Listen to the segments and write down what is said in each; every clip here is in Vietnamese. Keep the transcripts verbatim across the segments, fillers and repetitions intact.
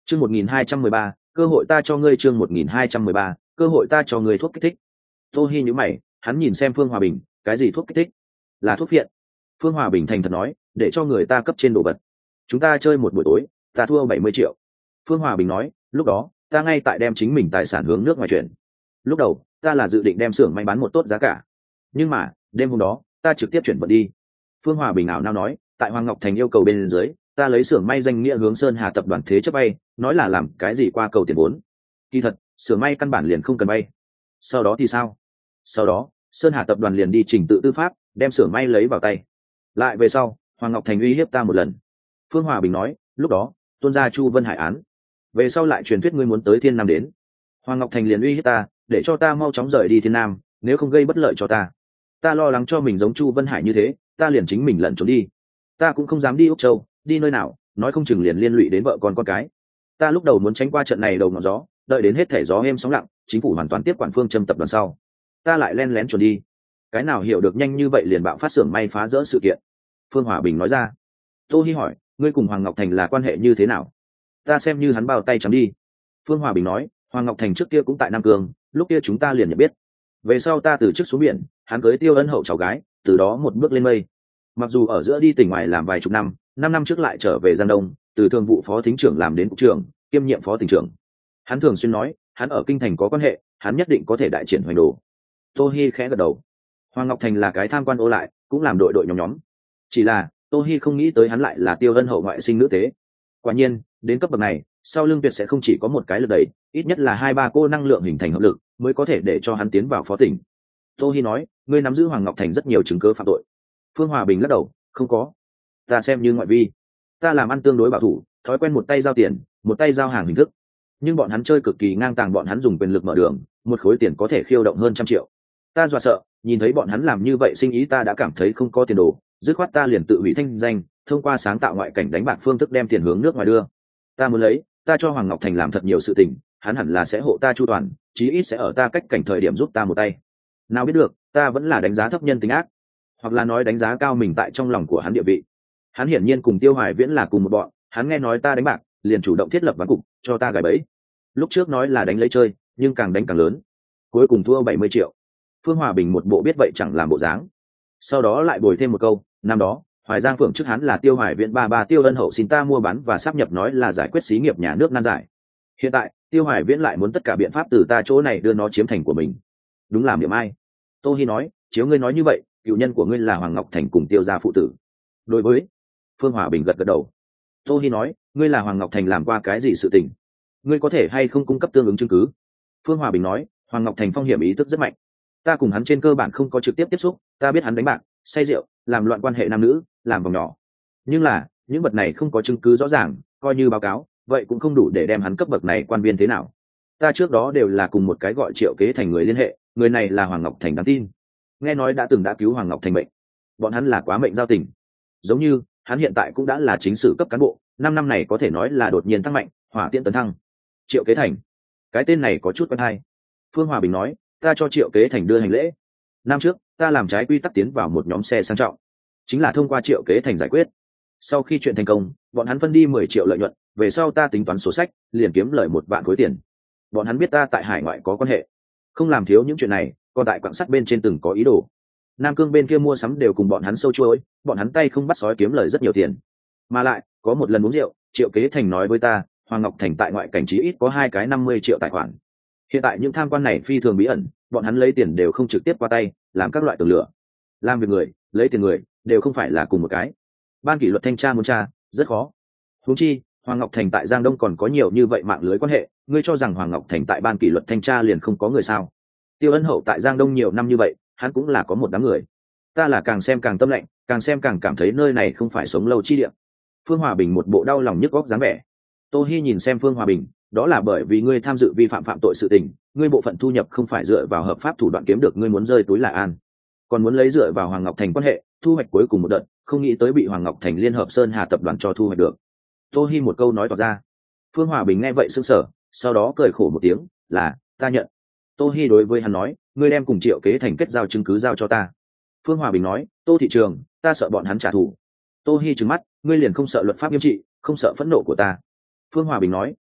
chương một nghìn hai trăm mười ba cơ hội ta cho ngươi chương một nghìn hai trăm mười ba cơ hội ta cho ngươi thuốc kích thích. Tô Hi nhíu mày, hắn nhìn xem Phương Hòa Bình, cái gì thuốc kích thích? Là thuốc phiện. Phương Hòa Bình thành thật nói, để cho người ta cấp trên đồ vật. Chúng ta chơi một buổi tối, ta thua bảy mươi triệu. Phương Hòa Bình nói, lúc đó ta ngay tại đem chính mình tài sản hướng nước ngoài chuyển. Lúc đầu ta là dự định đem xưởng may bán một tốt giá cả, nhưng mà đêm hôm đó ta trực tiếp chuyển vận đi. Phương Hòa Bình ảo nao nói, tại Hoàng Ngọc Thành yêu cầu bên dưới, ta lấy xưởng may danh nghĩa hướng Sơn Hà tập đoàn thế chấp vay, nói là làm cái gì qua cầu tiền vốn. Kỳ thật xưởng may căn bản liền không cần vay. Sau đó thì sao? Sau đó Sơn Hà tập đoàn liền đi trình tự tư pháp, đem xưởng may lấy vào tay. Lại về sau Hoàng Ngọc Thành uy hiếp ta một lần. Phương Hòa Bình nói, lúc đó tuôn ra Chu Vân Hải án, về sau lại truyền thuyết ngươi muốn tới Thiên Nam đến. Hoàng Ngọc Thành liền uy hiếp ta, để cho ta mau chóng rời đi Thiên Nam, nếu không gây bất lợi cho ta. Ta lo lắng cho mình giống Chu Vân Hải như thế, ta liền chính mình lẩn trốn đi. Ta cũng không dám đi Úc Châu, đi nơi nào nói không chừng liền liên lụy đến vợ con con cái. Ta lúc đầu muốn tránh qua trận này đầu ngọn gió, đợi đến hết thể gió êm sóng lặng, chính phủ hoàn toàn tiếp quản Phương Châm tập đoàn sau, ta lại len lén trốn đi. Cái nào hiểu được nhanh như vậy liền bạo phát xưởng may phá rỡ sự kiện. Phương Hòa Bình nói ra. Tô Hi hỏi, ngươi cùng Hoàng Ngọc Thành là quan hệ như thế nào? Ta xem như hắn bao tay chấm đi. Phương Hòa Bình nói, Hoàng Ngọc Thành trước kia cũng tại Nam Cương, lúc kia chúng ta liền nhận biết. Về sau ta từ chức xuống biển, hắn cưới Tiêu Ân Hậu cháu gái, từ đó một bước lên mây. Mặc dù ở giữa đi tỉnh ngoài làm vài chục năm, năm năm trước lại trở về Giang Đông, từ thường vụ phó thính trưởng làm đến cục trưởng, kiêm nhiệm phó tỉnh trưởng. Hắn thường xuyên nói, hắn ở kinh thành có quan hệ, hắn nhất định có thể đại triển hoành đồ. Tô Hi khẽ gật đầu. Hoàng Ngọc Thành là cái tham quan ô lại, cũng làm đội đội nhóm nhóm. Chỉ là Tô Hi không nghĩ tới hắn lại là Tiêu Ân Hậu ngoại sinh nữ tế. Quả nhiên, đến cấp bậc này, sau lưng tuyệt sẽ không chỉ có một cái lực đẩy, ít nhất là hai ba cô năng lượng hình thành hợp lực, mới có thể để cho hắn tiến vào phó tỉnh. Tô Hi nói, ngươi nắm giữ Hoàng Ngọc Thành rất nhiều chứng cứ phạm tội. Phương Hòa Bình lắc đầu, không có. Ta xem như ngoại vi, ta làm ăn tương đối bảo thủ, thói quen một tay giao tiền, một tay giao hàng hình thức. Nhưng bọn hắn chơi cực kỳ ngang tàng, bọn hắn dùng quyền lực mở đường, một khối tiền có thể khiêu động hơn trăm triệu. Ta dọa sợ, nhìn thấy bọn hắn làm như vậy sinh ý ta đã cảm thấy không có tiền đồ, dứt khoát ta liền tự hủy thanh danh, thông qua sáng tạo ngoại cảnh đánh bạc phương thức đem tiền hướng nước ngoài đưa. Ta muốn lấy, ta cho Hoàng Ngọc Thành làm thật nhiều sự tình, hắn hẳn là sẽ hộ ta chu toàn, chí ít sẽ ở ta cách cảnh thời điểm giúp ta một tay. Nào biết được, ta vẫn là đánh giá thấp nhân tính ác, hoặc là nói đánh giá cao mình tại trong lòng của hắn địa vị. Hắn hiển nhiên cùng Tiêu Hoài Viễn là cùng một bọn, hắn nghe nói ta đánh bạc, liền chủ động thiết lập ván cục, cho ta gài bẫy. Lúc trước nói là đánh lấy chơi, nhưng càng đánh càng lớn, cuối cùng thua bảy mươi triệu. Phương Hòa Bình một bộ biết vậy chẳng làm bộ dáng, sau đó lại bồi thêm một câu, năm đó Hoài Giang Phượng trước hắn là Tiêu Hoài Viễn ba ba Tiêu Ân Hậu xin ta mua bán và sáp nhập, nói là giải quyết xí nghiệp nhà nước nan giải. Hiện tại Tiêu Hoài Viễn lại muốn tất cả biện pháp từ ta chỗ này đưa nó chiếm thành của mình, đúng là miệng ai. Tô Hi nói, chiếu ngươi nói như vậy, cựu nhân của ngươi là Hoàng Ngọc Thành cùng Tiêu gia phụ tử. Đối với Phương Hòa Bình gật gật đầu. Tô Hi nói, ngươi là Hoàng Ngọc Thành làm qua cái gì sự tình, ngươi có thể hay không cung cấp tương ứng chứng cứ? Phương Hòa Bình nói, Hoàng Ngọc Thành phong hiểm ý thức rất mạnh, ta cùng hắn trên cơ bản không có trực tiếp tiếp xúc, ta biết hắn đánh bạc, say rượu, làm loạn quan hệ nam nữ, làm vòng nhỏ, nhưng là những vật này không có chứng cứ rõ ràng, coi như báo cáo vậy cũng không đủ để đem hắn cấp bậc này quan viên thế nào. Ta trước đó đều là cùng một cái gọi Triệu Kế Thành người liên hệ, người này là Hoàng Ngọc Thành đáng tin, nghe nói đã từng đã cứu Hoàng Ngọc Thành mệnh, bọn hắn là quá mệnh giao tình. Giống như hắn hiện tại cũng đã là chính sử cấp cán bộ, năm năm này có thể nói là đột nhiên tăng mạnh, hỏa tiễn tấn thăng. Triệu Kế Thành, cái tên này có chút quen hay. Phương Hòa Bình nói, ta cho Triệu Kế Thành đưa hành lễ. Năm trước ta làm trái quy tắc tiến vào một nhóm xe sang trọng, chính là thông qua Triệu Kế Thành giải quyết. Sau khi chuyện thành công, bọn hắn phân đi mười triệu lợi nhuận, về sau ta tính toán sổ sách, liền kiếm lời một vạn khối tiền. Bọn hắn biết ta tại hải ngoại có quan hệ, không làm thiếu những chuyện này, còn tại quặng sắt bên trên từng có ý đồ. Nam Cương bên kia mua sắm đều cùng bọn hắn sâu chuỗi, bọn hắn tay không bắt sói kiếm lời rất nhiều tiền. Mà lại có một lần uống rượu, Triệu Kế Thành nói với ta, Hoàng Ngọc Thành tại ngoại cảnh trí ít có hai cái năm mươi triệu tài khoản. Hiện tại những tham quan này phi thường bí ẩn, bọn hắn lấy tiền đều không trực tiếp qua tay, làm các loại tường lửa. Làm việc người, lấy tiền người, đều không phải là cùng một cái. Ban kỷ luật thanh tra muốn tra, rất khó. Huống chi, Hoàng Ngọc Thành tại Giang Đông còn có nhiều như vậy mạng lưới quan hệ, ngươi cho rằng Hoàng Ngọc Thành tại ban kỷ luật thanh tra liền không có người sao? Tiêu Ân Hậu tại Giang Đông nhiều năm như vậy, hắn cũng là có một đám người. Ta là càng xem càng tâm lạnh, càng xem càng cảm thấy nơi này không phải sống lâu chi địa. Phương Hòa Bình một bộ đau lòng nhức góc dáng vẻ. Tô Hi nhìn xem Phương Hòa Bình, đó là bởi vì ngươi tham dự vi phạm phạm tội sự tình, ngươi bộ phận thu nhập không phải dựa vào hợp pháp thủ đoạn kiếm được, ngươi muốn rơi túi là an, còn muốn lấy dựa vào Hoàng Ngọc Thành quan hệ thu hoạch cuối cùng một đợt, không nghĩ tới bị Hoàng Ngọc Thành liên hợp Sơn Hà tập đoàn cho thu hoạch được. Tô Hi một câu nói tỏ ra. Phương Hòa Bình nghe vậy sững sờ, sau đó cười khổ một tiếng, là ta nhận. Tô Hi đối với hắn nói, ngươi đem cùng Triệu Kế Thành kết giao chứng cứ giao cho ta. Phương Hòa Bình nói, Tô thị trường, ta sợ bọn hắn trả thù. Tô Hi trừng mắt, ngươi liền không sợ luật pháp nghiêm trị, không sợ phẫn nộ của ta? Phương Hòa Bình nói,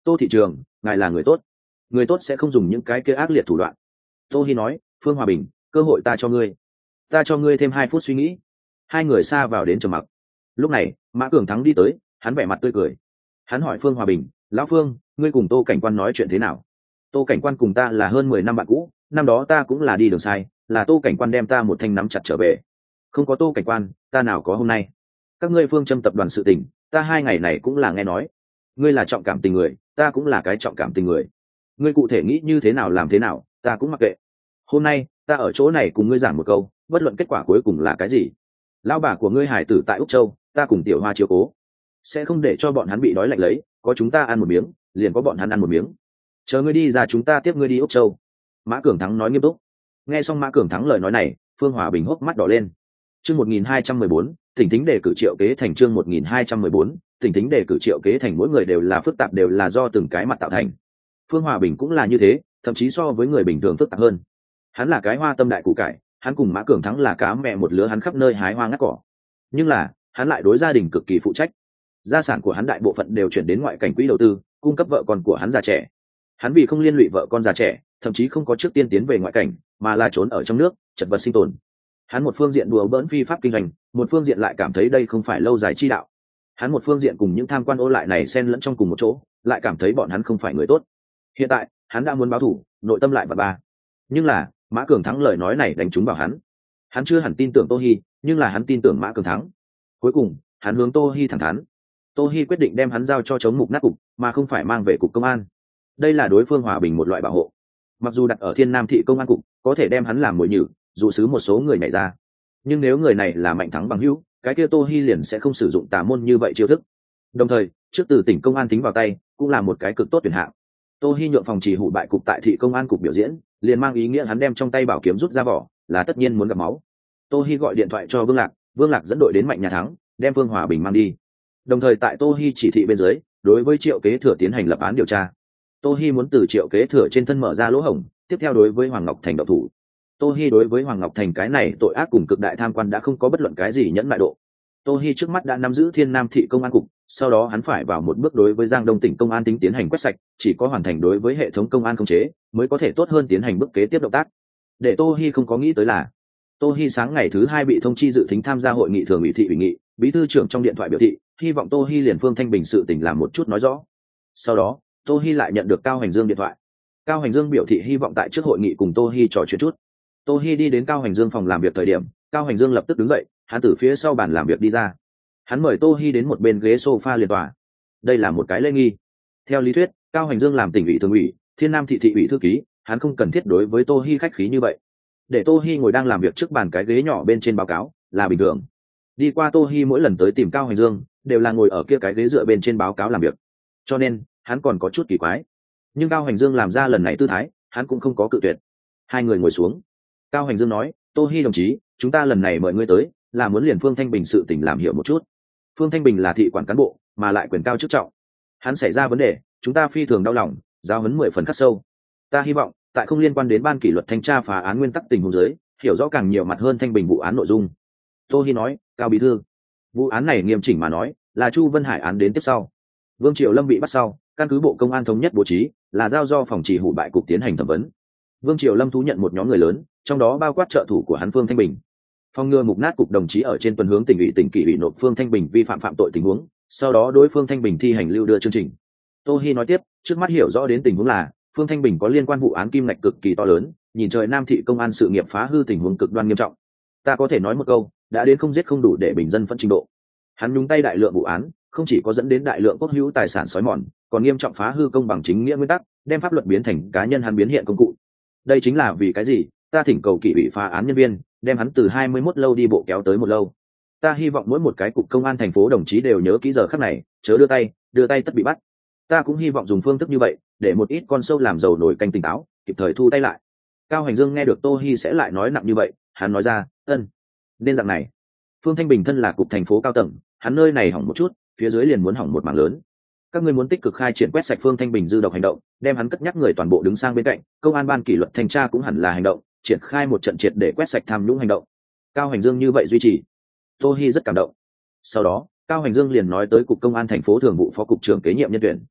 Tô thị trường, ngài là người tốt, người tốt sẽ không dùng những cái kia ác liệt thủ đoạn. Tô hi nói, Phương Hòa Bình, cơ hội ta cho ngươi, ta cho ngươi thêm hai phút suy nghĩ. Hai người xa vào đến trầm mặc. Lúc này Mã Cường Thắng đi tới, hắn vẻ mặt tươi cười. Hắn hỏi Phương Hòa Bình, lão Phương, ngươi cùng Tô cảnh quan nói chuyện thế nào? Tô cảnh quan cùng ta là hơn mười năm bạn cũ, năm đó ta cũng là đi đường sai, là Tô cảnh quan đem ta một thanh nắm chặt trở về. Không có Tô cảnh quan, ta nào có hôm nay. Các ngươi Phương Châm tập đoàn sự tình, ta hai ngày này cũng là nghe nói. Ngươi là trọng cảm tình người, ta cũng là cái trọng cảm tình người. Ngươi cụ thể nghĩ như thế nào làm thế nào, ta cũng mặc kệ. Hôm nay ta ở chỗ này cùng ngươi giảng một câu, bất luận kết quả cuối cùng là cái gì, lão bà của ngươi hải tử tại Úc Châu, ta cùng Tiểu Hoa chiếu cố, sẽ không để cho bọn hắn bị đói lạnh lấy, có chúng ta ăn một miếng liền có bọn hắn ăn một miếng. Chờ ngươi đi ra chúng ta tiếp ngươi đi Úc Châu. Mã Cường Thắng nói nghiêm túc. Nghe xong Mã Cường Thắng lời nói này, Phương Hòa Bình hốc mắt đỏ lên. Chương một nghìn hai trăm mười bốn, tỉnh tính đề cử Triệu Kế Thành. Chương một nghìn hai trăm mười bốn, tỉnh tính đề cử Triệu Kế Thành. Mỗi người đều là phức tạp, đều là do từng cái mặt tạo thành. Phương Hòa Bình cũng là như thế, thậm chí so với người bình thường phức tạp hơn. Hắn là cái hoa tâm đại củ cải, hắn cùng Mã Cường Thắng là cá mẹ một lứa, hắn khắp nơi hái hoa ngắt cỏ. Nhưng là hắn lại đối gia đình cực kỳ phụ trách. Gia sản của hắn đại bộ phận đều chuyển đến ngoại cảnh quỹ đầu tư, cung cấp vợ con của hắn già trẻ. Hắn vì không liên lụy vợ con già trẻ, thậm chí không có trước tiên tiến về ngoại cảnh, mà là trốn ở trong nước, chật vật sinh tồn. Hắn một phương diện đùa bỡn phi pháp kinh doanh, một phương diện lại cảm thấy đây không phải lâu dài chi đạo. Hắn một phương diện cùng những tham quan ô lại này xen lẫn trong cùng một chỗ, lại cảm thấy bọn hắn không phải người tốt. Hiện tại hắn đã muốn báo thù, nội tâm lại và ba. Nhưng là Mã Cường Thắng lời nói này đánh trúng vào hắn. Hắn chưa hẳn tin tưởng Tô Hi, nhưng là hắn tin tưởng Mã Cường Thắng. Cuối cùng hắn hướng Tô Hi thẳng thắn. Tô Hi quyết định đem hắn giao cho chống mục nát cục, mà không phải mang về cục công an. Đây là đối phương Hòa Bình một loại bảo hộ. Mặc dù đặt ở Thiên Nam thị công an cục, có thể đem hắn làm mồi nhử, dụ sứ một số người nhảy ra. Nhưng nếu người này là Mạnh Thắng bằng hữu, cái kia Tô Hi liền sẽ không sử dụng tà môn như vậy chiêu thức. Đồng thời, trước từ tỉnh công an tính vào tay, cũng là một cái cực tốt tuyển hạng. Tô Hi nhượng phòng chỉ hủ bại cục tại thị công an cục biểu diễn, liền mang ý nghĩa hắn đem trong tay bảo kiếm rút ra vỏ, là tất nhiên muốn gặp máu. Tô Hi gọi điện thoại cho Vương Lạc, Vương Lạc dẫn đội đến Mạnh Nhà Thắng, đem Vương Hòa Bình mang đi. Đồng thời tại Tô Hi chỉ thị bên dưới, đối với Triệu Kế Thừa tiến hành lập án điều tra. Tô Hi muốn từ Triệu Kế Thừa trên thân mở ra lỗ hổng, tiếp theo đối với Hoàng Ngọc Thành động thủ. Tô Hi đối với Hoàng Ngọc Thành cái này tội ác cùng cực đại tham quan đã không có bất luận cái gì nhẫn nại độ. Tô Hi trước mắt đã nắm giữ Thiên Nam thị công an cục, sau đó hắn phải vào một bước đối với Giang Đông tỉnh công an tính tiến hành quét sạch, chỉ có hoàn thành đối với hệ thống công an khống chế, mới có thể tốt hơn tiến hành bước kế tiếp động tác. Để Tô Hi không có nghĩ tới là, Tô Hi sáng ngày thứ hai bị thông chi dự thính tham gia hội nghị thường ủy thị ủy nghị, bí thư trưởng trong điện thoại biểu thị, hy vọng Tô Hi liền Phương Thanh Bình sự tình làm một chút nói rõ. Sau đó, Tô Hi lại nhận được Cao Hành Dương điện thoại. Cao Hành Dương biểu thị hy vọng tại trước hội nghị cùng Tô Hi trò chuyện chút. Tô Hi đi đến Cao Hành Dương phòng làm việc thời điểm, Cao Hành Dương lập tức đứng dậy, hắn từ phía sau bàn làm việc đi ra. Hắn mời Tô Hi đến một bên ghế sofa liền tòa. Đây là một cái lễ nghi. Theo lý thuyết, Cao Hành Dương làm tỉnh ủy thường ủy, Thiên Nam thị thị ủy thư ký, hắn không cần thiết đối với Tô Hi khách khí như vậy. Để Tô Hi ngồi đang làm việc trước bàn cái ghế nhỏ bên trên báo cáo là bình thường. Đi qua Tô Hi mỗi lần tới tìm Cao Hành Dương, đều là ngồi ở kia cái ghế dựa bên trên báo cáo làm việc. Cho nên, hắn còn có chút kỳ quái. Nhưng Cao Hành Dương làm ra lần này tư thái, hắn cũng không có cự tuyệt. Hai người ngồi xuống. Cao Hành Dương nói, Tô Hi đồng chí, chúng ta lần này mời ngươi tới, là muốn liền Phương Thanh Bình sự tình làm hiểu một chút. Phương Thanh Bình là thị quản cán bộ, mà lại quyền cao chức trọng. Hắn xảy ra vấn đề, chúng ta phi thường đau lòng, giáo huấn mười phần khắc sâu. Ta hy vọng, tại không liên quan đến ban kỷ luật thanh tra phá án nguyên tắc tình huống dưới, hiểu rõ càng nhiều mặt hơn Thanh Bình vụ án nội dung. Tô Hi nói, Cao bí thư, vụ án này nghiêm chỉnh mà nói, là Chu Vân Hải án đến tiếp sau. Vương Triệu Lâm bị bắt sau, căn cứ bộ công an thống nhất bố trí, là giao do phòng chỉ hủ bại cục tiến hành thẩm vấn. Vương Triệu Lâm thú nhận một nhóm người lớn, trong đó bao quát trợ thủ của hắn Phương Thanh Bình. Phòng ngừa mục nát cục đồng chí ở trên tuần hướng tỉnh ủy tỉnh kỷ ủy nộp Phương Thanh Bình vi phạm phạm tội tình huống, sau đó đối Phương Thanh Bình thi hành lưu đưa chương trình. Tô Hi nói tiếp, trước mắt hiểu rõ đến tình huống là Phương Thanh Bình có liên quan vụ án kim ngạch cực kỳ to lớn, nhìn trời Nam thị công an sự nghiệp phá hư tình huống cực đoan nghiêm trọng. Ta có thể nói một câu, đã đến không giết không đủ để bình dân phân trình độ. Hắn nhúng tay đại lượng vụ án, không chỉ có dẫn đến đại lượng quốc hữu tài sản xói mòn, còn nghiêm trọng phá hư công bằng chính nghĩa nguyên tắc, đem pháp luật biến thành cá nhân hắn biến hiện công cụ. Đây chính là vì cái gì ta thỉnh cầu kỷ ủy phá án nhân viên đem hắn từ hai mươi mốt lâu đi bộ kéo tới một lâu. Ta hy vọng mỗi một cái cục công an thành phố đồng chí đều nhớ kỹ giờ khắc này, chớ đưa tay, đưa tay tất bị bắt. Ta cũng hy vọng dùng phương thức như vậy để một ít con sâu làm giàu nổi canh tỉnh táo, kịp thời thu tay lại. Cao Hành Dương nghe được Tô Hi sẽ lại nói nặng như vậy, hắn nói ra, ân, nên dạng này. Phương Thanh Bình thân là cục thành phố cao tầng, hắn nơi này hỏng một chút, phía dưới liền muốn hỏng một mảng lớn. Các ngươi muốn tích cực khai triển quét sạch Phương Thanh Bình dư độc hành động, đem hắn cất nhắc người toàn bộ đứng sang bên cạnh, công an ban kỷ luật thanh tra cũng hẳn là hành động, triển khai một trận triệt để quét sạch tham nhũng hành động. Cao Hành Dương như vậy duy trì, Tô Hi rất cảm động. Sau đó, Cao Hành Dương liền nói tới cục công an thành phố thường vụ phó cục trưởng kế nhiệm nhân tuyển.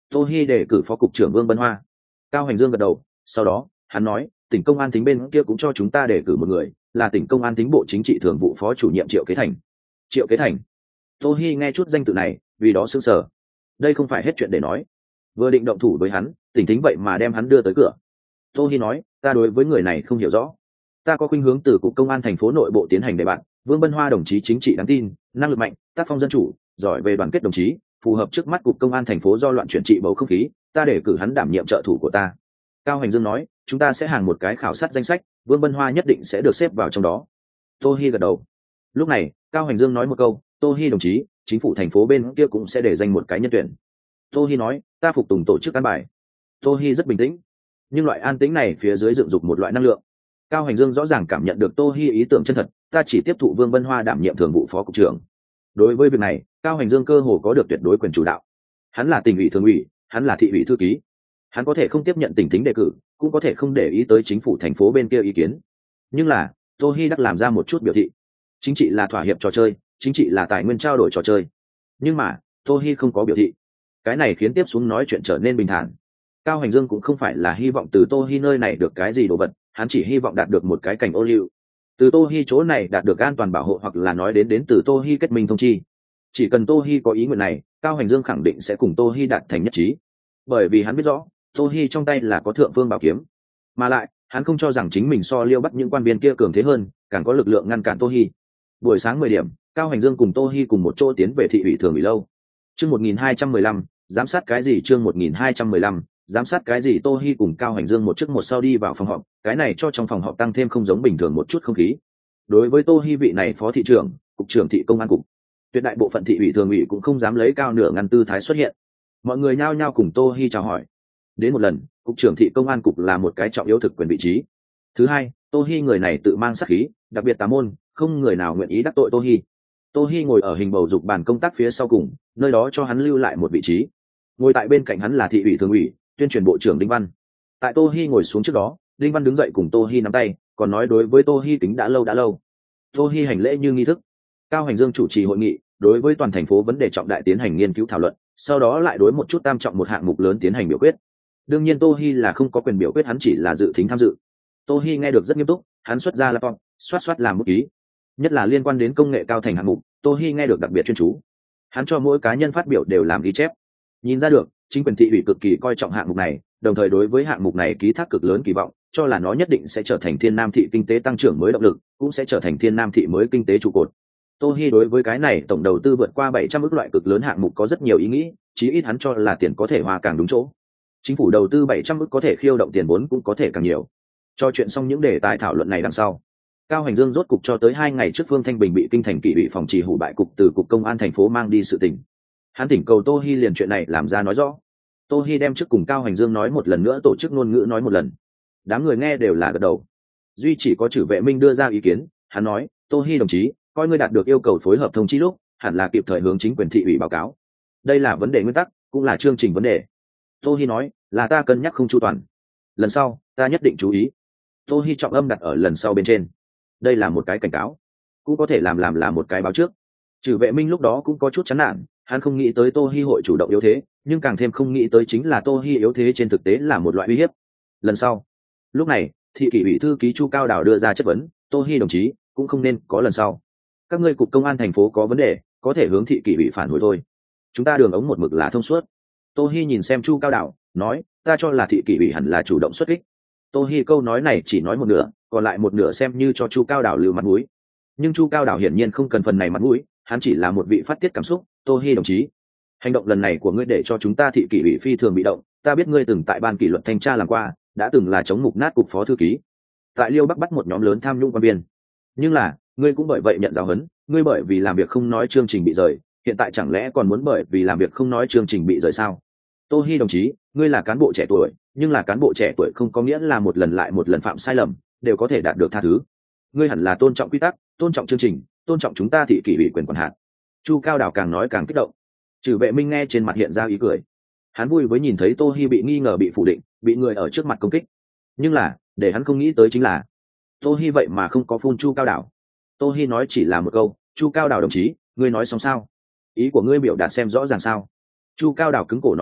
Tô Hi đề cử phó cục trưởng Vương Bân Hoa. Cao Hành Dương gật đầu, sau đó hắn nói, tỉnh công an tính bên kia cũng cho chúng ta đề cử một người, là tỉnh công an tính bộ chính trị thường vụ phó chủ nhiệm Triệu Kế Thành. Triệu Kế Thành. Tô Hi nghe chút danh tự này, vì đó sững sờ. Đây không phải hết chuyện để nói. Vừa định động thủ với hắn, tỉnh tính vậy mà đem hắn đưa tới cửa. Tô Hi nói, ta đối với người này không hiểu rõ. Ta có khuynh hướng từ cục công an thành phố nội bộ tiến hành đề bạt. Vương Bân Hoa đồng chí chính trị đáng tin, năng lực mạnh, tác phong dân chủ, giỏi về đoàn kết đồng chí, phù hợp trước mắt cục công an thành phố do loạn chuyển trị bầu không khí, ta để cử hắn đảm nhiệm trợ thủ của ta. Cao Hành Dương nói, chúng ta sẽ hàng một cái khảo sát danh sách, Vương Bân Hoa nhất định sẽ được xếp vào trong đó. Tô Hi gật đầu. Lúc này, Cao Hành Dương nói một câu, Tô Hi đồng chí, chính phủ thành phố bên kia cũng sẽ để danh một cái nhân tuyển. Tô Hi nói, ta phục tùng tổ chức an bài. Tô Hi rất bình tĩnh, nhưng loại an tĩnh này phía dưới dựng dục một loại năng lượng. Cao Hành Dương rõ ràng cảm nhận được Tô Hi ý tưởng chân thật, ta chỉ tiếp thụ Vương Bân Hoa đảm nhiệm thường vụ phó cục trưởng. Đối với việc này, Cao Hành Dương cơ hồ có được tuyệt đối quyền chủ đạo. Hắn là tỉnh ủy thường ủy, hắn là thị ủy thư ký, hắn có thể không tiếp nhận tỉnh thính đề cử, cũng có thể không để ý tới chính phủ thành phố bên kia ý kiến. Nhưng là Tô Hi đắc làm ra một chút biểu thị. Chính trị là thỏa hiệp trò chơi, chính trị là tài nguyên trao đổi trò chơi. Nhưng mà Tô Hi không có biểu thị, cái này khiến tiếp xuống nói chuyện trở nên bình thản. Cao Hành Dương cũng không phải là hy vọng từ Tô Hi nơi này được cái gì đồ vật, hắn chỉ hy vọng đạt được một cái cảnh ô liu. Từ Tô Hi chỗ này đạt được an toàn bảo hộ, hoặc là nói đến đến từ Tô Hi kết minh thông chi. Chỉ cần Tô Hi có ý nguyện này, Cao Hành Dương khẳng định sẽ cùng Tô Hi đạt thành nhất trí. Bởi vì hắn biết rõ, Tô Hi trong tay là có thượng phương bảo kiếm, mà lại hắn không cho rằng chính mình so Liêu Bắc những quan viên kia cường thế hơn, càng có lực lượng ngăn cản Tô Hi. Buổi sáng mười điểm, Cao Hành Dương cùng Tô Hi cùng một chỗ tiến về thị ủy thường ủy lâu. Chương một nghìn hai trăm mười lăm, giám sát cái gì? Chương một nghìn hai trăm mười lăm, giám sát cái gì? Tô Hi cùng Cao Hành Dương một trước một sau đi vào phòng họp, cái này cho trong phòng họp tăng thêm không giống bình thường một chút không khí. Đối với Tô Hi vị này phó thị trưởng, cục trưởng thị công an cục, tuyệt đại bộ phận thị ủy thường ủy cũng không dám lấy cao nửa ngăn tư thái xuất hiện. Mọi người nhao nhao cùng Tô Hi chào hỏi. Đến một lần, cục trưởng thị công an cục là một cái trọng yếu thực quyền vị trí. Thứ hai, Tô Hi người này tự mang sát khí, đặc biệt tà môn, không người nào nguyện ý đắc tội Tô Hi. Tô Hi ngồi ở hình bầu dục bàn công tác phía sau cùng, nơi đó cho hắn lưu lại một vị trí. Ngồi tại bên cạnh hắn là thị ủy thường ủy, tuyên truyền bộ trưởng Đinh Văn. Tại Tô Hi ngồi xuống trước đó, Đinh Văn đứng dậy cùng Tô Hi nắm tay, còn nói đối với Tô Hi kính đã lâu đã lâu. Tô Hi hành lễ như nghi thức. Cao Hành Dương chủ trì hội nghị, đối với toàn thành phố vấn đề trọng đại tiến hành nghiên cứu thảo luận, sau đó lại đối một chút tam trọng một hạng mục lớn tiến hành biểu quyết. Đương nhiên Tô Hi là không có quyền biểu quyết, hắn chỉ là dự thính tham dự. Tô Hi nghe được rất nghiêm túc, hắn xuất ra laptop, xoát xoát làm bút ký. Nhất là liên quan đến công nghệ cao thành hạng mục, Tô Hi nghe được đặc biệt chuyên chú. Hắn cho mỗi cá nhân phát biểu đều làm ghi chép. Nhìn ra được, chính quyền thị ủy cực kỳ coi trọng hạng mục này, đồng thời đối với hạng mục này ký thác cực lớn kỳ vọng, cho là nó nhất định sẽ trở thành Thiên Nam thị kinh tế tăng trưởng mới động lực, cũng sẽ trở thành Thiên Nam thị mới kinh tế trụ cột. Tô Hi đối với cái này tổng đầu tư vượt qua bảy trăm ức loại cực lớn hạng mục có rất nhiều ý nghĩ, chí ít hắn cho là tiền có thể hoa càng đúng chỗ. Chính phủ đầu tư bảy trăm ức có thể khiêu động tiền vốn cũng có thể càng nhiều. Cho chuyện xong những đề tài thảo luận này đằng sau, Cao Hành Dương rốt cục cho tới hai ngày trước Phương Thanh Bình bị kinh thành kỷ ủy phòng trì hủ bại cục từ cục công an thành phố mang đi sự tình. Hắn thỉnh cầu Tô Hi liền chuyện này làm ra nói rõ. Tô Hi đem trước cùng Cao Hành Dương nói một lần nữa, tổ chức ngôn ngữ nói một lần. Đám người nghe đều là gật đầu. Duy chỉ có Trử Vệ Minh đưa ra ý kiến, hắn nói, Tô Hi đồng chí, coi ngươi đạt được yêu cầu phối hợp thông chi lúc, hẳn là kịp thời hướng chính quyền thị ủy báo cáo. Đây là vấn đề nguyên tắc, cũng là chương trình vấn đề. Tô Hi nói, là ta cân nhắc không chu toàn. Lần sau, ta nhất định chú ý. Tô Hi trọng âm đặt ở lần sau bên trên. Đây là một cái cảnh cáo, cũng có thể làm làm là một cái báo trước. Trử Vệ Minh lúc đó cũng có chút chán nản, hắn không nghĩ tới Tô Hi hội chủ động yếu thế, nhưng càng thêm không nghĩ tới chính là Tô Hi yếu thế trên thực tế là một loại uy hiếp. Lần sau, lúc này, thị kỷ ủy thư ký Chu Cao Đào đưa ra chất vấn, Tô Hi đồng chí, cũng không nên có lần sau. Các ngươi cục công an thành phố có vấn đề, có thể hướng thị kỷ ủy phản hồi thôi. Chúng ta đường ống một mực là thông suốt. Tô Hi nhìn xem Chu Cao Đào, nói, ta cho là thị kỷ ủy hẳn là chủ động xuất kích. Tô Hi câu nói này chỉ nói một nửa, còn lại một nửa xem như cho Chu Cao Đào lưu mặt mũi. Nhưng Chu Cao Đào hiển nhiên không cần phần này mặt mũi, hắn chỉ là một vị phát tiết cảm xúc. Tô Hi đồng chí, hành động lần này của ngươi để cho chúng ta thị kỷ ủy phi thường bị động. Ta biết ngươi từng tại ban kỷ luật thanh tra làm qua, đã từng là chống mục nát cục phó thư ký, tại Liêu Bắc bắt một nhóm lớn tham nhũng quan viên. Nhưng là, ngươi cũng bởi vậy nhận giáo huấn, ngươi bởi vì làm việc không nói chương trình bị rời, hiện tại chẳng lẽ còn muốn bởi vì làm việc không nói chương trình bị rời sao? Tô Hi đồng chí, ngươi là cán bộ trẻ tuổi, nhưng là cán bộ trẻ tuổi không có nghĩa là một lần lại một lần phạm sai lầm đều có thể đạt được tha thứ. Ngươi hẳn là tôn trọng quy tắc, tôn trọng chương trình, tôn trọng chúng ta thị kỷ ủy quyền quản hạt. Chu Cao Đào càng nói càng kích động. Trử Vệ Minh nghe trên mặt hiện ra ý cười. Hắn vui với nhìn thấy Tô Hi bị nghi ngờ bị phủ định, bị người ở trước mặt công kích. Nhưng là, để hắn không nghĩ tới chính là, Tô Hi vậy mà không có phun Chu Cao Đào. Tô Hi nói chỉ là một câu, Chu Cao Đào đồng chí, ngươi nói xong sao? Ý của ngươi biểu đạt xem rõ ràng sao? Chu Cao Đào cứng cổ nói ra,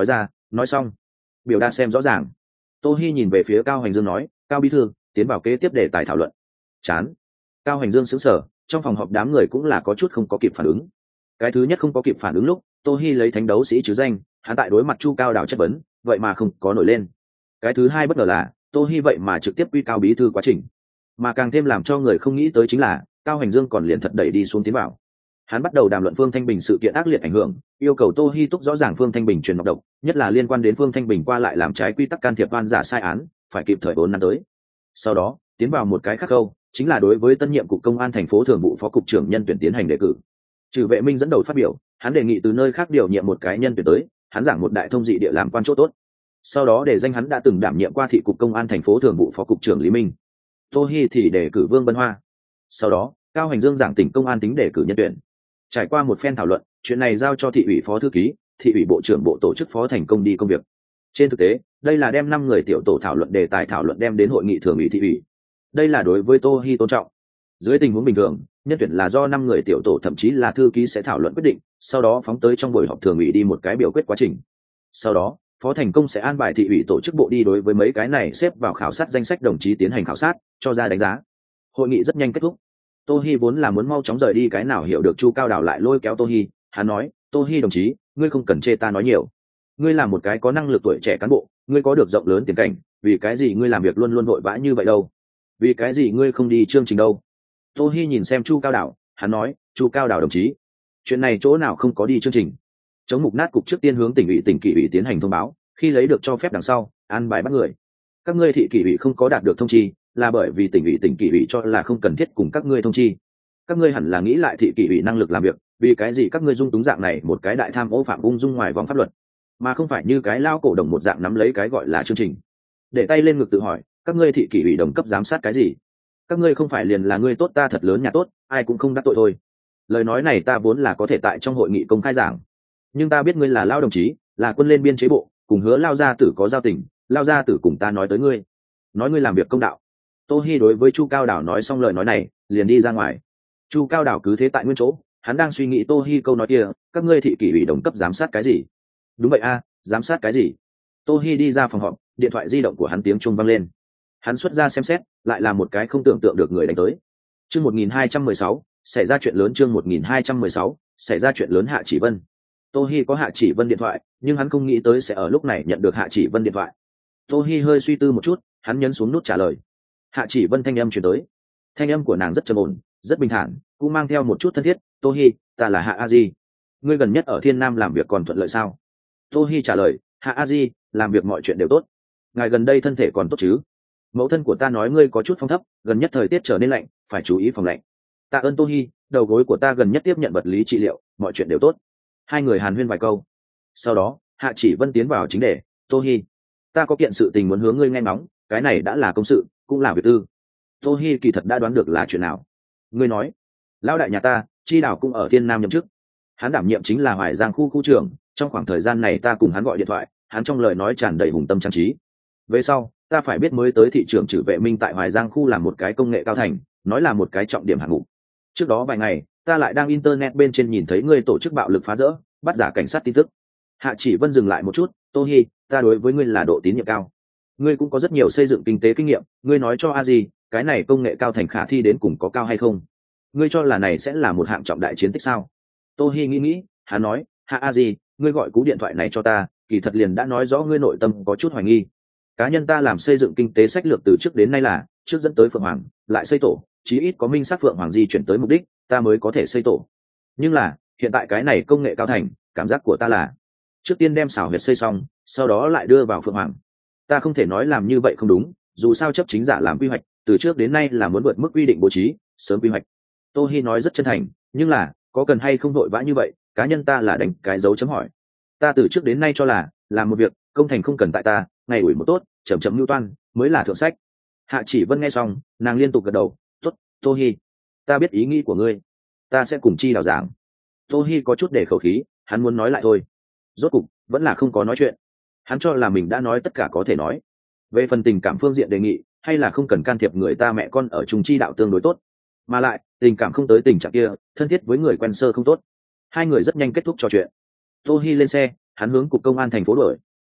nói xong biểu đạt xem rõ ràng. Tô Hi nhìn về phía Cao Hành Dương nói, Cao bí thư, tiến vào kế tiếp đề tài thảo luận. Chán. Cao Hành Dương sững sờ, trong phòng họp đám người cũng là có chút không có kịp phản ứng. Cái thứ nhất không có kịp phản ứng lúc Tô Hi lấy thánh đấu sĩ chứ danh, hắn tại đối mặt Chu Cao Đảo chất vấn, vậy mà không có nổi lên. Cái thứ hai bất ngờ là Tô Hi vậy mà trực tiếp quy Cao bí thư quá trình, mà càng thêm làm cho người không nghĩ tới chính là Cao Hành Dương còn liền thật đẩy đi xuống tiến vào. Hắn bắt đầu đàm luận Phương Thanh Bình sự kiện ác liệt ảnh hưởng, yêu cầu Tô Hi túc rõ ràng Phương Thanh Bình truyền độc độc, nhất là liên quan đến Phương Thanh Bình qua lại làm trái quy tắc can thiệp oan giả sai án, phải kịp thời bốn năm tới. Sau đó tiến vào một cái khác câu, chính là đối với tân nhiệm cục công an thành phố thường vụ phó cục trưởng nhân tuyển tiến hành đề cử. Trừ Vệ Minh dẫn đầu phát biểu, hắn đề nghị từ nơi khác điều nhiệm một cái nhân tuyển tới, hắn giảng một đại thông dị địa làm quan chỗ tốt. Sau đó để danh hắn đã từng đảm nhiệm qua thị cục công an thành phố thường vụ phó cục trưởng Lý Minh. Tô Hi thì đề cử Vương Bân Hoa. Sau đó Cao Hành Dương giảng tỉnh công an tính đề cử nhân tuyển. Trải qua một phen thảo luận, chuyện này giao cho thị ủy phó thư ký, thị ủy bộ trưởng bộ tổ chức phó thành công đi công việc. Trên thực tế, đây là đem năm người tiểu tổ thảo luận đề tài thảo luận đem đến hội nghị thường ủy thị ủy. Đây là đối với Tô Hi tôn trọng. Dưới tình huống bình thường, nhân tuyển là do năm người tiểu tổ thậm chí là thư ký sẽ thảo luận quyết định, sau đó phóng tới trong buổi họp thường ủy đi một cái biểu quyết quá trình. Sau đó, phó thành công sẽ an bài thị ủy tổ chức bộ đi đối với mấy cái này xếp vào khảo sát danh sách đồng chí tiến hành khảo sát, cho ra đánh giá. Hội nghị rất nhanh kết thúc. Tô Hi vốn là muốn mau chóng rời đi, cái nào hiểu được Chu Cao Đảo lại lôi kéo Tô Hi, hắn nói, Tô Hi đồng chí, ngươi không cần chê ta nói nhiều. Ngươi là một cái có năng lực tuổi trẻ cán bộ, ngươi có được rộng lớn tiền cảnh, vì cái gì ngươi làm việc luôn luôn vội vã như vậy đâu? Vì cái gì ngươi không đi chương trình đâu? Tô Hi nhìn xem Chu Cao Đảo, hắn nói, Chu Cao Đảo đồng chí, chuyện này chỗ nào không có đi chương trình. Chống mục nát cục trước tiên hướng tỉnh ủy tỉnh kỷ ủy tiến hành thông báo, khi lấy được cho phép đằng sau, an bài bắt người. Các ngươi thị kỷ ủy không có đạt được thông chi, là bởi vì tỉnh ủy tỉnh kỷ ủy cho là không cần thiết cùng các ngươi thông chi. Các ngươi hẳn là nghĩ lại thị kỷ ủy năng lực làm việc, vì cái gì các ngươi dung túng dạng này một cái đại tham ô phạm ung dung ngoài vòng pháp luật, mà không phải như cái lao cổ đồng một dạng nắm lấy cái gọi là chương trình. Để tay lên ngực tự hỏi, các ngươi thị kỷ ủy đồng cấp giám sát cái gì? Các ngươi không phải liền là ngươi tốt ta thật lớn nhà tốt, ai cũng không đắc tội thôi. Lời nói này ta vốn là có thể tại trong hội nghị công khai giảng, nhưng ta biết ngươi là lao đồng chí, là quân lên biên chế bộ, cùng hứa lao gia tử có giao tình, lao gia tử cùng ta nói tới ngươi, nói ngươi làm việc công đạo. Tô Hi đối với Chu Cao Đảo nói xong lời nói này, liền đi ra ngoài. Chu Cao Đảo cứ thế tại nguyên chỗ, hắn đang suy nghĩ Tô Hi câu nói kia, các ngươi thị kỷ ủy đồng cấp giám sát cái gì? Đúng vậy a, giám sát cái gì? Tô Hi đi ra phòng họp, điện thoại di động của hắn tiếng chuông vang lên. Hắn xuất ra xem xét, lại là một cái không tưởng tượng được người đánh tới. Chương một nghìn hai trăm mười sáu, xảy ra chuyện lớn. Chương một nghìn hai trăm mười sáu, xảy ra chuyện lớn. Hạ Chỉ Vân. Tô Hi có Hạ Chỉ Vân điện thoại, nhưng hắn không nghĩ tới sẽ ở lúc này nhận được Hạ Chỉ Vân điện thoại. Tô Hi hơi suy tư một chút, hắn nhấn xuống nút trả lời. Hạ Chỉ Vân thanh âm truyền tới. Thanh âm của nàng rất trầm ổn, rất bình thản, cũng mang theo một chút thân thiết. Tô Hi, ta là Hạ A Di. Ngươi gần nhất ở Thiên Nam làm việc còn thuận lợi sao? Tô Hi trả lời, Hạ A Di, làm việc mọi chuyện đều tốt. Ngài gần đây thân thể còn tốt chứ? Mẫu thân của ta nói ngươi có chút phong thấp, gần nhất thời tiết trở nên lạnh, phải chú ý phòng lạnh. Tạ ơn Tô Hi, đầu gối của ta gần nhất tiếp nhận vật lý trị liệu, mọi chuyện đều tốt. Hai người hàn huyên vài câu. Sau đó, Hạ Chỉ Vân tiến vào chính đề. Tô Hi, ta có kiện sự tình muốn hướng ngươi nghe ngóng, cái này đã là công sự, cũng là việc tư. Tô Hi kỳ thật đã đoán được là chuyện nào. Ngươi nói, lão đại nhà ta, Chi Đào cũng ở Thiên Nam nhậm chức. Hắn đảm nhiệm chính là Hoài Giang khu khu trưởng, trong khoảng thời gian này ta cùng hắn gọi điện thoại, hắn trong lời nói tràn đầy hùng tâm trang trí. Về sau, ta phải biết mới tới thị trưởng Trử Vệ Minh tại Hoài Giang khu làm một cái công nghệ cao thành, nói là một cái trọng điểm hạng mục. Trước đó vài ngày, ta lại đang internet bên trên nhìn thấy ngươi tổ chức bạo lực phá rỡ, bắt giả cảnh sát tin tức. Hạ Chỉ Vân dừng lại một chút, Tô Hi, ta đối với ngươi là độ tín nhiệm cao. Ngươi cũng có rất nhiều xây dựng kinh tế kinh nghiệm, ngươi nói cho a gì, cái này công nghệ cao thành khả thi đến cùng có cao hay không? Ngươi cho là này sẽ là một hạng trọng đại chiến tích sao? Tô Hi nghĩ nghĩ, hắn nói, Hạ a gì, ngươi gọi cú điện thoại này cho ta, kỳ thật liền đã nói rõ ngươi nội tâm có chút hoài nghi. Cá nhân ta làm xây dựng kinh tế sách lược từ trước đến nay là trước dẫn tới Phượng Hoàng, lại xây tổ, chí ít có minh xác Phượng Hoàng di chuyển tới mục đích, ta mới có thể xây tổ. Nhưng là hiện tại cái này công nghệ cao thành, cảm giác của ta là trước tiên đem xảo huyệt xây xong, sau đó lại đưa vào Phượng Hoàng. Ta không thể nói làm như vậy không đúng, dù sao chấp chính giả làm quy hoạch, từ trước đến nay là muốn vượt mức quy định bố trí, sớm quy hoạch. Tô Hi nói rất chân thành, nhưng là có cần hay không vội vã như vậy, cá nhân ta là đánh cái dấu chấm hỏi. Ta từ trước đến nay cho là làm một việc, công thành không cần tại ta, ngày ủi một tốt, chậm chậm lưu toan mới là thượng sách. Hạ Chỉ Vân nghe xong, nàng liên tục gật đầu, tốt, Tô Hi, ta biết ý nghĩ của ngươi, ta sẽ cùng Chi Đào giảng. Tô Hi có chút để khẩu khí, hắn muốn nói lại thôi, rốt cục vẫn là không có nói chuyện. Hắn cho là mình đã nói tất cả có thể nói. Về phần tình cảm phương diện đề nghị, hay là không cần can thiệp người ta mẹ con ở chung chi đạo tương đối tốt, mà lại tình cảm không tới tình trạng kia, thân thiết với người quen sơ không tốt. Hai người rất nhanh kết thúc trò chuyện. Tô Hi lên xe, hắn hướng cục công an thành phố đuổi.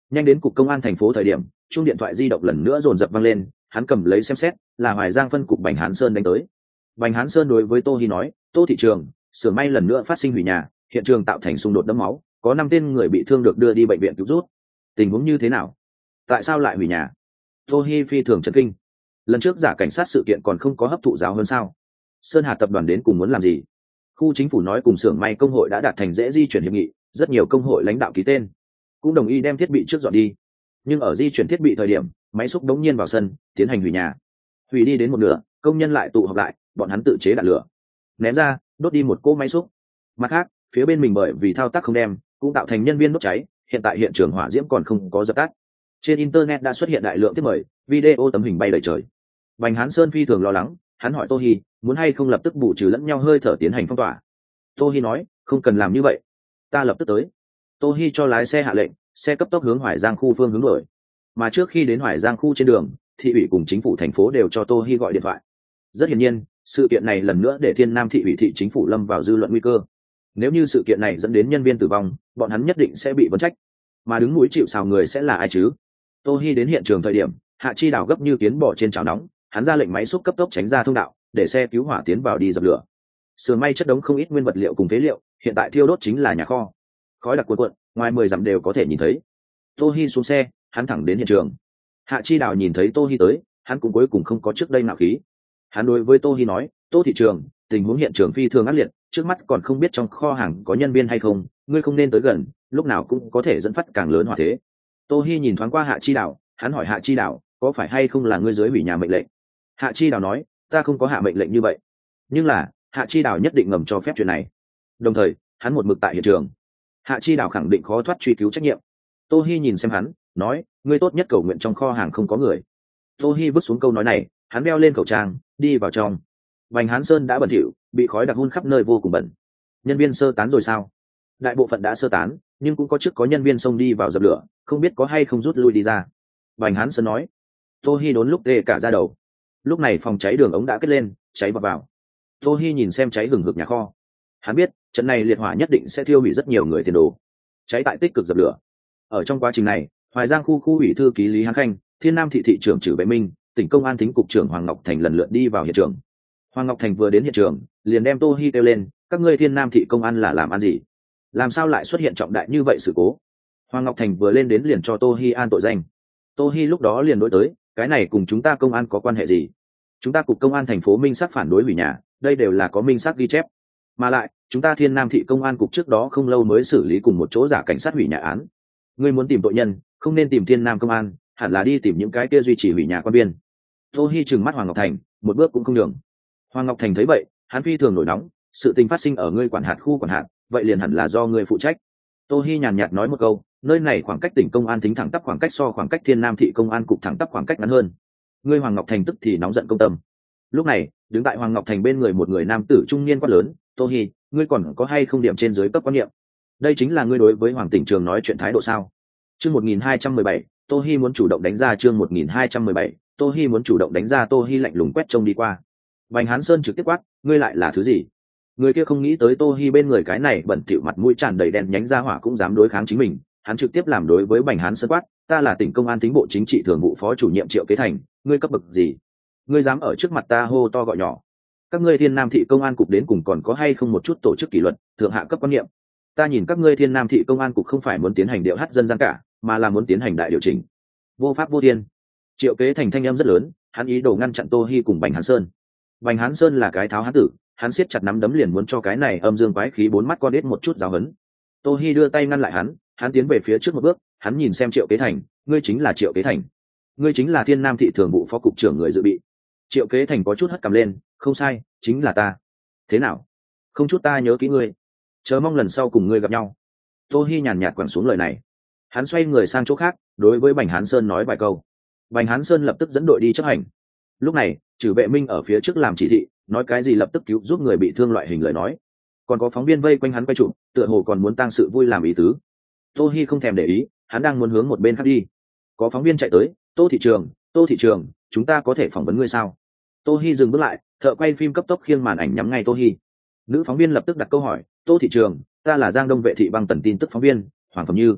Nhanh đến cục công an thành phố thời điểm, chuông điện thoại di động lần nữa dồn dập vang lên, hắn cầm lấy xem xét, là Hoài Giang phân cục Bành Hán Sơn đánh tới. Bành Hán Sơn đối với Tô Hi nói, Tô thị trường, xưởng may lần nữa phát sinh hủy nhà, hiện trường tạo thành xung đột đẫm máu, có năm tên người bị thương được đưa đi bệnh viện cứu rút. Tình huống như thế nào? Tại sao lại hủy nhà? Tô Hi phi thường chấn kinh. Lần trước giả cảnh sát sự kiện còn không có hấp thụ giáo hơn sao? Sơn Hà tập đoàn đến cùng muốn làm gì? Khu chính phủ nói cùng xưởng may công hội đã đạt thành dễ di chuyển hiệp nghị, rất nhiều công hội lãnh đạo ký tên, cũng đồng ý đem thiết bị trước dọn đi. Nhưng ở di chuyển thiết bị thời điểm, máy xúc đống nhiên vào sân, tiến hành hủy nhà. Hủy đi đến một nửa, công nhân lại tụ họp lại, bọn hắn tự chế đạn lửa, ném ra, đốt đi một cỗ máy xúc. Mặt khác, phía bên mình bởi vì thao tác không đem, cũng tạo thành nhân viên đốt cháy, hiện tại hiện trường hỏa diễm còn không có dập tắt. Trên internet đã xuất hiện đại lượng tiếp mời, video tấm hình bay đầy trời. Bành Hán Sơn phi thường lo lắng, hắn hỏi Tô Hi, muốn hay không lập tức bù trừ lẫn nhau hơi thở tiến hành phong tỏa. Tô Hi nói, không cần làm như vậy, ta lập tức tới. Tô Hi cho lái xe hạ lệnh, xe cấp tốc hướng Hoài Giang khu phương hướng đuổi. Mà trước khi đến Hoài Giang khu trên đường, thị ủy cùng chính phủ thành phố đều cho Tô Hi gọi điện thoại. Rất hiển nhiên, sự kiện này lần nữa để Thiên Nam thị ủy thị chính phủ lâm vào dư luận nguy cơ. Nếu như sự kiện này dẫn đến nhân viên tử vong, bọn hắn nhất định sẽ bị vấn trách. Mà đứng mũi chịu sào người sẽ là ai chứ? Tô Hi đến hiện trường thời điểm, Hạ Chi Đào gấp như kiến bò trên chảo nóng, hắn ra lệnh máy xúc cấp tốc tránh ra thông đạo, để xe cứu hỏa tiến vào đi dập lửa. Sườn may chất đống không ít nguyên vật liệu cùng phế liệu, hiện tại thiêu đốt chính là nhà kho. Khói đặc cuồn cuộn, ngoài mười dặm đều có thể nhìn thấy. Tô Hi xuống xe, hắn thẳng đến hiện trường. Hạ Chi Đào nhìn thấy Tô Hi tới, hắn cũng cuối cùng không có trước đây nạo khí. Hắn đối với Tô Hi nói, Tô thị trường, tình huống hiện trường phi thường ác liệt, trước mắt còn không biết trong kho hàng có nhân viên hay không, ngươi không nên tới gần, lúc nào cũng có thể dẫn phát càng lớn hỏa thế. Tô Hi nhìn thoáng qua Hạ Chi Đào, hắn hỏi Hạ Chi Đào, có phải hay không là ngươi dưới hủy nhà mệnh lệnh? Hạ Chi Đào nói, ta không có hạ mệnh lệnh như vậy, nhưng là Hạ Chi Đào nhất định ngầm cho phép chuyện này. Đồng thời, hắn một mực tại hiện trường. Hạ Chi Đào khẳng định khó thoát truy cứu trách nhiệm. Tô Hi nhìn xem hắn, nói, ngươi tốt nhất cầu nguyện trong kho hàng không có người. Tô Hi vứt xuống câu nói này, hắn đeo lên khẩu trang, đi vào trong. Bành Hán Sơn đã bẩn thỉu, bị khói đặc hun khắp nơi vô cùng bẩn. Nhân viên sơ tán rồi sao? Đại bộ phận đã sơ tán, nhưng cũng có trước có nhân viên xông đi vào dập lửa, không biết có hay không rút lui đi ra. Bành Hán Sơn nói. Tô Hi đốn lúc tê cả da đầu. Lúc này phòng cháy đường ống đã kết lên, cháy vào vào. Tô Hi nhìn xem cháy hừng hực nhà kho, hắn biết trận này liệt hỏa nhất định sẽ thiêu hủy rất nhiều người tiền đồ. Cháy tại tích cực dập lửa. Ở trong quá trình này, Hoài Giang khu khu ủy thư ký Lý Hán Khanh, Thiên Nam thị thị trưởng Trử Vệ Minh, tỉnh công an thính cục trưởng Hoàng Ngọc Thành lần lượt đi vào hiện trường. Hoàng Ngọc Thành vừa đến hiện trường, liền đem Tô Hi kêu lên, các ngươi Thiên Nam thị công an là làm ăn gì? Làm sao lại xuất hiện trọng đại như vậy sự cố? Hoàng Ngọc Thành vừa lên đến liền cho Tô Hi an tội danh. Tô Hi lúc đó liền đối tới, cái này cùng chúng ta công an có quan hệ gì? Chúng ta cục công an thành phố minh xác phản đối hủy nhà, đây đều là có minh xác ghi chép. Mà lại, chúng ta Thiên Nam thị công an cục trước đó không lâu mới xử lý cùng một chỗ giả cảnh sát hủy nhà án. Ngươi muốn tìm tội nhân, không nên tìm Thiên Nam công an, hẳn là đi tìm những cái kia duy trì hủy nhà quan biên. Tô Hi trừng mắt Hoàng Ngọc Thành, một bước cũng không nhường. Hoàng Ngọc Thành thấy vậy, hắn phi thường nổi nóng, sự tình phát sinh ở ngươi quản hạt khu quản hạt, vậy liền hẳn là do ngươi phụ trách. Tô Hi nhàn nhạt nói một câu, nơi này khoảng cách tỉnh công an thính thẳng tắp khoảng cách so khoảng cách Thiên Nam thị công an cục thẳng tắp khoảng cách ngắn hơn. Ngươi Hoàng Ngọc Thành tức thì nóng giận công tâm. Lúc này, đứng tại Hoàng Ngọc Thành bên người một người nam tử trung niên quát lớn, Tô Hi, ngươi còn có hay không điểm trên dưới cấp quan niệm? Đây chính là ngươi đối với Hoàng tỉnh trường nói chuyện thái độ sao? Chương một nghìn hai trăm mười bảy, Tô Hi muốn chủ động đánh ra chương một nghìn hai trăm mười bảy, Tô Hi muốn chủ động đánh ra. Tô Hi lạnh lùng quét trông đi qua. Bành Hán Sơn trực tiếp quát, ngươi lại là thứ gì? Người kia không nghĩ tới Tô Hi bên người cái này bẩn thỉu mặt mũi tràn đầy đen nhánh ra hỏa cũng dám đối kháng chính mình, hắn trực tiếp làm đối với Bành Hán Sơn quát, ta là tỉnh công an thính bộ chính trị thường vụ phó chủ nhiệm Triệu Kế Thành, ngươi cấp bậc gì? Ngươi dám ở trước mặt ta hô to gọi nhỏ? Các ngươi Thiên Nam thị công an cục đến cùng còn có hay không một chút tổ chức kỷ luật, thượng hạ cấp quan niệm? Ta nhìn các ngươi Thiên Nam thị công an cục không phải muốn tiến hành điệu hát dân gian cả, mà là muốn tiến hành đại điều chỉnh. Vô pháp vô thiên. Triệu Kế Thành thanh âm rất lớn, hắn ý đồ ngăn chặn Tô Hi cùng Bành Hán Sơn. Bành Hán Sơn là cái tháo hán tử, hắn siết chặt nắm đấm liền muốn cho cái này âm dương quái khí bốn mắt con đít một chút giáo huấn. Tô Hi đưa tay ngăn lại hắn, hắn tiến về phía trước một bước, hắn nhìn xem Triệu Kế Thành, ngươi chính là Triệu Kế Thành, ngươi chính là Thiên Nam thị thường vụ phó cục trưởng người dự bị. Triệu Kế Thành có chút hất cằm lên, không sai, chính là ta. Thế nào? Không chút ta nhớ kỹ ngươi, chờ mong lần sau cùng ngươi gặp nhau. Tô Hi nhàn nhạt quẳng xuống lời này, hắn xoay người sang chỗ khác, đối với Bành Hán Sơn nói vài câu. Bành Hán Sơn lập tức dẫn đội đi chấp hành. Lúc này, Trử Vệ Minh ở phía trước làm chỉ thị, nói cái gì lập tức cứu giúp người bị thương loại hình lời nói. Còn có phóng viên vây quanh hắn quay chụp, tựa hồ còn muốn tăng sự vui làm ý tứ. Tô Hi không thèm để ý, hắn đang muốn hướng một bên khác đi. Có phóng viên chạy tới, Tô thị trường, Tô thị trường, chúng ta có thể phỏng vấn ngươi sao? Tô Hi dừng bước lại, thợ quay phim cấp tốc khiêng màn ảnh nhắm ngay Tô Hi. Nữ phóng viên lập tức đặt câu hỏi, Tô thị trường, ta là Giang Đông vệ thị băng tần tin tức phóng viên Hoàng Phẩm Như.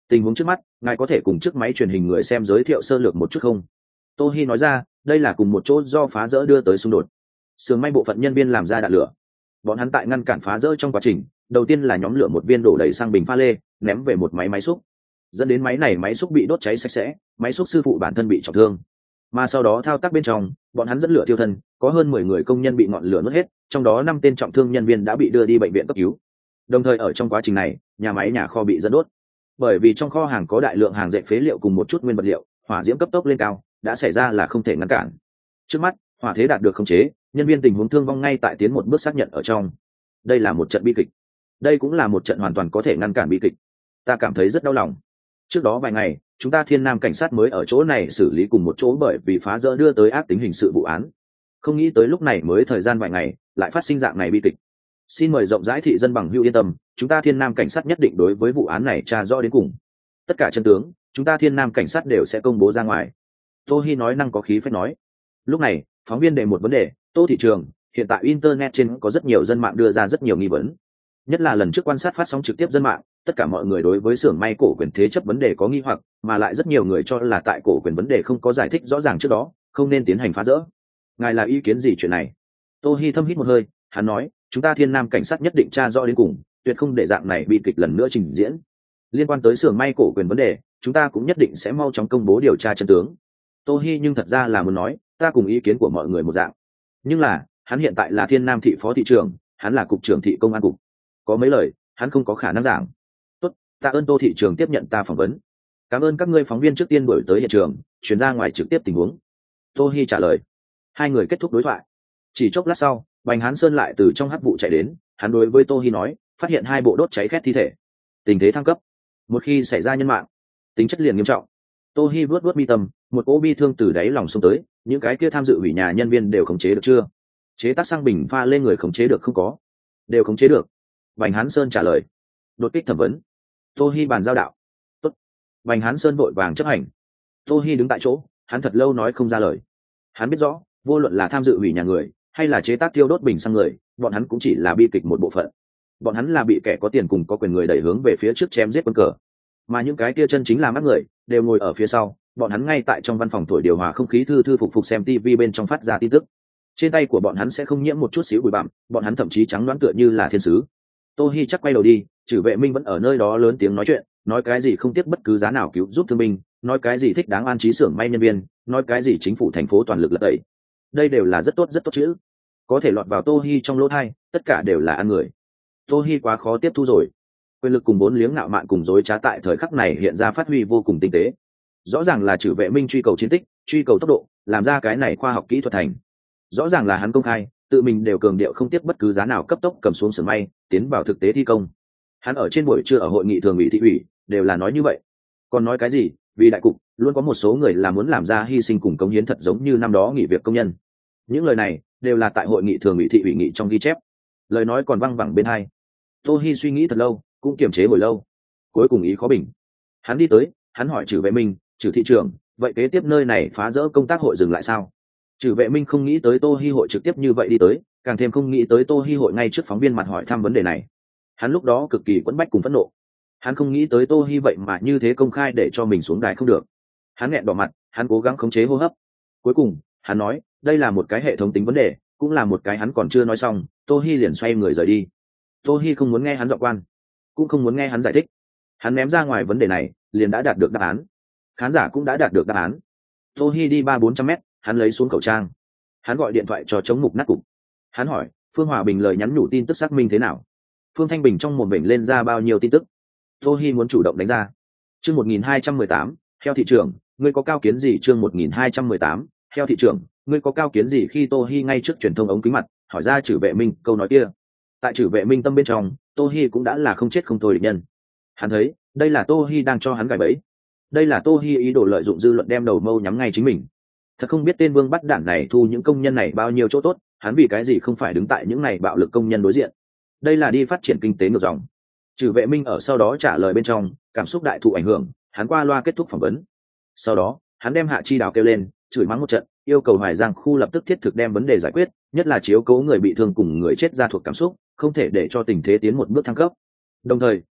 Tình huống trước mắt ngài có thể cùng chiếc máy truyền hình người xem giới thiệu sơ lược một chút không? Tô Hi nói ra, đây là cùng một chỗ do phá rỡ đưa tới xung đột. Sườn may bộ phận nhân viên làm ra đạn lửa, bọn hắn tại ngăn cản phá rỡ trong quá trình, đầu tiên là nhóm lửa một viên đổ đầy sang bình pha lê, ném về một máy máy xúc, dẫn đến máy này máy xúc bị đốt cháy sạch sẽ, máy xúc sư phụ bản thân bị trọng thương. Mà sau đó thao tác bên trong, bọn hắn dẫn lửa tiêu thân, có hơn mười người công nhân bị ngọn lửa nuốt hết, trong đó năm tên trọng thương nhân viên đã bị đưa đi bệnh viện cấp cứu. Đồng thời ở trong quá trình này, nhà máy nhà kho bị dẫn đốt. Bởi vì trong kho hàng có đại lượng hàng dệt phế liệu cùng một chút nguyên vật liệu, hỏa diễm cấp tốc lên cao, đã xảy ra là không thể ngăn cản. Trước mắt, hỏa thế đạt được khống chế, nhân viên tình huống thương vong ngay tại tiến một bước xác nhận ở trong. Đây là một trận bi kịch. Đây cũng là một trận hoàn toàn có thể ngăn cản bi kịch. Ta cảm thấy rất đau lòng. Trước đó vài ngày, chúng ta Thiên Nam cảnh sát mới ở chỗ này xử lý cùng một chỗ bởi vì phá rỡ đưa tới ác tính hình sự vụ án. Không nghĩ tới lúc này mới thời gian vài ngày, lại phát sinh dạng này bi kịch. Xin mời rộng rãi thị dân bằng hữu yên tâm, chúng ta Thiên Nam cảnh sát nhất định đối với vụ án này tra rõ đến cùng. Tất cả chân tướng, chúng ta Thiên Nam cảnh sát đều sẽ công bố ra ngoài. Tô Hi nói năng có khí phách nói. Lúc này, phóng viên đề một vấn đề, Tô thị trường, hiện tại internet trên có rất nhiều dân mạng đưa ra rất nhiều nghi vấn. Nhất là lần trước quan sát phát sóng trực tiếp dân mạng, tất cả mọi người đối với xưởng may cổ quyền thế chấp vấn đề có nghi hoặc, mà lại rất nhiều người cho là tại cổ quyền vấn đề không có giải thích rõ ràng trước đó, không nên tiến hành phá rỡ. Ngài là ý kiến gì chuyện này? Tô Hi thâm hít một hơi, hắn nói, chúng ta Thiên Nam cảnh sát nhất định tra rõ đến cùng, tuyệt không để dạng này bị kịch lần nữa trình diễn. Liên quan tới xưởng may cổ quyền vấn đề, chúng ta cũng nhất định sẽ mau chóng công bố điều tra chân tướng. Tô Hi nhưng thật ra là muốn nói, ta cùng ý kiến của mọi người một dạng. Nhưng là, hắn hiện tại là Thiên Nam thị phó thị trưởng, hắn là cục trưởng thị công an cục. Có mấy lời, hắn không có khả năng giảng. Tốt, tạ ơn Tô thị trưởng tiếp nhận ta phỏng vấn. Cảm ơn các ngươi phóng viên trước tiên đuổi tới hiện trường, truyền ra ngoài trực tiếp tình huống. Tô Hi trả lời. Hai người kết thúc đối thoại. Chỉ chốc lát sau, Bành Hán Sơn lại từ trong hắc vụ chạy đến, hắn đối với Tô Hi nói, phát hiện hai bộ đốt cháy khét thi thể. Tình thế thăng cấp. Một khi xảy ra nhân mạng, tính chất liền nghiêm trọng. Tô Hi vuốt vuốt mi tâm, một cỗ bi thương từ đáy lòng xông tới, những cái kia tham dự hủy nhà nhân viên đều khống chế được chưa? Chế tác xăng bình pha lên người khống chế được không có? Đều khống chế được. Bành Hán Sơn trả lời. Đột kích thẩm vấn. Tô Hi bàn giao đạo. Tốt. Bành Hán Sơn vội vàng chấp hành. Tô Hi đứng tại chỗ, hắn thật lâu nói không ra lời. Hắn biết rõ, vô luận là tham dự hủy nhà người, hay là chế tác tiêu đốt bình xăng người, bọn hắn cũng chỉ là bi kịch một bộ phận. Bọn hắn là bị kẻ có tiền cùng có quyền người đẩy hướng về phía trước chém giết quân cờ. Mà những cái kia chân chính là mắt người, đều ngồi ở phía sau, bọn hắn ngay tại trong văn phòng thổi điều hòa không khí thư thư phục phục xem tivi bên trong phát ra tin tức. Trên tay của bọn hắn sẽ không nhiễm một chút xíu bụi bặm, bọn hắn thậm chí trắng đoán tựa như là thiên sứ. Tô Hi chắc quay đầu đi, Trử Vệ Minh vẫn ở nơi đó lớn tiếng nói chuyện, nói cái gì không tiếc bất cứ giá nào cứu giúp thương binh, nói cái gì thích đáng an trí xưởng may nhân viên, nói cái gì chính phủ thành phố toàn lực lật tẩy. Đây đều là rất tốt rất tốt chữ, có thể lọt vào Tô Hi trong lỗ tai, tất cả đều là ăn người. Tô Hi quá khó tiếp thu rồi. Quyền lực cùng vốn liếng ngạo mạn cùng dối trá tại thời khắc này hiện ra phát huy vô cùng tinh tế. Rõ ràng là Trử Vệ Minh truy cầu chiến tích, truy cầu tốc độ, làm ra cái này khoa học kỹ thuật thành. Rõ ràng là hắn công khai, tự mình đều cường điệu không tiếc bất cứ giá nào cấp tốc cầm xuống xưởng may, tiến vào thực tế thi công. Hắn ở trên buổi trưa ở hội nghị thường ủy thị ủy, đều là nói như vậy. Còn nói cái gì? Vì đại cục, luôn có một số người là muốn làm ra hy sinh cùng cống hiến thật giống như năm đó nghỉ việc công nhân. Những lời này đều là tại hội nghị thường ủy thị ủy nghị trong ghi chép. Lời nói còn văng vẳng bên hai. Tô Hi suy nghĩ thật lâu, cũng kiềm chế hồi lâu. Cuối cùng ý khó bình. Hắn đi tới, hắn hỏi Trử Vệ Minh, Trử thị trưởng, vậy kế tiếp nơi này phá rỡ công tác hội dừng lại sao? Trử Vệ Minh không nghĩ tới Tô Hi hội trực tiếp như vậy đi tới, càng thêm không nghĩ tới Tô Hi hội ngay trước phóng viên mặt hỏi thăm vấn đề này. Hắn lúc đó cực kỳ quẫn bách cùng phẫn nộ. Hắn không nghĩ tới Tô Hi vậy mà như thế công khai để cho mình xuống đài không được. Hắn nghẹn đỏ mặt, hắn cố gắng khống chế hô hấp. Cuối cùng, hắn nói, đây là một cái hệ thống tính vấn đề, cũng là một cái hắn còn chưa nói xong, Tô Hi liền xoay người rời đi. Tô Hi không muốn nghe hắn giọng quan, cũng không muốn nghe hắn giải thích. Hắn ném ra ngoài vấn đề này, liền đã đạt được đáp án. Khán giả cũng đã đạt được đáp án. Tô Hi đi ba bốn trăm mét, hắn lấy xuống khẩu trang. Hắn gọi điện thoại cho chống mục nát cục. Hắn hỏi, Phương Hòa Bình lời nhắn nhủ tin tức xác minh thế nào? Phương Thanh Bình trong một bệnh lên ra bao nhiêu tin tức? Tô Hi muốn chủ động đánh ra. Chương một nghìn hai trăm mười tám, theo thị trường, ngươi có cao kiến gì? Chương một nghìn hai trăm mười tám, theo thị trường, ngươi có cao kiến gì? Khi Tô Hi ngay trước truyền thông ống kính mặt, hỏi ra Trử Vệ Minh câu nói kia. Tại Trử Vệ Minh tâm bên trong, Tô Hi cũng đã là không chết không thôi địch nhân. Hắn thấy, đây là Tô Hi đang cho hắn gài bẫy. Đây là Tô Hi ý đồ lợi dụng dư luận đem đầu mâu nhắm ngay chính mình. Thật không biết tên vương bắt đản này thu những công nhân này bao nhiêu chỗ tốt, hắn vì cái gì không phải đứng tại những này bạo lực công nhân đối diện. Đây là đi phát triển kinh tế ngược dòng. Trử Vệ Minh ở sau đó trả lời bên trong, cảm xúc đại thụ ảnh hưởng, hắn qua loa kết thúc phỏng vấn. Sau đó, hắn đem Hạ Chi Đào kêu lên, chửi mắng một trận, yêu cầu Hoài Giang khu lập tức thiết thực đem vấn đề giải quyết, nhất là chiếu cố người bị thương cùng người chết ra thuộc cảm xúc, không thể để cho tình thế tiến một bước thăng cấp. Đồng thời,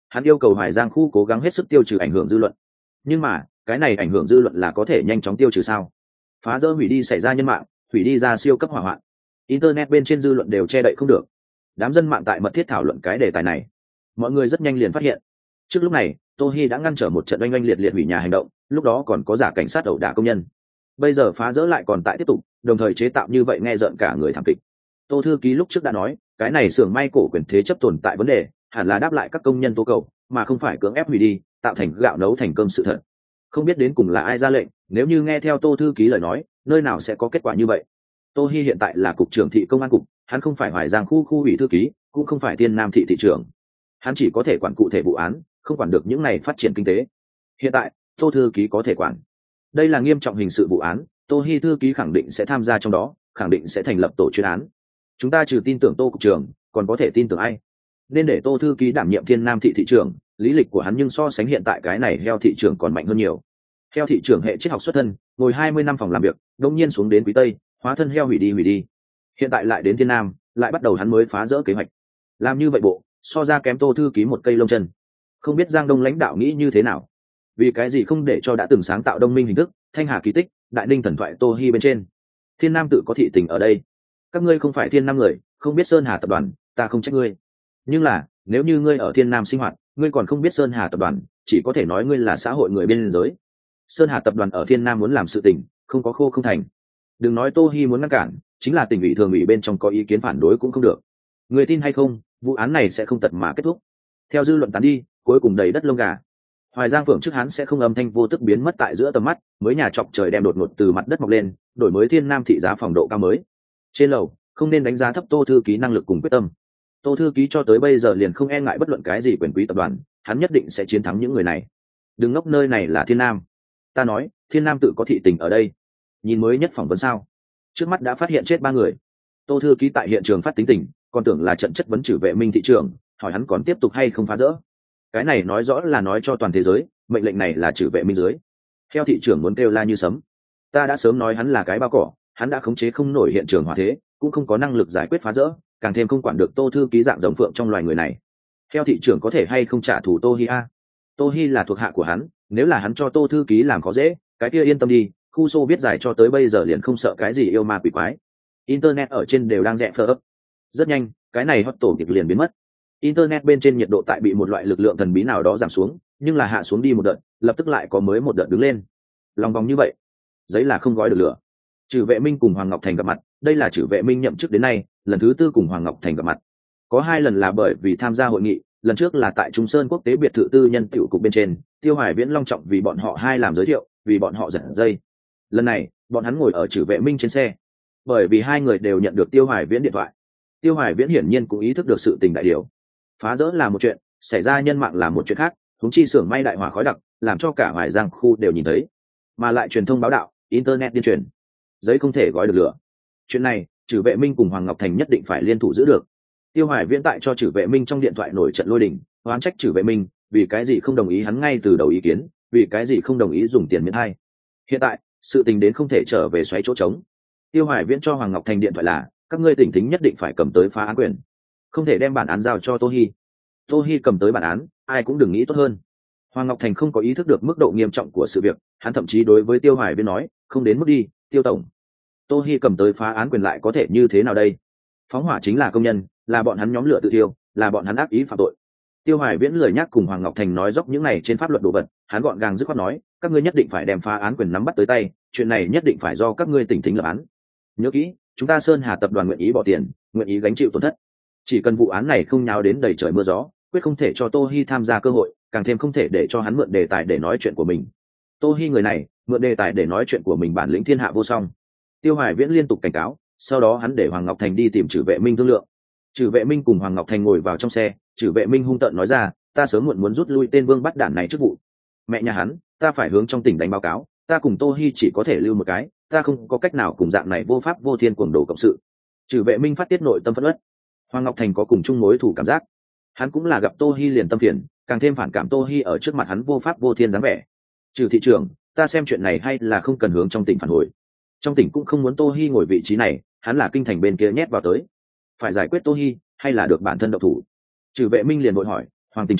hắn yêu cầu Hoài Giang khu cố gắng hết sức tiêu trừ ảnh hưởng dư luận. Nhưng mà cái này ảnh hưởng dư luận là có thể nhanh chóng tiêu trừ sao? Phá rỡ hủy đi xảy ra nhân mạng, hủy đi ra siêu cấp hỏa hoạn, internet bên trên dư luận đều che đậy không được. Đám dân mạng tại mật thiết thảo luận cái đề tài này. Mọi người rất nhanh liền phát hiện, trước lúc này Tô Hi đã ngăn trở một trận oanh oanh liệt liệt hủy nhà hành động, lúc đó còn có giả cảnh sát ẩu đả công nhân. Bây giờ phá rỡ lại còn tại tiếp tục, đồng thời chế tạo như vậy nghe rợn cả người thảm kịch. Tô thư ký lúc trước đã nói, cái này xưởng may cổ quyền thế chấp tồn tại vấn đề, hẳn là đáp lại các công nhân tố cầu, mà không phải cưỡng ép hủy đi, tạo thành gạo nấu thành cơm sự thật. Không biết đến cùng là ai ra lệnh, nếu như nghe theo Tô thư ký lời nói, nơi nào sẽ có kết quả như vậy. Tô Hi hiện tại là cục trưởng thị công an cục, hắn không phải Hoài Giang khu khu ủy thư ký, cũng không phải Thiên Nam thị thị trưởng. Hắn chỉ có thể quản cụ thể vụ án, không quản được những này phát triển kinh tế. Hiện tại Tô thư ký có thể quản. Đây là nghiêm trọng hình sự vụ án, Tô Hi thư ký khẳng định sẽ tham gia trong đó, khẳng định sẽ thành lập tổ chuyên án. Chúng ta trừ tin tưởng Tô cục trưởng, còn có thể tin tưởng ai? Nên để Tô thư ký đảm nhiệm Thiên Nam thị thị trưởng, lý lịch của hắn nhưng so sánh hiện tại cái này heo thị trưởng còn mạnh hơn nhiều. Heo thị trưởng hệ triết học xuất thân, ngồi hai mươi năm phòng làm việc, đột nhiên xuống đến Quý Tây, hóa thân heo hủy đi hủy đi. Hiện tại lại đến Thiên Nam, lại bắt đầu hắn mới phá rỡ kế hoạch. Làm như vậy bộ, so ra kém Tô thư ký một cây lông chân. Không biết Giang Đông lãnh đạo nghĩ như thế nào? Vì cái gì không để cho đã từng sáng tạo Đông Minh hình thức, Thanh Hà kỳ tích, Đại Ninh thần thoại Tô Hi bên trên? Thiên Nam tự có thị tình ở đây. Các ngươi không phải Thiên Nam người, không biết Sơn Hà tập đoàn, ta không trách ngươi. Nhưng là, nếu như ngươi ở Thiên Nam sinh hoạt, ngươi còn không biết Sơn Hà tập đoàn, chỉ có thể nói ngươi là xã hội người bên giới. Sơn Hà tập đoàn ở Thiên Nam muốn làm sự tình, không có khô không thành. Đừng nói Tô Hi muốn ngăn cản, chính là tỉnh ủy thường ủy bên trong có ý kiến phản đối cũng không được. Người tin hay không, vụ án này sẽ không tật mà kết thúc. Theo dư luận tán đi, cuối cùng đầy đất lông gà. Hoài Giang Phượng trước hắn sẽ không âm thanh vô tức biến mất tại giữa tầm mắt, mới nhà chọc trời đem đột ngột từ mặt đất mọc lên, đổi mới Thiên Nam thị giá phòng độ cao mới. Trên lầu, không nên đánh giá thấp Tô thư ký năng lực cùng quyết tâm. Tô thư ký cho tới bây giờ liền không e ngại bất luận cái gì quyền quý tập đoàn, hắn nhất định sẽ chiến thắng những người này. Đừng ngốc, nơi này là Thiên Nam. Ta nói, Thiên Nam tự có thị tình ở đây. Nhìn mới nhất phỏng vấn sao? Trước mắt đã phát hiện chết ba người. Tô thư ký tại hiện trường phát tính tình, còn tưởng là trận chất vấn Trử Vệ Minh thị trưởng, hỏi hắn còn tiếp tục hay không phá rỡ. Cái này nói rõ là nói cho toàn thế giới, mệnh lệnh này là Trử Vệ Minh dưới. Theo thị trưởng muốn kêu la như sấm. Ta đã sớm nói hắn là cái bao cỏ, hắn đã khống chế không nổi hiện trường hỏa thế, cũng không có năng lực giải quyết phá rỡ, càng thêm không quản được Tô thư ký dạng rồng phượng trong loài người này. Theo thị trưởng có thể hay không trả thù Tô Hi a? Tô Hi là thuộc hạ của hắn, nếu là hắn cho Tô thư ký làm khó dễ, cái kia yên tâm đi, khu xô viết giải cho tới bây giờ liền không sợ cái gì yêu ma quỷ quái. Internet ở trên đều đang rẽ phơ ấp. Rất nhanh, cái này hot tổ kịch liền biến mất. Internet bên trên nhiệt độ tại bị một loại lực lượng thần bí nào đó giảm xuống, nhưng là hạ xuống đi một đợt, lập tức lại có mới một đợt đứng lên. Lòng vòng như vậy, giấy là không gói được lửa. Trử Vệ Minh cùng Hoàng Ngọc Thành gặp mặt, đây là Trử Vệ Minh nhậm chức đến nay lần thứ tư cùng Hoàng Ngọc Thành gặp mặt. Có hai lần là bởi vì tham gia hội nghị, lần trước là tại Trung Sơn Quốc tế biệt thự tư nhân tiểu cục bên trên, Tiêu Hoài Viễn long trọng vì bọn họ hai làm giới thiệu, vì bọn họ giật dây. Lần này, bọn hắn ngồi ở Trử Vệ Minh trên xe, bởi vì hai người đều nhận được Tiêu Hoài Viễn điện thoại. Tiêu Hoài Viễn hiển nhiên cũng ý thức được sự tình đại điều. Phá rỡ là một chuyện, xảy ra nhân mạng là một chuyện khác, huống chi xưởng may đại hỏa khói đặc, làm cho cả Hoài Giang khu đều nhìn thấy, mà lại truyền thông báo đạo, internet điên truyền, giấy không thể gói được lửa. Chuyện này, Trử Vệ Minh cùng Hoàng Ngọc Thành nhất định phải liên thủ giữ được. Tiêu Hoài Viễn tại cho Trử Vệ Minh trong điện thoại nổi trận lôi đình, oán trách Trử Vệ Minh, vì cái gì không đồng ý hắn ngay từ đầu ý kiến, vì cái gì không đồng ý dùng tiền miễn hai. Hiện tại, sự tình đến không thể trở về xoáy chỗ trống. Tiêu Hoài Viễn cho Hoàng Ngọc Thành điện thoại là, các ngươi tỉnh thính nhất định phải cầm tới phá án quyền, không thể đem bản án giao cho Tô Hi. Tô Hi cầm tới bản án, ai cũng đừng nghĩ tốt hơn. Hoàng Ngọc Thành không có ý thức được mức độ nghiêm trọng của sự việc, hắn thậm chí đối với Tiêu Hoài Viễn nói, không đến mức đi, Tiêu tổng. Tô Hi cầm tới phá án quyền lại có thể như thế nào đây? Phóng hỏa chính là công nhân, là bọn hắn nhóm lửa tự tiêu, là bọn hắn ác ý phạm tội. Tiêu Hoài Viễn lười nhắc cùng Hoàng Ngọc Thành nói dốc những này trên pháp luật đồ vật, hắn gọn gàng dứt khoát nói, các ngươi nhất định phải đem phá án quyền nắm bắt tới tay, chuyện này nhất định phải do các ngươi tỉnh thính lập án. Nhớ kỹ, chúng ta Sơn Hà tập đoàn nguyện ý bỏ tiền, nguyện ý gánh chịu tổn thất. Chỉ cần vụ án này không nháo đến đầy trời mưa gió, quyết không thể cho Tô Hi tham gia cơ hội, càng thêm không thể để cho hắn mượn đề tài để nói chuyện của mình. Tô Hi người này, mượn đề tài để nói chuyện của mình bản lĩnh thiên hạ vô song. Tiêu Hoài Viễn liên tục cảnh cáo, sau đó hắn để Hoàng Ngọc Thành đi tìm Trử Vệ Minh thương lượng. Trử Vệ Minh cùng Hoàng Ngọc Thành ngồi vào trong xe, Trử Vệ Minh hung tợn nói ra, ta sớm muộn muốn rút lui tên vương bắt đản này trước vụ. Mẹ nhà hắn, ta phải hướng trong tỉnh đánh báo cáo, ta cùng Tô Hi chỉ có thể lưu một cái, ta không có cách nào cùng dạng này vô pháp vô thiên cuồng đồ cộng sự. Trử Vệ Minh phát tiết nội tâm phẫn uất. Hoàng Ngọc Thành có cùng chung mối thù cảm giác, hắn cũng là gặp Tô Hi liền tâm phiền, càng thêm phản cảm Tô Hi ở trước mặt hắn vô pháp vô thiên dáng vẻ. Trừ thị trưởng, ta xem chuyện này hay là không cần hướng trong tỉnh phản hồi. Trong tỉnh cũng không muốn Tô Hi ngồi vị trí này, hắn là kinh thành bên kia nhét vào tới, phải giải quyết Tô Hi hay là được bản thân động thủ. Trừ Vệ Minh liền vội hỏi, Hoàng tỉnh trưởng,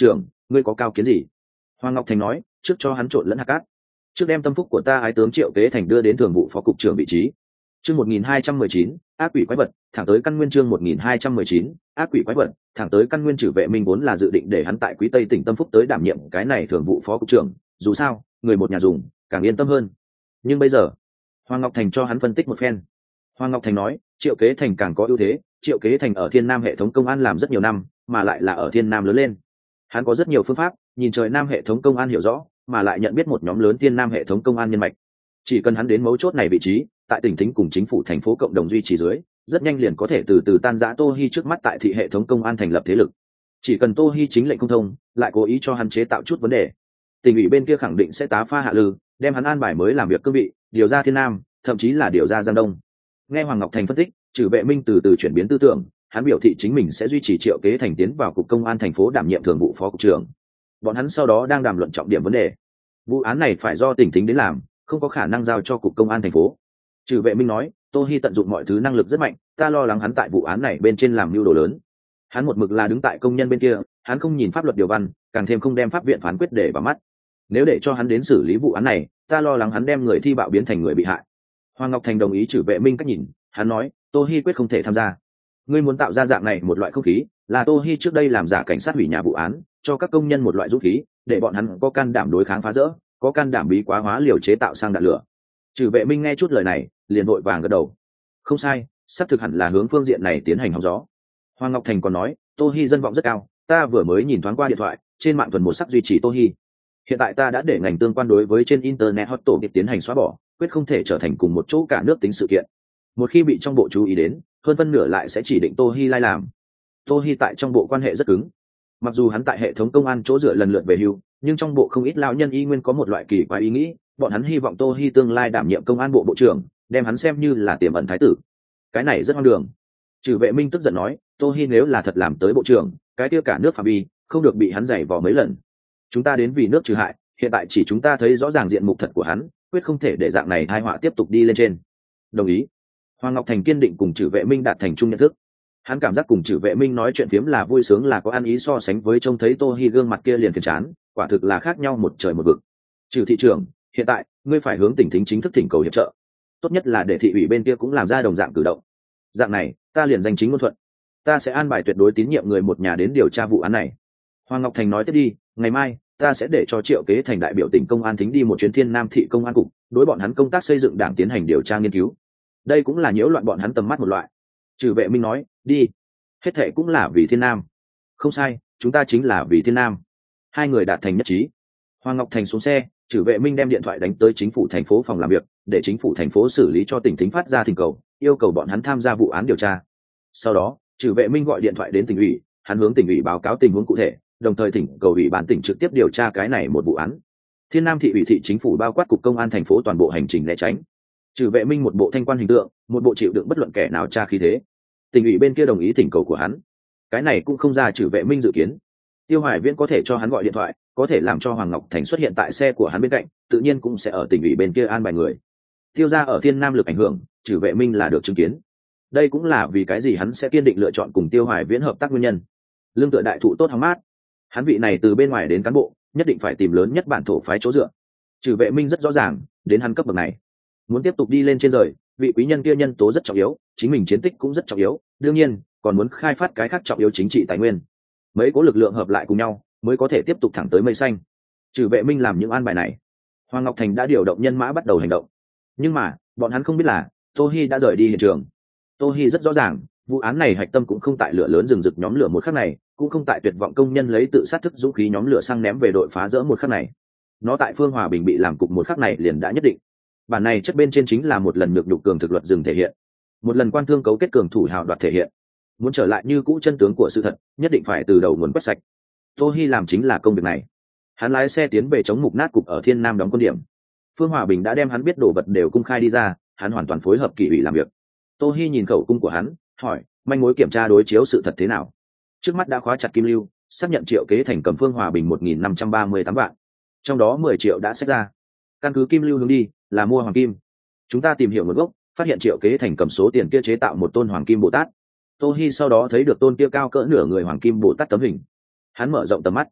ngươi có cao kiến gì? Hoàng Ngọc Thành nói, trước cho hắn trộn lẫn hạt cát, trước đem tâm phúc của ta ái tướng Triệu Kế Thành đưa đến thường vụ phó cục trưởng vị trí. Chương một nghìn hai trăm mười chín, ác quỷ quái vật, thẳng tới căn nguyên. Chương một nghìn hai trăm mười chín, ác quỷ quái vật, thẳng tới căn nguyên. Trừ Vệ Minh vốn là dự định để hắn tại Quý Tây tỉnh Tâm Phúc tới đảm nhiệm cái này thường vụ phó cục trưởng, dù sao, người một nhà dùng, càng yên tâm hơn. Nhưng bây giờ, Hoàng Ngọc Thành cho hắn phân tích một phen. Hoàng Ngọc Thành nói, Triệu Kế Thành càng có ưu thế, Triệu Kế Thành ở Thiên Nam hệ thống công an làm rất nhiều năm, mà lại là ở Thiên Nam lớn lên. Hắn có rất nhiều phương pháp, nhìn trời Nam hệ thống công an hiểu rõ, mà lại nhận biết một nhóm lớn Thiên Nam hệ thống công an nhân mạch. Chỉ cần hắn đến mấu chốt này vị trí, tại tỉnh thính cùng chính phủ thành phố cộng đồng duy trì dưới, rất nhanh liền có thể từ từ tan rã Tô Hi trước mắt tại thị hệ thống công an thành lập thế lực. Chỉ cần Tô Hi chính lệnh không thông, lại cố ý cho hắn chế tạo chút vấn đề, tỉnh ủy bên kia khẳng định sẽ tá pha hạ lư, đem hắn an bài mới làm việc cương vị, điều ra Thiên Nam, thậm chí là điều ra Giang Đông. Nghe Hoàng Ngọc Thành phân tích, Trừ Vệ Minh từ từ chuyển biến tư tưởng, hắn biểu thị chính mình sẽ duy trì Triệu Kế Thành tiến vào cục công an thành phố đảm nhiệm thường vụ phó cục trưởng. Bọn hắn sau đó đang đàm luận trọng điểm vấn đề. Vụ án này phải do tỉnh thính đến làm, không có khả năng giao cho cục công an thành phố. Trừ Vệ Minh nói, Tô Hi tận dụng mọi thứ năng lực rất mạnh, ta lo lắng hắn tại vụ án này bên trên làm mưu đồ lớn. Hắn một mực là đứng tại công nhân bên kia, hắn không nhìn pháp luật điều văn, càng thêm không đem pháp viện phán quyết để vào mắt. Nếu để cho hắn đến xử lý vụ án này, ta lo lắng hắn đem người thi bạo biến thành người bị hại. Hoàng Ngọc Thành đồng ý Trừ Vệ Minh cách nhìn, hắn nói, Tô Hi quyết không thể tham gia. Ngươi muốn tạo ra dạng này một loại không khí, là Tô Hi trước đây làm giả cảnh sát hủy nhà vụ án, cho các công nhân một loại dũng khí, để bọn hắn có can đảm đối kháng phá rỡ, có can đảm bí quá hóa liều chế tạo sang đạn lửa. Trừ Vệ Minh nghe chút lời này, liền vội vàng gật đầu. Không sai, sắp thực hẳn là hướng phương diện này tiến hành hóng gió. Hoàng Ngọc Thành còn nói, Tô Hi dân vọng rất cao, ta vừa mới nhìn thoáng qua điện thoại, trên mạng thuần một sắc duy trì Tô Hi. Hiện tại ta đã để ngành tương quan đối với trên internet hot tổ nghiệp tiến hành xóa bỏ, quyết không thể trở thành cùng một chỗ cả nước tính sự kiện. Một khi bị trong bộ chú ý đến, hơn phân nửa lại sẽ chỉ định Tô Hi lai làm. Tô Hi tại trong bộ quan hệ rất cứng, mặc dù hắn tại hệ thống công an chỗ dựa lần lượt về hưu, nhưng trong bộ không ít lão nhân y nguyên có một loại kỳ quái ý nghĩ, bọn hắn hy vọng Tô Hi tương lai đảm nhiệm công an bộ bộ trưởng, đem hắn xem như là tiềm ẩn thái tử. Cái này rất hoang đường. Trừ Vệ Minh tức giận nói, Tô Hi nếu là thật làm tới bộ trưởng, cái kia cả nước phạm vi không được bị hắn giày vò mấy lần. Chúng ta đến vì nước trừ hại, hiện tại chỉ chúng ta thấy rõ ràng diện mục thật của hắn, quyết không thể để dạng này tai họa tiếp tục đi lên trên. Đồng ý. Hoàng Ngọc Thành kiên định cùng Trừ Vệ Minh đạt thành chung nhận thức. Hắn cảm giác cùng Trừ Vệ Minh nói chuyện phiếm là vui sướng là có ăn ý, so sánh với trông thấy Tô Hi gương mặt kia liền phiền chán, quả thực là khác nhau một trời một vực. Trừ thị trưởng, hiện tại ngươi phải hướng tỉnh thính chính thức thỉnh cầu hiệp trợ, tốt nhất là để thị ủy bên kia cũng làm ra đồng dạng cử động. Dạng này, ta liền danh chính ngôn thuận, ta sẽ an bài tuyệt đối tín nhiệm người một nhà đến điều tra vụ án này. Hoàng Ngọc Thành nói tiếp đi, ngày mai ta sẽ để cho Triệu Kế Thành đại biểu tỉnh công an thính đi một chuyến Thiên Nam thị công an cục, đối bọn hắn công tác xây dựng đảng tiến hành điều tra nghiên cứu. Đây cũng là nhiễu loạn bọn hắn tầm mắt một loại. Trừ Vệ Minh nói, đi, hết thệ cũng là vì Thiên Nam. Không sai, chúng ta chính là vì Thiên Nam. Hai người đạt thành nhất trí. Hoàng Ngọc Thành xuống xe, Trừ Vệ Minh đem điện thoại đánh tới chính phủ thành phố phòng làm việc, để chính phủ thành phố xử lý cho tỉnh thính phát ra thỉnh cầu, yêu cầu bọn hắn tham gia vụ án điều tra. Sau đó, Trừ Vệ Minh gọi điện thoại đến tỉnh ủy, hắn hướng tỉnh ủy báo cáo tình huống cụ thể, đồng thời thỉnh cầu ủy ban tỉnh trực tiếp điều tra cái này một vụ án. Thiên Nam thị ủy thị chính phủ bao quát cục công an thành phố toàn bộ hành trình né tránh. Trừ Vệ Minh một bộ thanh quan hình tượng, một bộ chịu đựng bất luận kẻ nào tra khí thế. Tỉnh ủy bên kia đồng ý thỉnh cầu của hắn. Cái này cũng không ra Trừ Vệ Minh dự kiến. Tiêu Hoài Viễn có thể cho hắn gọi điện thoại, có thể làm cho Hoàng Ngọc Thành xuất hiện tại xe của hắn bên cạnh, tự nhiên cũng sẽ ở tỉnh ủy bên kia an bài người. Tiêu gia ở Thiên Nam lực ảnh hưởng, Trừ Vệ Minh là được chứng kiến. Đây cũng là vì cái gì hắn sẽ kiên định lựa chọn cùng Tiêu Hoài Viễn hợp tác nguyên nhân. Lương tựa đại thụ tốt hóng mát. Hắn vị này từ bên ngoài đến cán bộ, nhất định phải tìm lớn nhất bản thổ phái chỗ dựa. Trừ Vệ Minh rất rõ ràng, đến hắn cấp bậc này, muốn tiếp tục đi lên trên rời, vị quý nhân kia nhân tố rất trọng yếu, chính mình chiến tích cũng rất trọng yếu, đương nhiên còn muốn khai phát cái khác trọng yếu chính trị tài nguyên. Mấy cố lực lượng hợp lại cùng nhau mới có thể tiếp tục thẳng tới mây xanh. Trừ Vệ Minh làm những an bài này, Hoàng Ngọc Thành đã điều động nhân mã bắt đầu hành động. Nhưng mà bọn hắn không biết là Tô Hi đã rời đi hiện trường. Tô Hi rất rõ ràng, vụ án này hạch tâm cũng không tại lửa lớn rừng rực nhóm lửa một khắc này, cũng không tại tuyệt vọng công nhân lấy tự sát thức dũng khí nhóm lửa xăng ném về đội phá rỡ một khắc này. Nó tại Phương Hòa Bình bị làm cục một khắc này liền đã nhất định. Bản này chất bên trên chính là một lần nhược nhục cường thực luật rừng thể hiện, một lần quan thương cấu kết cường thủ hào đoạt thể hiện. Muốn trở lại như cũ chân tướng của sự thật, nhất định phải từ đầu nguồn quét sạch. Tô Hi làm chính là công việc này. Hắn lái xe tiến về chống mục nát cục ở Thiên Nam đóng quân điểm. Phương Hòa Bình đã đem hắn biết đồ vật đều công khai đi ra, hắn hoàn toàn phối hợp kỷ ủy làm việc. Tô Hi nhìn khẩu cung của hắn, hỏi, manh mối kiểm tra đối chiếu sự thật thế nào? Trước mắt đã khóa chặt kim lưu, xác nhận Triệu Kế Thành cầm Phương Hòa Bình một nghìn năm trăm ba mươi tám vạn, trong đó mười triệu đã xét ra. Căn cứ kim lưu hướng đi là mua hoàng kim. Chúng ta tìm hiểu nguồn gốc, phát hiện Triệu Kế Thành cầm số tiền kia chế tạo một tôn hoàng kim Bồ Tát. Tô Hi sau đó thấy được tôn kia cao cỡ nửa người hoàng kim Bồ Tát tấm hình. Hắn mở rộng tầm mắt.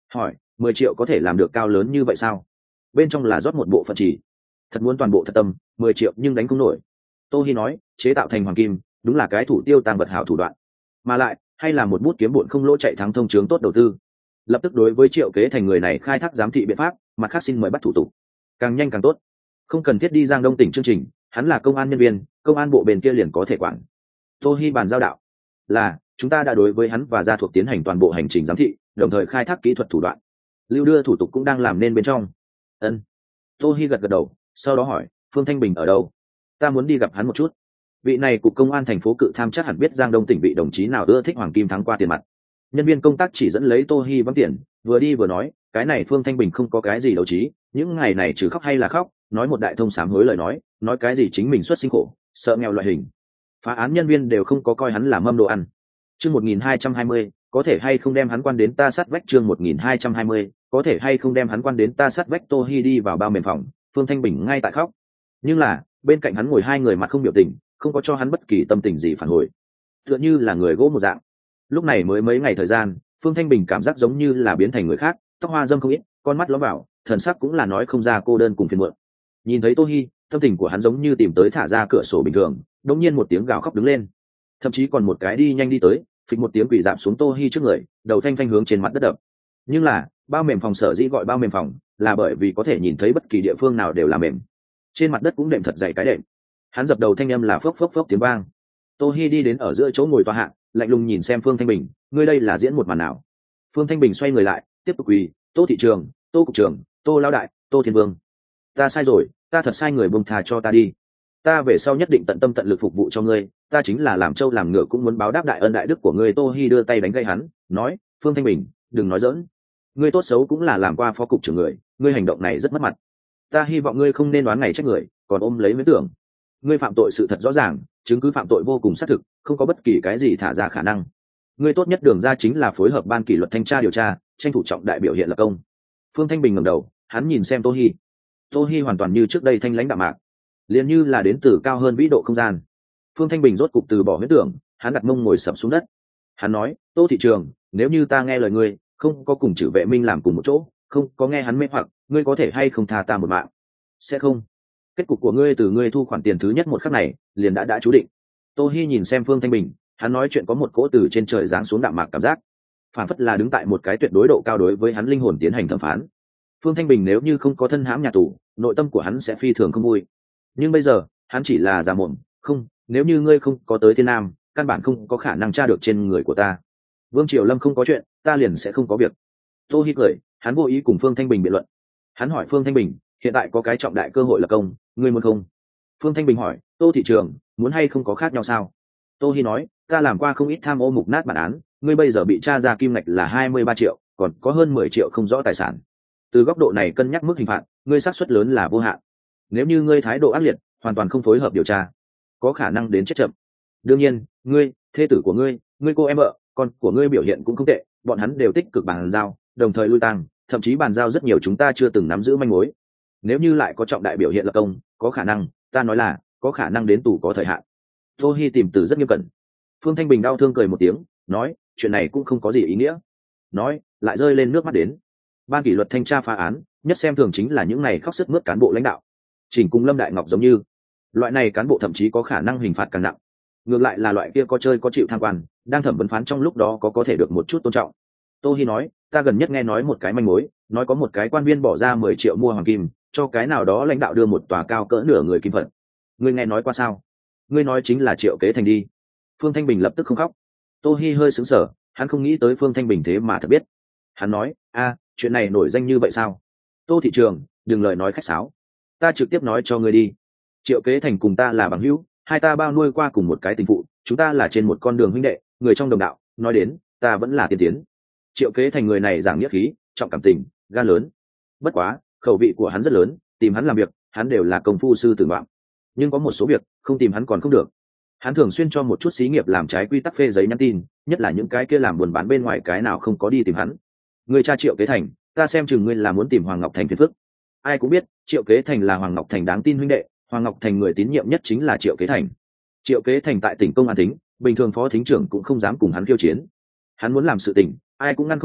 hỏi mười triệu có thể làm được cao lớn như vậy sao? Bên trong là rót một bộ phận chỉ, thật muốn toàn bộ thật tâm mười triệu nhưng đánh không nổi. Tô Hi nói chế tạo thành hoàng kim đúng là cái thủ tiêu tăng vật hảo thủ đoạn, mà lại hay là một bút kiếm bụn không lỗ chạy thắng thông chướng tốt đầu tư. Lập tức đối với Triệu Kế Thành người này khai thác giám thị biện pháp, mặt khác xin mời bắt thủ tục, càng nhanh càng tốt, không cần thiết đi Giang Đông tỉnh chương trình, hắn là công an nhân viên, công an bộ bên kia liền có thể quản. Tô Hi bàn giao đạo là chúng ta đã đối với hắn và gia thuộc tiến hành toàn bộ hành trình giám thị, đồng thời khai thác kỹ thuật thủ đoạn, lưu đưa thủ tục cũng đang làm nên bên trong. Ân. Tô Hi gật gật đầu, sau đó hỏi Phương Thanh Bình ở đâu? Ta muốn đi gặp hắn một chút. Vị này cục công an thành phố Cự Tham chắc hẳn biết Giang Đông tỉnh vị đồng chí nào ưa thích hoàng kim thắng qua tiền mặt. Nhân viên công tác chỉ dẫn lấy Tô Hi vắng tiền, vừa đi vừa nói cái này Phương Thanh Bình không có cái gì đấu trí, những ngày này trừ khóc hay là khóc, nói một đại thông sám hối lời nói, nói cái gì chính mình xuất sinh khổ, sợ nghèo loại hình. Phá án nhân viên đều không có coi hắn là mâm đồ ăn. Chương một nghìn hai trăm hai mươi, có thể hay không đem hắn quan đến ta sát vách. Chương một nghìn hai trăm hai mươi, có thể hay không đem hắn quan đến ta sát vách. Tô Hi đi vào bao mềm phòng, Phương Thanh Bình ngay tại khóc, nhưng là bên cạnh hắn ngồi hai người mặt không biểu tình, không có cho hắn bất kỳ tâm tình gì phản hồi, tựa như là người gỗ một dạng. Lúc này mới mấy ngày thời gian, Phương Thanh Bình cảm giác giống như là biến thành người khác, tóc hoa dâm không ít, con mắt lóm vào, thần sắc cũng là nói không ra cô đơn cùng phiền muộn. Nhìn thấy Tô Hi, tâm tình của hắn giống như tìm tới thả ra cửa sổ bình thường, đột nhiên một tiếng gào khóc đứng lên, thậm chí còn một cái đi nhanh đi tới, phịch một tiếng quỳ dạp xuống Tô Hi trước người, đầu phanh phanh hướng trên mặt đất đập. Nhưng là bao mềm phòng sở dĩ gọi bao mềm phòng, là bởi vì có thể nhìn thấy bất kỳ địa phương nào đều là mềm, trên mặt đất cũng đệm thật dày cái đệm. Hắn dập đầu thanh âm là phốc phốc phốc tiếng vang. Tô Hi đi đến ở giữa chỗ ngồi tòa hạ, lạnh lùng nhìn xem Phương Thanh Bình, ngươi đây là diễn một màn nào? Phương Thanh Bình xoay người lại, tiếp tục quỳ, Tô thị trường, Tô cục trưởng, Tô lão đại, Tô thiên vương, ta sai rồi, ta thật sai người, buông tha cho ta đi, ta về sau nhất định tận tâm tận lực phục vụ cho ngươi, ta chính là làm trâu làm ngựa cũng muốn báo đáp đại ân đại đức của ngươi. Tô Hi đưa tay đánh gây hắn, nói, Phương Thanh Bình, đừng nói giỡn, ngươi tốt xấu cũng là làm qua phó cục trưởng người, ngươi hành động này rất mất mặt, ta hy vọng ngươi không nên đoán ngày trách người, còn ôm lấy huyễn tưởng. Ngươi phạm tội sự thật rõ ràng, chứng cứ phạm tội vô cùng xác thực, không có bất kỳ cái gì thả ra khả năng. Ngươi tốt nhất đường ra chính là phối hợp ban kỷ luật thanh tra điều tra, tranh thủ trọng đại biểu hiện lập công. Phương Thanh Bình ngẩng đầu, hắn nhìn xem Tô Hi. Tô Hi hoàn toàn như trước đây thanh lãnh đạm mạc, liền như là đến từ cao hơn vĩ độ không gian. Phương Thanh Bình rốt cục từ bỏ huyễn tưởng, hắn đặt mông ngồi sập xuống đất. Hắn nói, Tô thị trường, nếu như ta nghe lời ngươi, không có cùng Trử Vệ Minh làm cùng một chỗ, không có nghe hắn mê hoặc, ngươi có thể hay không tha ta một mạng? Sẽ không. Kết cục của ngươi từ ngươi thu khoản tiền thứ nhất một khắc này liền đã đã chú định. Tô Hi nhìn xem Phương Thanh Bình, hắn nói chuyện có một cỗ từ trên trời giáng xuống đạm mạc cảm giác, phản phất là đứng tại một cái tuyệt đối độ cao đối với hắn linh hồn tiến hành thẩm phán. Phương Thanh Bình nếu như không có thân hãm nhà tù, nội tâm của hắn sẽ phi thường không vui, nhưng bây giờ hắn chỉ là giả mồm. Không, nếu như ngươi không có tới Thiên Nam, căn bản không có khả năng tra được trên người của ta. Vương Triều Lâm không có chuyện, ta liền sẽ không có việc. Tô Hi cười, hắn vô ý cùng Phương Thanh Bình biện luận. Hắn hỏi Phương Thanh Bình, hiện tại có cái trọng đại cơ hội là công, ngươi muốn không? Phương Thanh Bình hỏi, Tô thị trường, muốn hay không có khác nhau sao? Tô Hi nói, ta làm qua không ít tham ô mục nát bản án, ngươi bây giờ bị tra ra kim ngạch là hai mươi ba triệu, còn có hơn mười triệu không rõ tài sản. Từ góc độ này cân nhắc mức hình phạt, ngươi xác suất lớn là vô hạn. Nếu như ngươi thái độ ác liệt, hoàn toàn không phối hợp điều tra, có khả năng đến chết chậm. Đương nhiên, ngươi, thê tử của ngươi, ngươi cô em vợ, con của ngươi biểu hiện cũng không tệ, bọn hắn đều tích cực bàn giao, đồng thời lui tăng, thậm chí bàn giao rất nhiều chúng ta chưa từng nắm giữ manh mối. Nếu như lại có trọng đại biểu hiện lập công, có khả năng, ta nói là có khả năng đến tù có thời hạn. Tô Hi tìm từ rất nghiêm cẩn. Phương Thanh Bình đau thương cười một tiếng, nói, chuyện này cũng không có gì ý nghĩa. Nói, lại rơi lên nước mắt đến. Ban kỷ luật thanh tra phá án, nhất xem thường chính là những này khóc sức mướt cán bộ lãnh đạo. Chỉnh cùng Lâm Đại Ngọc giống như, loại này cán bộ thậm chí có khả năng hình phạt càng nặng. Ngược lại là loại kia có chơi có chịu tham quan, đang thẩm vấn phán trong lúc đó có có thể được một chút tôn trọng. Tô Hi nói, ta gần nhất nghe nói một cái manh mối, nói có một cái quan viên bỏ ra mười triệu mua hoàng kim, cho cái nào đó lãnh đạo đưa một tòa cao cỡ nửa người kim phật. Ngươi nghe nói qua sao? Ngươi nói chính là Triệu Kế Thành đi. Phương Thanh Bình lập tức không khóc. Tô Hi hơi sững sờ, hắn không nghĩ tới Phương Thanh Bình thế mà thật biết. Hắn nói, a, chuyện này nổi danh như vậy sao? Tô thị trường, đừng lời nói khách sáo, ta trực tiếp nói cho ngươi đi. Triệu Kế Thành cùng ta là bằng hữu, hai ta bao nuôi qua cùng một cái tình phụ, chúng ta là trên một con đường huynh đệ, người trong đồng đạo, nói đến, ta vẫn là tiên tiến. Triệu Kế Thành người này giảng nghĩa khí, trọng cảm tình, gan lớn. Bất quá, khẩu vị của hắn rất lớn, tìm hắn làm việc, hắn đều là công phu sư tử ngoạm. Nhưng có một số việc, không tìm hắn còn không được. Hắn thường xuyên cho một chút xí nghiệp làm trái quy tắc phê giấy nhắn tin, nhất là những cái kia làm buồn bán bên ngoài cái nào không có đi tìm hắn. Người cha Triệu Kế Thành, ta xem chừng ngươi là muốn tìm Hoàng Ngọc Thành phiền phức. Ai cũng biết, Triệu Kế Thành là Hoàng Ngọc Thành đáng tin huynh đệ, Hoàng Ngọc Thành người tín nhiệm nhất chính là Triệu Kế Thành. Triệu Kế Thành tại tỉnh công an thính, bình thường phó thính trưởng cũng không dám cùng hắn khiêu chiến. Hắn muốn làm sự tình, ai cũng ngăn không được,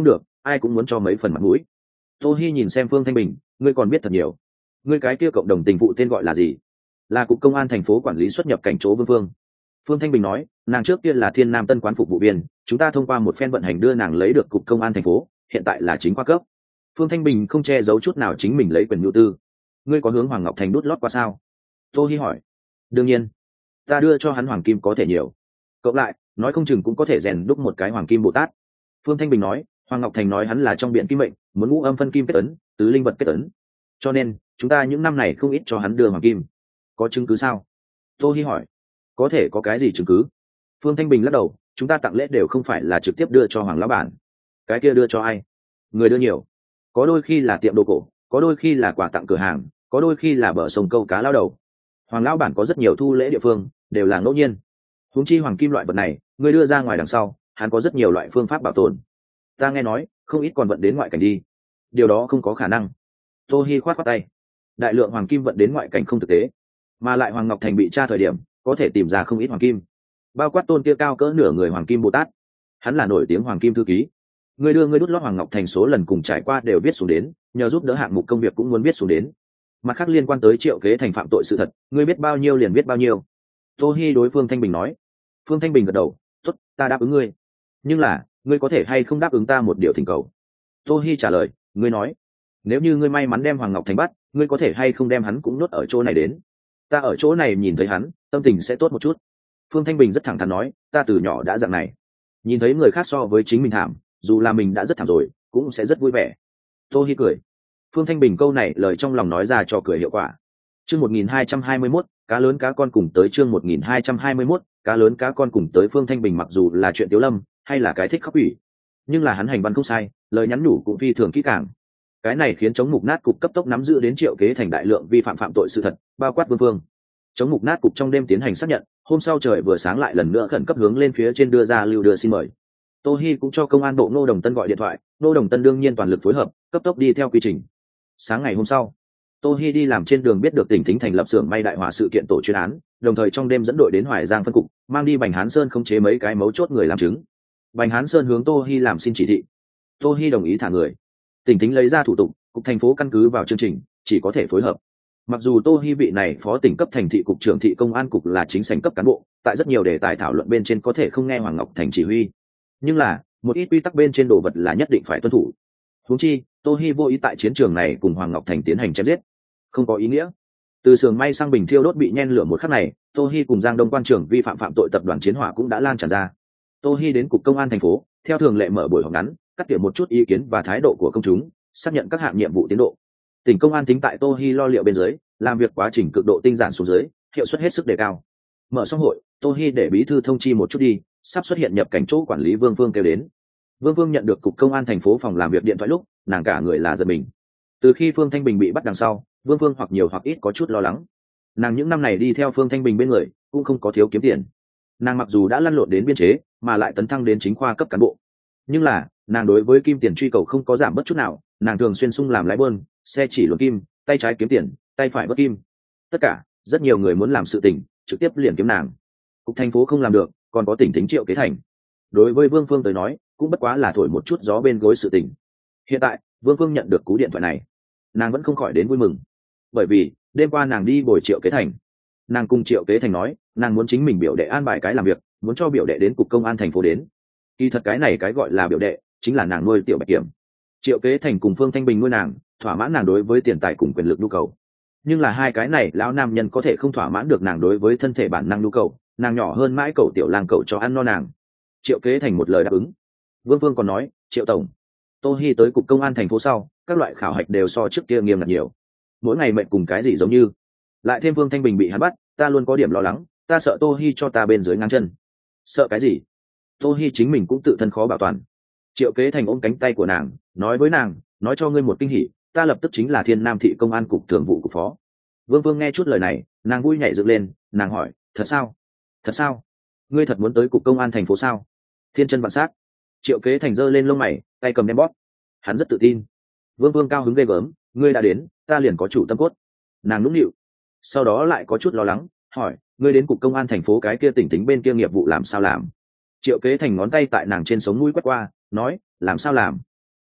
ai cũng muốn cho mấy phần mặt mũi. Tô Hi nhìn xem Phương Thanh Bình, ngươi còn biết thật nhiều. Ngươi cái kia cộng đồng tình vụ tên gọi là gì? Là cục công an thành phố quản lý xuất nhập cảnh chỗ Vương Vương. Phương Thanh Bình nói, nàng trước kia là Thiên Nam Tân quán phục vụ viên, chúng ta thông qua một phen vận hành đưa nàng lấy được cục công an thành phố, hiện tại là chính khoa cấp. Phương Thanh Bình không che giấu chút nào chính mình lấy quyền nhu tư. Ngươi có hướng Hoàng Ngọc Thành đút lót qua sao? Tô Hi hỏi. Đương nhiên, ta đưa cho hắn hoàng kim có thể nhiều, cộng lại nói không chừng cũng có thể rèn đúc một cái hoàng kim Bồ Tát. Phương Thanh Bình nói, Hoàng Ngọc Thành nói hắn là trong biển kim mệnh, muốn ngũ âm phân kim kết ấn, tứ linh vật kết ấn, cho nên chúng ta những năm này không ít cho hắn đưa hoàng kim. Có chứng cứ sao? Tô Hi hỏi. Có thể có cái gì chứng cứ? Phương Thanh Bình lắc đầu, chúng ta tặng lễ đều không phải là trực tiếp đưa cho Hoàng lão bản. Cái kia đưa cho ai? Người đưa nhiều, có đôi khi là tiệm đồ cổ, có đôi khi là quà tặng cửa hàng, có đôi khi là bờ sông câu cá lao đầu. Hoàng lão bản có rất nhiều thu lễ địa phương, đều là ngẫu nhiên. Huống chi hoàng kim loại vật này, người đưa ra ngoài đằng sau, hắn có rất nhiều loại phương pháp bảo tồn. Ta nghe nói, không ít còn vận đến ngoại cảnh đi. Điều đó không có khả năng. Tô Hi khoát khoát tay. Đại lượng hoàng kim vận đến ngoại cảnh không thực tế, mà lại Hoàng Ngọc Thành bị tra thời điểm, có thể tìm ra không ít hoàng kim. Bao quát tôn kia cao cỡ nửa người hoàng kim Bồ Tát, hắn là nổi tiếng hoàng kim thư ký. Người đưa người đút lót Hoàng Ngọc Thành số lần cùng trải qua đều viết xuống đến, nhờ giúp đỡ hạng mục công việc cũng muốn viết xuống đến. Mặt khác liên quan tới Triệu Kế Thành phạm tội sự thật, ngươi biết bao nhiêu liền biết bao nhiêu. Tô Hi đối Phương Thanh Bình nói. Phương Thanh Bình gật đầu, tốt, ta đáp ứng ngươi. Nhưng là, ngươi có thể hay không đáp ứng ta một điều thỉnh cầu? Tô Hi trả lời, ngươi nói, nếu như ngươi may mắn đem Hoàng Ngọc Thành bắt, ngươi có thể hay không đem hắn cũng nhốt ở chỗ này đến? Ta ở chỗ này nhìn thấy hắn, tâm tình sẽ tốt một chút. Phương Thanh Bình rất thẳng thắn nói, ta từ nhỏ đã dạng này, nhìn thấy người khác so với chính mình thảm, dù là mình đã rất thảm rồi, cũng sẽ rất vui vẻ. Tô Hi cười. Phương Thanh Bình câu này lời trong lòng nói ra cho cười hiệu quả. Chương một nghìn hai trăm hai mươi mốt, cá lớn cá con cùng tới. Chương một nghìn hai trăm hai mươi mốt, cá lớn cá con cùng tới. Phương Thanh Bình mặc dù là chuyện Tiếu Lâm, hay là cái thích khóc ủy, nhưng là hắn hành văn không sai, lời nhắn nhủ cũng phi thường kỹ càng. Cái này khiến chống mục nát cục cấp tốc nắm giữ đến Triệu Kế Thành đại lượng vi phạm phạm tội sự thật, bao quát Vương Vương. Chống mục nát cục trong đêm tiến hành xác nhận, hôm sau trời vừa sáng lại lần nữa khẩn cấp hướng lên phía trên đưa ra lưu đưa xin mời. Tô Hi cũng cho công an bộ Ngô Đồng Tân gọi điện thoại, Ngô Đồng Tân đương nhiên toàn lực phối hợp, cấp tốc đi theo quy trình. Sáng ngày hôm sau, Tô Hi đi làm trên đường biết được tỉnh Thính thành lập xưởng may đại hỏa sự kiện tổ chuyên án, đồng thời trong đêm dẫn đội đến Hoài Giang phân cục, mang đi Bành Hán Sơn khống chế mấy cái mấu chốt người làm chứng. Bành Hán Sơn hướng Tô Hi làm xin chỉ thị. Tô Hi đồng ý thả người. Tỉnh Thính lấy ra thủ tục, cục thành phố căn cứ vào chương trình, chỉ có thể phối hợp. Mặc dù Tô Hi vị này phó tỉnh cấp thành thị cục trưởng thị công an cục là chính sảnh cấp cán bộ, tại rất nhiều đề tài thảo luận bên trên có thể không nghe Hoàng Ngọc Thành chỉ huy, nhưng là một ít quy tắc bên trên đồ vật là nhất định phải tuân thủ. Huống chi, Tô Hi vô ý tại chiến trường này cùng Hoàng Ngọc Thành tiến hành chém giết, không có ý nghĩa. Từ xưởng may sang bình thiêu đốt bị nhen lửa một khắc này, Tô Hi cùng Giang Đông quan trưởng vi phạm phạm tội tập đoàn chiến hỏa cũng đã lan tràn ra. Tô Hi đến cục công an thành phố, theo thường lệ mở buổi họp ngắn, cắt tỉa một chút ý kiến và thái độ của công chúng, xác nhận các hạng nhiệm vụ tiến độ. Tỉnh công an tính tại Tô Hi lo liệu bên dưới, làm việc quá trình cực độ tinh giản xuống dưới, hiệu suất hết sức đề cao. Mở xong hội, Tô Hi để bí thư thông chi một chút đi, sắp xuất hiện nhập cảnh chỗ quản lý Vương Vương kêu đến. Vương Vương nhận được cục công an thành phố phòng làm việc điện thoại lúc, nàng cả người là giật mình. Từ khi Phương Thanh Bình bị bắt đằng sau, Vương Vương hoặc nhiều hoặc ít có chút lo lắng. Nàng những năm này đi theo Phương Thanh Bình bên người, cũng không có thiếu kiếm tiền. Nàng mặc dù đã lăn lộn đến biên chế, mà lại tấn thăng đến chính khoa cấp cán bộ, nhưng là nàng đối với kim tiền truy cầu không có giảm bất chút nào. Nàng thường xuyên sung làm lái bơn, xe chỉ luồn kim, tay trái kiếm tiền, tay phải bất kim. Tất cả, rất nhiều người muốn làm sự tình, trực tiếp liền kiếm nàng. Cục thành phố không làm được, còn có tỉnh Thính Triệu Kế Thành. Đối với Vương Phương tới nói, cũng bất quá là thổi một chút gió bên gối sự tình. Hiện tại, Vương Phương nhận được cú điện thoại này, nàng vẫn không khỏi đến vui mừng. Bởi vì, đêm qua nàng đi bồi Triệu Kế Thành. Nàng cùng Triệu Kế Thành nói, nàng muốn chính mình biểu đệ an bài cái làm việc, muốn cho biểu đệ đến cục công an thành phố đến. Kỳ thật cái này cái gọi là biểu đệ, chính là nàng nuôi tiểu Bạch Kiểm. Triệu Kế Thành cùng Phương Thanh Bình nuôi nàng, thỏa mãn nàng đối với tiền tài cùng quyền lực nhu cầu. Nhưng là hai cái này lão nam nhân có thể không thỏa mãn được nàng đối với thân thể bản năng nhu cầu, nàng nhỏ hơn mãi cậu tiểu lang cậu cho ăn no nàng. Triệu Kế Thành một lời đáp ứng. Vương Vương còn nói, Triệu tổng, Tô Hi tới cục công an thành phố sau, các loại khảo hạch đều so trước kia nghiêm ngặt nhiều, mỗi ngày mệnh cùng cái gì giống như. Lại thêm Vương Thanh Bình bị hắn bắt, ta luôn có điểm lo lắng, ta sợ Tô Hi cho ta bên dưới ngang chân. Sợ cái gì? Tô Hi chính mình cũng tự thân khó bảo toàn. Triệu Kế Thành ôm cánh tay của nàng, nói với nàng, nói cho ngươi một kinh hỉ, ta lập tức chính là Thiên Nam thị công an cục thường vụ cục phó. Vương Vương nghe chút lời này, nàng vui nhảy dựng lên, nàng hỏi, thật sao? Thật sao? Ngươi thật muốn tới cục công an thành phố sao? Thiên chân vạn sắc. Triệu Kế Thành giơ lên lông mày, tay cầm đem bóp. Hắn rất tự tin. Vương Vương cao hứng ghê gớm, ngươi đã đến, ta liền có chủ tâm cốt. Nàng nũng nịu, sau đó lại có chút lo lắng, hỏi, ngươi đến cục công an thành phố cái kia tỉnh Tính bên kia nghiệp vụ làm sao làm? Triệu Kế Thành ngón tay tại nàng trên sống mũi quét qua, nói, làm sao làm?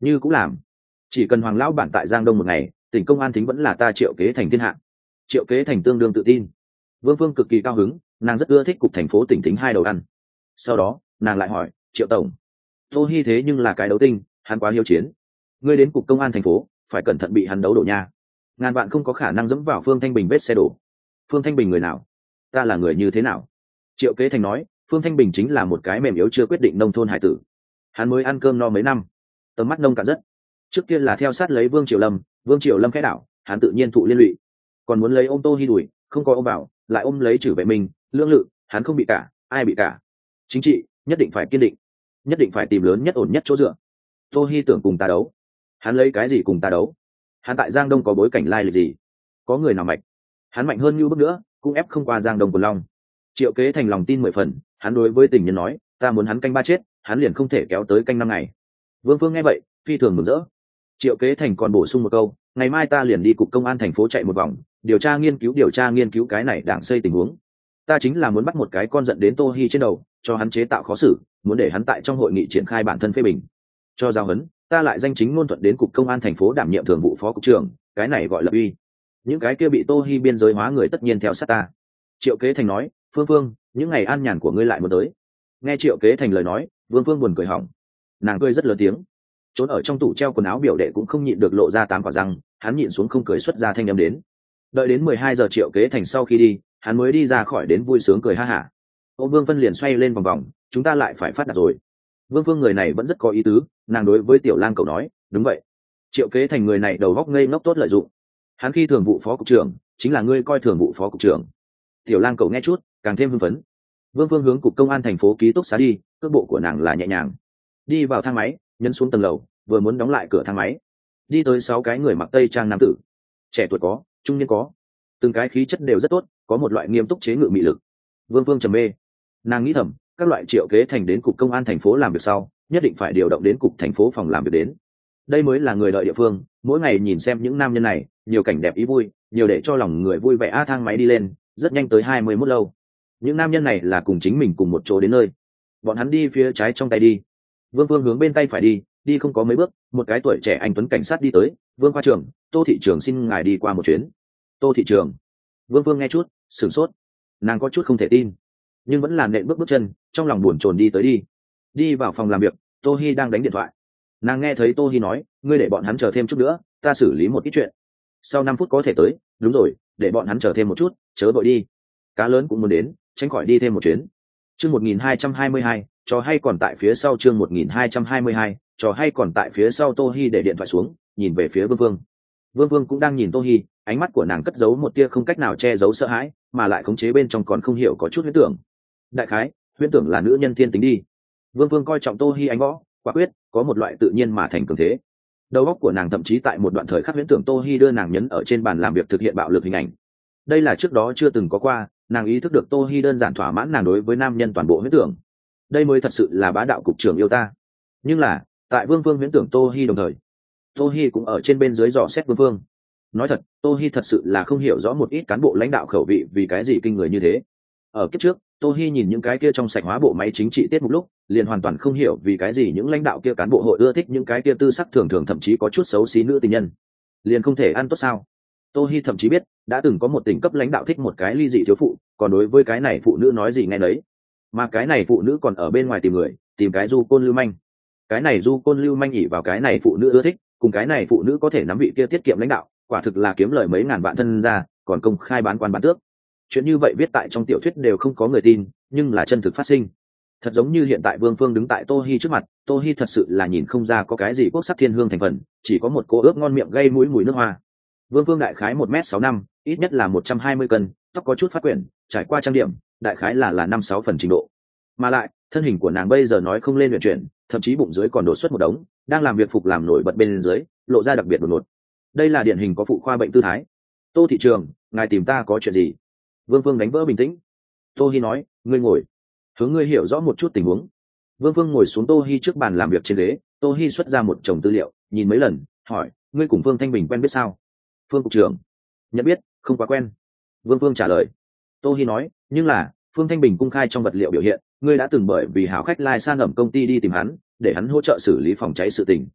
như cũng làm. Chỉ cần Hoàng lão bản tại Giang Đông một ngày, tỉnh công an thính vẫn là ta Triệu Kế Thành thiên hạ. Triệu Kế Thành tương đương tự tin. Vương Phương cực kỳ cao hứng, nàng rất ưa thích cục thành phố tỉnh thính hai đầu ăn. Sau đó nàng lại hỏi Triệu tổng, Tô Hi thế nhưng là cái đấu tinh, hắn quá hiếu chiến, ngươi đến cục công an thành phố phải cẩn thận bị hắn đấu đổ nha. Ngàn vạn không có khả năng dẫm vào Phương Thanh Bình vết xe đổ. Phương Thanh Bình người nào? Ta là người như thế nào? Triệu Kế Thành nói, Phương Thanh Bình chính là một cái mềm yếu chưa quyết định nông thôn hải tử. Hắn mới ăn cơm no mấy năm, tầm mắt nông cạn rất. Trước kia là theo sát lấy Vương Triều Lâm, Vương Triều Lâm khẽ đảo, hắn tự nhiên thụ liên lụy. Còn muốn lấy ôm Tô Hi đuổi, không có ôm vào, lại ôm lấy Trử Vệ Minh, lưỡng lự, hắn không bị cả, ai bị cả? Chính trị nhất định phải kiên định, nhất định phải tìm lớn nhất ổn nhất chỗ dựa. Tô Hi tưởng cùng ta đấu, hắn lấy cái gì cùng ta đấu? Hắn tại Giang Đông có bối cảnh lai lịch gì? Có người nào mạnh? Hắn mạnh hơn như bước nữa, cũng ép không qua Giang Đông của Long. Triệu Kế Thành lòng tin mười phần, hắn đối với tình nhân nói, ta muốn hắn canh ba chết, hắn liền không thể kéo tới canh năm ngày. Vương Phương nghe vậy, phi thường mừng rỡ. Triệu Kế Thành còn bổ sung một câu, ngày mai ta liền đi cục công an thành phố chạy một vòng, điều tra nghiên cứu điều tra nghiên cứu cái này đảng xây tình huống. Ta chính là muốn bắt một cái con giận đến Tô Hi trên đầu, cho hắn chế tạo khó xử, muốn để hắn tại trong hội nghị triển khai bản thân phê bình. Cho giao hấn, ta lại danh chính ngôn thuận đến cục công an thành phố đảm nhiệm thường vụ phó cục trưởng, cái này gọi là uy. Những cái kia bị Tô Hi biên giới hóa người tất nhiên theo sát ta. Triệu Kế Thành nói, Phương Phương, những ngày an nhàn của ngươi lại muốn tới. Nghe Triệu Kế Thành lời nói, Vương Phương buồn cười hỏng. Nàng cười rất lớn tiếng. Trốn ở trong tủ treo quần áo biểu đệ cũng không nhịn được lộ ra tám quả răng, hắn nhịn xuống không cười xuất ra thanh âm đến. Đợi đến mười hai giờ Triệu Kế Thành sau khi đi, hắn mới đi ra khỏi đến vui sướng cười ha hả. Ô Vương Vân liền xoay lên vòng vòng, chúng ta lại phải phát đạt rồi. Vương Phương người này vẫn rất có ý tứ, nàng đối với Tiểu Lang cậu nói, đúng vậy. Triệu Kế Thành người này đầu góc ngây ngốc tốt lợi dụng. Hắn khi thường vụ phó cục trưởng, chính là ngươi coi thường vụ phó cục trưởng. Tiểu Lang cậu nghe chút, càng thêm hưng phấn. Vương Phương hướng cục công an thành phố ký túc xá đi, cước bộ của nàng là nhẹ nhàng. Đi vào thang máy, nhấn xuống tầng lầu, vừa muốn đóng lại cửa thang máy, đi tới sáu cái người mặc tây trang nam tử, trẻ tuổi có, trung niên có, từng cái khí chất đều rất tốt, có một loại nghiêm túc chế ngự mị lực. Vương Phương trầm mê, nàng nghĩ thầm, các loại Triệu Kế Thành đến cục công an thành phố làm việc sau, nhất định phải điều động đến cục thành phố phòng làm việc đến. Đây mới là người đợi địa phương, mỗi ngày nhìn xem những nam nhân này, nhiều cảnh đẹp ý vui, nhiều để cho lòng người vui vẻ. A thang máy đi lên, rất nhanh tới hai mươi mốt lâu. Những nam nhân này là cùng chính mình cùng một chỗ đến nơi. Bọn hắn đi phía trái trong tay đi, Vương Phương hướng bên tay phải đi, đi không có mấy bước, một cái tuổi trẻ anh tuấn cảnh sát đi tới, Vương khoa trưởng, Tô thị trưởng xin ngài đi qua một chuyến. Tô thị trưởng. Vương Phương nghe chút, sửng sốt, nàng có chút không thể tin, nhưng vẫn làm nện bước bước chân, trong lòng buồn chồn đi tới đi. Đi vào phòng làm việc, Tô Hi đang đánh điện thoại. Nàng nghe thấy Tô Hi nói, ngươi để bọn hắn chờ thêm chút nữa, ta xử lý một ít chuyện. Sau năm phút có thể tới, đúng rồi, để bọn hắn chờ thêm một chút, chớ vội đi. Cá lớn cũng muốn đến, tránh khỏi đi thêm một chuyến. Chương một nghìn hai trăm hai mươi hai, trò hay còn tại phía sau. Chương một nghìn hai trăm hai mươi hai, trò hay còn tại phía sau. Tô Hi để điện thoại xuống, nhìn về phía Vương Vương. Vương Vương cũng đang nhìn Tô Hi, ánh mắt của nàng cất giấu một tia không cách nào che giấu sợ hãi, mà lại khống chế bên trong còn không hiểu có chút huyễn tưởng. Đại khái, huyễn tưởng là nữ nhân thiên tính đi. Vương Vương coi trọng Tô Hi ánh võ, quả quyết, có một loại tự nhiên mà thành cường thế. Đầu óc của nàng thậm chí tại một đoạn thời khắc huyễn tưởng Tô Hi đưa nàng nhấn ở trên bàn làm việc thực hiện bạo lực hình ảnh. Đây là trước đó chưa từng có qua, nàng ý thức được Tô Hi đơn giản thỏa mãn nàng đối với nam nhân toàn bộ huyễn tưởng. Đây mới thật sự là bá đạo cục trưởng yêu ta. Nhưng là, tại Vương Vương huyễn tưởng Tô Hi đồng thời, Tô Hi cũng ở trên bên dưới dò xét Vương Vương. Nói thật, Tô Hi thật sự là không hiểu rõ một ít cán bộ lãnh đạo khẩu vị vì cái gì kinh người như thế. Ở kiếp trước, Tô Hi nhìn những cái kia trong sạch hóa bộ máy chính trị tiết mục lúc, liền hoàn toàn không hiểu vì cái gì những lãnh đạo kia cán bộ hội ưa thích những cái kia tư sắc thường thường thậm chí có chút xấu xí nữ tình nhân. Liền không thể ăn tốt sao? Tô Hi thậm chí biết, đã từng có một tỉnh cấp lãnh đạo thích một cái ly dị thiếu phụ, còn đối với cái này phụ nữ nói gì nghe nấy. Mà cái này phụ nữ còn ở bên ngoài tìm người, tìm cái du côn lưu manh. Cái này du côn lưu manh nhỉ vào cái này phụ nữ ưa thích, cùng cái này phụ nữ có thể nắm vị kia tiết kiệm lãnh đạo, quả thực là kiếm lời mấy ngàn vạn thân ra, còn công khai bán quan bán tước. Chuyện như vậy viết tại trong tiểu thuyết đều không có người tin, nhưng là chân thực phát sinh. Thật giống như hiện tại Vương Phương đứng tại Tô Hi trước mặt, Tô Hi thật sự là nhìn không ra có cái gì quốc sắc thiên hương thành phần, chỉ có một cô ướp ngon miệng gây mũi mùi nước hoa. Vương Phương đại khái một mét sáu năm, ít nhất là một trăm hai mươi cân, tóc có chút phát quyển, trải qua trang điểm, đại khái là là năm sáu phần trình độ. Mà lại, thân hình của nàng bây giờ nói không lên luyện chuyển, thậm chí bụng dưới còn đổ xuất một đống, đang làm việc phục làm nổi bật bên dưới, lộ ra đặc biệt đột ngột. Đây là điển hình có phụ khoa bệnh tư thái. Tô thị trường, ngài tìm ta có chuyện gì? Vương Phương đánh vỡ bình tĩnh. Tô Hi nói, ngươi ngồi, hướng ngươi hiểu rõ một chút tình huống. Vương Phương ngồi xuống Tô Hi trước bàn làm việc trên ghế, Tô Hi xuất ra một chồng tư liệu, nhìn mấy lần, hỏi, ngươi cùng Phương Thanh Bình quen biết sao? Phương cục trưởng, nhận biết, không quá quen. Vương Phương trả lời. Tô Hi nói, nhưng là Phương Thanh Bình công khai trong vật liệu biểu hiện, ngươi đã từng bởi vì hảo khách lai san ẩm công ty đi tìm hắn, để hắn hỗ trợ xử lý phòng cháy sự tình.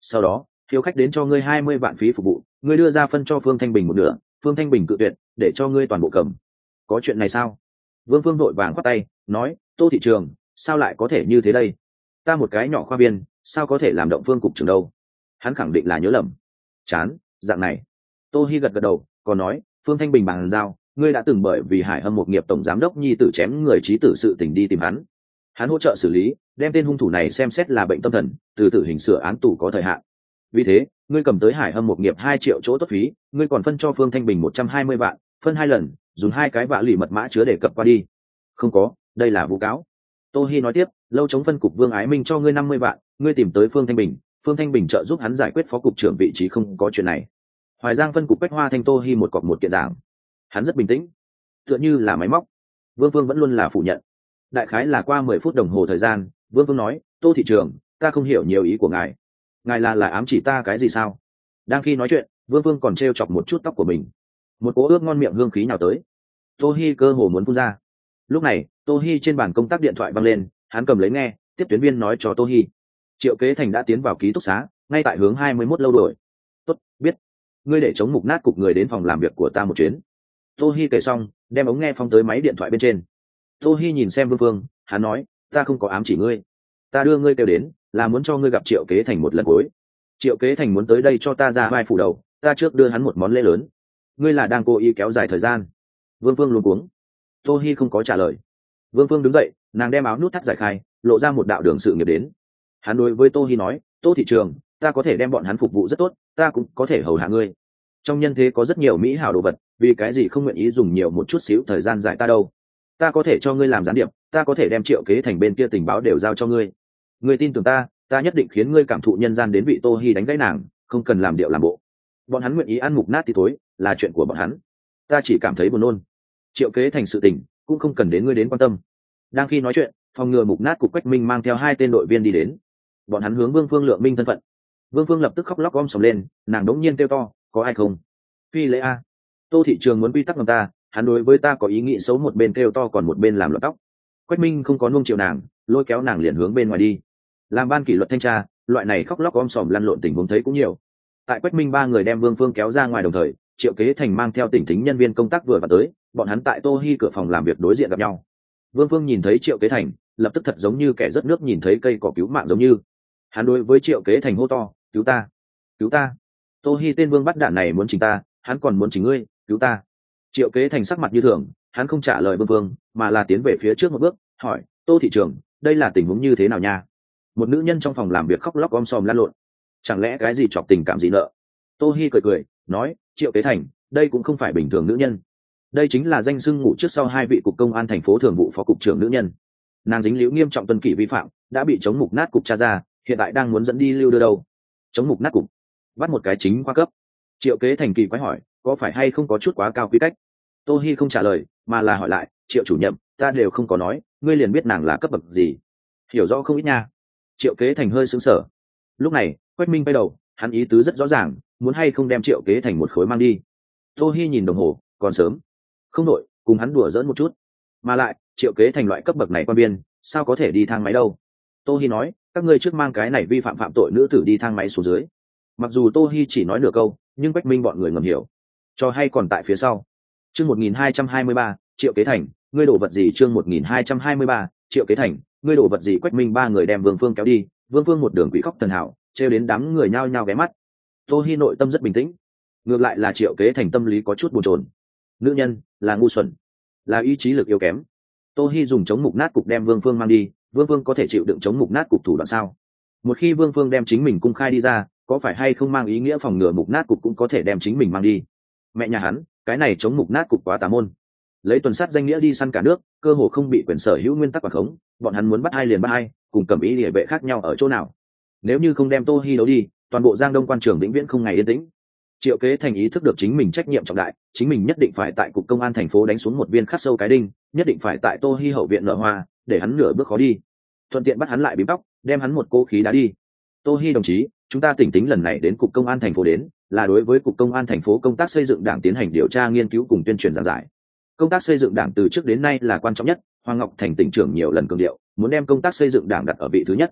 sau đó hiếu khách đến cho ngươi hai mươi vạn phí phục vụ, ngươi đưa ra phân cho Phương Thanh Bình một nửa, Phương Thanh Bình cự tuyệt, để cho ngươi toàn bộ cầm. Có chuyện này sao? Vương Phương vội vàng khoát tay nói, Tô thị trường, sao lại có thể như thế đây? Ta một cái nhỏ khoa viên, sao có thể làm động Phương cục trưởng đâu? Hắn khẳng định là nhớ lầm. Chán, dạng này. Tô Hi gật gật đầu, còn nói, Phương Thanh Bình bàn giao, ngươi đã từng bởi vì Hải Hâm một nghiệp tổng giám đốc nhi tử chém người trí tử sự tình đi tìm hắn. Hắn hỗ trợ xử lý, đem tên hung thủ này xem xét là bệnh tâm thần, từ tử hình sửa án tù có thời hạn. Vì thế, ngươi cầm tới Hải Hâm một nghiệp hai triệu chỗ tốt phí, ngươi còn phân cho Phương Thanh Bình một trăm hai mươi vạn, phân hai lần, dùng hai cái vạ lì mật mã chứa để cập qua đi. Không có, đây là vu cáo. Tô Hi nói tiếp, lâu chống phân cục Vương Ái Minh cho ngươi năm mươi vạn, ngươi tìm tới Phương Thanh Bình, Phương Thanh Bình trợ giúp hắn giải quyết phó cục trưởng vị trí, không có chuyện này. Hoài Giang phân cục Bách Hoa Thanh Tô Hi một cọc một kiện giảng. Hắn rất bình tĩnh, tựa như là máy móc. Vương Vương vẫn luôn là phủ nhận. Đại khái là qua mười phút đồng hồ thời gian, Vương Vương nói, Tô thị trường, ta không hiểu nhiều ý của ngài. Ngài là là ám chỉ ta cái gì sao? Đang khi nói chuyện, Vương Vương còn trêu chọc một chút tóc của mình. Một cỗ ướp ngon miệng hương khí nào tới. Tô Hi cơ hồ muốn phun ra. Lúc này, Tô Hi trên bàn công tác điện thoại vang lên, hắn cầm lấy nghe, tiếp tuyến viên nói cho Tô Hi, Triệu Kế Thành đã tiến vào ký túc xá, ngay tại hướng hai mươi mốt lâu đuổi. Tốt, biết. Ngươi để chống mục nát cục người đến phòng làm việc của ta một chuyến. Tô Hi kể xong, đem ống nghe phóng tới máy điện thoại bên trên. Tô Hi nhìn xem Vương Vương, hắn nói, ta không có ám chỉ ngươi, ta đưa ngươi kêu đến, là muốn cho ngươi gặp Triệu Kế Thành một lần cuối. Triệu Kế Thành muốn tới đây cho ta ra vai phủ đầu, ta trước đưa hắn một món lễ lớn. Ngươi là đang cố ý kéo dài thời gian. Vương Vương luống cuống. Tô Hi không có trả lời. Vương Vương đứng dậy, nàng đem áo nút thắt giải khai, lộ ra một đạo đường sự nghiệp đến. Hắn đối với Tô Hi nói, Tô thị trường, ta có thể đem bọn hắn phục vụ rất tốt, ta cũng có thể hầu hạ ngươi. Trong nhân thế có rất nhiều mỹ hảo đồ vật, vì cái gì không nguyện ý dùng nhiều một chút xíu thời gian giải ta đâu? Ta có thể cho ngươi làm gián điệp, ta có thể đem Triệu Kế Thành bên kia tình báo đều giao cho ngươi. Ngươi tin tưởng ta, ta nhất định khiến ngươi cảm thụ nhân gian đến vị. Tô Hi đánh gãy nàng, không cần làm điệu làm bộ. Bọn hắn nguyện ý ăn mục nát thì tối, là chuyện của bọn hắn. Ta chỉ cảm thấy buồn nôn. Triệu Kế Thành sự tình, cũng không cần đến ngươi đến quan tâm. Đang khi nói chuyện, phòng ngừa mục nát cục Quách Minh mang theo hai tên đội viên đi đến. Bọn hắn hướng Vương Phương lượng minh thân phận. Vương Phương lập tức khóc lóc om sòm lên, nàng đống nhiên kêu to, có ai không? Phi lễ a. Tô thị trường muốn quy tắc ngầm ta, hắn đối với ta có ý nghĩ xấu, một bên kêu to còn một bên làm loạn tóc. Quách Minh không có nuông chiều nàng, lôi kéo nàng liền hướng bên ngoài đi. Làm ban kỷ luật thanh tra, loại này khóc lóc om sòm lăn lộn tình huống thấy cũng nhiều. Tại Quách Minh ba người đem Vương Phương kéo ra ngoài đồng thời, Triệu Kế Thành mang theo tỉnh thính nhân viên công tác vừa vào tới, bọn hắn tại Tô Hi cửa phòng làm việc đối diện gặp nhau. Vương Phương nhìn thấy Triệu Kế Thành, lập tức thật giống như kẻ rớt nước nhìn thấy cây cỏ cứu mạng giống như. Hắn đối với Triệu Kế Thành hô to, cứu ta, cứu ta. Tô Hi tên vương bắt đạn này muốn chỉnh ta, hắn còn muốn chỉnh ngươi, cứu ta. Triệu Kế Thành sắc mặt như thường, hắn không trả lời Vương Vương, mà là tiến về phía trước một bước, hỏi, Tô thị trường, đây là tình huống như thế nào nha? Một nữ nhân trong phòng làm việc khóc lóc om sòm lăn lộn, chẳng lẽ cái gì chọc tình cảm gì nợ? Tô Hi cười cười, nói, Triệu Kế Thành, đây cũng không phải bình thường nữ nhân, đây chính là danh xưng ngủ trước sau hai vị cục công an thành phố thường vụ phó cục trưởng nữ nhân. Nàng dính líu nghiêm trọng tuân kỷ vi phạm, đã bị chống mục nát cục tra ra, hiện tại đang muốn dẫn đi lưu đưa đâu? Chống mục nát cục, bắt một cái chính qua cấp. Triệu Kế Thành kỳ quái hỏi, có phải hay không có chút quá cao quy cách? Tô Hi không trả lời, mà là hỏi lại, Triệu chủ nhiệm, ta đều không có nói, ngươi liền biết nàng là cấp bậc gì? Hiểu rõ không ít nha. Triệu Kế Thành hơi sững sờ. Lúc này, Quách Minh quay đầu, hắn ý tứ rất rõ ràng, muốn hay không đem Triệu Kế Thành một khối mang đi. Tô Hi nhìn đồng hồ, còn sớm, không đội, cùng hắn đùa giỡn một chút. Mà lại, Triệu Kế Thành loại cấp bậc này quan biên, sao có thể đi thang máy đâu? Tô Hi nói, các ngươi trước mang cái này vi phạm phạm tội nữ tử đi thang máy xuống dưới. Mặc dù Tô Hi chỉ nói nửa câu, nhưng Quách Minh bọn người ngầm hiểu. Cho hay còn tại phía sau. Chương một nghìn hai trăm hai mươi ba, Triệu Kế Thành, ngươi đổ vật gì? Chương một nghìn hai trăm hai mươi ba, Triệu Kế Thành, ngươi đổ vật gì? Quách Minh ba người đem Vương Phương kéo đi, Vương Phương một đường quỷ khóc thần hào, trêu đến đám người nhao nhao ghé mắt. Tô Hi nội tâm rất bình tĩnh, ngược lại là Triệu Kế Thành tâm lý có chút bồn chồn. Nữ nhân là ngu xuẩn, là ý chí lực yếu kém. Tô Hi dùng chống mục nát cục đem Vương Phương mang đi, Vương Phương có thể chịu đựng chống mục nát cục thủ đoạn sao? Một khi Vương Phương đem chính mình cung khai đi ra, có phải hay không mang ý nghĩa phòng ngừa mục nát cục cũng có thể đem chính mình mang đi? Mẹ nhà hắn, cái này chống mục nát cục quá tà môn. Lấy tuần sát danh nghĩa đi săn cả nước, cơ hồ không bị quyền sở hữu nguyên tắc quản khống, bọn hắn muốn bắt ai liền bắt ai, cùng cầm ý địa vệ khác nhau ở chỗ nào? Nếu như không đem Tô Hi đấu đi, toàn bộ Giang Đông quan trường vĩnh viễn không ngày yên tĩnh. Triệu Kế Thành ý thức được chính mình trách nhiệm trọng đại, chính mình nhất định phải tại cục công an thành phố đánh xuống một viên khắc sâu cái đinh, nhất định phải tại Tô Hi hậu viện nở hoa, để hắn nửa bước khó đi. Thuận tiện bắt hắn lại bím tóc, đem hắn một cố khí đá đi. Tô Hi đồng chí, chúng ta tỉnh tính lần này đến cục công an thành phố đến, là đối với cục công an thành phố công tác xây dựng đảng tiến hành điều tra nghiên cứu cùng tuyên truyền giảng giải. Công tác xây dựng đảng từ trước đến nay là quan trọng nhất, Hoàng Ngọc Thành tỉnh trưởng nhiều lần cường điệu, muốn đem công tác xây dựng đảng đặt ở vị thứ nhất.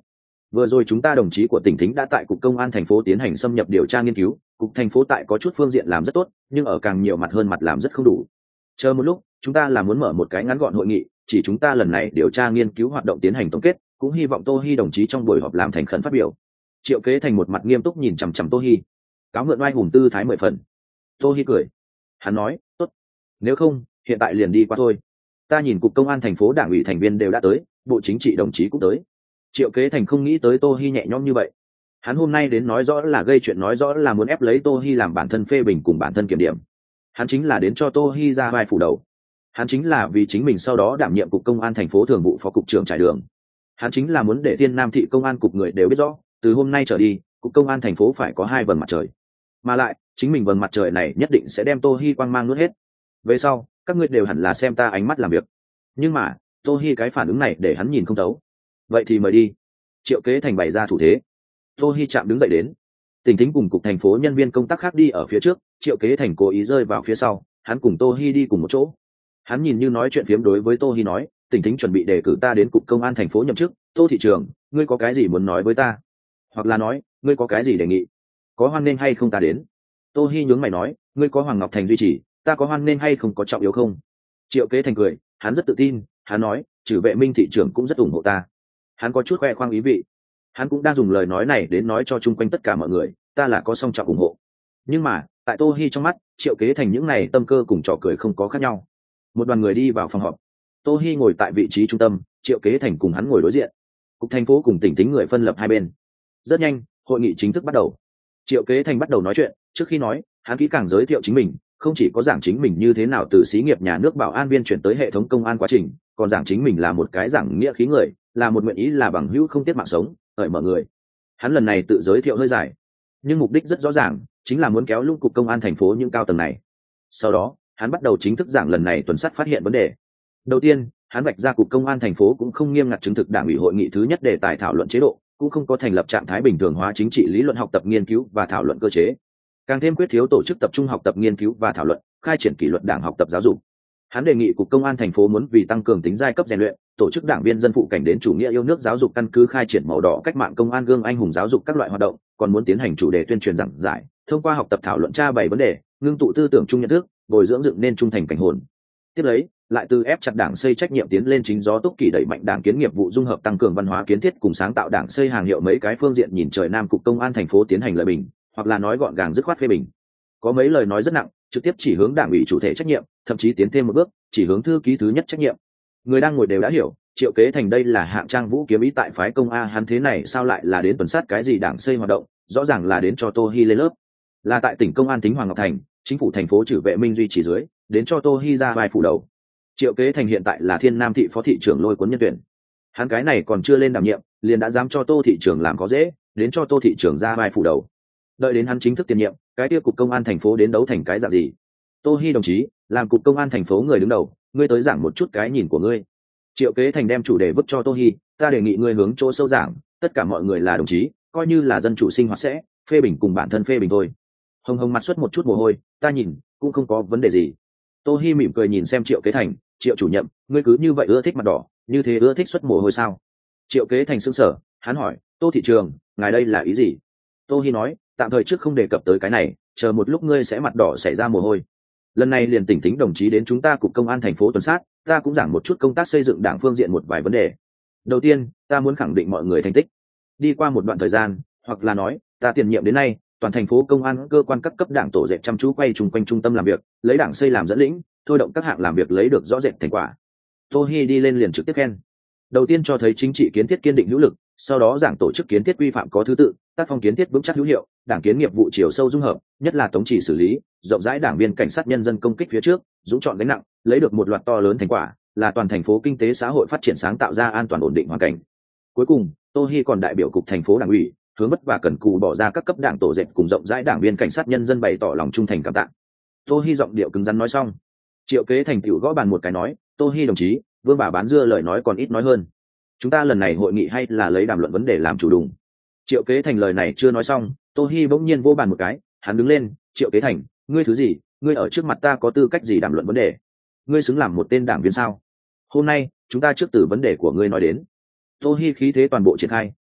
vừa rồi chúng ta đồng chí của tỉnh thính đã tại cục công an thành phố tiến hành xâm nhập điều tra nghiên cứu, cục thành phố tại có chút phương diện làm rất tốt, nhưng ở càng nhiều mặt hơn mặt làm rất không đủ. Chờ một lúc, chúng ta là muốn mở một cái ngắn gọn hội nghị, chỉ chúng ta lần này điều tra nghiên cứu hoạt động tiến hành tổng kết, cũng hy vọng Tô Hi đồng chí trong buổi họp làm thành khẩn phát biểu. Triệu Kế Thành một mặt nghiêm túc nhìn chằm chằm Tô Hi, cáo mượn oai hùng tư thái mười phần. Tô Hi cười, hắn nói, tốt, nếu không hiện tại liền đi qua thôi. Ta nhìn cục công an thành phố đảng ủy thành viên đều đã tới, bộ chính trị đồng chí cũng tới. Triệu Kế Thành không nghĩ tới Tô Hi nhẹ nhõm như vậy. Hắn hôm nay đến nói rõ là gây chuyện, nói rõ là muốn ép lấy Tô Hi làm bản thân phê bình cùng bản thân kiểm điểm. Hắn chính là đến cho Tô Hi ra vai phủ đầu. Hắn chính là vì chính mình sau đó đảm nhiệm cục công an thành phố thường vụ phó cục trưởng trải đường. Hắn chính là muốn để Thiên Nam thị công an cục người đều biết rõ, từ hôm nay trở đi, cục công an thành phố phải có hai vầng mặt trời. Mà lại, chính mình vầng mặt trời này nhất định sẽ đem Tô Hi quang mang nuốt hết. Về sau, các ngươi đều hẳn là xem ta ánh mắt làm việc. Nhưng mà, Tô Hi cái phản ứng này để hắn nhìn không thấu. Vậy thì mời đi. Triệu Kế Thành bày ra thủ thế. Tô Hi chạm đứng dậy đến. Tỉnh thính cùng cục thành phố nhân viên công tác khác đi ở phía trước, Triệu Kế Thành cố ý rơi vào phía sau, hắn cùng Tô Hi đi cùng một chỗ. Hắn nhìn như nói chuyện phiếm đối với Tô Hi nói, tỉnh thính chuẩn bị đề cử ta đến cục công an thành phố nhậm chức, Tô thị trưởng, ngươi có cái gì muốn nói với ta? Hoặc là nói, ngươi có cái gì đề nghị? Có hoan nên hay không ta đến? Tô Hi nhướng mày nói, ngươi có Hoàng Ngọc Thành duy trì, ta có hoan nên hay không có trọng yếu không? Triệu Kế Thành cười, hắn rất tự tin, hắn nói, trừ Vệ Minh thị trưởng cũng rất ủng hộ ta. Hắn có chút khoe khoang ý vị. Hắn cũng đang dùng lời nói này đến nói cho chung quanh tất cả mọi người, ta là có song trọng ủng hộ. Nhưng mà, tại Tô Hi trong mắt, Triệu Kế Thành những này tâm cơ cùng trò cười không có khác nhau. Một đoàn người đi vào phòng họp. Tô Hi ngồi tại vị trí trung tâm, Triệu Kế Thành cùng hắn ngồi đối diện. Cục thành phố cùng tỉnh tính người phân lập hai bên. Rất nhanh, hội nghị chính thức bắt đầu. Triệu Kế Thành bắt đầu nói chuyện, trước khi nói, hắn kỹ càng giới thiệu chính mình, không chỉ có giảng chính mình như thế nào từ xí nghiệp nhà nước bảo an viên chuyển tới hệ thống công an quá trình, còn giảng chính mình là một cái giảng nghĩa khí người, là một nguyện ý là bằng hữu không tiếc mạng sống, cởi mở người. Hắn lần này tự giới thiệu hơi dài, nhưng mục đích rất rõ ràng, chính là muốn kéo lung cục công an thành phố những cao tầng này. Sau đó, hắn bắt đầu chính thức giảng lần này tuần sát phát hiện vấn đề. Đầu tiên, hắn vạch ra cục công an thành phố cũng không nghiêm ngặt chứng thực đảng ủy hội nghị thứ nhất để tài thảo luận chế độ, cũng không có thành lập trạng thái bình thường hóa chính trị lý luận học tập nghiên cứu và thảo luận cơ chế, càng thêm quyết thiếu tổ chức tập trung học tập nghiên cứu và thảo luận, khai triển kỷ luật đảng học tập giáo dục. Hắn đề nghị cục công an thành phố muốn vì tăng cường tính giai cấp rèn luyện, tổ chức đảng viên dân phụ cảnh đến chủ nghĩa yêu nước giáo dục, căn cứ khai triển màu đỏ cách mạng công an gương anh hùng giáo dục các loại hoạt động, còn muốn tiến hành chủ đề tuyên truyền giảng giải, thông qua học tập thảo luận tra bày vấn đề, ngưng tụ tư tưởng chung nhận thức, bồi dưỡng dựng nên trung thành cảnh hồn. Tiếp lấy, lại từ ép chặt đảng xây trách nhiệm tiến lên chính gió túc kỳ, đẩy mạnh đảng kiến nghiệp vụ dung hợp, tăng cường văn hóa kiến thiết cùng sáng tạo đảng xây hàng hiệu mấy cái phương diện nhìn trời nam cục công an thành phố tiến hành lời bình, hoặc là nói gọn gàng dứt khoát phê bình. Có mấy lời nói rất nặng, trực tiếp chỉ hướng đảng ủy chủ thể trách nhiệm, thậm chí tiến thêm một bước, chỉ hướng thư ký thứ nhất trách nhiệm. Người đang ngồi đều đã hiểu, Triệu Kế Thành đây là hạng trang vũ kiếm ý tại phái công a, hắn thế này sao lại là đến tuần sát cái gì đảng xây hoạt động, rõ ràng là đến cho Tô Hi lên lớp. Là tại tỉnh công an tính Hoàng Ngọc Thành, chính phủ thành phố trừ Vệ Minh duy trì dưới, đến cho Tô Hi ra vai phủ đầu. Triệu Kế Thành hiện tại là Thiên Nam thị phó thị trưởng lôi cuốn nhân tuyển. Hắn cái này còn chưa lên đảm nhiệm, liền đã dám cho Tô thị trưởng làm có dễ, đến cho Tô thị trưởng ra vai phủ đầu. Đợi đến hắn chính thức tiền nhiệm, cái kia cục công an thành phố đến đấu thành cái dạng gì? Tô Hi đồng chí, làm cục công an thành phố người đứng đầu, ngươi tới giảng một chút cái nhìn của ngươi. Triệu Kế Thành đem chủ đề vứt cho Tô Hi, ta đề nghị ngươi hướng chỗ sâu giảng, tất cả mọi người là đồng chí, coi như là dân chủ sinh hoạt sẽ phê bình cùng bản thân phê bình thôi. Hồng Hồng mặt xuất một chút mồ hôi, ta nhìn cũng không có vấn đề gì. Tô Hi mỉm cười nhìn xem Triệu Kế Thành, Triệu chủ nhiệm, ngươi cứ như vậy ưa thích mặt đỏ, như thế ưa thích xuất mồ hôi sao? Triệu Kế Thành sững sờ, hắn hỏi, Tô thị trường, ngài đây là ý gì? Tô Hi nói, tạm thời trước không đề cập tới cái này, chờ một lúc ngươi sẽ mặt đỏ xảy ra mồ hôi. Lần này liền tỉnh tính đồng chí đến chúng ta cục công an thành phố tuần sát, ta cũng giảng một chút công tác xây dựng đảng phương diện một vài vấn đề. Đầu tiên, ta muốn khẳng định mọi người thành tích. Đi qua một đoạn thời gian, hoặc là nói, ta tiền nhiệm đến nay, toàn thành phố công an cơ quan các cấp đảng tổ dệt chăm chú quay chung quanh trung tâm làm việc, lấy đảng xây làm dẫn lĩnh, thôi động các hạng làm việc lấy được rõ rệt thành quả. Tô Hi đi lên liền trực tiếp khen. Đầu tiên cho thấy chính trị kiến thiết kiên định hữu lực, sau đó giảng tổ chức kiến thiết quy phạm có thứ tự, tác phong kiến thiết vững chắc hữu hiệu, đảng kiến nghiệp vụ chiều sâu dung hợp, nhất là tống chỉ xử lý, rộng rãi đảng viên cảnh sát nhân dân công kích phía trước, dũng chọn gánh nặng, lấy được một loạt to lớn thành quả, là toàn thành phố kinh tế xã hội phát triển sáng tạo ra an toàn ổn định hoàn cảnh. Cuối cùng, Tô Hi còn đại biểu cục thành phố đảng ủy, hướng vất vả cần cù bỏ ra các cấp đảng tổ dệt cùng rộng rãi đảng viên cảnh sát nhân dân bày tỏ lòng trung thành cảm tạ. Tô Hi giọng điệu cứng rắn nói xong, Triệu Kế Thành tiểu gõ bàn một cái nói, Tô Hi đồng chí, Vương bà bán dưa lời nói còn ít nói hơn. Chúng ta lần này hội nghị hay là lấy đàm luận vấn đề làm chủ đùng. Triệu Kế Thành lời này chưa nói xong, Tô Hi bỗng nhiên vô bàn một cái, hắn đứng lên, Triệu Kế Thành, ngươi thứ gì, ngươi ở trước mặt ta có tư cách gì đàm luận vấn đề? Ngươi xứng làm một tên đảng viên sao? Hôm nay, chúng ta trước từ vấn đề của ngươi nói đến. Tô Hi khí thế toàn bộ triển khai,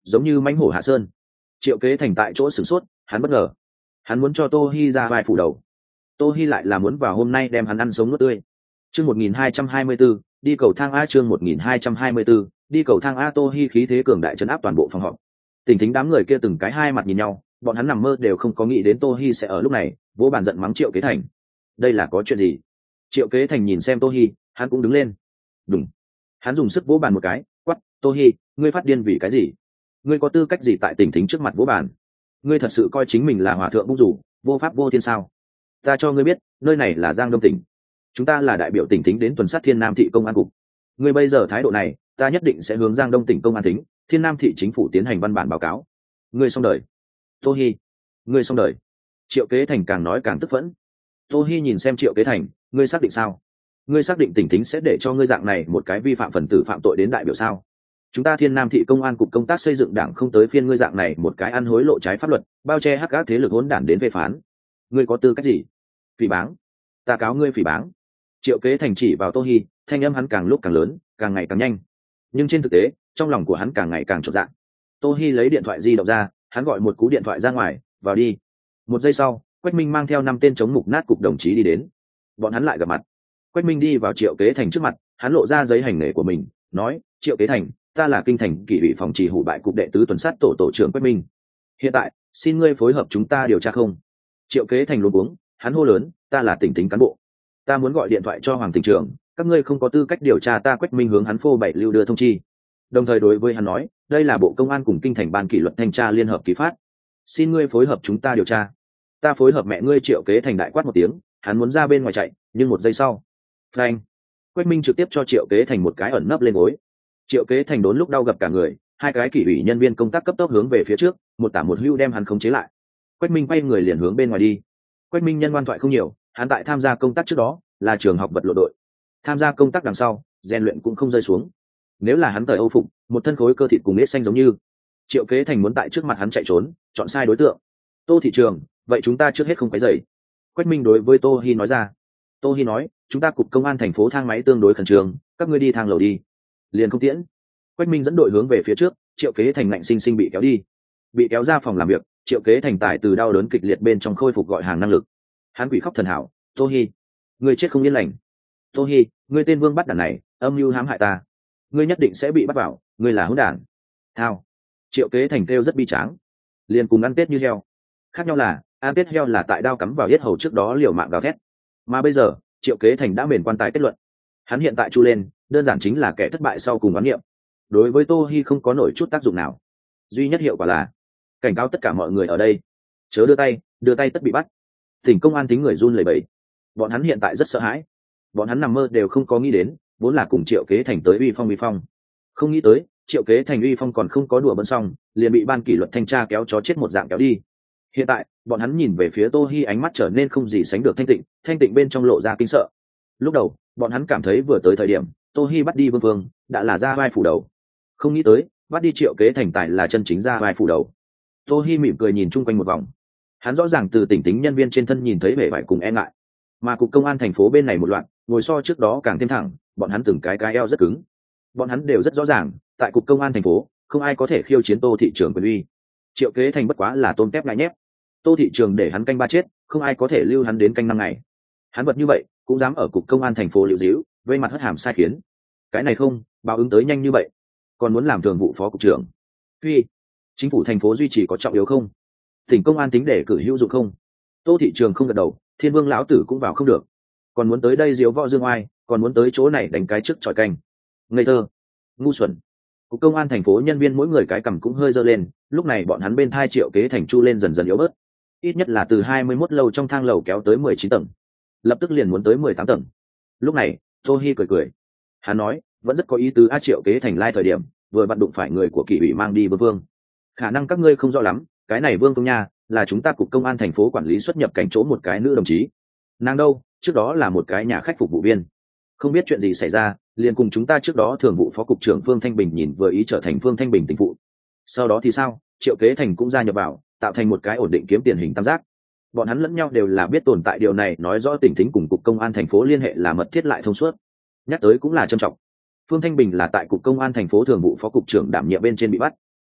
giống như mãnh hổ hạ sơn. Triệu Kế Thành tại chỗ sửng sốt, hắn bất ngờ, hắn muốn cho Tô Hi ra vai phủ đầu. Tô Hi lại là muốn vào hôm nay đem hắn ăn sống nuốt tươi. Chương một nghìn hai trăm hai mươi tư, đi cầu thang a. Chương một nghìn hai trăm hai mươi tư, đi cầu thang a. Tô Hi khí thế cường đại trấn áp toàn bộ phòng họp. Tỉnh thính đám người kia từng cái hai mặt nhìn nhau, bọn hắn nằm mơ đều không có nghĩ đến Tô Hi sẽ ở lúc này vỗ bàn giận mắng Triệu Kế Thành. Đây là có chuyện gì? Triệu Kế Thành nhìn xem Tô Hi, hắn cũng đứng lên. Đùng. Hắn dùng sức vỗ bàn một cái, quát, Tô Hi, ngươi phát điên vì cái gì? Ngươi có tư cách gì tại tỉnh thính trước mặt vỗ bàn? Ngươi thật sự coi chính mình là hòa thượng bung rủ, vô pháp vô thiên sao? Ta cho ngươi biết, nơi này là Giang Đông tỉnh, chúng ta là đại biểu tỉnh thính đến tuần sát Thiên Nam thị công an cục. Ngươi bây giờ thái độ này, ta nhất định sẽ hướng Giang Đông tỉnh công an thính, Thiên Nam thị chính phủ tiến hành văn bản báo cáo. Ngươi xong đời. Tô Hi, ngươi xong đời. Triệu Kế Thành càng nói càng tức phẫn. Tô Hi nhìn xem Triệu Kế Thành, ngươi xác định sao? Ngươi xác định tỉnh thính sẽ để cho ngươi dạng này một cái vi phạm phần tử phạm tội đến đại biểu sao? Chúng ta Thiên Nam thị công an cục công tác xây dựng đảng không tới phiên ngươi dạng này một cái ăn hối lộ trái pháp luật, bao che hắc ác thế lực hỗn đản đến phê phán. Ngươi có tư cách gì? Phỉ báng. Ta cáo ngươi phỉ báng. Triệu Kế Thành chỉ vào Tô Hi, thanh âm hắn càng lúc càng lớn, càng ngày càng nhanh. Nhưng trên thực tế, trong lòng của hắn càng ngày càng chột dạ. Tô Hi lấy điện thoại di động ra, hắn gọi một cú điện thoại ra ngoài, vào đi. Một giây sau, Quách Minh mang theo năm tên chống mục nát cục đồng chí đi đến. Bọn hắn lại gặp mặt. Quách Minh đi vào Triệu Kế Thành trước mặt, hắn lộ ra giấy hành nghề của mình, nói, Triệu Kế Thành, ta là kinh thành kỷ ủy phòng trì hủ bại cục đệ tứ tuần sát tổ tổ trưởng Quách Minh. Hiện tại, xin ngươi phối hợp chúng ta điều tra không? Triệu Kế Thành luống cuống, hắn hô lớn, ta là tỉnh tính cán bộ, ta muốn gọi điện thoại cho Hoàng tỉnh trưởng, các ngươi không có tư cách điều tra ta. Quách Minh hướng hắn phô bày lưu đưa thông chi, đồng thời đối với hắn nói, đây là bộ công an cùng kinh thành ban kỷ luật thanh tra liên hợp ký phát, xin ngươi phối hợp chúng ta điều tra. Ta phối hợp mẹ ngươi. Triệu Kế Thành đại quát một tiếng, hắn muốn ra bên ngoài chạy, nhưng một giây sau, phanh, Quách Minh trực tiếp cho Triệu Kế Thành một cái ẩn nấp lên gối. Triệu Kế Thành đốn lúc đau gặp cả người, hai cái kỷ ủy nhân viên công tác cấp tốc hướng về phía trước, một tả một hưu đem hắn khống chế lại. Quách Minh quay người liền hướng bên ngoài đi. Quách Minh nhân ngoan thoại không nhiều, hắn tại tham gia công tác trước đó là trường học vật lộn đội, tham gia công tác đằng sau rèn luyện cũng không rơi xuống. Nếu là hắn thời Âu phục, một thân khối cơ thịt cùng nết xanh giống như. Triệu Kế Thành muốn tại trước mặt hắn chạy trốn, chọn sai đối tượng. Tô thị trường, vậy chúng ta trước hết không quấy rầy. Quách Minh đối với Tô Hi nói ra. Tô Hi nói, chúng ta cục công an thành phố thang máy tương đối khẩn trương, các ngươi đi thang lầu đi. Liền không tiễn. Quách Minh dẫn đội hướng về phía trước, Triệu Kế Thành lạnh sinh sinh bị kéo đi, bị kéo ra phòng làm việc. Triệu Kế Thành tài từ đau đớn kịch liệt bên trong khôi phục gọi hàng năng lực. Hắn quỷ khóc thần hảo, Tô Hi, ngươi chết không yên lành. Tô Hi, ngươi tên vương bắt đản này, âm mưu hãm hại ta, ngươi nhất định sẽ bị bắt vào, ngươi là hỗn đản. Thao. Triệu Kế Thành kêu rất bi tráng, liền cùng ăn tết như heo, khác nhau là ăn tết heo là tại đao cắm vào yết hầu trước đó liều mạng gào thét, mà bây giờ Triệu Kế Thành đã mền quan tài kết luận, hắn hiện tại chu lên đơn giản chính là kẻ thất bại sau cùng oán niệm, đối với Tô Hi không có nổi chút tác dụng nào, duy nhất hiệu quả là cảnh cáo tất cả mọi người ở đây chớ đưa tay, đưa tay tất bị bắt. Tỉnh công an tính người run lẩy bẩy, bọn hắn hiện tại rất sợ hãi, bọn hắn nằm mơ đều không có nghĩ đến vốn là cùng Triệu Kế Thành tới uy phong uy phong, không nghĩ tới Triệu Kế Thành uy phong còn không có đùa bỡn xong liền bị ban kỷ luật thanh tra kéo chó chết một dạng kéo đi. Hiện tại bọn hắn nhìn về phía Tô Hi ánh mắt trở nên không gì sánh được thanh tịnh, thanh tịnh bên trong lộ ra kinh sợ. Lúc đầu bọn hắn cảm thấy vừa tới thời điểm Tô Hi bắt đi Vương Vương đã là ra vai phủ đầu, không nghĩ tới bắt đi Triệu Kế Thành tài là chân chính ra vai phủ đầu. Tô Hi mỉm cười nhìn chung quanh một vòng, hắn rõ ràng từ tỉnh tính nhân viên trên thân nhìn thấy vẻ vải cùng e ngại, mà cục công an thành phố bên này một loạt ngồi so trước đó càng thêm thẳng, bọn hắn từng cái cái eo rất cứng, bọn hắn đều rất rõ ràng tại cục công an thành phố không ai có thể khiêu chiến Tô thị trường quyền uy. Triệu Kế Thành bất quá là tôm tép ngại nhép, Tô thị trường để hắn canh ba chết, không ai có thể lưu hắn đến canh năm ngày. Hắn vật như vậy cũng dám ở cục công an thành phố liễu díu, vây mặt hất hàm sai khiến, cái này không báo ứng tới nhanh như vậy, còn muốn làm thường vụ phó cục trưởng. Phi, chính phủ thành phố duy trì có trọng yếu không? Tỉnh công an tính để cử hữu dụng không? Tô thị trường không gật đầu, Thiên Vương lão tử cũng vào không được, còn muốn tới đây diếu võ dương oai, còn muốn tới chỗ này đánh cái trước tròi canh, ngây thơ, ngu xuẩn. Cục công an thành phố nhân viên mỗi người cái cằm cũng hơi giơ lên, lúc này bọn hắn bên thai Triệu Kế Thành chu lên dần dần yếu bớt, ít nhất là từ hai mươi mốt lầu trong thang lầu kéo tới mười chín tầng, lập tức liền muốn tới mười tám tầng. Lúc này Tô Hi cười cười, hắn nói vẫn rất có ý tứ. A Triệu Kế Thành lai thời điểm vừa vặn đụng phải người của kỷ ủy mang đi Vương Vương, khả năng các ngươi không rõ lắm, cái này Vương Vương nha là chúng ta cục công an thành phố quản lý xuất nhập cảnh chỗ một cái nữ đồng chí, nàng đâu trước đó là một cái nhà khách phục vụ viên, không biết chuyện gì xảy ra liền cùng chúng ta trước đó thường vụ phó cục trưởng Phương Thanh Bình nhìn vừa ý trở thành Phương Thanh Bình tình phụ. Sau đó thì sao, Triệu Kế Thành cũng gia nhập vào, tạo thành một cái ổn định kiếm tiền hình tam giác. Bọn hắn lẫn nhau đều là biết tồn tại, điều này nói rõ tỉnh thính cùng cục công an thành phố liên hệ là mật thiết lại thông suốt. Nhắc tới cũng là trân trọng, Phương Thanh Bình là tại cục công an thành phố thường vụ phó cục trưởng đảm nhiệm bên trên bị bắt,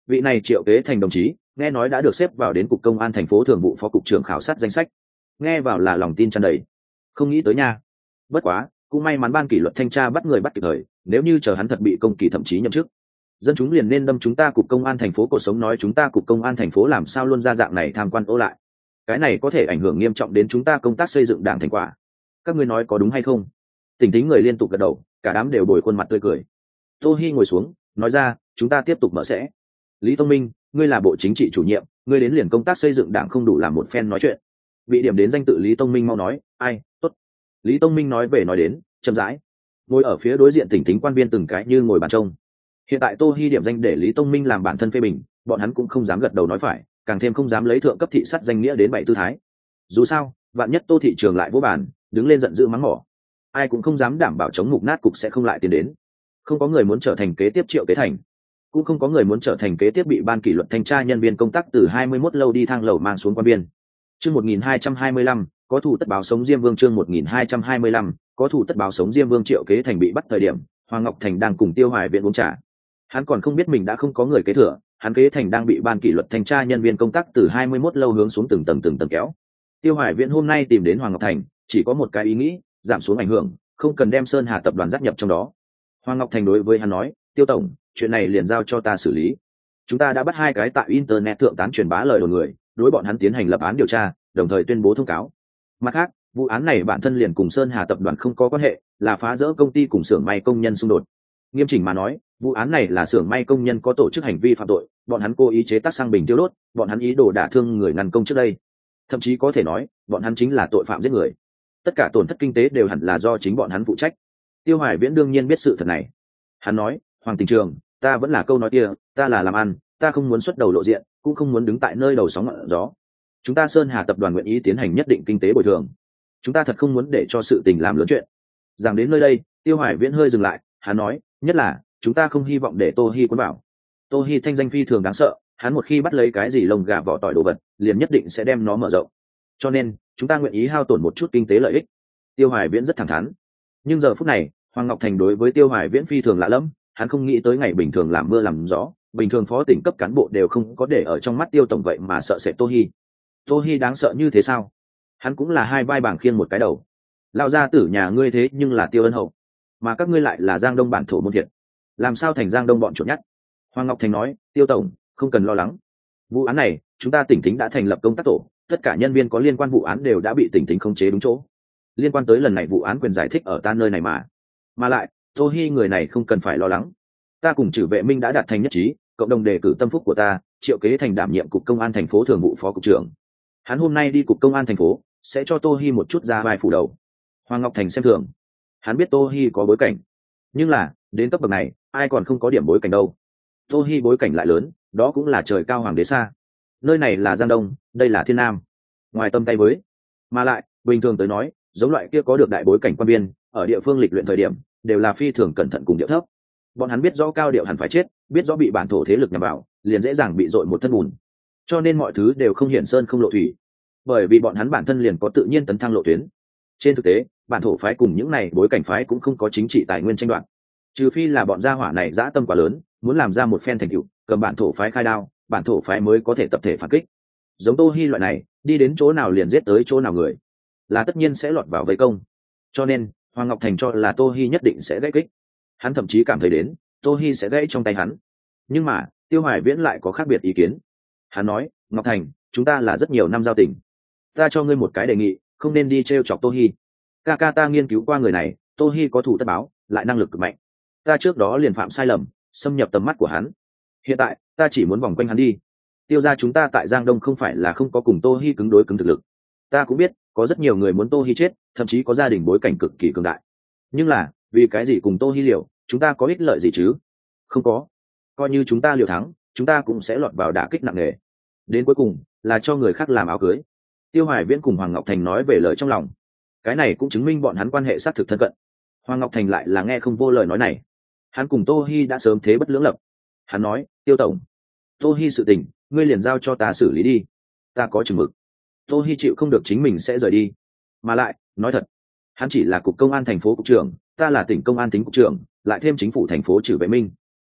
Vị này Triệu Kế Thành đồng chí nghe nói đã được xếp vào đến cục công an thành phố thường vụ phó cục trưởng khảo sát danh sách, nghe vào là lòng tin tràn đầy. Không nghĩ tới nha. Bất quá cũng may mắn ban kỷ luật thanh tra bắt người bắt kịp thời, nếu như chờ hắn thật bị công kỳ thậm chí nhậm chức, dân chúng liền nên đâm chúng ta cục công an thành phố cuộc sống, nói chúng ta cục công an thành phố làm sao luôn ra dạng này tham quan ô lại, cái này có thể ảnh hưởng nghiêm trọng đến chúng ta công tác xây dựng đảng thành quả. Các ngươi nói có đúng hay không? Tỉnh tính người liên tục gật đầu, cả đám đều bồi khuôn mặt tươi cười. Tô Hi ngồi xuống nói ra, chúng ta tiếp tục mở sẽ. Lý Tông Minh, ngươi là bộ chính trị chủ nhiệm, ngươi đến liền công tác xây dựng đảng không đủ làm một phen nói chuyện. Bị điểm đến danh tự Lý Tông Minh mau nói, ai? Tốt. Lý Tông Minh nói về nói đến, chậm rãi. Ngồi ở phía đối diện tỉnh tính quan viên từng cái như ngồi bàn trông. Hiện tại Tô Hi điểm danh để Lý Tông Minh làm bản thân phê bình, bọn hắn cũng không dám gật đầu nói phải, càng thêm không dám lấy thượng cấp thị sát danh nghĩa đến bày tư thái. Dù sao, vạn nhất Tô thị trường lại vô bản, đứng lên giận dữ mắng mỏ, ai cũng không dám đảm bảo chống mục nát cục sẽ không lại tiến đến. Không có người muốn trở thành kế tiếp Triệu Kế Thành, cũng không có người muốn trở thành kế tiếp bị ban kỷ luật thanh tra nhân viên công tác từ hai mươi mốt lâu đi thang lầu mang xuống quan biên. Chương một nghìn hai trăm hai mươi lăm, có thủ tất báo sống Diêm Vương. Chương một nghìn hai trăm hai mươi lăm, có thủ tất báo sống Diêm Vương. Triệu Kế Thành bị bắt thời điểm, Hoàng Ngọc Thành đang cùng Tiêu Hoài Viễn uống trà. Hắn còn không biết mình đã không có người kế thừa, hắn Kế Thành đang bị ban kỷ luật thanh tra nhân viên công tác từ hai mươi mốt lâu hướng xuống từng tầng từng tầng kéo. Tiêu Hoài Viễn hôm nay tìm đến Hoàng Ngọc Thành, chỉ có một cái ý nghĩ, giảm xuống ảnh hưởng, không cần đem Sơn Hà tập đoàn dắt nhập trong đó. Hoàng Ngọc Thành đối với hắn nói, Tiêu tổng, chuyện này liền giao cho ta xử lý. Chúng ta đã bắt hai cái tại internet thượng tán truyền bá lời đồn người, đối bọn hắn tiến hành lập án điều tra, đồng thời tuyên bố thông cáo. Mặt khác, vụ án này bản thân liền cùng Sơn Hà tập đoàn không có quan hệ, là phá rỡ công ty cùng xưởng may công nhân xung đột. Nghiêm chỉnh mà nói, vụ án này là xưởng may công nhân có tổ chức hành vi phạm tội, bọn hắn cố ý chế tác xăng bình tiêu đốt, bọn hắn ý đồ đả thương người ngăn công trước đây. Thậm chí có thể nói, bọn hắn chính là tội phạm giết người. Tất cả tổn thất kinh tế đều hẳn là do chính bọn hắn phụ trách. Tiêu Hoài Viễn đương nhiên biết sự thật này. Hắn nói, Hoàng Tình Trường, ta vẫn là câu nói kia, ta là làm ăn, ta không muốn xuất đầu lộ diện, cũng không muốn đứng tại nơi đầu sóng ngọn gió. Chúng ta Sơn Hà tập đoàn nguyện ý tiến hành nhất định kinh tế bồi thường. Chúng ta thật không muốn để cho sự tình làm lớn chuyện. Rằng đến nơi đây, Tiêu Hoài Viễn hơi dừng lại, hắn nói, nhất là chúng ta không hy vọng để Tô Hi cuốn vào. Tô Hi thanh danh phi thường đáng sợ, hắn một khi bắt lấy cái gì lồng gà vỏ tỏi đồ vật, liền nhất định sẽ đem nó mở rộng. Cho nên, chúng ta nguyện ý hao tổn một chút kinh tế lợi ích. Tiêu Hoài Viễn rất thẳng thắn. Nhưng giờ phút này, Hoàng Ngọc Thành đối với Tiêu Hoài Viễn phi thường lạ lẫm, hắn không nghĩ tới ngày bình thường làm mưa làm gió, bình thường phó tỉnh cấp cán bộ đều không có để ở trong mắt Tiêu tổng, vậy mà sợ sệt Tô Hi. Tô Hi đáng sợ như thế sao? Hắn cũng là hai vai bảng khiêng một cái đầu. Lão gia tử nhà ngươi thế nhưng là Tiêu ân hậu, mà các ngươi lại là Giang Đông bản thổ môn thiệt, làm sao thành Giang Đông bọn trộm nhắt? Hoàng Ngọc Thành nói, Tiêu tổng, không cần lo lắng. Vụ án này, chúng ta tỉnh thính đã thành lập công tác tổ, tất cả nhân viên có liên quan vụ án đều đã bị tỉnh thính khống chế đúng chỗ. Liên quan tới lần này vụ án quyền giải thích ở ta nơi này mà. Mà lại, Tô Hi người này không cần phải lo lắng. Ta cùng Trử Vệ Minh đã đạt thành nhất trí, cộng đồng đề cử tâm phúc của ta, Triệu Kế Thành đảm nhiệm cục công an thành phố thường vụ phó cục trưởng. Hắn hôm nay đi cục công an thành phố, sẽ cho Tô Hi một chút ra vai phủ đầu. Hoàng Ngọc Thành xem thường. Hắn biết Tô Hi có bối cảnh, nhưng là, đến cấp bậc này, ai còn không có điểm bối cảnh đâu. Tô Hi bối cảnh lại lớn, đó cũng là trời cao hoàng đế xa. Nơi này là Giang Đông, đây là Thiên Nam. Ngoài tâm tay với, mà lại, bình thường tới nói, giống loại kia có được đại bối cảnh quan biên, ở địa phương lịch luyện thời điểm, đều là phi thường cẩn thận cùng điệu thấp. Bọn hắn biết rõ cao điệu hẳn phải chết, biết rõ bị bản thổ thế lực nhằm vào, liền dễ dàng bị dội một thân bùn. Cho nên mọi thứ đều không hiển sơn không lộ thủy, bởi vì bọn hắn bản thân liền có tự nhiên tấn thăng lộ tuyến. Trên thực tế, bản thổ phái cùng những này bối cảnh phái cũng không có chính trị tài nguyên tranh đoạt, trừ phi là bọn gia hỏa này dã tâm quá lớn, muốn làm ra một phen thành tựu, cầm bản thổ phái khai đao, bản thổ phái mới có thể tập thể phản kích. Giống Tô Hi loại này, đi đến chỗ nào liền giết tới chỗ nào người, là tất nhiên sẽ lọt vào vây công. Cho nên, Hoàng Ngọc Thành cho là Tô Hi nhất định sẽ gãy kích. Hắn thậm chí cảm thấy đến, Tô Hi sẽ gãy trong tay hắn. Nhưng mà, Tiêu Hoài Viễn lại có khác biệt ý kiến. Hắn nói, Ngọc Thành, chúng ta là rất nhiều năm giao tình. Ta cho ngươi một cái đề nghị, không nên đi trêu chọc Tô Hi. Ca ca ta nghiên cứu qua người này, Tô Hi có thủ tất báo, lại năng lực cực mạnh. Ta trước đó liền phạm sai lầm, xâm nhập tầm mắt của hắn. Hiện tại, ta chỉ muốn vòng quanh hắn đi. Tiêu gia chúng ta tại Giang Đông không phải là không có cùng Tô Hi cứng đối cứng thực lực. Ta cũng biết, có rất nhiều người muốn Tô Hi chết, thậm chí có gia đình bối cảnh cực kỳ cường đại. Nhưng là, vì cái gì cùng Tô Hi liều, chúng ta có ích lợi gì chứ? Không có. Coi như chúng ta liều thắng, chúng ta cũng sẽ lọt vào đả kích nặng nề. Đến cuối cùng, là cho người khác làm áo cưới. Tiêu Hoài Viễn cùng Hoàng Ngọc Thành nói về lời trong lòng. Cái này cũng chứng minh bọn hắn quan hệ sát thực thân cận. Hoàng Ngọc Thành lại là nghe không vô lời nói này. Hắn cùng Tô Hi đã sớm thế bất lưỡng lập. Hắn nói, Tiêu tổng, Tô Hi sự tình, ngươi liền giao cho ta xử lý đi. Ta có chừng mực. Tô Hi chịu không được chính mình sẽ rời đi. Mà lại, nói thật, hắn chỉ là cục công an thành phố cục trưởng, ta là tỉnh công an tính cục trưởng, lại thêm chính phủ thành phố Trử Vệ Minh.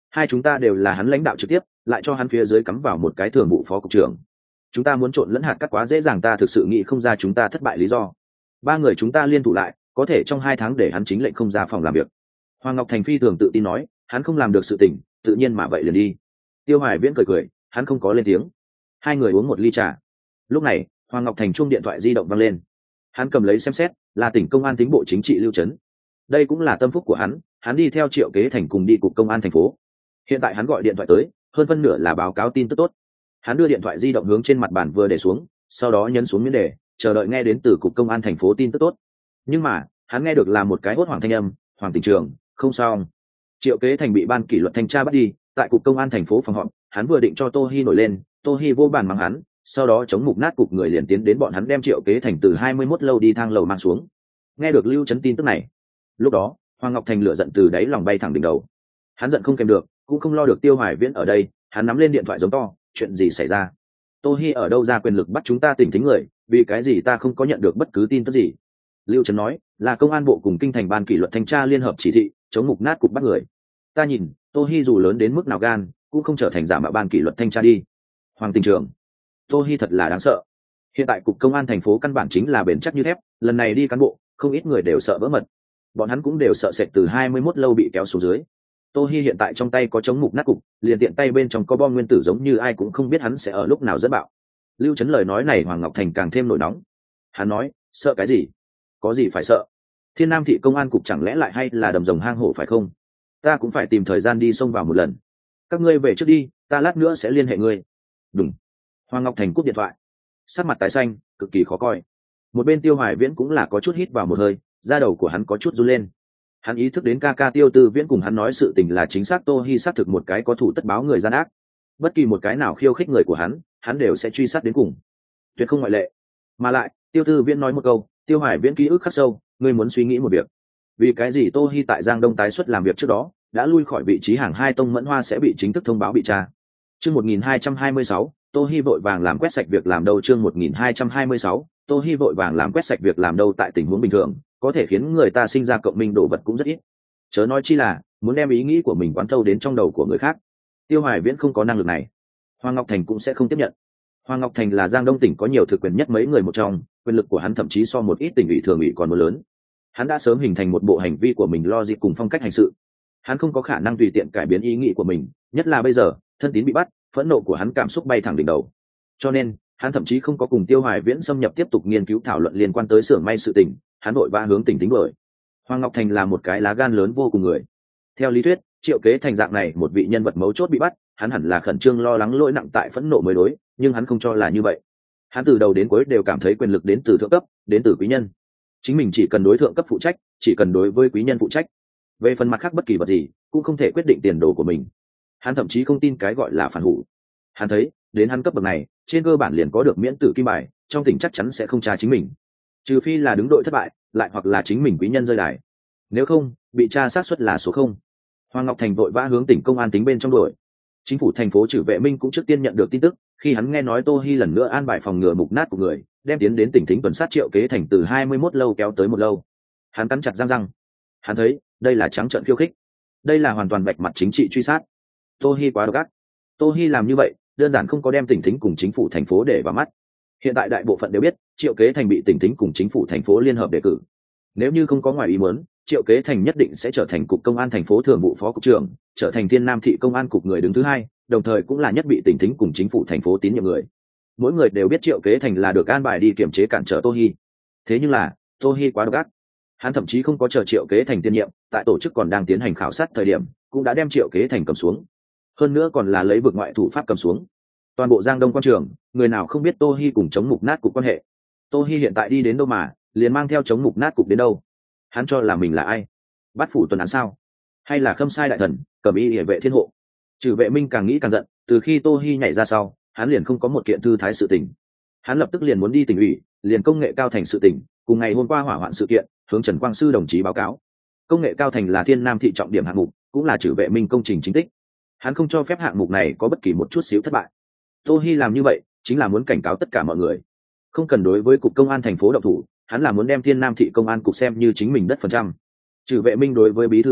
hai chúng ta đều là hắn lãnh đạo trực tiếp, lại cho hắn phía dưới cắm vào một cái thường vụ phó cục trưởng. Chúng ta muốn trộn lẫn hạt cát quá dễ dàng, ta thực sự nghĩ không ra chúng ta thất bại lý do. Ba người chúng ta liên thủ lại, có thể trong hai tháng để hắn chính lệnh không ra phòng làm việc. Hoàng Ngọc Thành phi thường tự tin nói, hắn không làm được sự tình, tự nhiên mà vậy liền đi. Tiêu Hoài Viễn cười cười, hắn không có lên tiếng. Hai người uống một ly trà. Lúc này, Hoàng Ngọc Thành chuông điện thoại di động vang lên. Hắn cầm lấy xem xét, là tỉnh công an tính bộ chính trị Lưu Trấn. Đây cũng là tâm phúc của hắn, hắn đi theo Triệu Kế Thành cùng đi cục công an thành phố. Hiện tại hắn gọi điện thoại tới, hơn phân nửa là báo cáo tin tức tốt. Hắn đưa điện thoại di động hướng trên mặt bàn vừa để xuống, sau đó nhấn xuống miếng đề, chờ đợi nghe đến từ cục công an thành phố tin tức tốt. Nhưng mà, hắn nghe được là một cái hốt hoảng thanh âm, Hoàng tỉnh trưởng, không sao. Triệu Kế Thành bị ban kỷ luật thanh tra bắt đi, tại cục công an thành phố phòng họp, hắn vừa định cho Tô Hi nổi lên, Tô Hi vô bàn mắng hắn, sau đó chống mục nát cục người liền tiến đến bọn hắn đem Triệu Kế Thành từ hai mươi mốt lâu đi thang lầu mang xuống. Nghe được Lưu Trấn tin tức này, lúc đó, Hoàng Ngọc Thành lửa giận từ đáy lòng bay thẳng đỉnh đầu. Hắn giận không kèm được, cũng không lo được Tiêu Hoài Viễn ở đây, hắn nắm lên điện thoại giống to, chuyện gì xảy ra? Tô Hi ở đâu ra quyền lực bắt chúng ta tỉnh thính người, vì cái gì ta không có nhận được bất cứ tin tức gì? Lưu Trấn nói, là công an bộ cùng kinh thành ban kỷ luật thanh tra liên hợp chỉ thị, chống mục nát cục bắt người. Ta nhìn, Tô Hi dù lớn đến mức nào gan, cũng không trở thành giả mạo ban kỷ luật thanh tra đi. Hoàng tỉnh trưởng, Tô Hi thật là đáng sợ. Hiện tại cục công an thành phố căn bản chính là bền chắc như thép, lần này đi cán bộ, không ít người đều sợ vỡ mật. Bọn hắn cũng đều sợ sệt từ hai mươi mốt lâu bị kéo xuống dưới. Tô Hi hiện tại trong tay có chống mục nát cục, liền tiện tay bên trong có bom nguyên tử, giống như ai cũng không biết hắn sẽ ở lúc nào dẫn bạo. Lưu Trấn lời nói này Hoàng Ngọc Thành càng thêm nổi nóng. Hắn nói, sợ cái gì? Có gì phải sợ? Thiên Nam thị công an cục chẳng lẽ lại hay là đầm rồng hang hổ phải không? Ta cũng phải tìm thời gian đi xông vào một lần. Các ngươi về trước đi, ta lát nữa sẽ liên hệ ngươi. Đúng. Hoàng Ngọc Thành cúp điện thoại, sắc mặt tái xanh, cực kỳ khó coi. Một bên Tiêu Hoài Viễn cũng là có chút hít vào một hơi, da đầu của hắn có chút run lên. Hắn ý thức đến ca ca Tiêu Tư Viễn cùng hắn nói sự tình là chính xác, Tô Hi xác thực một cái có thủ tất báo người gian ác. Bất kỳ một cái nào khiêu khích người của hắn, hắn đều sẽ truy sát đến cùng, tuyệt không ngoại lệ. Mà lại, Tiêu Tư Viễn nói một câu, Tiêu Hoài Viễn ký ức khắc sâu, ngươi muốn suy nghĩ một việc. Vì cái gì Tô Hi tại Giang Đông tái xuất làm việc trước đó, đã lui khỏi vị trí hàng hai Tông Mẫn Hoa sẽ bị chính thức thông báo bị tra. Chương một nghìn hai trăm hai mươi sáu, Tô Hi vội vàng làm quét sạch việc làm đâu, chương một nghìn hai trăm hai mươi sáu, Tô Hi vội vàng làm quét sạch việc làm đâu, tại tình huống bình thường, có thể khiến người ta sinh ra cộng minh đồ vật cũng rất ít. Chớ nói chi là muốn đem ý nghĩ của mình quán thâu đến trong đầu của người khác. Tiêu Hoài Viễn không có năng lực này, Hoàng Ngọc Thành cũng sẽ không tiếp nhận. Hoàng Ngọc Thành là Giang Đông tỉnh có nhiều thực quyền nhất mấy người một trong, quyền lực của hắn thậm chí so một ít tỉnh ủy thường ủy còn muốn lớn. Hắn đã sớm hình thành một bộ hành vi của mình logic cùng phong cách hành sự. Hắn không có khả năng tùy tiện cải biến ý nghĩ của mình, nhất là bây giờ, thân tín bị bắt, phẫn nộ của hắn cảm xúc bay thẳng đỉnh đầu. Cho nên, hắn thậm chí không có cùng Tiêu Hoài Viễn xâm nhập tiếp tục nghiên cứu thảo luận liên quan tới xưởng may sự tình, hắn vội vã hướng tỉnh tính bởi. Hoàng Ngọc Thành là một cái lá gan lớn vô cùng người. Theo lý thuyết, Triệu Kế Thành dạng này một vị nhân vật mấu chốt bị bắt, hắn hẳn là khẩn trương lo lắng lỗi nặng tại phẫn nộ mới đối, nhưng hắn không cho là như vậy. Hắn từ đầu đến cuối đều cảm thấy quyền lực đến từ thượng cấp, đến từ quý nhân. Chính mình chỉ cần đối thượng cấp phụ trách, chỉ cần đối với quý nhân phụ trách. Về phần mặt khác bất kỳ vật gì, cũng không thể quyết định tiền đồ của mình. Hắn thậm chí không tin cái gọi là phản hủ. Hắn thấy, đến hắn cấp bậc này, trên cơ bản liền có được miễn tử kim bài, trong tỉnh chắc chắn sẽ không tra chính mình. Trừ phi là đứng đội thất bại, lại hoặc là chính mình quý nhân rơi đài. Nếu không, bị tra xác suất là số không. Hoàng Ngọc Thành vội vã hướng tỉnh công an tính bên trong đội. Chính phủ thành phố Trử Vệ Minh cũng trước tiên nhận được tin tức, khi hắn nghe nói Tô Hi lần nữa an bài phòng ngừa mục nát của người, đem tiến đến tỉnh thính tuần sát Triệu Kế Thành từ hai mươi mốt lâu kéo tới một lâu. Hắn cắn chặt răng răng. Hắn thấy, đây là trắng trợn khiêu khích. Đây là hoàn toàn vạch mặt chính trị truy sát. Tô Hi quá độc ác. Tô Hi làm như vậy, đơn giản không có đem tỉnh thính cùng chính phủ thành phố để vào mắt. Hiện tại đại bộ phận đều biết, Triệu Kế Thành bị tỉnh thính cùng chính phủ thành phố liên hợp đề cử. Nếu như không có ngoài ý muốn, Triệu Kế Thành nhất định sẽ trở thành cục công an thành phố thường vụ phó cục trưởng, trở thành Thiên Nam thị công an cục người đứng thứ hai, đồng thời cũng là nhất bị tỉnh thính cùng chính phủ thành phố tín nhiệm người. Mỗi người đều biết Triệu Kế Thành là được an bài đi kiểm chế cản trở Tô Hi. Thế nhưng là, Tô Hi quá độc ác. Hắn thậm chí không có chờ Triệu Kế Thành tiên nhiệm, tại tổ chức còn đang tiến hành khảo sát thời điểm, cũng đã đem Triệu Kế Thành cầm xuống. Hơn nữa còn là lấy vực ngoại thủ pháp cầm xuống. Toàn bộ Giang Đông quan trường, người nào không biết Tô Hi cùng chống mục nát cục quan hệ. Tô Hi hiện tại đi đến đâu mà, liền mang theo chống mục nát cục đến đâu. Hắn cho là mình là ai? Bắt phủ tuần án sao? Hay là Khâm Sai đại thần, Cẩm Y Liễu vệ thiên hộ? Trừ Vệ Minh càng nghĩ càng giận, từ khi Tô Hi nhảy ra sau, hắn liền không có một kiện thư thái sự tình. Hắn lập tức liền muốn đi tỉnh ủy, liền công nghệ cao thành sự tình, cùng ngày hôm qua hỏa hoạn sự kiện, hướng Trần Quang Sư đồng chí báo cáo. Công nghệ cao thành là Thiên Nam thị trọng điểm hạng mục, cũng là Trừ Vệ Minh công trình chính tích. Hắn không cho phép hạng mục này có bất kỳ một chút xíu thất bại. Tô Hi làm như vậy, chính là muốn cảnh cáo tất cả mọi người, không cần đối với cục công an thành phố động thủ, hắn là muốn đem Thiên Nam thị công an cục xem như chính mình đất phần trăm. Trừ Vệ Minh đối với bí thư nói,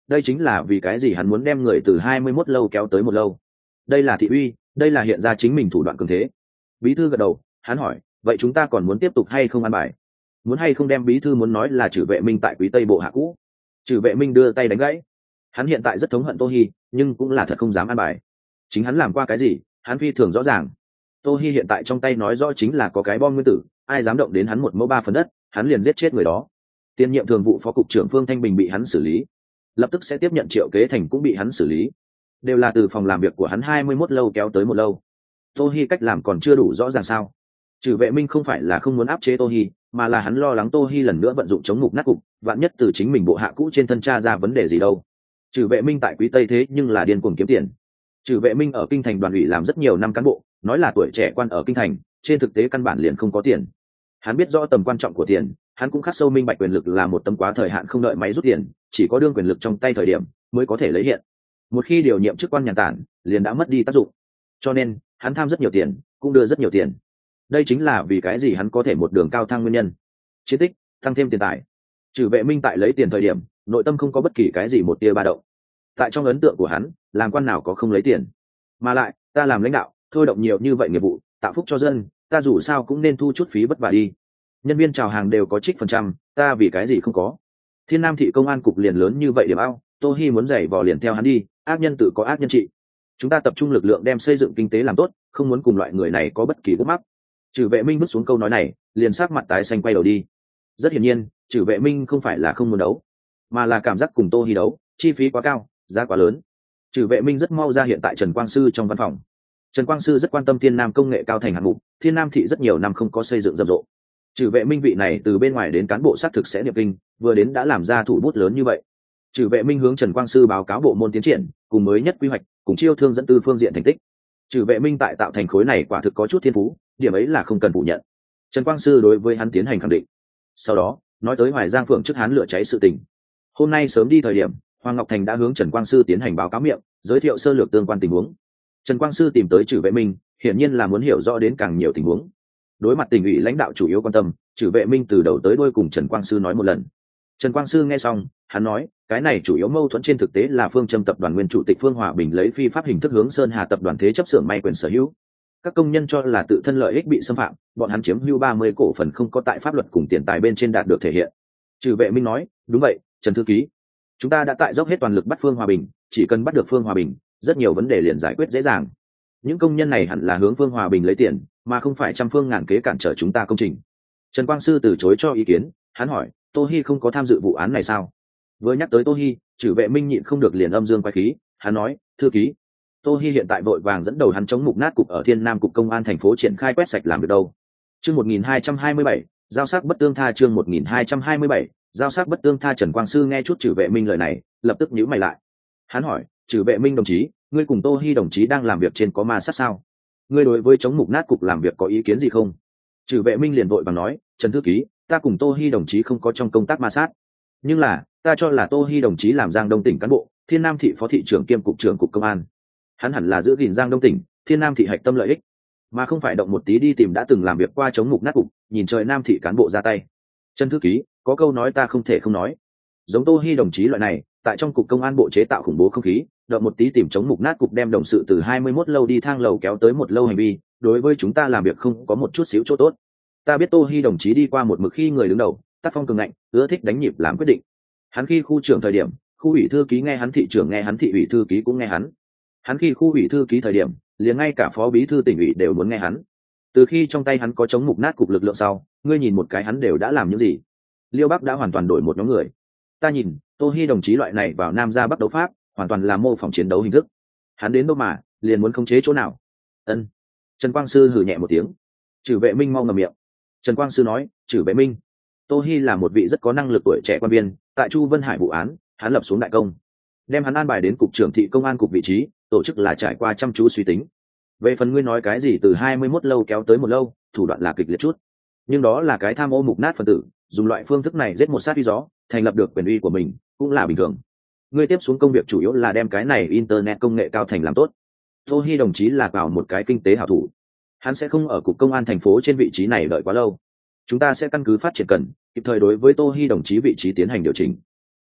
đây chính là vì cái gì hắn muốn đem người từ hai mươi mốt lâu kéo tới một lâu. Đây là thị uy, đây là hiện ra chính mình thủ đoạn cường thế. Bí thư gật đầu, hắn hỏi, vậy chúng ta còn muốn tiếp tục hay không ăn bài? Muốn hay không đem bí thư muốn nói là Trử Vệ Minh tại Quý Tây bộ hạ cũ. Trử Vệ Minh đưa tay đánh gãy. Hắn hiện tại rất thống hận Tô Hi, nhưng cũng là thật không dám ăn bài. Chính hắn làm qua cái gì, hắn phi thường rõ ràng. Tô Hi hiện tại trong tay nói rõ chính là có cái bom nguyên tử, ai dám động đến hắn một mẫu ba phần đất, hắn liền giết chết người đó. Tiền nhiệm thường vụ phó cục trưởng Phương Thanh Bình bị hắn xử lý, lập tức sẽ tiếp nhận Triệu Kế Thành cũng bị hắn xử lý, đều là từ phòng làm việc của hắn hai mươi mốt lâu kéo tới một lâu. Tô Hi cách làm còn chưa đủ rõ ràng sao? Trử Vệ Minh không phải là không muốn áp chế Tô Hi, mà là hắn lo lắng Tô Hi lần nữa vận dụng chống mục nát cục, vạn nhất từ chính mình bộ hạ cũ trên thân tra ra vấn đề gì đâu. Trử Vệ Minh tại Quý Tây thế nhưng là điên cuồng kiếm tiền. Trử Vệ Minh ở kinh thành đoàn ủy làm rất nhiều năm cán bộ, nói là tuổi trẻ quan ở kinh thành, trên thực tế căn bản liền không có tiền. Hắn biết rõ tầm quan trọng của tiền, hắn cũng khắc sâu minh bạch quyền lực là một tấm quá thời hạn không đợi máy rút tiền, chỉ có đương quyền lực trong tay thời điểm mới có thể lấy hiện. Một khi điều nhiệm chức quan nhàn tản, liền đã mất đi tác dụng. Cho nên, hắn tham rất nhiều tiền, cũng đưa rất nhiều tiền. Đây chính là vì cái gì hắn có thể một đường cao thăng nguyên nhân. Chiến tích, tăng thêm tiền tài. Trử Vệ Minh tại lấy tiền thời điểm, nội tâm không có bất kỳ cái gì một tia ba động. Tại trong ấn tượng của hắn, làm quan nào có không lấy tiền. Mà lại, ta làm lãnh đạo, thôi động nhiều như vậy nghiệp vụ, tạo phúc cho dân, ta dù sao cũng nên thu chút phí vất vả đi. Nhân viên chào hàng đều có trích phần trăm, ta vì cái gì không có? Thiên Nam thị công an cục liền lớn như vậy điểm ao, Tô Hi muốn giày vò liền theo hắn đi, ác nhân tự có ác nhân trị. Chúng ta tập trung lực lượng đem xây dựng kinh tế làm tốt, không muốn cùng loại người này có bất kỳ gút mắc. Trử Vệ Minh bước xuống câu nói này, liền sắc mặt tái xanh quay đầu đi. Rất hiển nhiên, Trử Vệ Minh không phải là không muốn đấu, mà là cảm giác cùng Tô Hi đấu, chi phí quá cao, giá quá lớn. Trử Vệ Minh rất mau ra hiện tại Trần Quang Sư trong văn phòng. Trần Quang Sư rất quan tâm Thiên Nam công nghệ cao thành hạng mục, Thiên Nam thị rất nhiều năm không có xây dựng rầm rộ. Trử Vệ Minh vị này từ bên ngoài đến cán bộ xác thực sẽ niệm kinh, vừa đến đã làm ra thủ bút lớn như vậy. Trử Vệ Minh hướng Trần Quang Sư báo cáo bộ môn tiến triển, cùng mới nhất quy hoạch, cùng chiêu thương dẫn tư phương diện thành tích. Trử Vệ Minh tại tạo thành khối này quả thực có chút thiên phú, điểm ấy là không cần phủ nhận. Trần Quang Sư đối với hắn tiến hành khẳng định. Sau đó, nói tới Hoài Giang Phượng trước hắn lửa cháy sự tình. Hôm nay sớm đi thời điểm, Hoàng Ngọc Thành đã hướng Trần Quang Sư tiến hành báo cáo miệng, giới thiệu sơ lược tương quan tình huống. Trần Quang Sư tìm tới Trử Vệ Minh, hiển nhiên là muốn hiểu rõ đến càng nhiều tình huống. Đối mặt tỉnh ủy lãnh đạo chủ yếu quan tâm, Trử Vệ Minh từ đầu tới đuôi cùng Trần Quang Sư nói một lần. Trần Quang Sư nghe xong, hắn nói, cái này chủ yếu mâu thuẫn trên thực tế là Phương Châm tập đoàn nguyên chủ tịch Phương Hòa Bình lấy phi pháp hình thức hướng Sơn Hà tập đoàn thế chấp xưởng may quyền sở hữu. Các công nhân cho là tự thân lợi ích bị xâm phạm, bọn hắn chiếm hữu ba mươi cổ phần không có tại pháp luật cùng tiền tài bên trên đạt được thể hiện. Trử Vệ Minh nói, đúng vậy, Trần thư ký, chúng ta đã tại dốc hết toàn lực bắt Phương Hòa Bình, chỉ cần bắt được Phương Hòa Bình, rất nhiều vấn đề liền giải quyết dễ dàng. Những công nhân này hẳn là hướng Phương Hòa Bình lấy tiền, mà không phải trăm phương ngàn kế cản trở chúng ta công trình. Trần Quang Sư từ chối cho ý kiến, hắn hỏi, Tô Hi không có tham dự vụ án này sao? Vừa nhắc tới Tô Hi, Trử Vệ Minh nhịn không được liền âm dương quay khí, hắn nói, thư ký, Tô Hi hiện tại vội vàng dẫn đầu hắn chống mục nát cục ở Thiên Nam cục công an thành phố triển khai quét sạch làm việc đâu. Chương một nghìn hai trăm hai mươi bảy, giao sắc bất tương tha. Chương một nghìn hai trăm hai mươi bảy, giao sắc bất tương tha. Trần Quang Sư nghe chút Trử Vệ Minh lời này, lập tức nhíu mày lại. Hắn hỏi, Trử Vệ Minh đồng chí, ngươi cùng Tô Hi đồng chí đang làm việc trên có ma sát sao? Ngươi đối với chống mục nát cục làm việc có ý kiến gì không? Trử Vệ Minh liền vội vàng nói, Trần thư ký, ta cùng Tô Hi đồng chí không có trong công tác ma sát, nhưng là ta cho là Tô Hi đồng chí làm Giang Đông tỉnh cán bộ, Thiên Nam thị phó thị trưởng kiêm cục trưởng cục công an, hắn hẳn là giữ gìn Giang Đông tỉnh, Thiên Nam thị hạch tâm lợi ích, mà không phải động một tí đi tìm đã từng làm việc qua chống mục nát cục, nhìn trời Nam thị cán bộ ra tay. Trần thư ký, có câu nói ta không thể không nói, giống Tô Hi đồng chí loại này, tại trong cục công an bộ chế tạo khủng bố không khí, động một tí tìm chống mục nát cục đem đồng sự từ hai mươi mốt lâu đi thang lầu kéo tới một lâu hành vi, đối với chúng ta làm việc không có một chút xíu chỗ tốt. Ta biết Tô Hi đồng chí đi qua một mực khi người đứng đầu, tác phong cường ngạnh, ưa thích đánh nhịp làm quyết định. Hắn khi khu trưởng thời điểm, khu ủy thư ký nghe hắn, thị trưởng nghe hắn, thị ủy thư ký cũng nghe hắn. Hắn khi khu ủy thư ký thời điểm, liền ngay cả phó bí thư tỉnh ủy đều muốn nghe hắn. Từ khi trong tay hắn có chống mục nát cục lực lượng sau, ngươi nhìn một cái hắn đều đã làm những gì. Liêu Bắc đã hoàn toàn đổi một nhóm người. Ta nhìn, Tô Hi đồng chí loại này vào Nam ra Bắc đấu pháp, hoàn toàn là mô phỏng chiến đấu hình thức. Hắn đến đâu mà, liền muốn khống chế chỗ nào. Ân. Trần Quang Sư hừ nhẹ một tiếng. Trử Vệ Minh mau ngậm miệng. Trần Quang Sư nói, Trử Vệ Minh, Tô Hi là một vị rất có năng lực tuổi trẻ quan viên, tại Chu Vân Hải vụ án, hắn lập xuống đại công, đem hắn an bài đến cục trưởng thị công an cục vị trí, tổ chức là trải qua chăm chú suy tính. Về phần ngươi nói cái gì từ hai mươi mốt lâu kéo tới một lâu, thủ đoạn là kịch liệt chút, nhưng đó là cái tham ô mục nát phần tử, dùng loại phương thức này giết một sát uy gió, thành lập được quyền uy của mình, cũng là bình thường. Ngươi tiếp xuống công việc chủ yếu là đem cái này internet công nghệ cao thành làm tốt. Tô Hi đồng chí là vào một cái kinh tế hảo thủ, hắn sẽ không ở cục công an thành phố trên vị trí này đợi quá lâu. Chúng ta sẽ căn cứ phát triển cần, kịp thời đối với Tô Hi đồng chí vị trí tiến hành điều chỉnh.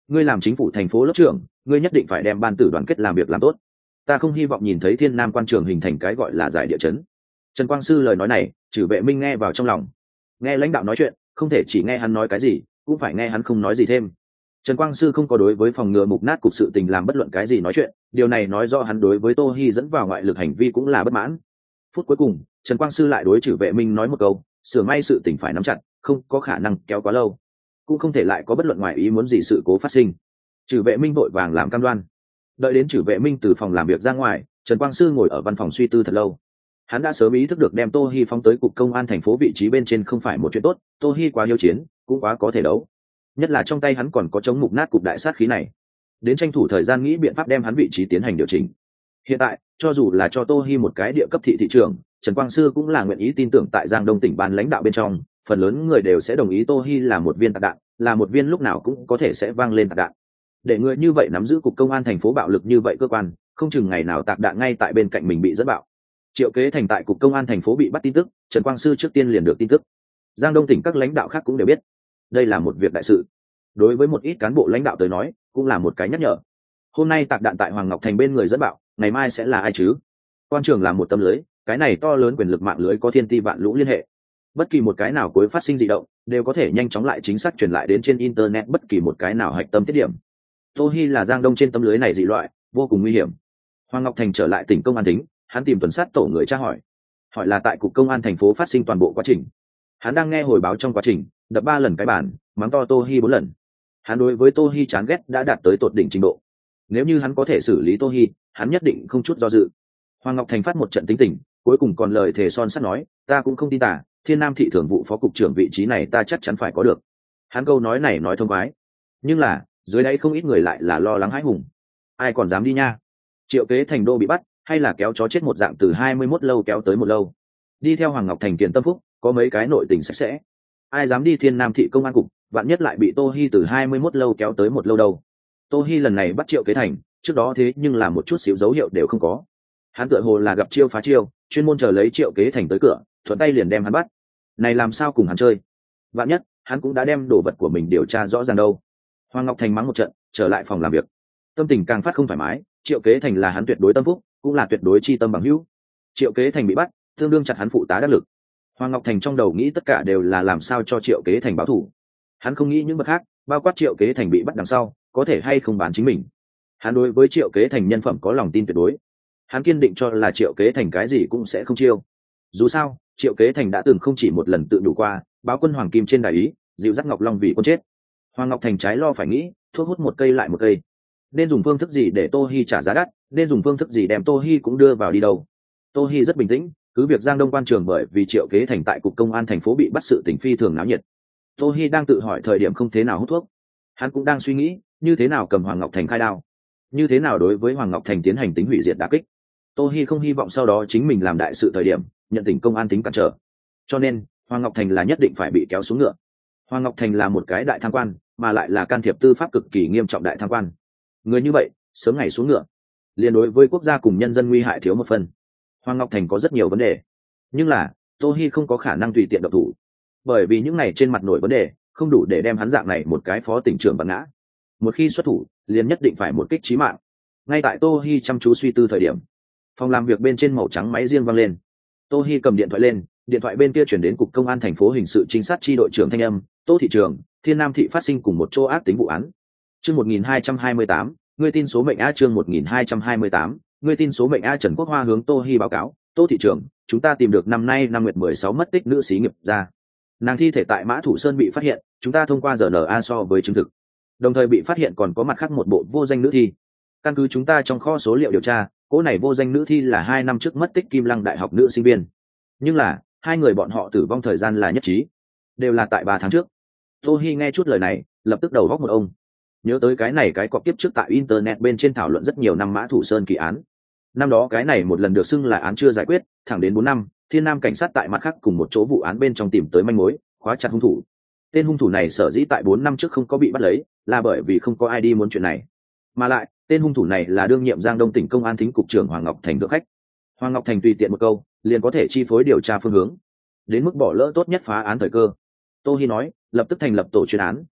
ngươi làm chính phủ thành phố lớp trưởng, ngươi nhất định phải đem ban tử đoàn kết làm việc làm tốt. Ta không hy vọng nhìn thấy Thiên Nam quan trường hình thành cái gọi là giải địa chấn. Trần Quang Sư lời nói này, Trử Vệ Minh nghe vào trong lòng. Nghe lãnh đạo nói chuyện, không thể chỉ nghe hắn nói cái gì, cũng phải nghe hắn không nói gì thêm. Trần Quang Sư không có đối với phòng ngừa mục nát cục sự tình làm bất luận cái gì nói chuyện, điều này nói rõ hắn đối với Tô Hi dẫn vào ngoại lực hành vi cũng là bất mãn. Phút cuối cùng, Trần Quang Sư lại đối Trử Vệ Minh nói một câu, sửa may sự tình phải nắm chặt, không có khả năng kéo quá lâu, cũng không thể lại có bất luận ngoài ý muốn gì sự cố phát sinh. Trử Vệ Minh vội vàng làm cam đoan. Đợi đến Trử Vệ Minh từ phòng làm việc ra ngoài, Trần Quang Sư ngồi ở văn phòng suy tư thật lâu. Hắn đã sớm ý thức được đem Tô Hi phóng tới cục công an thành phố vị trí bên trên không phải một chuyện tốt, Tô Hi quá hiếu chiến, cũng quá có thể đấu. Nhất là trong tay hắn còn có chống mục nát cục đại sát khí này. Đến tranh thủ thời gian nghĩ biện pháp đem hắn vị trí tiến hành điều chỉnh. Hiện tại, cho dù là cho Tô Hi một cái địa cấp thị thị trưởng, Trần Quang Sư cũng là nguyện ý tin tưởng tại Giang Đông tỉnh ban lãnh đạo bên trong, phần lớn người đều sẽ đồng ý Tô Hi là một viên tạc đạn, là một viên lúc nào cũng có thể sẽ vang lên tạc đạn. Để người như vậy nắm giữ cục công an thành phố bạo lực như vậy cơ quan, không chừng ngày nào tạc đạn ngay tại bên cạnh mình bị dẫn bạo. Triệu Kế Thành tại cục công an thành phố bị bắt tin tức, Trần Quang Sư trước tiên liền được tin tức. Giang Đông tỉnh các lãnh đạo khác cũng đều biết, đây là một việc đại sự. Đối với một ít cán bộ lãnh đạo tới nói, cũng là một cái nhắc nhở. Hôm nay tạc đạn tại Hoàng Ngọc Thành bên người dẫn bạo, ngày mai sẽ là ai chứ? Quan trường là một tấm lưới, cái này to lớn quyền lực mạng lưới có thiên ti vạn lũ liên hệ. Bất kỳ một cái nào cuối phát sinh dị động, đều có thể nhanh chóng lại chính xác truyền lại đến trên internet bất kỳ một cái nào hạch tâm tiết điểm. Tô Hi là Giang Đông trên tấm lưới này dị loại, vô cùng nguy hiểm. Hoàng Ngọc Thành trở lại tỉnh công an tính, hắn tìm tuần sát tổ người tra hỏi. Hỏi là tại cục công an thành phố phát sinh toàn bộ quá trình. Hắn đang nghe hồi báo trong quá trình, đập ba lần cái bàn, mắng to Tô Hi bốn lần. Hắn đối với Tô Hi chán ghét đã đạt tới tột đỉnh trình độ. Nếu như hắn có thể xử lý Tô Hi, hắn nhất định không chút do dự. Hoàng Ngọc Thành phát một trận tính tình, cuối cùng còn lời thề son sắt nói, ta cũng không tin tả, Thiên Nam thị thường vụ phó cục trưởng vị trí này ta chắc chắn phải có được. Hắn câu nói này nói thông khoái, nhưng là dưới đây không ít người lại là lo lắng hãi hùng. Ai còn dám đi nha? Triệu Kế Thành đô bị bắt, hay là kéo chó chết một dạng từ hai mươi mốt lâu kéo tới một lâu. Đi theo Hoàng Ngọc Thành Kiền Tâm Phúc, có mấy cái nội tình sạch sẽ. Ai dám đi Thiên Nam thị công an cục, vạn nhất lại bị Tô Hi từ hai mươi mốt lâu kéo tới một lâu đâu. Tô Hi lần này bắt Triệu Kế Thành, trước đó thế nhưng là một chút xíu dấu hiệu đều không có. Hắn tựa hồ là gặp chiêu phá chiêu, chuyên môn chờ lấy Triệu Kế Thành tới cửa, thuận tay liền đem hắn bắt. Này làm sao cùng hắn chơi? Vạn nhất, hắn cũng đã đem đồ vật của mình điều tra rõ ràng đâu. Hoàng Ngọc Thành mắng một trận, trở lại phòng làm việc. Tâm tình càng phát không thoải mái, Triệu Kế Thành là hắn tuyệt đối tâm phúc, cũng là tuyệt đối chi tâm bằng hữu. Triệu Kế Thành bị bắt, tương đương chặt hắn phụ tá đắc lực. Hoàng Ngọc Thành trong đầu nghĩ tất cả đều là làm sao cho Triệu Kế Thành báo thù. Hắn không nghĩ những bậc khác, bao quát Triệu Kế Thành bị bắt đằng sau, có thể hay không bán chính mình. Hắn đối với Triệu Kế Thành nhân phẩm có lòng tin tuyệt đối. Hắn kiên định cho là Triệu Kế Thành cái gì cũng sẽ không chiêu. Dù sao, Triệu Kế Thành đã từng không chỉ một lần tự đủ qua, báo quân Hoàng Kim trên đại ý, dịu dắt Ngọc Long vì con chết. Hoàng Ngọc Thành trái lo phải nghĩ, thuốc hút một cây lại một cây. Nên dùng phương thức gì để Tô Hi trả giá đắt, nên dùng phương thức gì đem Tô Hi cũng đưa vào đi đâu. Tô Hi rất bình tĩnh, cứ việc Giang Đông quan trường bởi vì Triệu Kế Thành tại cục công an thành phố bị bắt sự tình phi thường náo nhiệt. Tô Hi đang tự hỏi thời điểm không thế nào hút thuốc. Hắn cũng đang suy nghĩ, như thế nào cầm Hoàng Ngọc Thành khai đao, như thế nào đối với Hoàng Ngọc Thành tiến hành tính hủy diệt đả kích. Tô Hi không hy vọng sau đó chính mình làm đại sự thời điểm, nhận tỉnh công an tính cản trở. Cho nên, Hoàng Ngọc Thành là nhất định phải bị kéo xuống ngựa. Hoàng Ngọc Thành là một cái đại tham quan, mà lại là can thiệp tư pháp cực kỳ nghiêm trọng đại tham quan. Người như vậy, sớm ngày xuống ngựa, liên đối với quốc gia cùng nhân dân nguy hại thiếu một phần. Hoàng Ngọc Thành có rất nhiều vấn đề, nhưng là Tô Hi không có khả năng tùy tiện động thủ, bởi vì những này trên mặt nổi vấn đề không đủ để đem hắn dạng này một cái phó tỉnh trưởng vặn ngã. Một khi xuất thủ, liền nhất định phải một kích chí mạng. Ngay tại Tô Hi chăm chú suy tư thời điểm, phòng làm việc bên trên màu trắng máy riêng vang lên. Tô Hi cầm điện thoại lên, điện thoại bên kia chuyển đến cục công an thành phố hình sự trinh sát chi đội trưởng thanh âm, Tô thị trưởng, Thiên Nam thị phát sinh cùng một chỗ ác tính vụ án. Chương một nghìn hai trăm hai mươi tám, ngươi tin số mệnh A chương một nghìn hai trăm hai mươi tám, ngươi tin số mệnh A. Trần Quốc Hoa hướng Tô Hi báo cáo, Tô thị trưởng, chúng ta tìm được năm nay năm nguyệt mười sáu mất tích nữ sĩ nghiệp gia. Nàng thi thể tại Mã Thủ Sơn bị phát hiện, chúng ta thông qua rờ en a so với chứng thực. Đồng thời bị phát hiện còn có mặt khác một bộ vô danh nữ thi. Căn cứ chúng ta trong kho số liệu điều tra, cô này vô danh nữ thi là hai năm trước mất tích Kim Lăng Đại học nữ sinh viên. Nhưng là, hai người bọn họ tử vong thời gian là nhất trí, đều là tại ba tháng trước. Tô Hi nghe chút lời này, lập tức đầu góc một ông. Nhớ tới cái này cái cọc tiếp trước tại internet bên trên thảo luận rất nhiều năm Mã Thủ Sơn kỳ án. Năm đó cái này một lần được xưng là án chưa giải quyết, thẳng đến bốn năm, Thiên Nam cảnh sát tại mặt khác cùng một chỗ vụ án bên trong tìm tới manh mối, khóa chặt hung thủ. Tên hung thủ này sở dĩ tại bốn năm trước không có bị bắt lấy, là bởi vì không có ai đi muốn chuyện này. Mà lại, tên hung thủ này là đương nhiệm Giang Đông tỉnh công an thính cục trưởng Hoàng Ngọc Thành được khách. Hoàng Ngọc Thành tùy tiện một câu, liền có thể chi phối điều tra phương hướng, đến mức bỏ lỡ tốt nhất phá án thời cơ. Tô Hi nói, lập tức thành lập tổ chuyên án,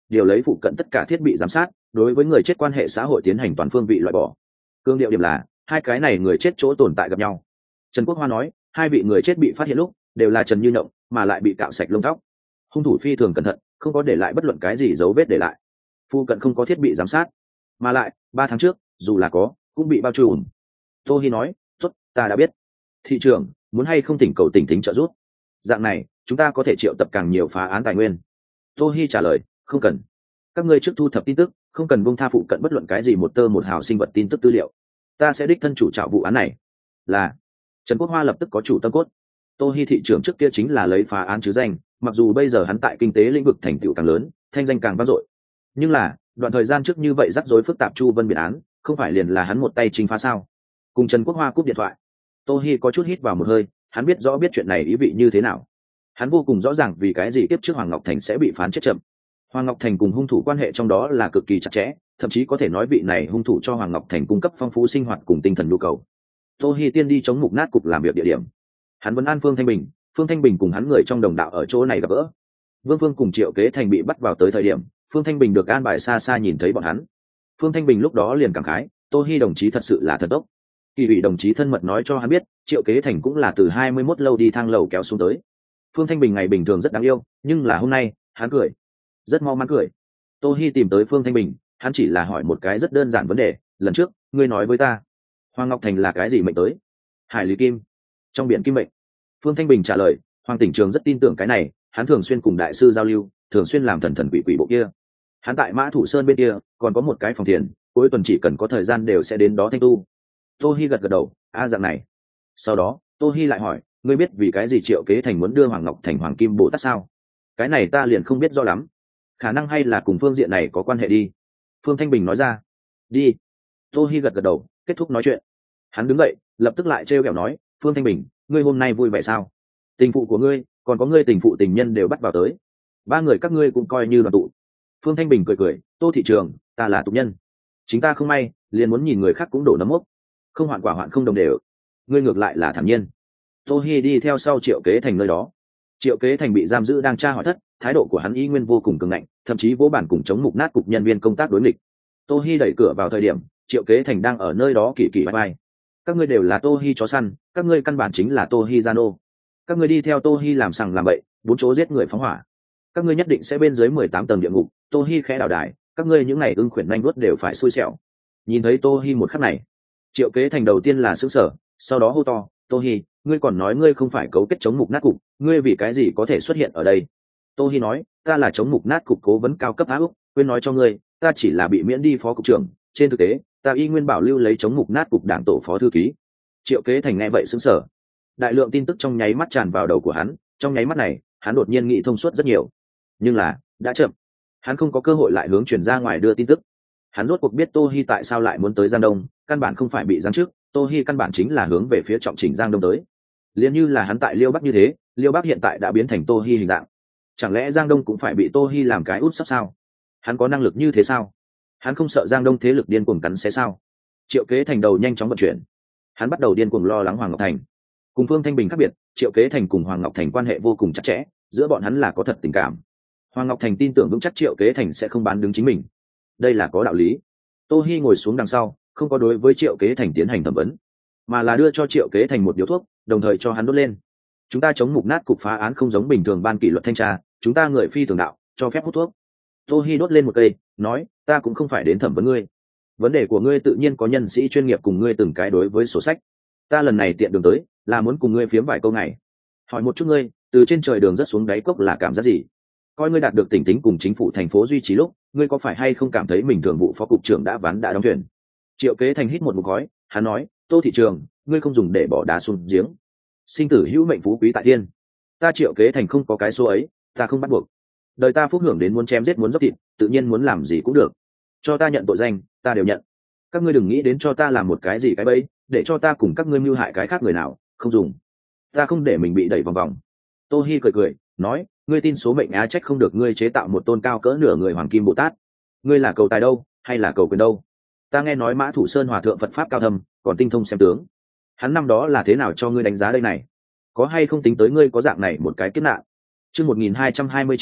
điều lấy phụ cận tất cả thiết bị giám sát, đối với người chết quan hệ xã hội tiến hành toàn phương vị loại bỏ. Cương điệu điểm là hai cái này người chết chỗ tồn tại gặp nhau. Trần Quốc Hoa nói, hai vị người chết bị phát hiện lúc đều là Trần Như Nhộng, mà lại bị cạo sạch lông tóc. Hung thủ phi thường cẩn thận, không có để lại bất luận cái gì dấu vết để lại. Phụ cận không có thiết bị giám sát, mà lại ba tháng trước dù là có cũng bị bao trùm. Tô Hi nói, tốt, ta đã biết. Thị trưởng muốn hay không tỉnh cầu tỉnh thính trợ giúp, dạng này chúng ta có thể triệu tập càng nhiều phá án tài nguyên. Tô Hi trả lời, không cần, các ngươi trước thu thập tin tức, không cần buông tha phụ cận bất luận cái gì một tơ một hào sinh vật tin tức tư liệu, ta sẽ đích thân chủ trạo vụ án này. Là. Trần Quốc Hoa lập tức có chủ tâm cốt. Tô Hi thị trưởng trước kia chính là lấy phá án chứ danh, mặc dù bây giờ hắn tại kinh tế lĩnh vực thành tựu càng lớn, thanh danh càng vang dội, nhưng là đoạn thời gian trước như vậy rắc rối phức tạp chu vân biệt án, không phải liền là hắn một tay chính phá sao? Cùng Trần Quốc Hoa cúp điện thoại, Tô Hi có chút hít vào một hơi, hắn biết rõ biết chuyện này ý vị như thế nào. Hắn vô cùng rõ ràng vì cái gì tiếp trước Hoàng Ngọc Thành sẽ bị phán chết chậm. Hoàng Ngọc Thành cùng hung thủ quan hệ trong đó là cực kỳ chặt chẽ, thậm chí có thể nói vị này hung thủ cho Hoàng Ngọc Thành cung cấp phong phú sinh hoạt cùng tinh thần nhu cầu. Tô Hi tiên đi chống mục nát cục làm việc địa điểm. Hắn vẫn an Phương Thanh Bình, Phương Thanh Bình cùng hắn người trong đồng đạo ở chỗ này gặp gỡ. Vương Phương cùng Triệu Kế Thành bị bắt vào tới thời điểm, Phương Thanh Bình được an bài xa xa nhìn thấy bọn hắn. Phương Thanh Bình lúc đó liền cảm khái, Tô Hi đồng chí thật sự là thần tốc. Kỳ ủy đồng chí thân mật nói cho hắn biết, Triệu Kế Thành cũng là từ hai mươi mốt lâu đi thang lầu kéo xuống tới. Phương Thanh Bình ngày bình thường rất đáng yêu, nhưng là hôm nay hắn cười rất mau mắn cười. Tô Hi tìm tới Phương Thanh Bình, hắn chỉ là hỏi một cái rất đơn giản vấn đề, lần trước ngươi nói với ta Hoàng Ngọc Thành là cái gì mệnh tới? Hải lý kim, trong biển kim mệnh. Phương Thanh Bình trả lời, Hoàng tỉnh trường rất tin tưởng cái này, hắn thường xuyên cùng đại sư giao lưu, thường xuyên làm thần thần quỷ quỷ bộ kia. Hắn tại Mã Thủ Sơn bên kia còn có một cái phòng thiền, cuối tuần chỉ cần có thời gian đều sẽ đến đó thanh tu. Tô Hi gật gật đầu, a dạng này. Sau đó Tô Hi lại hỏi, ngươi biết vì cái gì Triệu Kế Thành muốn đưa Hoàng Ngọc Thành Hoàng Kim Bồ Tát sao? Cái này ta liền không biết rõ lắm, khả năng hay là cùng phương diện này có quan hệ đi. Phương Thanh Bình nói ra. Đi. Tô Hi gật gật đầu, kết thúc nói chuyện. Hắn đứng dậy, lập tức lại trêu ghẹo nói, Phương Thanh Bình, ngươi hôm nay vui vẻ sao? Tình phụ của ngươi, còn có ngươi tình phụ tình nhân đều bắt vào tới, ba người các ngươi cũng coi như đoàn tụ. Phương Thanh Bình cười cười, Tô thị trường, ta là tục nhân, chính ta không may, liền muốn nhìn người khác cũng đổ nấm mốc, không hoạn quả hoạn không đồng đều. Ngươi ngược lại là thản nhiên. Tô Hi đi theo sau Triệu Kế Thành nơi đó. Triệu Kế Thành bị giam giữ đang tra hỏi thất, thái độ của hắn y nguyên vô cùng cường ngạnh, thậm chí vỗ bản cùng chống mục nát cục nhân viên công tác đối nghịch. Tô Hi đẩy cửa vào thời điểm, Triệu Kế Thành đang ở nơi đó kỳ kỳ bye bye. Các ngươi đều là Tô Hi chó săn, các ngươi căn bản chính là Tô Hi gian ô. Các ngươi đi theo Tô Hi làm sằng làm bậy, bốn chỗ giết người phóng hỏa. Các ngươi nhất định sẽ bên dưới mười tám tầng địa ngục. Tô Hi khẽ đảo đài, các ngươi những ngày ưng khuyển nhanh vuốt đều phải xui xẻo. Nhìn thấy Tô Hi một khắc này, Triệu Kế Thành đầu tiên là sửng sở, sau đó hô to, Tô Hi, ngươi còn nói ngươi không phải cấu kết chống mục nát cục, ngươi vì cái gì có thể xuất hiện ở đây? Tô Hi nói, ta là chống mục nát cục cố vấn cao cấp Á Úc, quên nói cho ngươi, ta chỉ là bị miễn đi phó cục trưởng, trên thực tế ta y nguyên bảo lưu lấy chống mục nát cục đảng tổ phó thư ký. Triệu Kế Thành nghe vậy sững sờ, đại lượng tin tức trong nháy mắt tràn vào đầu của hắn, trong nháy mắt này hắn đột nhiên nghĩ thông suốt rất nhiều, nhưng là đã chậm, hắn không có cơ hội lại hướng truyền ra ngoài đưa tin tức. Hắn rốt cuộc biết Tô Hi tại sao lại muốn tới Giang Đông, căn bản không phải bị giáng trước, Tô Hi căn bản chính là hướng về phía trọng chỉnh Giang Đông tới. Liên như là hắn tại Liêu Bắc như thế, Liêu Bắc hiện tại đã biến thành Tô Hi hình dạng, chẳng lẽ Giang Đông cũng phải bị Tô Hi làm cái út sắp sao? Hắn có năng lực như thế sao? Hắn không sợ Giang Đông thế lực điên cuồng cắn xé sao? Triệu Kế Thành đầu nhanh chóng vận chuyển, hắn bắt đầu điên cuồng lo lắng Hoàng Ngọc Thành. Cùng Phương Thanh Bình khác biệt, Triệu Kế Thành cùng Hoàng Ngọc Thành quan hệ vô cùng chặt chẽ, giữa bọn hắn là có thật tình cảm. Hoàng Ngọc Thành tin tưởng vững chắc Triệu Kế Thành sẽ không bán đứng chính mình, đây là có đạo lý. Tô Hi ngồi xuống đằng sau, không có đối với Triệu Kế Thành tiến hành thẩm vấn, mà là đưa cho Triệu Kế Thành một điếu thuốc, đồng thời cho hắn đốt lên. Chúng ta chống mục nát cục phá án không giống bình thường ban kỷ luật thanh tra, chúng ta người phi thường đạo, cho phép hút thuốc. Tô Hi đốt lên một cây, nói, ta cũng không phải đến thẩm vấn ngươi, vấn đề của ngươi tự nhiên có nhân sĩ chuyên nghiệp cùng ngươi từng cái đối với sổ sách. Ta lần này tiện đường tới, là muốn cùng ngươi phiếm vài câu này. Hỏi một chút ngươi, từ trên trời đường rất xuống đáy cốc là cảm giác gì? Coi ngươi đạt được tỉnh tính cùng chính phủ thành phố duy trì lúc, ngươi có phải hay không cảm thấy mình thường vụ phó cục trưởng đã ván đã đóng thuyền? Triệu Kế Thành hít một ngụm khói, hắn nói, Tô thị trường, ngươi không dùng để bỏ đá xuống giếng. Sinh tử hữu mệnh phú quý tại thiên. Ta Triệu Kế Thành không có cái số ấy, ta không bắt buộc. Đời ta phúc hưởng đến muốn chém giết muốn dốc thịt, tự nhiên muốn làm gì cũng được. Cho ta nhận tội danh, ta đều nhận. Các ngươi đừng nghĩ đến cho ta làm một cái gì cái bẫy, để cho ta cùng các ngươi mưu hại cái khác người nào, không dùng. Ta không để mình bị đẩy vòng vòng. Tô Hi cười cười, nói, ngươi tin số mệnh á trách không được ngươi chế tạo một tôn cao cỡ nửa người Hoàng Kim Bồ Tát. Ngươi là cầu tài đâu, hay là cầu quyền đâu? Ta nghe nói Mã Thủ Sơn hòa thượng Phật pháp cao thâm, còn tinh thông xem tướng. Hắn năm đó là thế nào cho ngươi đánh giá đây này? Có hay không tính tới ngươi có dạng này một cái kiếp nạn? Chương một nghìn hai trăm hai mươi chín,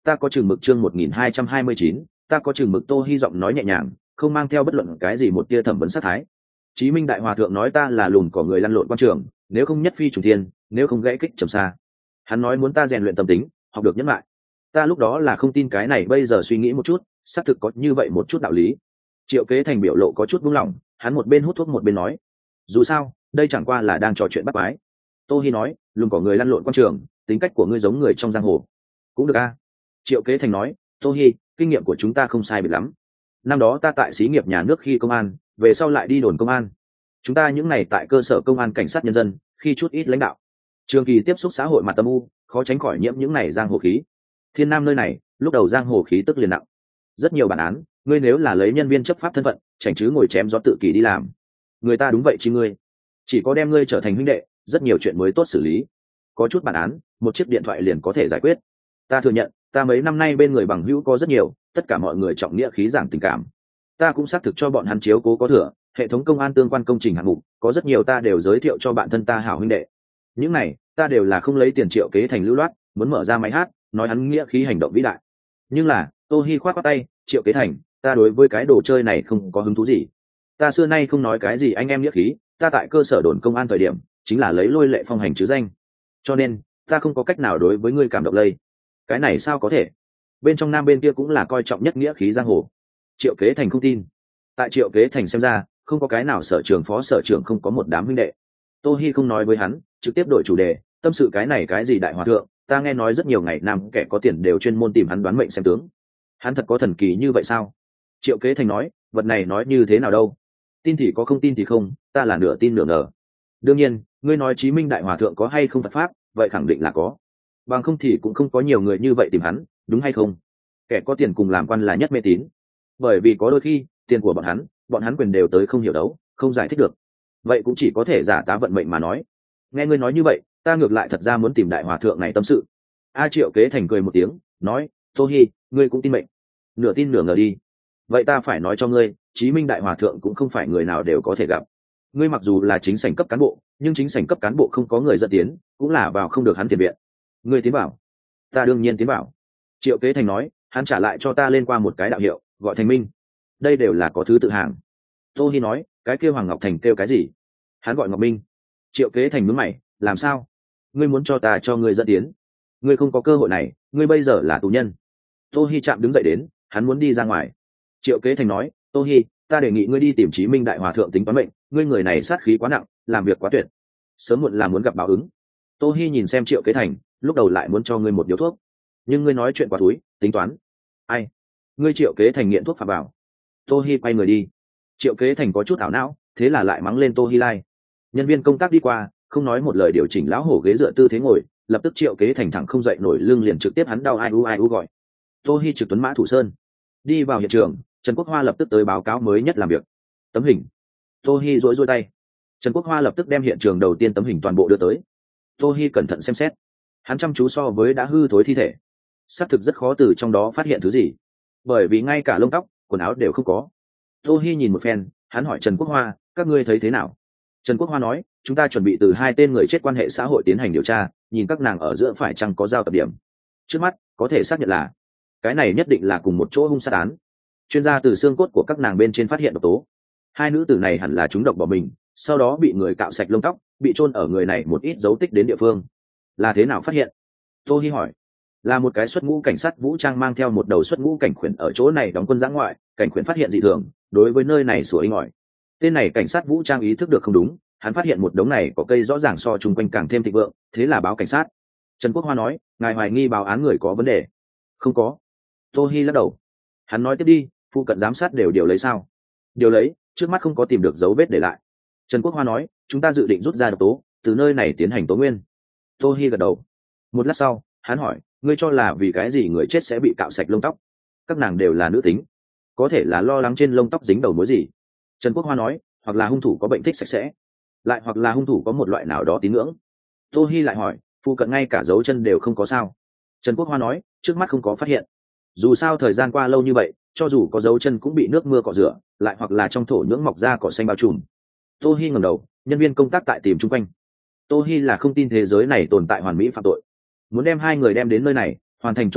ta có chừng mực chương một nghìn hai trăm hai mươi chín, ta có chừng mực. Tô Hi giọng nói nhẹ nhàng, không mang theo bất luận cái gì một tia thẩm vấn sát thái. Chí Minh đại hòa thượng nói ta là lùn cỏ người lăn lộn quan trường, nếu không nhất phi trùng thiên, nếu không gãy kích trầm xa. Hắn nói muốn ta rèn luyện tâm tính, học được nhẫn lại. Ta lúc đó là không tin cái này, bây giờ suy nghĩ một chút, xác thực có như vậy một chút đạo lý. Triệu Kế Thành biểu lộ có chút buông lỏng, hắn một bên hút thuốc một bên nói, dù sao, đây chẳng qua là đang trò chuyện bắt quái. Tô Hi nói, lùn cỏ người lăn lộn quan trường, tính cách của ngươi giống người trong giang hồ. Cũng được a. Triệu Kế Thành nói, Tô Hi, kinh nghiệm của chúng ta không sai biệt lắm. Năm đó ta tại xí nghiệp nhà nước khi công an, về sau lại đi đồn công an. Chúng ta những ngày tại cơ sở công an cảnh sát nhân dân, khi chút ít lãnh đạo, trường kỳ tiếp xúc xã hội mặt tâm u, khó tránh khỏi nhiễm những này giang hồ khí. Thiên Nam nơi này, lúc đầu giang hồ khí tức liền nặng. Rất nhiều bản án, ngươi nếu là lấy nhân viên chấp pháp thân phận, chảnh chứ ngồi chém gió tự kỷ đi làm. Người ta đúng vậy chi ngươi, chỉ có đem ngươi trở thành huynh đệ, rất nhiều chuyện mới tốt xử lý. Có chút bản án, một chiếc điện thoại liền có thể giải quyết. Ta thừa nhận, ta mấy năm nay bên người bằng hữu có rất nhiều, tất cả mọi người trọng nghĩa khí giảng tình cảm. Ta cũng xác thực cho bọn hắn chiếu cố có thừa, hệ thống công an tương quan công trình hạng mục, có rất nhiều ta đều giới thiệu cho bạn thân ta hảo huynh đệ. Những này, ta đều là không lấy tiền. Triệu Kế Thành lưu loát, muốn mở ra máy hát, nói hắn nghĩa khí hành động vĩ đại. Nhưng là, Tô Hi khoát qua tay, Triệu Kế Thành, ta đối với cái đồ chơi này không có hứng thú gì. Ta xưa nay không nói cái gì anh em nghĩa khí, ta tại cơ sở đồn công an thời điểm, chính là lấy lôi lệ phong hành chứ danh. Cho nên, ta không có cách nào đối với ngươi cảm động lây. Cái này sao có thể? Bên trong Nam bên kia cũng là coi trọng nhất nghĩa khí giang hồ. Triệu Kế Thành không tin. Tại Triệu Kế Thành xem ra, không có cái nào sở trưởng phó sở trưởng không có một đám huynh đệ. Tô Hi không nói với hắn, trực tiếp đổi chủ đề, tâm sự cái này cái gì đại hòa thượng, ta nghe nói rất nhiều ngày Nam kẻ có tiền đều chuyên môn tìm hắn đoán mệnh xem tướng. Hắn thật có thần kỳ như vậy sao? Triệu Kế Thành nói, vật này nói như thế nào đâu? Tin thì có, không tin thì không, ta là nửa tin nửa ngờ. Đương nhiên, ngươi nói Chí Minh đại hòa thượng có hay không Phật pháp, vậy khẳng định là có. Bằng không thì cũng không có nhiều người như vậy tìm hắn, đúng hay không? Kẻ có tiền cùng làm quan là nhất mê tín, bởi vì có đôi khi tiền của bọn hắn, bọn hắn quyền đều tới không hiểu đấu, không giải thích được, vậy cũng chỉ có thể giả tá vận mệnh mà nói. Nghe ngươi nói như vậy, ta ngược lại thật ra muốn tìm đại hòa thượng này tâm sự. A Triệu Kế Thành cười một tiếng, nói, Tô Hi, ngươi cũng tin mệnh? Nửa tin nửa ngờ đi. Vậy ta phải nói cho ngươi, Chí Minh đại hòa thượng cũng không phải người nào đều có thể gặp. Ngươi mặc dù là chính sảnh cấp cán bộ, nhưng chính sảnh cấp cán bộ không có người dẫn tiến, cũng là vào không được hắn tiền viện. Ngươi tiến bảo? Ta đương nhiên tiến bảo. Triệu Kế Thành nói, hắn trả lại cho ta lên qua một cái đạo hiệu, gọi Thành Minh. Đây đều là có thứ tự hàng. Tô Hi nói, cái kêu Hoàng Ngọc Thành kêu cái gì? Hắn gọi Ngọc Minh. Triệu Kế Thành nhướng mày, làm sao? Ngươi muốn cho ta cho ngươi dẫn tiến? Ngươi không có cơ hội này, ngươi bây giờ là tù nhân. Tô Hi chạm đứng dậy đến, hắn muốn đi ra ngoài. Triệu Kế Thành nói, Tô Hi, ta đề nghị ngươi đi tìm Chí Minh đại hòa thượng tính toán mệnh, ngươi người này sát khí quá nặng, làm việc quá tuyệt, sớm muộn là muốn gặp báo ứng. Tô Hi nhìn xem Triệu Kế Thành, lúc đầu lại muốn cho ngươi một điếu thuốc, nhưng ngươi nói chuyện quá túi, tính toán. Ai? Ngươi Triệu Kế Thành nghiện thuốc phạm vào. Tô Hi quay người đi. Triệu Kế Thành có chút ảo não, thế là lại mắng lên Tô Hi lai. Nhân viên công tác đi qua, không nói một lời điều chỉnh lão hổ ghế dựa tư thế ngồi, lập tức Triệu Kế Thành thẳng không dậy nổi, lưng liền trực tiếp hắn đau ai u ai u gọi. Tô Hi trực tuấn mã thủ sơn đi vào hiện trường. Trần Quốc Hoa lập tức tới báo cáo mới nhất làm việc. Tấm hình. Tô Hi duỗi duỗi tay. Trần Quốc Hoa lập tức đem hiện trường đầu tiên tấm hình toàn bộ đưa tới. Tô Hi cẩn thận xem xét, hắn chăm chú so với đã hư thối thi thể, xác thực rất khó từ trong đó phát hiện thứ gì, bởi vì ngay cả lông tóc, quần áo đều không có. Tô Hi nhìn một phen, hắn hỏi Trần Quốc Hoa, các ngươi thấy thế nào? Trần Quốc Hoa nói, chúng ta chuẩn bị từ hai tên người chết quan hệ xã hội tiến hành điều tra, nhìn các nàng ở giữa phải chăng có giao tập điểm. Trước mắt có thể xác nhận là cái này nhất định là cùng một chỗ hung sát án. Chuyên gia từ xương cốt của các nàng bên trên phát hiện độc tố, hai nữ tử này hẳn là trúng độc bỏ mình, sau đó bị người cạo sạch lông tóc, bị chôn ở người này một ít dấu tích đến địa phương. Là thế nào phát hiện? Tô Hi hỏi. Là một cái xuất ngũ cảnh sát vũ trang mang theo một đầu xuất ngũ cảnh khuyển ở chỗ này đóng quân giã ngoại, cảnh khuyển phát hiện dị thường, đối với nơi này sủa inh ỏi. Tên này cảnh sát vũ trang ý thức được không đúng, hắn phát hiện một đống này có cây rõ ràng so chung quanh càng thêm thịnh vượng, thế là báo cảnh sát. Trần Quốc Hoa nói, ngài hoài nghi báo án người có vấn đề? Không có. Tô Hi lắc đầu. Hắn nói tiếp đi, phụ cận giám sát đều điều lấy sao? Điều lấy, trước mắt không có tìm được dấu vết để lại. Trần Quốc Hoa nói, chúng ta dự định rút ra độc tố, từ nơi này tiến hành tố nguyên. Tô Hi gật đầu. Một lát sau, hắn hỏi, ngươi cho là vì cái gì người chết sẽ bị cạo sạch lông tóc? Các nàng đều là nữ tính, có thể là lo lắng trên lông tóc dính đầu mối gì. Trần Quốc Hoa nói, hoặc là hung thủ có bệnh thích sạch sẽ, lại hoặc là hung thủ có một loại nào đó tín ngưỡng. Tô Hi lại hỏi, phụ cận ngay cả dấu chân đều không có sao? Trần Quốc Hoa nói, trước mắt không có phát hiện. Dù sao thời gian qua lâu như vậy, cho dù có dấu chân cũng bị nước mưa cọ rửa, lại hoặc là trong thổ nhưỡng mọc ra cỏ xanh bao trùm. Tô Hi ngẩng đầu, nhân viên công tác tại tìm chung quanh. Tô Hi là không tin thế giới này tồn tại hoàn mỹ phạm tội, muốn đem hai người đem đến nơi này, hoàn thành chôn xác,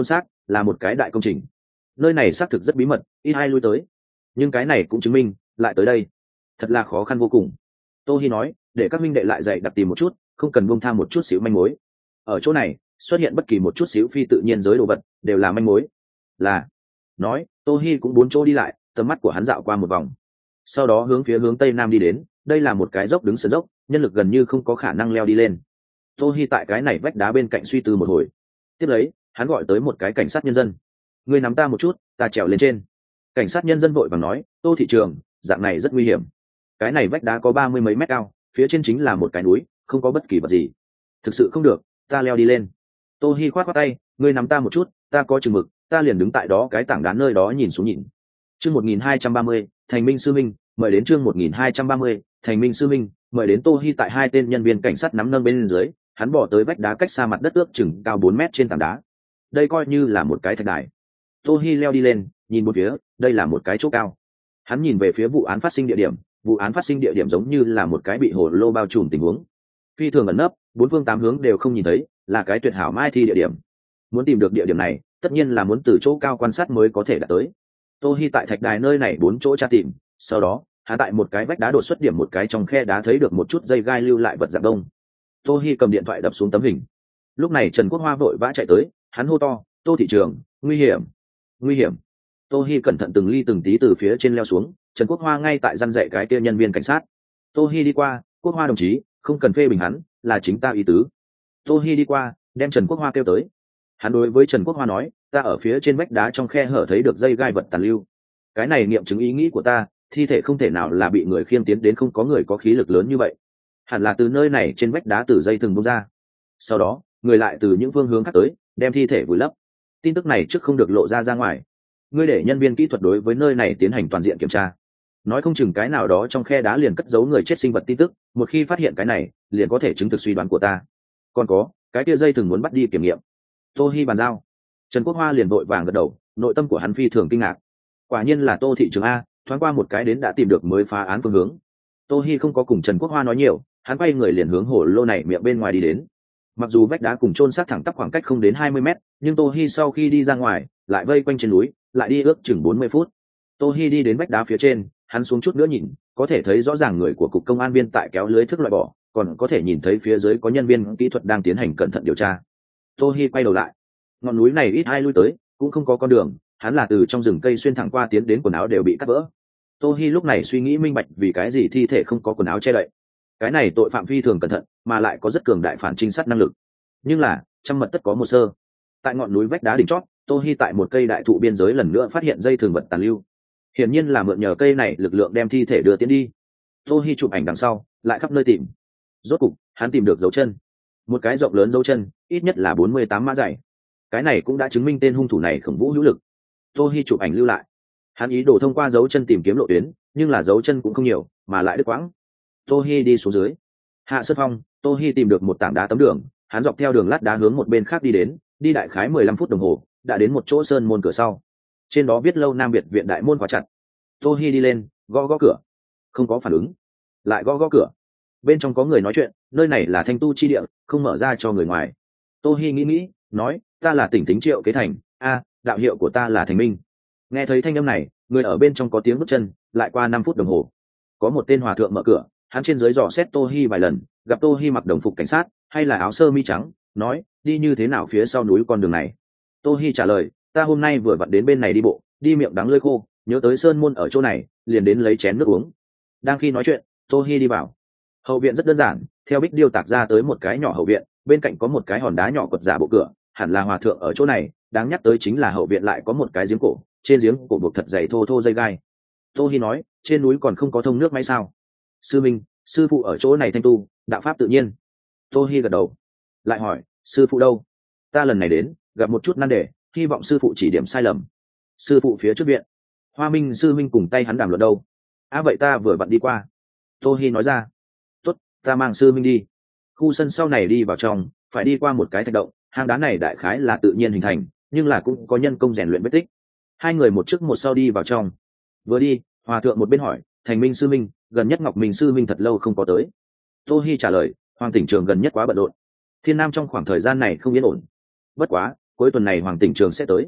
là một cái đại công trình. Nơi này xác thực rất bí mật, ít ai lui tới, nhưng cái này cũng chứng minh lại tới đây thật là khó khăn vô cùng. Tô Hi nói, để các minh đệ lại dạy đặt tìm một chút, không cần buông tham một chút xíu manh mối. Ở chỗ này xuất hiện bất kỳ một chút xíu phi tự nhiên giới đồ vật đều là manh mối. Là. Nói, Tô Hi cũng bốn chỗ đi lại, tầm mắt của hắn dạo qua một vòng, sau đó hướng phía hướng tây nam đi đến. Đây là một cái dốc đứng sườn dốc, nhân lực gần như không có khả năng leo đi lên. Tô Hi tại cái này vách đá bên cạnh suy tư một hồi, tiếp lấy hắn gọi tới một cái cảnh sát nhân dân. Ngươi nắm ta một chút, ta trèo lên trên. Cảnh sát nhân dân vội vàng nói, Tô thị trường, dạng này rất nguy hiểm. Cái này vách đá có ba mươi mấy mét cao, phía trên chính là một cái núi, không có bất kỳ vật gì. Thực sự không được, ta leo đi lên. Tô Hi khoát khoát tay, ngươi nắm ta một chút, ta có chừng mực, ta liền đứng tại đó cái tảng đá nơi đó nhìn xuống nhìn. Chương một nghìn hai trăm ba mươi, Thành Minh sư minh, mời đến chương một nghìn hai trăm ba mươi, Thành Minh sư minh, mời đến. Tô Hi tại hai tên nhân viên cảnh sát nắm nâng bên dưới, hắn bỏ tới vách đá cách xa mặt đất ước chừng cao bốn mét trên tảng đá. Đây coi như là một cái thạch đài. Tô Hi leo đi lên, nhìn một phía, đây là một cái chỗ cao. Hắn nhìn về phía vụ án phát sinh địa điểm, vụ án phát sinh địa điểm giống như là một cái bị hồ lô bao trùm tình huống, phi thường ẩn nấp, bốn phương tám hướng đều không nhìn thấy, là cái tuyệt hảo mai thi địa điểm. Muốn tìm được địa điểm này, tất nhiên là muốn từ chỗ cao quan sát mới có thể đạt tới. Tô Hi tại thạch đài nơi này bốn chỗ tra tìm, sau đó hắn tại một cái vách đá đột xuất điểm một cái trong khe đá thấy được một chút dây gai lưu lại vật dạng đông. Tô Hi cầm điện thoại đập xuống tấm hình. Lúc này Trần Quốc Hoa vội vã chạy tới, hắn hô to, Tô thị trường, nguy hiểm, nguy hiểm. Tô Hi cẩn thận từng ly từng tí từ phía trên leo xuống, Trần Quốc Hoa ngay tại răn dạy cái kia nhân viên cảnh sát. Tô Hi đi qua, Quốc Hoa đồng chí, không cần phê bình hắn, là chính ta ý tứ. Tô Hi đi qua, đem Trần Quốc Hoa kêu tới. Hắn đối với Trần Quốc Hoa nói, ta ở phía trên vách đá trong khe hở thấy được dây gai vật tàn lưu. Cái này nghiệm chứng ý nghĩ của ta, thi thể không thể nào là bị người khiêng tiến đến, không có người có khí lực lớn như vậy. Hẳn là từ nơi này trên vách đá từ dây thừng bung ra. Sau đó, người lại từ những phương hướng khác tới, đem thi thể vùi lấp. Tin tức này trước không được lộ ra ra ngoài. Ngươi để nhân viên kỹ thuật đối với nơi này tiến hành toàn diện kiểm tra. Nói không chừng cái nào đó trong khe đá liền cất giấu người chết sinh vật tin tức, một khi phát hiện cái này, liền có thể chứng thực suy đoán của ta. Còn có, cái kia dây thừng muốn bắt đi kiểm nghiệm. Tô Hi bàn giao. Trần Quốc Hoa liền vội vàng gật đầu, nội tâm của hắn phi thường kinh ngạc. Quả nhiên là Tô thị trường a, thoáng qua một cái đến đã tìm được mới phá án phương hướng. Tô Hi không có cùng Trần Quốc Hoa nói nhiều, hắn quay người liền hướng hồ lô này miệng bên ngoài đi đến. Mặc dù vách đá cùng chôn xác thẳng tắp khoảng cách không đến hai mươi mét, nhưng Tô Hi sau khi đi ra ngoài, lại vây quanh trên núi, lại đi ước chừng bốn mươi phút. Tô Hi đi đến vách đá phía trên, hắn xuống chút nữa nhìn, có thể thấy rõ ràng người của cục công an viên tại kéo lưới thức loại bỏ, còn có thể nhìn thấy phía dưới có nhân viên kỹ thuật đang tiến hành cẩn thận điều tra. Tô Hi quay đầu lại, ngọn núi này ít ai lui tới, cũng không có con đường, hắn là từ trong rừng cây xuyên thẳng qua tiến đến, quần áo đều bị cắt vỡ. Tô Hi lúc này suy nghĩ minh bạch vì cái gì thi thể không có quần áo che đậy. Cái này tội phạm phi thường cẩn thận, mà lại có rất cường đại phản trinh sát năng lực. Nhưng là, trăm mật tất có một sơ. Tại ngọn núi vách đá đỉnh chót, Tô Hi tại một cây đại thụ biên giới lần nữa phát hiện dây thường vật tàn lưu. Hiển nhiên là mượn nhờ cây này lực lượng đem thi thể đưa tiến đi. Tô Hi chụp ảnh đằng sau, lại khắp nơi tìm. Rốt cục, hắn tìm được dấu chân. Một cái rộng lớn dấu chân, ít nhất là bốn mươi tám mã dày. Cái này cũng đã chứng minh tên hung thủ này khủng vũ hữu lực. Tô Hi chụp ảnh lưu lại. Hắn ý đồ thông qua dấu chân tìm kiếm lộ tuyến, nhưng là dấu chân cũng không nhiều, mà lại đứt quãng. Tô Hi đi xuống dưới. Hạ Sơn Phong, Tô Hi tìm được một tảng đá tấm đường, hắn dọc theo đường lát đá hướng một bên khác đi đến, đi đại khái mười lăm phút đồng hồ, đã đến một chỗ sơn môn cửa sau. Trên đó viết Lâu Nam Biệt viện đại môn khóa chặt. Tô Hi đi lên, gõ gõ cửa. Không có phản ứng. Lại gõ gõ cửa. Bên trong có người nói chuyện, nơi này là Thanh tu chi địa, không mở ra cho người ngoài. Tô Hi nghĩ nghĩ, nói, ta là Tỉnh Tính Triệu Kế Thành, a, đạo hiệu của ta là Thành Minh. Nghe thấy thanh âm này, người ở bên trong có tiếng bước chân, lại qua năm phút đồng hồ. Có một tên hòa thượng mở cửa, hắn trên dưới dò xét Tô Hi vài lần, gặp Tô Hi mặc đồng phục cảnh sát, hay là áo sơ mi trắng, nói, đi như thế nào phía sau núi con đường này. Tô Hi trả lời, ta hôm nay vừa vặn đến bên này đi bộ, đi miệng đắng lưỡi khô, nhớ tới sơn môn ở chỗ này, liền đến lấy chén nước uống. Đang khi nói chuyện, Tô Hi đi vào. Hậu viện rất đơn giản, theo bích điêu tạc ra tới một cái nhỏ hậu viện, bên cạnh có một cái hòn đá nhỏ quật giả bộ cửa, hẳn là hòa thượng ở chỗ này. Đáng nhắc tới chính là hậu viện lại có một cái giếng cổ, trên giếng cổ buộc thật dày thô thô dây gai. Tô Hi nói, trên núi còn không có thông nước máy sao? Sư minh, sư phụ ở chỗ này thanh tu, đạo pháp tự nhiên. Tô Hi gật đầu. Lại hỏi, sư phụ đâu? Ta lần này đến, gặp một chút nan đề, hy vọng sư phụ chỉ điểm sai lầm. Sư phụ phía trước viện. Hoa Minh sư minh cùng tay hắn đàm luận đâu? À vậy ta vừa vặn đi qua. Tô Hi nói ra. Tốt, ta mang sư minh đi. Khu sân sau này đi vào trong, phải đi qua một cái thạch động, hang đá này đại khái là tự nhiên hình thành, nhưng là cũng có nhân công rèn luyện vết tích. Hai người một trước một sau đi vào trong. Vừa đi, hòa thượng một bên hỏi, Thành Minh sư minh, gần nhất Ngọc Minh sư minh thật lâu không có tới. Tô Hi trả lời, Hoàng tỉnh trường gần nhất quá bận rộn. Thiên Nam trong khoảng thời gian này không yên ổn. Bất quá, cuối tuần này Hoàng tỉnh trường sẽ tới.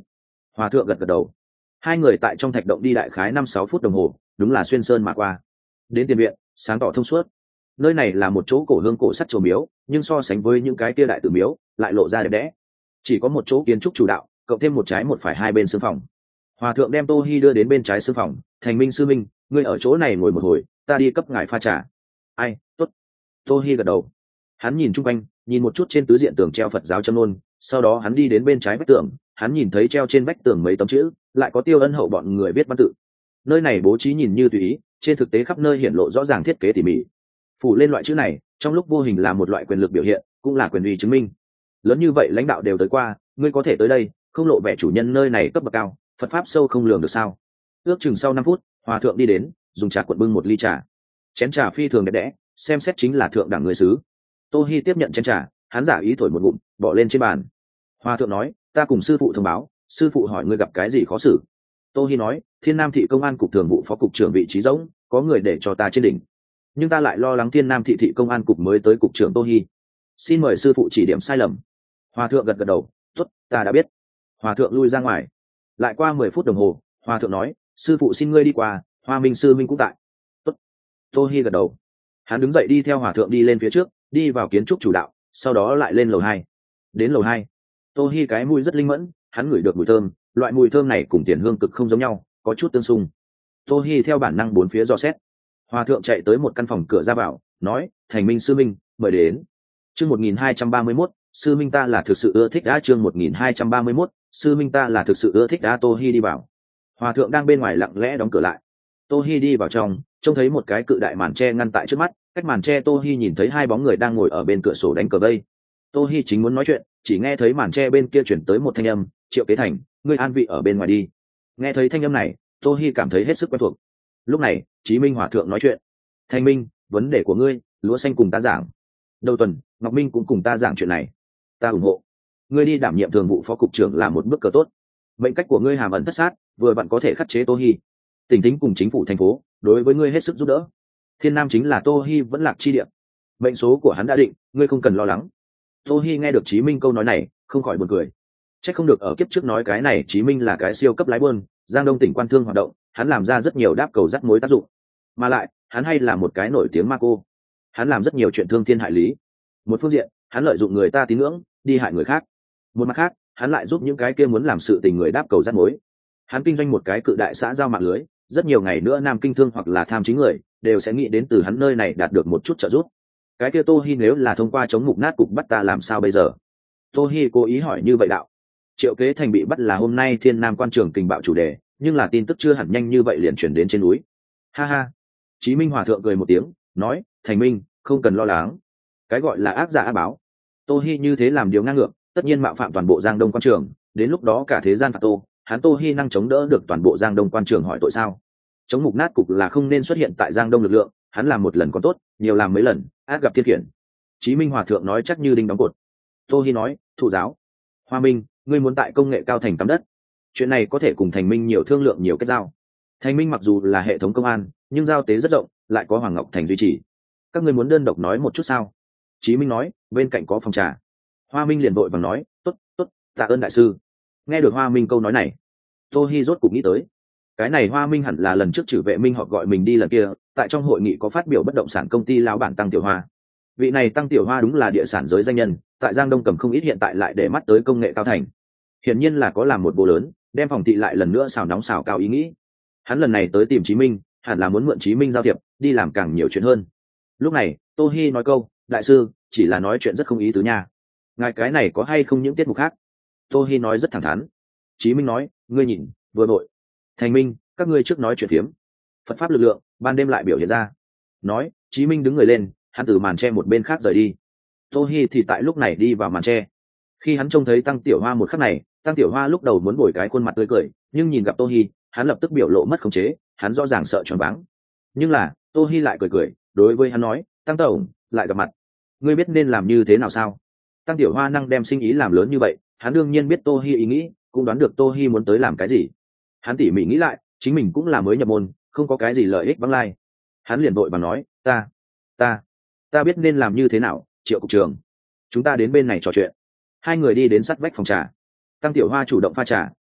Hòa thượng gật gật đầu. Hai người tại trong thạch động đi đại khái năm sáu phút đồng hồ, đúng là xuyên sơn mà qua. Đến tiền viện, sáng tỏ thông suốt. Nơi này là một chỗ cổ hương cổ sắt chùa miếu, nhưng so sánh với những cái kia đại tử miếu lại lộ ra đẹp đẽ. Chỉ có một chỗ kiến trúc chủ đạo, cộng thêm một trái một phải hai bên sương phòng. Hòa thượng đem Tô Hi đưa đến bên trái sương phòng. Thành Minh sư minh, ngươi ở chỗ này ngồi một hồi, ta đi cấp ngài pha trà. Ai, tốt. Tô Hi gật đầu. Hắn nhìn chung quanh, nhìn một chút trên tứ diện tường treo Phật giáo châm nôn, sau đó hắn đi đến bên trái vách tường, hắn nhìn thấy treo trên vách tường mấy tấm chữ, lại có Tiêu Ân Hậu bọn người viết văn tự. Nơi này bố trí nhìn như tùy ý, trên thực tế khắp nơi hiện lộ rõ ràng thiết kế tỉ mỉ. Phủ lên loại chữ này, trong lúc vô hình là một loại quyền lực biểu hiện, cũng là quyền uy chứng minh. Lớn như vậy lãnh đạo đều tới qua, ngươi có thể tới đây, không lộ vẻ chủ nhân nơi này cấp bậc cao, Phật pháp sâu không lường được sao? Ước chừng sau năm phút, hòa thượng đi đến, dùng trà cuộn bưng một ly trà. Chén trà phi thường đẹp đẽ, xem xét chính là thượng đẳng người xứ. Tô Hi tiếp nhận chén trà, hắn giả ý thổi một ngụm, bỏ lên trên bàn. Hòa thượng nói, ta cùng sư phụ thông báo, sư phụ hỏi ngươi gặp cái gì khó xử. Tô Hi nói, Thiên Nam thị công an cục thường vụ phó cục trưởng vị trí rỗng, có người để cho ta trên đỉnh, nhưng ta lại lo lắng Thiên Nam thị thị công an cục mới tới cục trưởng Tô Hi, xin mời sư phụ chỉ điểm sai lầm. Hòa thượng gật gật đầu, tốt, ta đã biết. Hòa thượng lui ra ngoài. Lại qua mười phút đồng hồ, hòa thượng nói, sư phụ xin ngươi đi qua, Hoa Minh sư minh cũng tại. Tốt. Tô Hi gật đầu. Hắn đứng dậy đi theo hòa thượng đi lên phía trước, đi vào kiến trúc chủ đạo, sau đó lại lên lầu hai. Đến lầu hai, Tô Hi cái mũi rất linh mẫn, hắn ngửi được mùi thơm, loại mùi thơm này cùng tiền hương cực không giống nhau, có chút tương xung. Tô Hi theo bản năng bốn phía dò xét. Hòa thượng chạy tới một căn phòng cửa ra vào, nói, Thành Minh sư minh, mời đến. Chương một nghìn hai trăm ba mươi mốt, sư minh ta là thực sự ưa thích đã. Chương một nghìn hai trăm ba mươi mốt, sư minh ta là thực sự ưa thích đã. Tô Hi đi vào. Hòa thượng đang bên ngoài lặng lẽ đóng cửa lại. Tô Hi đi vào trong, trông thấy một cái cự đại màn tre ngăn tại trước mắt, cách màn tre Tô Hi nhìn thấy hai bóng người đang ngồi ở bên cửa sổ đánh cờ vây. Tô Hi chính muốn nói chuyện, chỉ nghe thấy màn tre bên kia chuyển tới một thanh âm, Triệu Kế Thành, ngươi an vị ở bên ngoài đi. Nghe thấy thanh âm này, Tô Hi cảm thấy hết sức quen thuộc. Lúc này, Chí Minh hòa thượng nói chuyện. Thanh Minh, vấn đề của ngươi, lúa xanh cùng ta giảng. Đầu tuần, Ngọc Minh cũng cùng ta giảng chuyện này. Ta ủng hộ. Ngươi đi đảm nhiệm thường vụ phó cục trưởng là một bước cờ tốt. Mệnh cách của ngươi hàm ẩn thất sát, vừa vặn có thể khắc chế Tô Hi. Tỉnh tính cùng chính phủ thành phố, đối với ngươi hết sức giúp đỡ. Thiên Nam chính là Tô Hi vẫn lạc chi địa. Mệnh số của hắn đã định, ngươi không cần lo lắng. Tô Hi nghe được Chí Minh câu nói này, không khỏi buồn cười. Chắc không được ở kiếp trước nói cái này Chí Minh là cái siêu cấp lái buôn, Giang Đông tỉnh quan thương hoạt động, hắn làm ra rất nhiều đáp cầu dắt mối tác dụng. Mà lại, hắn hay là một cái nổi tiếng ma cô. Hắn làm rất nhiều chuyện thương thiên hại lý. Một phương diện, hắn lợi dụng người ta tín ngưỡng, đi hại người khác. Một mặt khác, hắn lại giúp những cái kia muốn làm sự tình người đáp cầu dắt mối. Hắn kinh doanh một cái cự đại xã giao mạng lưới, rất nhiều ngày nữa Nam Kinh thương hoặc là tham chính người, đều sẽ nghĩ đến từ hắn nơi này đạt được một chút trợ giúp. Cái kia Tô Hi nếu là thông qua chống mục nát cục bắt ta làm sao bây giờ? Tô Hi cố ý hỏi như vậy đạo. Triệu Kế Thành bị bắt là hôm nay Thiên Nam quan trường kình bạo chủ đề, nhưng là tin tức chưa hẳn nhanh như vậy liền chuyển đến trên núi. Ha ha. Chí Minh hòa thượng cười một tiếng, nói, Thành Minh, không cần lo lắng. Cái gọi là ác giả ác báo. Tô Hi như thế làm điều ngang ngược, tất nhiên mạo phạm toàn bộ Giang Đông quan trường, đến lúc đó cả thế gian phạt Tô, hắn Tô Hi năng chống đỡ được toàn bộ Giang Đông quan trường hỏi tội sao? Chống mục nát cục là không nên xuất hiện tại Giang Đông lực lượng, hắn làm một lần còn tốt, nhiều làm mấy lần, ác gặp thiên khiển. Chí Minh hòa thượng nói chắc như đinh đóng cột. Tô Hi nói, thụ giáo. Hoa Minh, ngươi muốn tại công nghệ cao thành cắm đất. Chuyện này có thể cùng Thành Minh nhiều thương lượng nhiều kết giao. Thành Minh mặc dù là hệ thống công an, nhưng giao tế rất rộng, lại có Hoàng Ngọc Thành duy trì. Các ngươi muốn đơn độc nói một chút sao? Chí Minh nói, bên cạnh có phòng trà. Hoa Minh liền vội vàng nói, tốt, tốt, tạ ơn đại sư. Nghe được Hoa Minh câu nói này, Tô Hi rốt cục nghĩ tới, cái này Hoa Minh hẳn là lần trước Trử Vệ Minh họ gọi mình đi lần kia, tại trong hội nghị có phát biểu bất động sản công ty lão bản Tăng Tiểu Hoa. Vị này Tăng Tiểu Hoa đúng là địa sản giới danh nhân, tại Giang Đông cầm không ít, hiện tại lại để mắt tới công nghệ cao thành. Hiển nhiên là có làm một bộ lớn, đem phòng thị lại lần nữa xào nóng xào cao ý nghĩ. Hắn lần này tới tìm Chí Minh, hẳn là muốn mượn Chí Minh giao thiệp, đi làm càng nhiều chuyện hơn. Lúc này, Tô Hi nói câu, đại sư, chỉ là nói chuyện rất không ý tứ nha. Ngài cái này có hay không những tiết mục khác? Tô Hi nói rất thẳng thắn. Chí Minh nói, ngươi nhìn, vừa vội. Thành Minh, các ngươi trước nói chuyện phiếm. Phật pháp lực lượng, ban đêm lại biểu hiện ra. Nói, Chí Minh đứng người lên, hắn từ màn tre một bên khác rời đi. Tô Hi thì tại lúc này đi vào màn tre. Khi hắn trông thấy Tăng Tiểu Hoa một khắc này, Tăng Tiểu Hoa lúc đầu muốn bồi cái khuôn mặt tươi cười, nhưng nhìn gặp Tô Hi, hắn lập tức biểu lộ mất khống chế, hắn rõ ràng sợ choáng váng. Nhưng là, Tô Hi lại cười cười, đối với hắn nói, Tăng tổng, lại gặp mặt, ngươi biết nên làm như thế nào sao? Tăng Tiểu Hoa năng đem sinh ý làm lớn như vậy, hắn đương nhiên biết Tô Hi ý nghĩ, cũng đoán được Tô Hi muốn tới làm cái gì. Hắn tỉ mỉ nghĩ lại, chính mình cũng là mới nhập môn, không có cái gì lợi ích vãng lai. Hắn liền vội và nói, ta, ta, ta biết nên làm như thế nào, Triệu cục trưởng, chúng ta đến bên này trò chuyện. Hai người đi đến sát vách phòng trà. Tăng Tiểu Hoa chủ động pha trà,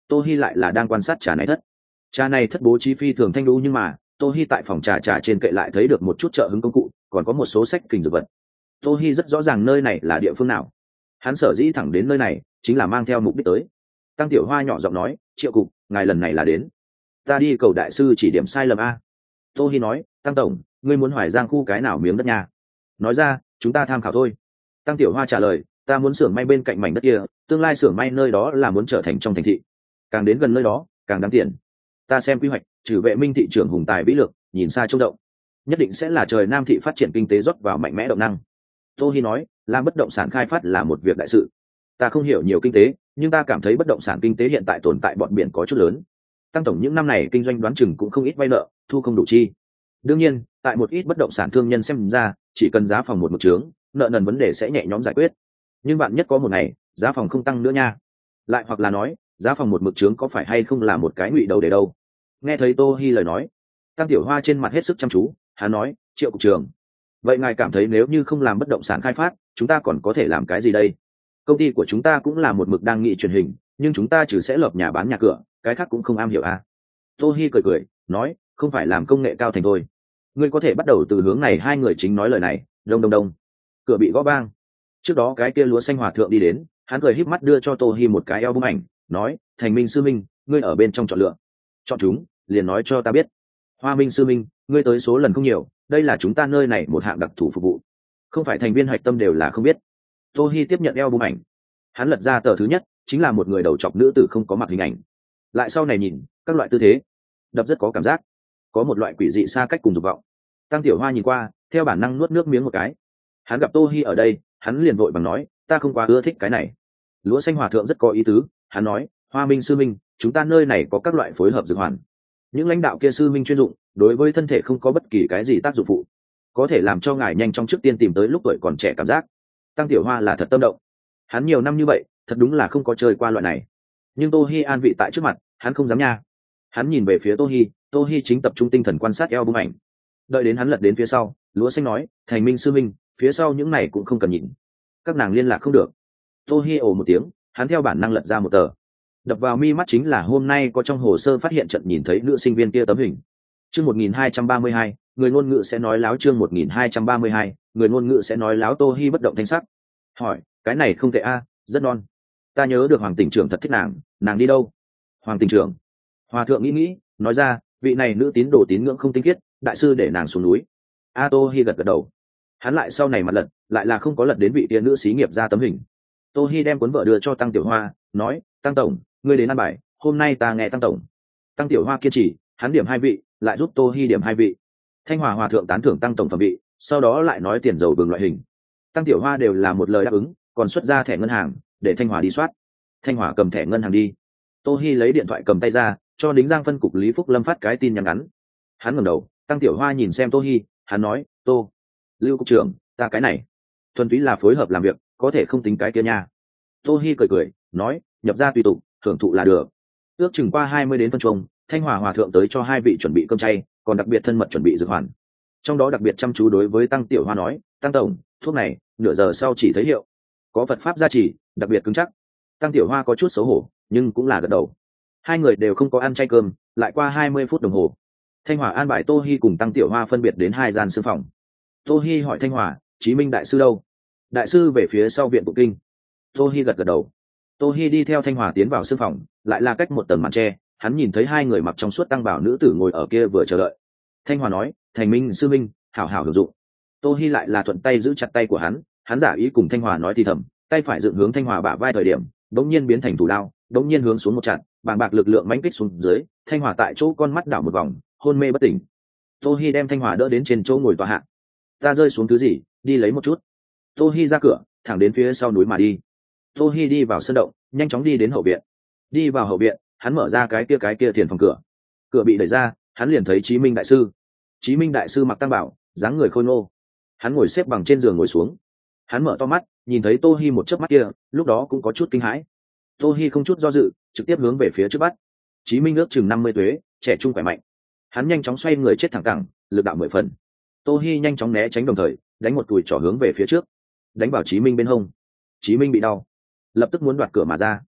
Tô Hi lại là đang quan sát trà này thất. Trà này thất bố trí phi thường thanh đu, nhưng mà Tô Hi tại phòng trà trà trên kệ lại thấy được một chút trợ hứng công cụ, còn có một số sách kình dược vật. Tô Hi rất rõ ràng nơi này là địa phương nào. Hắn sở dĩ thẳng đến nơi này chính là mang theo mục đích tới. Tăng Tiểu Hoa nhỏ giọng nói, Triệu cục, ngài lần này là đến. Ta đi cầu đại sư chỉ điểm sai lầm a. Tô Hi nói, Tăng tổng, ngươi muốn Hoài Giang khu cái nào miếng đất nhà? Nói ra, chúng ta tham khảo thôi. Tăng Tiểu Hoa trả lời, ta muốn xưởng may bên cạnh mảnh đất kia, tương lai xưởng may nơi đó là muốn trở thành trong thành thị. Càng đến gần nơi đó, càng đáng tiền. Ta xem quy hoạch, trừ vệ minh thị trưởng hùng tài vĩ lược, nhìn xa trông rộng, nhất định sẽ là trời Nam thị phát triển kinh tế rót vào mạnh mẽ động năng. Tô Hi nói, làm bất động sản khai phát là một việc đại sự. Ta không hiểu nhiều kinh tế, nhưng ta cảm thấy bất động sản kinh tế hiện tại tồn tại bọn biển có chút lớn. Tăng tổng những năm này kinh doanh đoán chừng cũng không ít vay nợ, thu không đủ chi. Đương nhiên, tại một ít bất động sản thương nhân xem ra, chỉ cần giá phòng một mực trướng, nợ nần vấn đề sẽ nhẹ nhõm giải quyết. Nhưng bạn nhất có một ngày, giá phòng không tăng nữa nha. Lại hoặc là nói, giá phòng một mực trướng có phải hay không là một cái ngụy đầu để đâu? Nghe thấy Tô Hi lời nói, Tăng Tiểu Hoa trên mặt hết sức chăm chú, hắn nói, Triệu cục trưởng, vậy ngài cảm thấy nếu như không làm bất động sản khai phát, chúng ta còn có thể làm cái gì đây? Công ty của chúng ta cũng là một mực đang nghị truyền hình, nhưng chúng ta chỉ sẽ lợp nhà bán nhà cửa, cái khác cũng không am hiểu à? Tô Hi cười cười, nói, không phải làm công nghệ cao thành thôi. Ngươi có thể bắt đầu từ hướng này. Hai người chính nói lời này, đông đông đông, cửa bị gõ vang. Trước đó cái kia lúa xanh hòa thượng đi đến, hắn cười híp mắt đưa cho Tô Hi một cái album ảnh, nói, Thành Minh sư minh, ngươi ở bên trong chọn lựa, chọn chúng, liền nói cho ta biết. Hoa Minh sư minh, ngươi tới số lần không nhiều, đây là chúng ta nơi này một hạng đặc thù phục vụ, không phải thành viên hạch tâm đều là không biết. Tô Hi tiếp nhận album ảnh, hắn lật ra tờ thứ nhất, chính là một người đầu trọc nữ tử không có mặc hình ảnh. Lại sau này nhìn, các loại tư thế, đập rất có cảm giác, có một loại quỷ dị xa cách cùng dục vọng. Tăng Tiểu Hoa nhìn qua, theo bản năng nuốt nước miếng một cái. Hắn gặp Tô Hi ở đây, hắn liền vội bằng nói, ta không quá ưa thích cái này. Lúa xanh hòa thượng rất có ý tứ, hắn nói, Hoa Minh sư minh, chúng ta nơi này có các loại phối hợp dược hoàn. Những lãnh đạo kia sư minh chuyên dụng, đối với thân thể không có bất kỳ cái gì tác dụng phụ, có thể làm cho ngài nhanh trong trước tiên tìm tới lúc tuổi còn trẻ cảm giác. Tăng Tiểu Hoa là thật tâm động. Hắn nhiều năm như vậy, thật đúng là không có chơi qua loại này. Nhưng Tô Hi an vị tại trước mặt, hắn không dám nha. Hắn nhìn về phía Tô Hi, Tô Hi chính tập trung tinh thần quan sát album ảnh. Đợi đến hắn lật đến phía sau, lúa xanh nói, Thành Minh sư minh, phía sau những này cũng không cần nhìn, các nàng liên lạc không được. Tô Hi ồ một tiếng, hắn theo bản năng lật ra một tờ. Đập vào mi mắt chính là hôm nay có trong hồ sơ phát hiện trận nhìn thấy nữ sinh viên kia tấm hình. Chương một nghìn hai trăm ba mươi hai, người ngôn ngữ sẽ nói láo. Chương một nghìn hai trăm ba mươi hai, người ngôn ngữ sẽ nói láo. Tô Hi bất động thanh sắc, hỏi, cái này không tệ a, rất non. Ta nhớ được Hoàng tỉnh trưởng thật thích nàng, nàng đi đâu? Hoàng tỉnh trưởng? Hòa thượng nghĩ nghĩ, nói ra, vị này nữ tín đồ tín ngưỡng không tinh khiết, đại sư để nàng xuống núi. A Tô Hi gật gật đầu. Hắn lại sau này mặt lật, lại là không có lật đến vị tia nữ xí nghiệp ra tấm hình. Tô Hi đem cuốn vợ đưa cho Tăng Tiểu Hoa, nói, Tăng tổng, ngươi đến ăn bài, hôm nay ta nghe Tăng tổng. Tăng Tiểu Hoa kiên trì, hắn điểm hai vị, lại giúp Tô Hi điểm hai vị. Thanh Hòa hòa thượng tán thưởng Tăng tổng phẩm vị, sau đó lại nói tiền dầu bừng loại hình. Tăng Tiểu Hoa đều là một lời đáp ứng, còn xuất ra thẻ ngân hàng để Thanh Hòa đi soát. Thanh Hòa cầm thẻ ngân hàng đi. Tô Hi lấy điện thoại cầm tay ra, cho đính Giang phân cục Lý Phúc Lâm phát cái tin nhắn ngắn. Hắn ngẩng đầu, Tăng Tiểu Hoa nhìn xem Tô Hi, hắn nói, Tô Lưu cục trưởng, ta cái này thuần túy là phối hợp làm việc, có thể không tính cái kia nha. Tô Hi cười cười, nói, nhập ra tùy tục, thưởng thụ là được. Ước chừng qua hai mươi đến phân chung, Thanh Hòa hòa thượng tới cho hai vị chuẩn bị cơm chay, còn đặc biệt thân mật chuẩn bị dược hoàn. Trong đó đặc biệt chăm chú đối với Tăng Tiểu Hoa nói, Tăng tổng, thuốc này nửa giờ sau chỉ thấy hiệu, có Phật pháp gia trì, đặc biệt cứng chắc. Tăng Tiểu Hoa có chút xấu hổ, nhưng cũng là gật đầu. Hai người đều không có ăn chay cơm, lại qua hai mươi phút đồng hồ. Thanh Hòa an bài Tô Hi cùng Tăng Tiểu Hoa phân biệt đến hai gian sư phòng. Tô Hi hỏi Thanh Hòa, Chí Minh đại sư đâu? Đại sư về phía sau viện tụng kinh. Tô Hi gật gật đầu. Tô Hi đi theo Thanh Hòa tiến vào sư phòng, lại là cách một tầng màn tre, hắn nhìn thấy hai người mặc trong suốt tăng bào nữ tử ngồi ở kia vừa chờ đợi. Thanh Hòa nói, Thành Minh sư minh, hảo hảo hưởng dụng. Tô Hi lại là thuận tay giữ chặt tay của hắn, hắn giả ý cùng Thanh Hòa nói thì thầm, tay phải dựng hướng Thanh Hòa bả vai thời điểm, đống nhiên biến thành thủ đao, đống nhiên hướng xuống một chặt, bàng bạc lực lượng mãnh kích xuống dưới, Thanh Hòa tại chỗ con mắt đảo một vòng, hôn mê bất tỉnh. Tô Hi đem Thanh Hòa đỡ đến trên chỗ ngồi tọa hạ. Ta rơi xuống thứ gì, đi lấy một chút. Tô Hi ra cửa, thẳng đến phía sau núi mà đi. Tô Hi đi vào sân động, nhanh chóng đi đến hậu viện. Đi vào hậu viện, hắn mở ra cái kia cái kia thiền phòng cửa. Cửa bị đẩy ra, hắn liền thấy Chí Minh đại sư. Chí Minh đại sư mặc tăng bảo, dáng người khôi ngô. Hắn ngồi xếp bằng trên giường ngồi xuống. Hắn mở to mắt, nhìn thấy Tô Hi một chớp mắt kia, lúc đó cũng có chút kinh hãi. Tô Hi không chút do dự, trực tiếp hướng về phía trước bắt. Chí Minh ước chừng năm mươi tuế, trẻ trung khỏe mạnh. Hắn nhanh chóng xoay người chết thẳng cẳng, lực đạo mười phần. Tô Hi nhanh chóng né tránh đồng thời, đánh một cùi trỏ hướng về phía trước, đánh vào Chí Minh bên hông. Chí Minh bị đau, lập tức muốn đoạt cửa mà ra.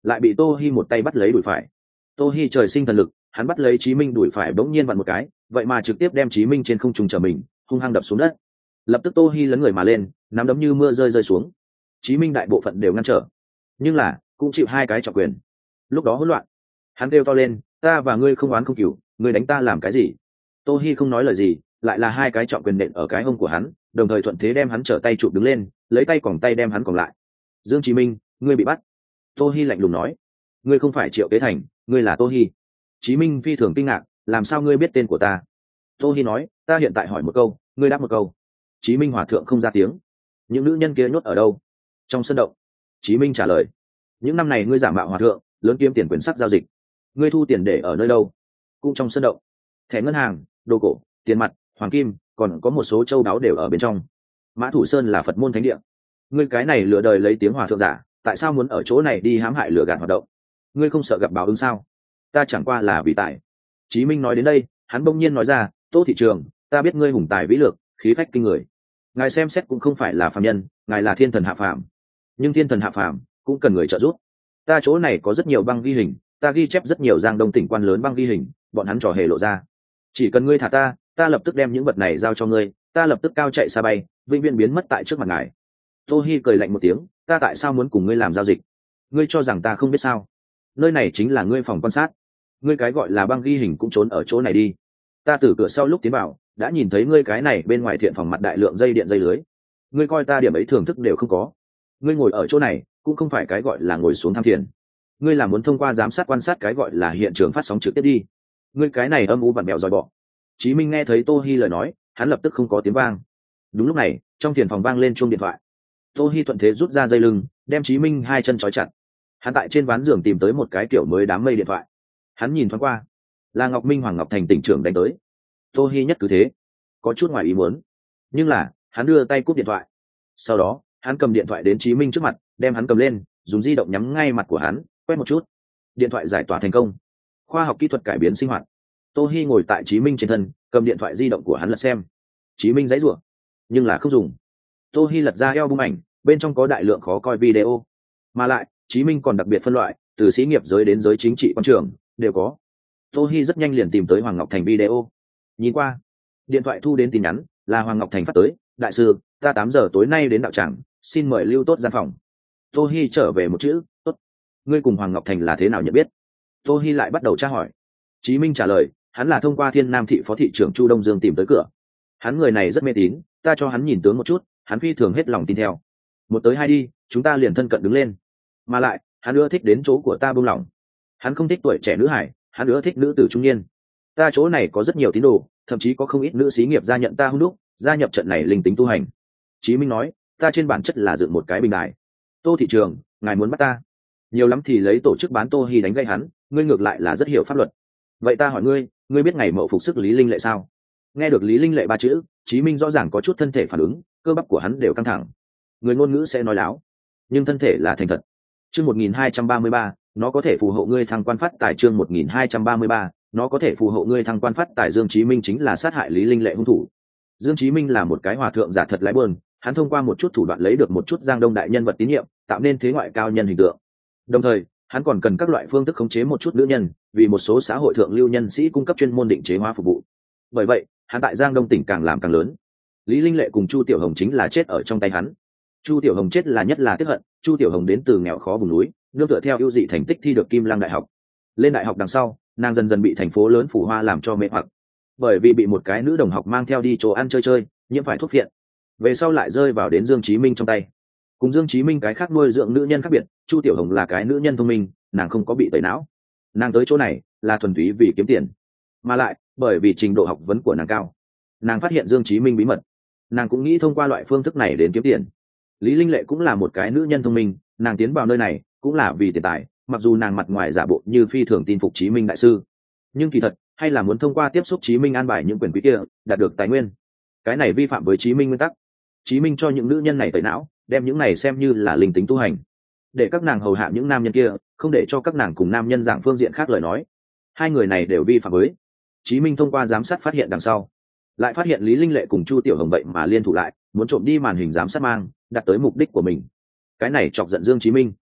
lại bị tô hi một tay bắt lấy đùi phải. Tô hi trời sinh thần lực, hắn bắt lấy Chí Minh đùi phải bỗng nhiên vặn một cái, vậy mà trực tiếp đem Chí Minh trên không trung trở mình hung hăng đập xuống đất. Lập tức Tô hi lấn người mà lên, nắm đấm như mưa rơi rơi xuống. Chí Minh đại bộ phận đều ngăn trở, nhưng là cũng chịu hai cái trọng quyền. Lúc đó hỗn loạn, hắn kêu to lên, ta và ngươi không oán không cừu, ngươi đánh ta làm cái gì? Tô hi không nói lời gì, lại là hai cái trọng quyền nện ở cái hông của hắn, đồng thời thuận thế đem hắn trở tay chụp đứng lên, lấy tay còng tay đem hắn còng lại. Dương Chí Minh, ngươi bị bắt. Tô hi lạnh lùng nói, ngươi không phải Triệu Kế Thành, ngươi là Tô hi. Chí Minh phi thường kinh ngạc, làm sao ngươi biết tên của ta? Tô hi nói, ta hiện tại hỏi một câu, ngươi đáp một câu. Chí Minh hòa thượng không ra tiếng. Những nữ nhân kia nhốt ở đâu? Trong sân động. Chí Minh trả lời, những năm này ngươi giả mạo hòa thượng, lớn kiếm tiền quyền sắc giao dịch, ngươi thu tiền để ở nơi đâu? Cũng trong sân động. Thẻ ngân hàng, đồ cổ, tiền mặt, hoàng kim, còn có một số châu báu đều ở bên trong. Mã Thủ Sơn là Phật môn thánh địa, ngươi cái này lừa đời lấy tiếng hòa thượng giả, tại sao muốn ở chỗ này đi hãm hại lừa gạt hoạt động? Ngươi không sợ gặp báo ứng sao? Ta chẳng qua là vì tài. Chí Minh nói đến đây, hắn bỗng nhiên nói ra, Tô thị trường, ta biết ngươi hùng tài vĩ lược, khí phách kinh người, ngài xem xét cũng không phải là phàm nhân, ngài là thiên thần hạ phàm, nhưng thiên thần hạ phàm cũng cần người trợ giúp. Ta chỗ này có rất nhiều băng ghi hình, ta ghi chép rất nhiều Giang Đông tỉnh quan lớn băng ghi hình, bọn hắn trò hề lộ ra. Chỉ cần ngươi thả ta, ta lập tức đem những vật này giao cho ngươi, ta lập tức cao chạy xa bay, vĩnh viễn biến mất tại trước mặt ngài. Tô hi cười lạnh một tiếng, ta tại sao muốn cùng ngươi làm giao dịch? Ngươi cho rằng ta không biết sao? Nơi này chính là ngươi phòng quan sát, ngươi cái gọi là băng ghi hình cũng trốn ở chỗ này đi. Ta từ cửa sau lúc tiến vào đã nhìn thấy ngươi cái này bên ngoài thiện phòng mặt đại lượng dây điện dây lưới, ngươi coi ta điểm ấy thưởng thức đều không có. Ngươi ngồi ở chỗ này cũng không phải cái gọi là ngồi xuống tham thiền, ngươi là muốn thông qua giám sát quan sát cái gọi là hiện trường phát sóng trực tiếp đi. Ngươi cái này âm u vặn mèo dòi bỏ. Chí Minh nghe thấy Tô hi lời nói, hắn lập tức không có tiếng vang. Đúng lúc này trong thiền phòng vang lên chuông điện thoại. Tô hi thuận thế rút ra dây lưng, đem Chí Minh hai chân trói chặt. Hắn tại trên ván giường tìm tới một cái kiểu mới đám mây điện thoại. Hắn nhìn thoáng qua, là Ngọc Minh Hoàng Ngọc Thành tỉnh trưởng đánh tới. Tô hi nhất cứ thế, có chút ngoài ý muốn, nhưng là hắn đưa tay cúp điện thoại. Sau đó hắn cầm điện thoại đến Chí Minh trước mặt, đem hắn cầm lên, dùng di động nhắm ngay mặt của hắn, quét một chút. Điện thoại giải tỏa thành công. Khoa học kỹ thuật cải biến sinh hoạt. Tô hi ngồi tại Chí Minh trên thân, cầm điện thoại di động của hắn lật xem. Chí Minh giãy giụa, nhưng là không dùng. Tô hi lật ra album ảnh, bên trong có đại lượng khó coi video, mà lại Chí Minh còn đặc biệt phân loại, từ sĩ nghiệp giới đến giới chính trị quan trường đều có. Tô hi rất nhanh liền tìm tới Hoàng Ngọc Thành video. Nhìn qua, điện thoại thu đến tin nhắn là Hoàng Ngọc Thành phát tới, đại sư, ta tám giờ tối nay đến đạo tràng, xin mời lưu tốt gian phòng. Tô hi trở về một chữ, tốt. Ngươi cùng Hoàng Ngọc Thành là thế nào nhận biết? Tô hi lại bắt đầu tra hỏi. Chí Minh trả lời, hắn là thông qua Thiên Nam thị phó thị trưởng Chu Đông Dương tìm tới cửa. Hắn người này rất mê tín, ta cho hắn nhìn tướng một chút, hắn phi thường hết lòng tin theo. Một tới hai đi, chúng ta liền thân cận đứng lên. Mà lại, hắn ưa thích đến chỗ của ta buông lỏng. Hắn không thích tuổi trẻ nữ hải, hắn ưa thích nữ tử trung niên. Ta chỗ này có rất nhiều tín đồ, thậm chí có không ít nữ xí nghiệp gia nhận ta hung đúc, gia nhập trận này linh tính tu hành. Chí Minh nói, ta trên bản chất là dựng một cái bình đài. Tô thị trường, ngài muốn bắt ta, nhiều lắm thì lấy tổ chức bán Tô hi đánh gây hắn, ngươi ngược lại là rất hiểu pháp luật. Vậy ta hỏi ngươi, ngươi biết ngày mậu phục sức Lý Linh Lệ sao? Nghe được Lý Linh Lệ ba chữ, Chí Minh rõ ràng có chút thân thể phản ứng, cơ bắp của hắn đều căng thẳng. Người ngôn ngữ sẽ nói láo, nhưng thân thể là thành thật. Chương một nghìn hai trăm ba mươi ba, nó có thể phù hộ ngươi thăng quan phát tài. Chương một nghìn hai trăm ba mươi ba, nó có thể phù hộ ngươi thăng quan phát tài. Dương Chí Minh chính là sát hại Lý Linh Lệ hung thủ. Dương Chí Minh là một cái hòa thượng giả thật lái buồn, hắn thông qua một chút thủ đoạn lấy được một chút Giang Đông đại nhân vật tín nhiệm, tạo nên thế ngoại cao nhân hình tượng. Đồng thời, hắn còn cần các loại phương thức khống chế một chút nữ nhân, vì một số xã hội thượng lưu nhân sĩ cung cấp chuyên môn định chế hóa phục vụ. Bởi vậy, hắn tại Giang Đông tỉnh càng làm càng lớn. Lý Linh Lệ cùng Chu Tiểu Hồng chính là chết ở trong tay hắn. Chu Tiểu Hồng chết là nhất là tiếc hận, Chu Tiểu Hồng đến từ nghèo khó vùng núi, nương tựa theo ưu dị thành tích thi được Kim Lăng đại học. Lên đại học đằng sau, nàng dần dần bị thành phố lớn phủ hoa làm cho mê hoặc. Bởi vì bị một cái nữ đồng học mang theo đi chỗ ăn chơi chơi, nhiễm phải thuốc phiện. Về sau lại rơi vào đến Dương Chí Minh trong tay. Cùng Dương Chí Minh cái khác nuôi dưỡng nữ nhân khác biệt, Chu Tiểu Hồng là cái nữ nhân thông minh, nàng không có bị tẩy não. Nàng tới chỗ này là thuần túy vì kiếm tiền, mà lại bởi vì trình độ học vấn của nàng cao, nàng phát hiện Dương Chí Minh bí mật, nàng cũng nghĩ thông qua loại phương thức này đến kiếm tiền. Lý Linh Lệ cũng là một cái nữ nhân thông minh, nàng tiến vào nơi này cũng là vì tiền tài, mặc dù nàng mặt ngoài giả bộ như phi thường tin phục Chí Minh đại sư, nhưng kỳ thật hay là muốn thông qua tiếp xúc Chí Minh an bài những quyền quý kia đạt được tài nguyên. Cái này vi phạm với Chí Minh nguyên tắc. Chí Minh cho những nữ nhân này tẩy não, đem những này xem như là linh tính tu hành, để các nàng hầu hạ những nam nhân kia, không để cho các nàng cùng nam nhân giảng phương diện khác lời nói. Hai người này đều vi phạm với. Chí Minh thông qua giám sát phát hiện đằng sau, lại phát hiện Lý Linh Lệ cùng Chu Tiểu Hồng vậy mà liên thủ lại, muốn trộm đi màn hình giám sát mang, đạt tới mục đích của mình. Cái này chọc giận Dương Chí Minh.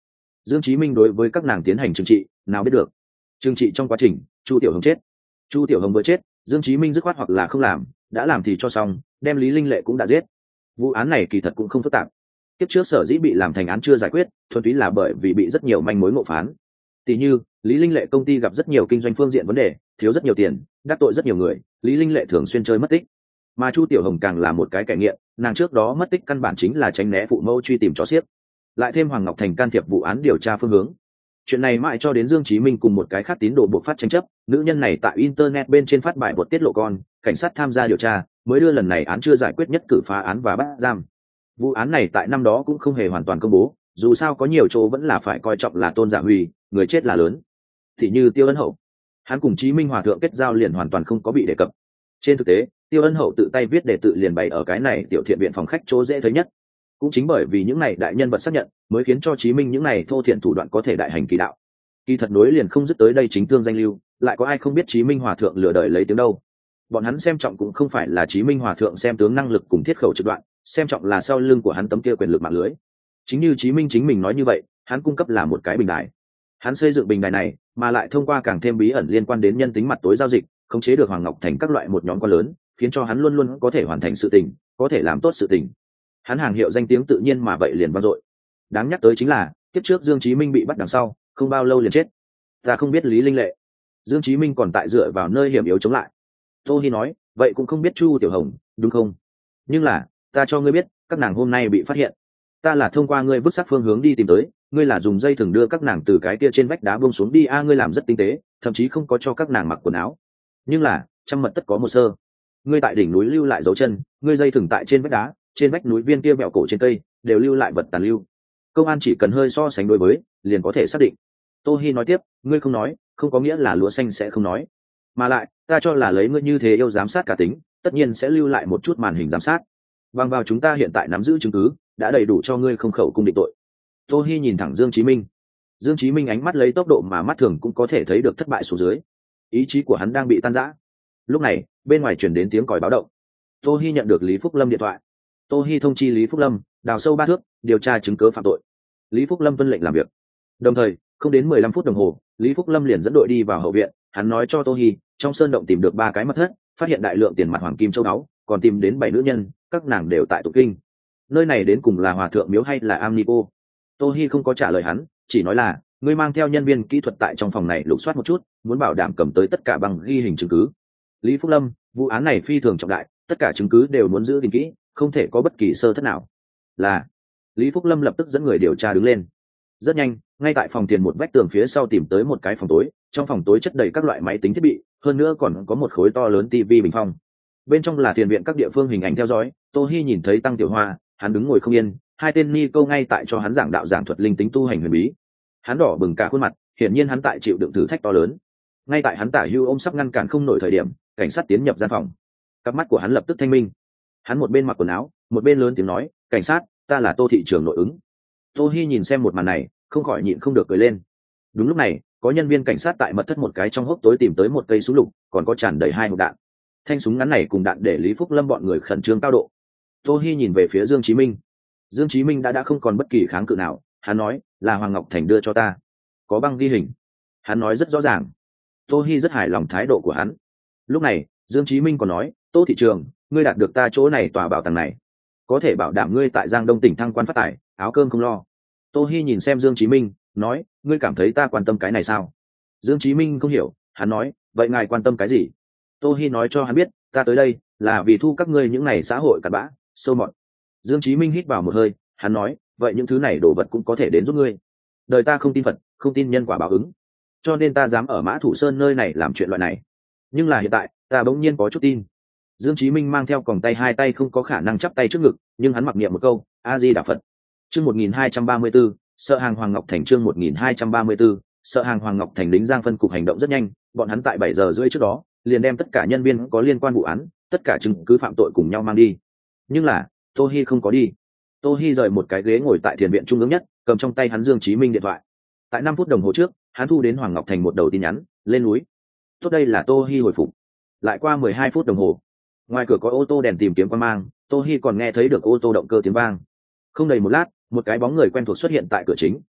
Dương Chí Minh đối với các nàng tiến hành trừng trị, nào biết được. Trừng trị trong quá trình, Chu Tiểu Hồng chết. Chu Tiểu Hồng vừa chết, Dương Chí Minh dứt khoát hoặc là không làm, đã làm thì cho xong, đem Lý Linh Lệ cũng đã giết. Vụ án này kỳ thật cũng không phức tạp. Tiếp trước sở dĩ bị làm thành án chưa giải quyết, thuần túy là bởi vì bị rất nhiều manh mối ngộ phán. Tỷ như, Lý Linh Lệ công ty gặp rất nhiều kinh doanh phương diện vấn đề, thiếu rất nhiều tiền, đắc tội rất nhiều người, Lý Linh Lệ thường xuyên chơi mất tích. Mà Chu Tiểu Hồng càng là một cái kẻ nghiện, nàng trước đó mất tích căn bản chính là tránh né phụ mẫu truy tìm cho xiếc. Lại thêm Hoàng Ngọc Thành can thiệp vụ án điều tra phương hướng. Chuyện này mãi cho đến Dương Chí Minh cùng một cái khác tín đồ buộc phát tranh chấp, nữ nhân này tại internet bên trên phát bài bột tiết lộ con, cảnh sát tham gia điều tra, mới đưa lần này án chưa giải quyết nhất cử phá án và bắt giam. Vụ án này tại năm đó cũng không hề hoàn toàn công bố, dù sao có nhiều chỗ vẫn là phải coi trọng là Tôn Dạ Huy, người chết là lớn. Thì như Tiêu Ân Hậu, hắn cùng Chí Minh Hòa thượng kết giao liền hoàn toàn không có bị đề cập. Trên thực tế, Tiêu Ân Hậu tự tay viết đề tự liền bày ở cái này tiểu thiện viện phòng khách chỗ dễ thấy nhất. Cũng chính bởi vì những này đại nhân vật xác nhận, mới khiến cho Chí Minh những này thô thiện thủ đoạn có thể đại hành kỳ đạo. Kỳ thật nối liền không dứt tới đây chính thương danh lưu, lại có ai không biết Chí Minh Hòa thượng lừa đời lấy tiếng đâu. Bọn hắn xem trọng cũng không phải là Chí Minh Hòa thượng xem tướng năng lực cùng thiết khẩu trực đoạn, xem trọng là sau lưng của hắn tấm kia quyền lực mạng lưới. Chính như Chí Minh chính mình nói như vậy, hắn cung cấp là một cái bình đài. Hắn xây dựng bình đài này, mà lại thông qua càng thêm bí ẩn liên quan đến nhân tính mặt tối giao dịch, khống chế được Hoàng Ngọc Thành các loại một nhóm quá lớn, khiến cho hắn luôn luôn có thể hoàn thành sự tình, có thể làm tốt sự tình. Hắn hàng hiệu danh tiếng tự nhiên mà vậy liền vang dội. Đáng nhắc tới chính là, kiếp trước Dương Chí Minh bị bắt đằng sau, không bao lâu liền chết. Ta không biết Lý Linh Lệ. Dương Chí Minh còn tại dựa vào nơi hiểm yếu chống lại. Tô Hi nói, vậy cũng không biết Chu Tiểu Hồng, đúng không? Nhưng là, ta cho ngươi biết, các nàng hôm nay bị phát hiện. Ta là thông qua ngươi vứt sát phương hướng đi tìm tới, ngươi là dùng dây thừng đưa các nàng từ cái kia trên vách đá buông xuống đi a, ngươi làm rất tinh tế, thậm chí không có cho các nàng mặc quần áo. Nhưng là, trăm mật tất có một sơ. Ngươi tại đỉnh núi lưu lại dấu chân, ngươi dây thừng tại trên vách đá, trên vách núi viên kia bẹo cổ trên cây, đều lưu lại vật tàn lưu. Công an chỉ cần hơi so sánh đối với, liền có thể xác định. Tô Hi nói tiếp, ngươi không nói, không có nghĩa là lúa xanh sẽ không nói. Mà lại, ta cho là lấy ngươi như thế yêu giám sát cả tính, tất nhiên sẽ lưu lại một chút màn hình giám sát. Bằng vào chúng ta hiện tại nắm giữ chứng cứ, đã đầy đủ cho ngươi không khẩu cung định tội. Tô Hi nhìn thẳng Dương Chí Minh. Dương Chí Minh ánh mắt lấy tốc độ mà mắt thường cũng có thể thấy được thất bại xuống dưới. Ý chí của hắn đang bị tan rã. Lúc này, bên ngoài truyền đến tiếng còi báo động. Tô Hi nhận được Lý Phúc Lâm điện thoại. Tô Hi thông chi Lý Phúc Lâm, đào sâu ba thước, điều tra chứng cứ phạm tội. Lý Phúc Lâm tuân lệnh làm việc. Đồng thời, không đến mười lăm phút đồng hồ, Lý Phúc Lâm liền dẫn đội đi vào hậu viện. Hắn nói cho Tô Hi, trong sơn động tìm được ba cái mật thất, phát hiện đại lượng tiền mặt hoàng kim châu báu, còn tìm đến bảy nữ nhân, các nàng đều tại tụng kinh. Nơi này đến cùng là hòa thượng miếu hay là Amnipo? Tô Hi không có trả lời hắn, chỉ nói là, ngươi mang theo nhân viên kỹ thuật tại trong phòng này lục soát một chút, muốn bảo đảm cầm tới tất cả bằng ghi hình chứng cứ. Lý Phúc Lâm, vụ án này phi thường trọng đại, tất cả chứng cứ đều muốn giữ gìn kỹ, không thể có bất kỳ sơ thất nào. Là. Lý Phúc Lâm lập tức dẫn người điều tra đứng lên. Rất nhanh, ngay tại phòng tiền một vách tường phía sau tìm tới một cái phòng tối, trong phòng tối chất đầy các loại máy tính thiết bị, hơn nữa còn có một khối to lớn tivi bình phong. Bên trong là tiền viện các địa phương hình ảnh theo dõi. Tô Hi nhìn thấy Tăng Tiểu Hoa, hắn đứng ngồi không yên, hai tên ni câu ngay tại cho hắn giảng đạo giảng thuật linh tính tu hành huyền bí. Hắn đỏ bừng cả khuôn mặt, hiển nhiên hắn tại chịu đựng thử thách to lớn. Ngay tại hắn tả hưu ôm sắp ngăn cản không nổi thời điểm, cảnh sát tiến nhập gian phòng. Cặp mắt của hắn lập tức thanh minh. Hắn một bên mặc quần áo, một bên lớn tiếng nói, cảnh sát, ta là Tô thị trưởng nội ứng. Tô Hi nhìn xem một màn này, không khỏi nhịn không được cười lên. Đúng lúc này, có nhân viên cảnh sát tại mật thất một cái trong hốc tối tìm tới một cây súng lục, còn có tràn đầy hai hộp đạn. Thanh súng ngắn này cùng đạn để Lý Phúc Lâm bọn người khẩn trương cao độ. Tô Hi nhìn về phía Dương Chí Minh. Dương Chí Minh đã đã không còn bất kỳ kháng cự nào, hắn nói, là Hoàng Ngọc Thành đưa cho ta. Có băng ghi hình. Hắn nói rất rõ ràng. Tô Hi rất hài lòng thái độ của hắn. Lúc này, Dương Chí Minh còn nói, Tô thị trường, ngươi đạt được ta chỗ này tòa bảo tàng này, có thể bảo đảm ngươi tại Giang Đông tỉnh thăng quan phát tài, áo cơm không lo. Tô Hi nhìn xem Dương Chí Minh, nói, ngươi cảm thấy ta quan tâm cái này sao? Dương Chí Minh không hiểu, hắn nói, vậy ngài quan tâm cái gì? Tô Hi nói cho hắn biết, ta tới đây là vì thu các ngươi những này xã hội cặn bã, sâu mọt. Dương Chí Minh hít vào một hơi, hắn nói, vậy những thứ này đồ vật cũng có thể đến giúp ngươi. Đời ta không tin Phật, không tin nhân quả báo ứng, cho nên ta dám ở Mã Thủ Sơn nơi này làm chuyện loại này. Nhưng là hiện tại, ta bỗng nhiên có chút tin. Dương Chí Minh mang theo còng tay hai tay không có khả năng chắp tay trước ngực, nhưng hắn mặc niệm một câu, A Di Đà Phật. Chương một nghìn hai trăm ba mươi 1234, sợ hàng Hoàng Ngọc Thành chương một nghìn hai trăm ba mươi 1234, sợ hàng Hoàng Ngọc Thành lính Giang phân cục hành động rất nhanh, bọn hắn tại bảy giờ rưỡi trước đó, liền đem tất cả nhân viên có liên quan vụ án, tất cả chứng cứ phạm tội cùng nhau mang đi. Nhưng là, Tô Hi không có đi. Tô Hi rời một cái ghế ngồi tại thiền viện trung ương nhất, cầm trong tay hắn Dương Chí Minh điện thoại. Tại năm phút đồng hồ trước, hắn thu đến Hoàng Ngọc Thành một đầu tin nhắn, lên núi. Tốt, đây là Tô Hi hồi phục. Lại qua mười hai phút đồng hồ, ngoài cửa có ô tô đèn tìm kiếm quan mang, Tô Hi còn nghe thấy được ô tô động cơ tiếng vang. Không đầy một lát, một cái bóng người quen thuộc xuất hiện tại cửa chính,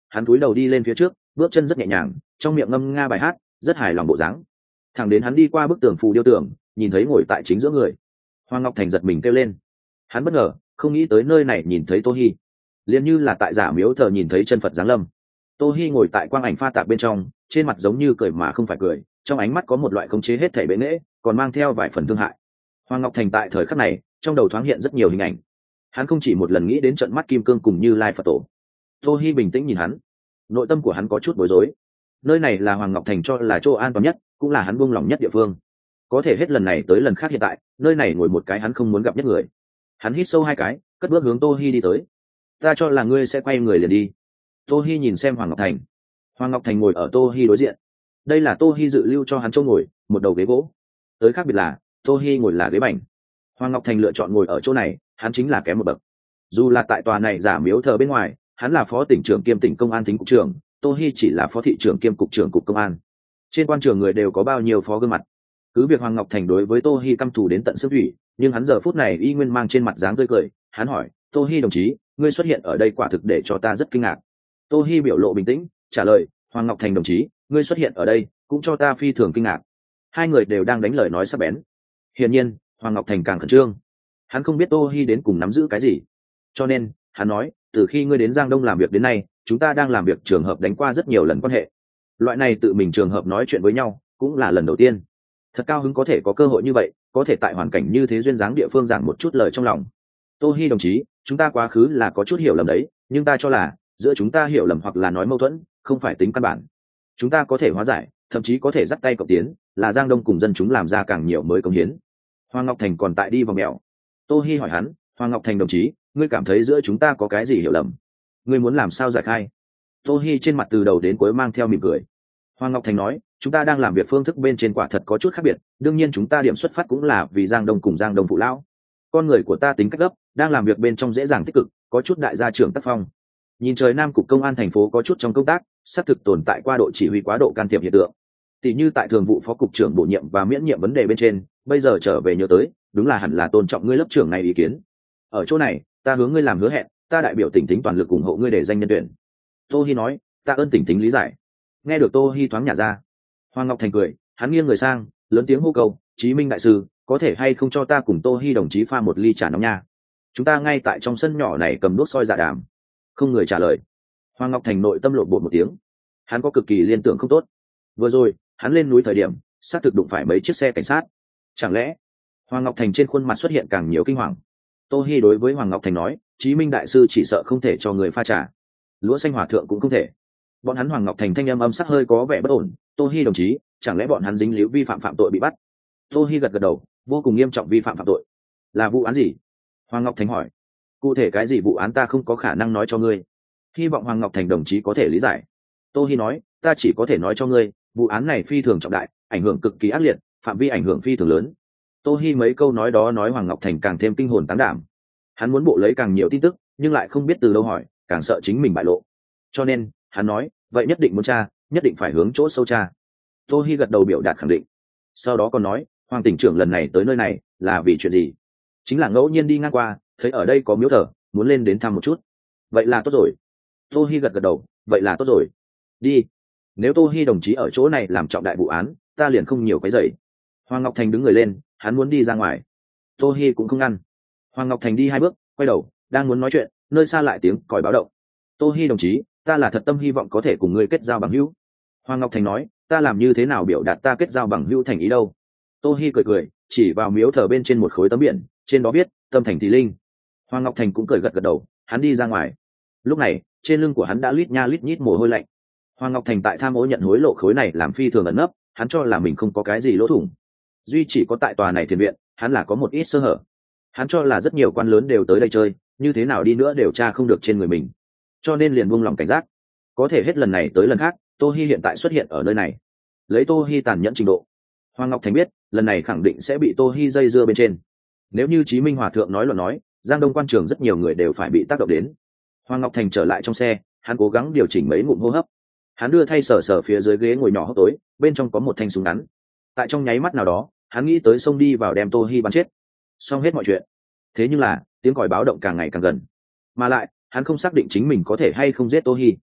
hắn cúi đầu đi lên phía trước, bước chân rất nhẹ nhàng, trong miệng ngâm nga bài hát, rất hài lòng bộ dáng. Thẳng đến hắn đi qua bức tường phù điêu tường, nhìn thấy ngồi tại chính giữa người, Hoàng Ngọc Thành giật mình kêu lên. Hắn bất ngờ không nghĩ tới nơi này nhìn thấy Tô Hi, liền như là tại giả miếu thờ nhìn thấy chân Phật giáng lâm. Tô Hi ngồi tại quang ảnh pha tạp bên trong, trên mặt giống như cười mà không phải cười, trong ánh mắt có một loại khống chế hết thảy bệ nghệ, còn mang theo vài phần thương hại. Hoàng Ngọc Thành tại thời khắc này, trong đầu thoáng hiện rất nhiều hình ảnh. Hắn không chỉ một lần nghĩ đến trận mắt kim cương cùng Như Lai Phật tổ. Tô Hi bình tĩnh nhìn hắn, nội tâm của hắn có chút bối rối. Nơi này là Hoàng Ngọc Thành cho là chỗ an toàn nhất, cũng là hắn buông lòng nhất địa phương. Có thể hết lần này tới lần khác hiện tại, nơi này ngồi một cái hắn không muốn gặp nhất người. Hắn hít sâu hai cái, cất bước hướng Tô Hi đi tới. Ta cho là ngươi sẽ quay người liền đi. Tô Hi nhìn xem Hoàng Ngọc Thành. Hoàng Ngọc Thành ngồi ở Tô Hi đối diện. Đây là Tô Hi dự lưu cho hắn chỗ ngồi, một đầu ghế gỗ. Tới khác biệt là, Tô Hi ngồi là ghế bành. Hoàng Ngọc Thành lựa chọn ngồi ở chỗ này, hắn chính là kém một bậc. Dù là tại tòa này giả miếu thờ bên ngoài, hắn là phó tỉnh trưởng kiêm tỉnh công an thính cục trưởng, Tô Hi chỉ là phó thị trưởng kiêm cục trưởng cục công an. Trên quan trường người đều có bao nhiêu phó gương mặt. Cứ việc Hoàng Ngọc Thành đối với Tô Hi căm thù đến tận xương thủy, nhưng hắn giờ phút này y nguyên mang trên mặt dáng tươi cười. Hắn hỏi, Tô Hi đồng chí, ngươi xuất hiện ở đây quả thực để cho ta rất kinh ngạc. Tô Hi biểu lộ bình tĩnh, trả lời, Hoàng Ngọc Thành đồng chí, ngươi xuất hiện ở đây cũng cho ta phi thường kinh ngạc. Hai người đều đang đánh lời nói sắc bén. Hiển nhiên, Hoàng Ngọc Thành càng khẩn trương. Hắn không biết Tô Hi đến cùng nắm giữ cái gì, cho nên hắn nói, từ khi ngươi đến Giang Đông làm việc đến nay, chúng ta đang làm việc trường hợp đánh qua rất nhiều lần quan hệ. Loại này tự mình trường hợp nói chuyện với nhau, cũng là lần đầu tiên. Thật cao hứng có thể có cơ hội như vậy, có thể tại hoàn cảnh như thế duyên dáng địa phương giảng một chút lời trong lòng. Tô Hi đồng chí, chúng ta quá khứ là có chút hiểu lầm đấy, nhưng ta cho là giữa chúng ta hiểu lầm hoặc là nói mâu thuẫn, không phải tính căn bản. Chúng ta có thể hóa giải, thậm chí có thể dắt tay cộng tiến, là Giang Đông cùng dân chúng làm ra càng nhiều mới công hiến. Hoàng Ngọc Thành còn tại đi vòng mèo. Tô Hi hỏi hắn, Hoàng Ngọc Thành đồng chí, ngươi cảm thấy giữa chúng ta có cái gì hiểu lầm? Ngươi muốn làm sao giải khai? Tô Hi trên mặt từ đầu đến cuối mang theo mỉm cười. Hoàng Ngọc Thành nói, chúng ta đang làm việc phương thức bên trên quả thật có chút khác biệt, đương nhiên chúng ta điểm xuất phát cũng là vì Giang Đông cùng Giang Đông phụ lão. Con người của ta tính cách gấp, đang làm việc bên trong dễ dàng tích cực, có chút đại gia trưởng tác phong. Nhìn trời Nam cục công an thành phố có chút trong công tác, xác thực tồn tại qua độ chỉ huy quá độ can thiệp hiện tượng. Tỷ như tại thường vụ phó cục trưởng bổ nhiệm và miễn nhiệm vấn đề bên trên, bây giờ trở về nhớ tới, đúng là hẳn là tôn trọng ngươi lớp trưởng này ý kiến. Ở chỗ này, ta hướng ngươi làm hứa hẹn, ta đại biểu tỉnh tính toàn lực ủng hộ ngươi để danh nhân tuyển. Tô Hi nói, ta ơn tỉnh tính lý giải. Nghe được Tô Hi thoáng nhả ra, Hoàng Ngọc Thành cười, hắn nghiêng người sang, lớn tiếng hô cầu, Chí Minh đại sư, có thể hay không cho ta cùng Tô Hi đồng chí pha một ly trà nóng nha? Chúng ta ngay tại trong sân nhỏ này cầm đuốc soi dạ đàm. Không người trả lời. Hoàng Ngọc Thành nội tâm lộn bột một tiếng. Hắn có cực kỳ liên tưởng không tốt. Vừa rồi, hắn lên núi thời điểm, xác thực đụng phải mấy chiếc xe cảnh sát. Chẳng lẽ, Hoàng Ngọc Thành trên khuôn mặt xuất hiện càng nhiều kinh hoàng. Tô Hi đối với Hoàng Ngọc Thành nói, Chí Minh đại sư chỉ sợ không thể cho người pha trà. Lúa xanh hòa thượng cũng không thể. Bọn hắn Hoàng Ngọc Thành thanh âm âm sắc hơi có vẻ bất ổn. Tô Hi đồng chí, chẳng lẽ bọn hắn dính líu vi phạm phạm tội bị bắt? Tô Hi gật gật đầu, vô cùng nghiêm trọng vi phạm phạm tội. Là vụ án gì? Hoàng Ngọc Thành hỏi. Cụ thể cái gì vụ án ta không có khả năng nói cho ngươi, hy vọng Hoàng Ngọc Thành đồng chí có thể lý giải. Tô Hi nói, ta chỉ có thể nói cho ngươi, vụ án này phi thường trọng đại, ảnh hưởng cực kỳ ác liệt, phạm vi ảnh hưởng phi thường lớn. Tô Hi mấy câu nói đó nói Hoàng Ngọc Thành càng thêm kinh hồn táng đảm. Hắn muốn bộ lấy càng nhiều tin tức, nhưng lại không biết từ đâu hỏi, càng sợ chính mình bại lộ. Cho nên, hắn nói, vậy nhất định muốn tra, nhất định phải hướng chỗ sâu tra. Tô Hi gật đầu biểu đạt khẳng định. Sau đó còn nói, Hoàng tỉnh trưởng lần này tới nơi này là vì chuyện gì? Chính là ngẫu nhiên đi ngang qua, thấy ở đây có miếu thờ, muốn lên đến thăm một chút. Vậy là tốt rồi. Tô Hi gật gật đầu, vậy là tốt rồi. Đi. Nếu Tô Hi đồng chí ở chỗ này làm trọng đại vụ án, ta liền không nhiều cái giày. Hoàng Ngọc Thành đứng người lên, hắn muốn đi ra ngoài. Tô Hi cũng không ngăn. Hoàng Ngọc Thành đi hai bước, quay đầu, đang muốn nói chuyện, nơi xa lại tiếng còi báo động. Tô Hi đồng chí, ta là thật tâm hy vọng có thể cùng ngươi kết giao bằng hữu. Hoàng Ngọc Thành nói, ta làm như thế nào biểu đạt ta kết giao bằng hữu thành ý đâu? Tô Hi cười cười, chỉ vào miếu thờ bên trên một khối tấm biển, trên đó viết, tâm thành thì linh. Hoàng Ngọc Thành cũng cười gật gật đầu, hắn đi ra ngoài. Lúc này, trên lưng của hắn đã lít nha lít nhít mồ hôi lạnh. Hoàng Ngọc Thành tại tham ô nhận hối lộ khối này làm phi thường ẩn nấp, hắn cho là mình không có cái gì lỗ thủng. Duy chỉ có tại tòa này thiền viện, hắn là có một ít sơ hở. Hắn cho là rất nhiều quan lớn đều tới đây chơi, như thế nào đi nữa đều tra không được trên người mình, cho nên liền buông lòng cảnh giác. Có thể hết lần này tới lần khác, Tô Hi hiện tại xuất hiện ở nơi này. Lấy Tô Hi tàn nhẫn trình độ, Hoàng Ngọc Thành biết, lần này khẳng định sẽ bị Tô Hi dây dưa bên trên. Nếu như Chí Minh hòa thượng nói luận nói, Giang Đông quan trường rất nhiều người đều phải bị tác động đến. Hoàng Ngọc Thành trở lại trong xe, hắn cố gắng điều chỉnh mấy ngụm hô hấp. Hắn đưa thay sờ sờ phía dưới ghế ngồi nhỏ hốc tối, bên trong có một thanh súng ngắn. Tại trong nháy mắt nào đó, hắn nghĩ tới xông đi vào đem Tô Hi bắn chết, xong hết mọi chuyện. Thế nhưng là, tiếng còi báo động càng ngày càng gần, mà lại, hắn không xác định chính mình có thể hay không giết Tô Hi.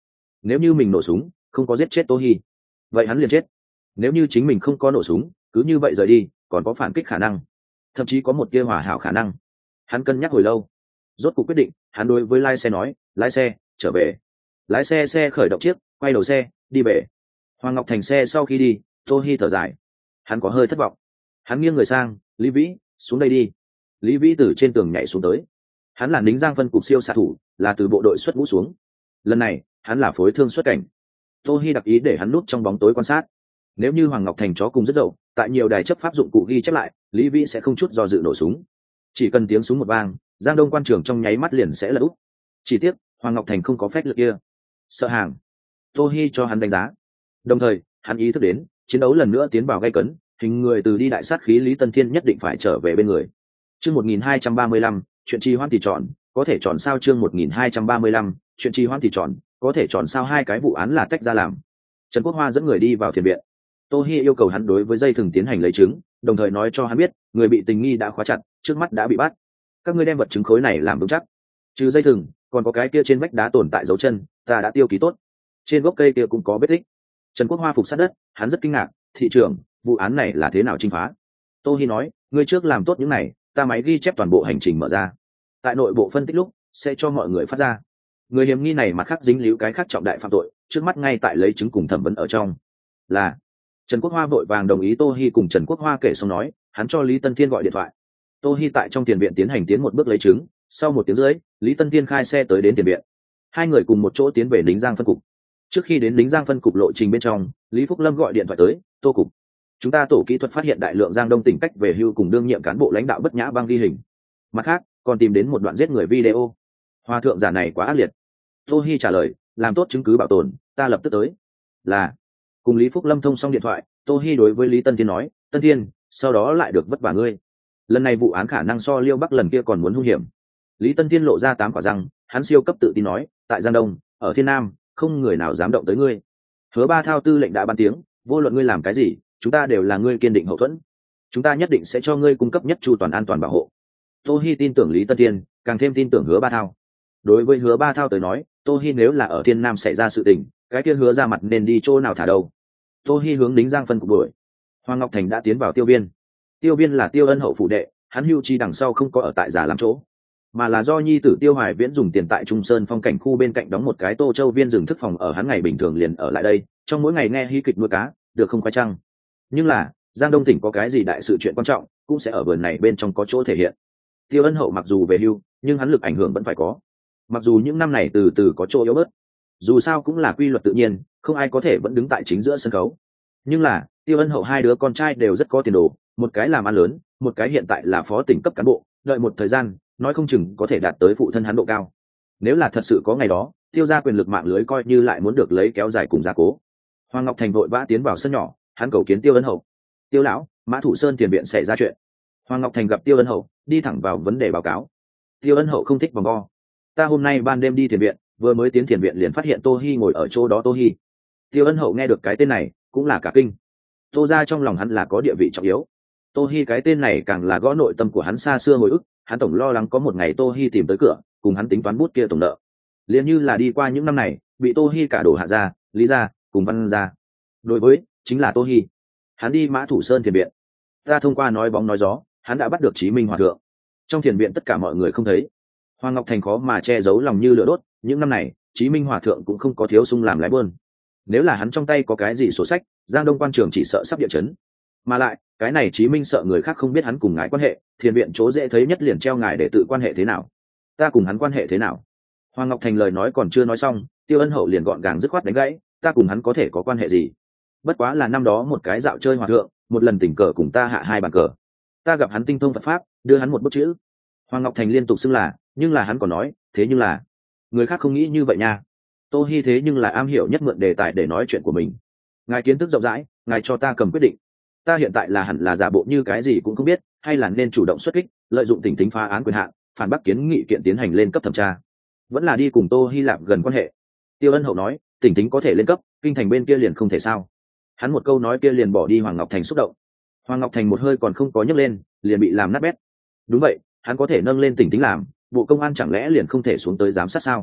nếu như mình nổ súng không có giết chết tô hi, vậy hắn liền chết. Nếu như chính mình không có nổ súng, cứ như vậy rời đi, còn có phản kích khả năng, thậm chí có một tia hòa hảo khả năng. Hắn cân nhắc hồi lâu, rốt cuộc quyết định. Hắn đối với lái xe nói, lái xe trở về. Lái xe xe khởi động chiếc, quay đầu xe đi về. Hoàng Ngọc Thành xe sau khi đi, tô hi thở dài, hắn có hơi thất vọng. Hắn nghiêng người sang, Lý Vĩ xuống đây đi. Lý Vĩ từ trên tường nhảy xuống tới. Hắn là lính giang phân cục siêu xạ thủ, là từ bộ đội xuất ngũ xuống. Lần này hắn là phối thương xuất cảnh. Tô hi đặc ý để hắn núp trong bóng tối quan sát. Nếu như Hoàng Ngọc Thành chó cùng rất dậu, tại nhiều đài chấp pháp dụng cụ ghi chép lại, Lý Vĩ sẽ không chút do dự nổ súng. Chỉ cần tiếng súng một vang, Giang Đông quan trường trong nháy mắt liền sẽ lật úp. Chỉ tiếc Hoàng Ngọc Thành không có phép lực kia. Sợ hàng. Tô hi cho hắn đánh giá. Đồng thời hắn ý thức đến chiến đấu lần nữa tiến vào gay cấn, hình người từ đi đại sát khí Lý Tân Thiên nhất định phải trở về bên người. Chương một nghìn hai trăm ba mươi lăm, chuyện trì hoãn thì chọn, có thể chọn sao? Chương một nghìn hai trăm ba mươi lăm, chuyện trì hoãn thì chọn, có thể chọn sao? Hai cái vụ án là tách ra làm. Trần Quốc Hoa dẫn người đi vào thiền viện. Tô hi yêu cầu hắn đối với dây thừng tiến hành lấy chứng, đồng thời nói cho hắn biết người bị tình nghi đã khóa chặt, trước mắt đã bị bắt. Các ngươi đem vật chứng khối này làm vững chắc. Trừ dây thừng, còn có cái kia trên vách đá tồn tại dấu chân, ta đã tiêu ký tốt. Trên gốc cây kia cũng có vết tích. Trần Quốc Hoa phục sát đất, hắn rất kinh ngạc, thị trưởng, vụ án này là thế nào chinh phá? Tô hi nói, ngươi trước làm tốt những này, ta máy ghi chép toàn bộ hành trình mở ra. Tại nội bộ phân tích lúc sẽ cho mọi người phát ra. Người hiểm nghi này mặt khác dính líu cái khác trọng đại phạm tội, trước mắt ngay tại lấy chứng cùng thẩm vấn ở trong. Là Trần Quốc Hoa vội vàng đồng ý. Tô hi cùng Trần Quốc Hoa kể xong nói, hắn cho Lý Tân Thiên gọi điện thoại. Tô hi tại trong tiền viện tiến hành tiến một bước lấy chứng. Sau một tiếng rưỡi, Lý Tân Thiên khai xe tới đến tiền viện. Hai người cùng một chỗ tiến về lính giang phân cục. Trước khi đến lính giang phân cục lộ trình bên trong, Lý Phúc Lâm gọi điện thoại tới, Tô cục, chúng ta tổ kỹ thuật phát hiện đại lượng Giang Đông tỉnh cách về hưu cùng đương nhiệm cán bộ lãnh đạo bất nhã băng ghi hình. Mặt khác còn tìm đến một đoạn giết người video. Hòa thượng giả này quá ác liệt. Tô hi trả lời, làm tốt chứng cứ bảo tồn, ta lập tức tới. Là. Cùng Lý Phúc Lâm thông xong điện thoại, Tô hi đối với Lý Tân Thiên nói, Tân Thiên, sau đó lại được vất vả ngươi. Lần này vụ án khả năng so Liêu Bắc lần kia còn muốn hung hiểm. Lý Tân Thiên lộ ra tám quả răng, hắn siêu cấp tự tin nói, tại Giang Đông, ở Thiên Nam, không người nào dám động tới ngươi. Hứa Ba Thao tư lệnh đã ban tiếng, vô luận ngươi làm cái gì, chúng ta đều là ngươi kiên định hậu thuẫn. Chúng ta nhất định sẽ cho ngươi cung cấp nhất chu toàn an toàn bảo hộ. Tô hi tin tưởng Lý Tân Thiên, càng thêm tin tưởng Hứa Ba Thao. Đối với Hứa Ba Thao tới nói, Tô hi nếu là ở Thiên Nam xảy ra sự tình, cái kia Hứa ra mặt nên đi chỗ nào thả đâu. Tô hi hướng đính giang phân cục đuổi. Hoàng Ngọc Thành đã tiến vào tiêu viên. Tiêu viên là Tiêu Ân hậu phụ đệ, hắn hưu chi đằng sau không có ở tại giả làm chỗ, mà là do nhi tử Tiêu Hoài Viễn dùng tiền tại Trung Sơn phong cảnh khu bên cạnh đóng một cái Tô Châu viên rừng thức phòng ở, hắn ngày bình thường liền ở lại đây, trong mỗi ngày nghe hí kịch nuôi cá, được không khoái trăng. Nhưng là Giang Đông tỉnh có cái gì đại sự chuyện quan trọng, cũng sẽ ở vườn này bên trong có chỗ thể hiện. Tiêu Ân hậu mặc dù về hưu, nhưng hắn lực ảnh hưởng vẫn phải có. Mặc dù những năm này từ từ có chỗ yếu bớt, dù sao cũng là quy luật tự nhiên, không ai có thể vẫn đứng tại chính giữa sân khấu. Nhưng là Tiêu Ân hậu hai đứa con trai đều rất có tiền đồ, một cái làm ăn lớn, một cái hiện tại là phó tỉnh cấp cán bộ, đợi một thời gian nói không chừng có thể đạt tới phụ thân hắn độ cao. Nếu là thật sự có ngày đó, Tiêu ra quyền lực mạng lưới coi như lại muốn được lấy kéo dài cùng gia cố. Hoàng Ngọc Thành vội vã tiến vào sân nhỏ, hắn cầu kiến Tiêu Ân hậu. Tiêu lão, Mã Thủ Sơn tiền viện xảy ra chuyện. Hoàng Ngọc Thành gặp Tiêu Ân hậu, đi thẳng vào vấn đề báo cáo. Tiêu Ân hậu không thích vòng vo. Ta hôm nay ban đêm đi thiền viện, vừa mới tiến thiền viện liền phát hiện Tô hi ngồi ở chỗ đó. Tô hi. Tiêu Ân hậu nghe được cái tên này cũng là cả kinh. Tô ra trong lòng hắn là có địa vị trọng yếu. Tô hi cái tên này càng là gõ nội tâm của hắn xa xưa hồi ức, hắn tổng lo lắng có một ngày Tô hi tìm tới cửa, cùng hắn tính toán bút kia tổng nợ. Liền như là đi qua những năm này, bị Tô hi cả đổ hạ ra, Lý ra, cùng Văn ra. Đối với chính là Tô hi. Hắn đi Mã Thủ Sơn thiền viện. Ta thông qua nói bóng nói gió, hắn đã bắt được Chí Minh hòa thượng. Trong thiền viện tất cả mọi người không thấy. Hoàng Ngọc Thành khó mà che giấu lòng như lửa đốt, những năm này, Chí Minh hòa thượng cũng không có thiếu sung làm lái bơn. Nếu là hắn trong tay có cái gì sổ sách, Giang Đông quan trường chỉ sợ sắp địa chấn. Mà lại, cái này Chí Minh sợ người khác không biết hắn cùng ngài quan hệ, thiền viện chỗ dễ thấy nhất liền treo ngài để tự quan hệ thế nào. Ta cùng hắn quan hệ thế nào? Hoàng Ngọc Thành lời nói còn chưa nói xong, Tiêu Ân hậu liền gọn gàng dứt khoát đánh gãy, ta cùng hắn có thể có quan hệ gì? Bất quá là năm đó một cái dạo chơi hòa thượng, một lần tình cờ cùng ta hạ hai bàn cờ. Ta gặp hắn tinh thông Phật pháp, đưa hắn một bức chữ. Hoàng Ngọc Thành liên tục xưng là, nhưng là hắn còn nói, thế nhưng là người khác không nghĩ như vậy nha. Tô hi thế nhưng là am hiểu nhất mượn đề tài để nói chuyện của mình. Ngài kiến thức rộng rãi, ngài cho ta cầm quyết định. Ta hiện tại là hẳn là giả bộ như cái gì cũng không biết, hay là nên chủ động xuất kích, lợi dụng tình tính phá án quyền hạn, phản bác kiến nghị kiện tiến hành lên cấp thẩm tra, vẫn là đi cùng Tô Hy Lạp gần quan hệ? Tiêu Ân hậu nói, tình tính có thể lên cấp, kinh thành bên kia liền không thể sao? Hắn một câu nói kia liền bỏ đi Hoàng Ngọc Thành xúc động. Hoàng Ngọc Thành một hơi còn không có nhấc lên, liền bị làm nát bét. Đúng vậy, hắn có thể nâng lên tình tính làm, bộ công an chẳng lẽ liền không thể xuống tới giám sát sao?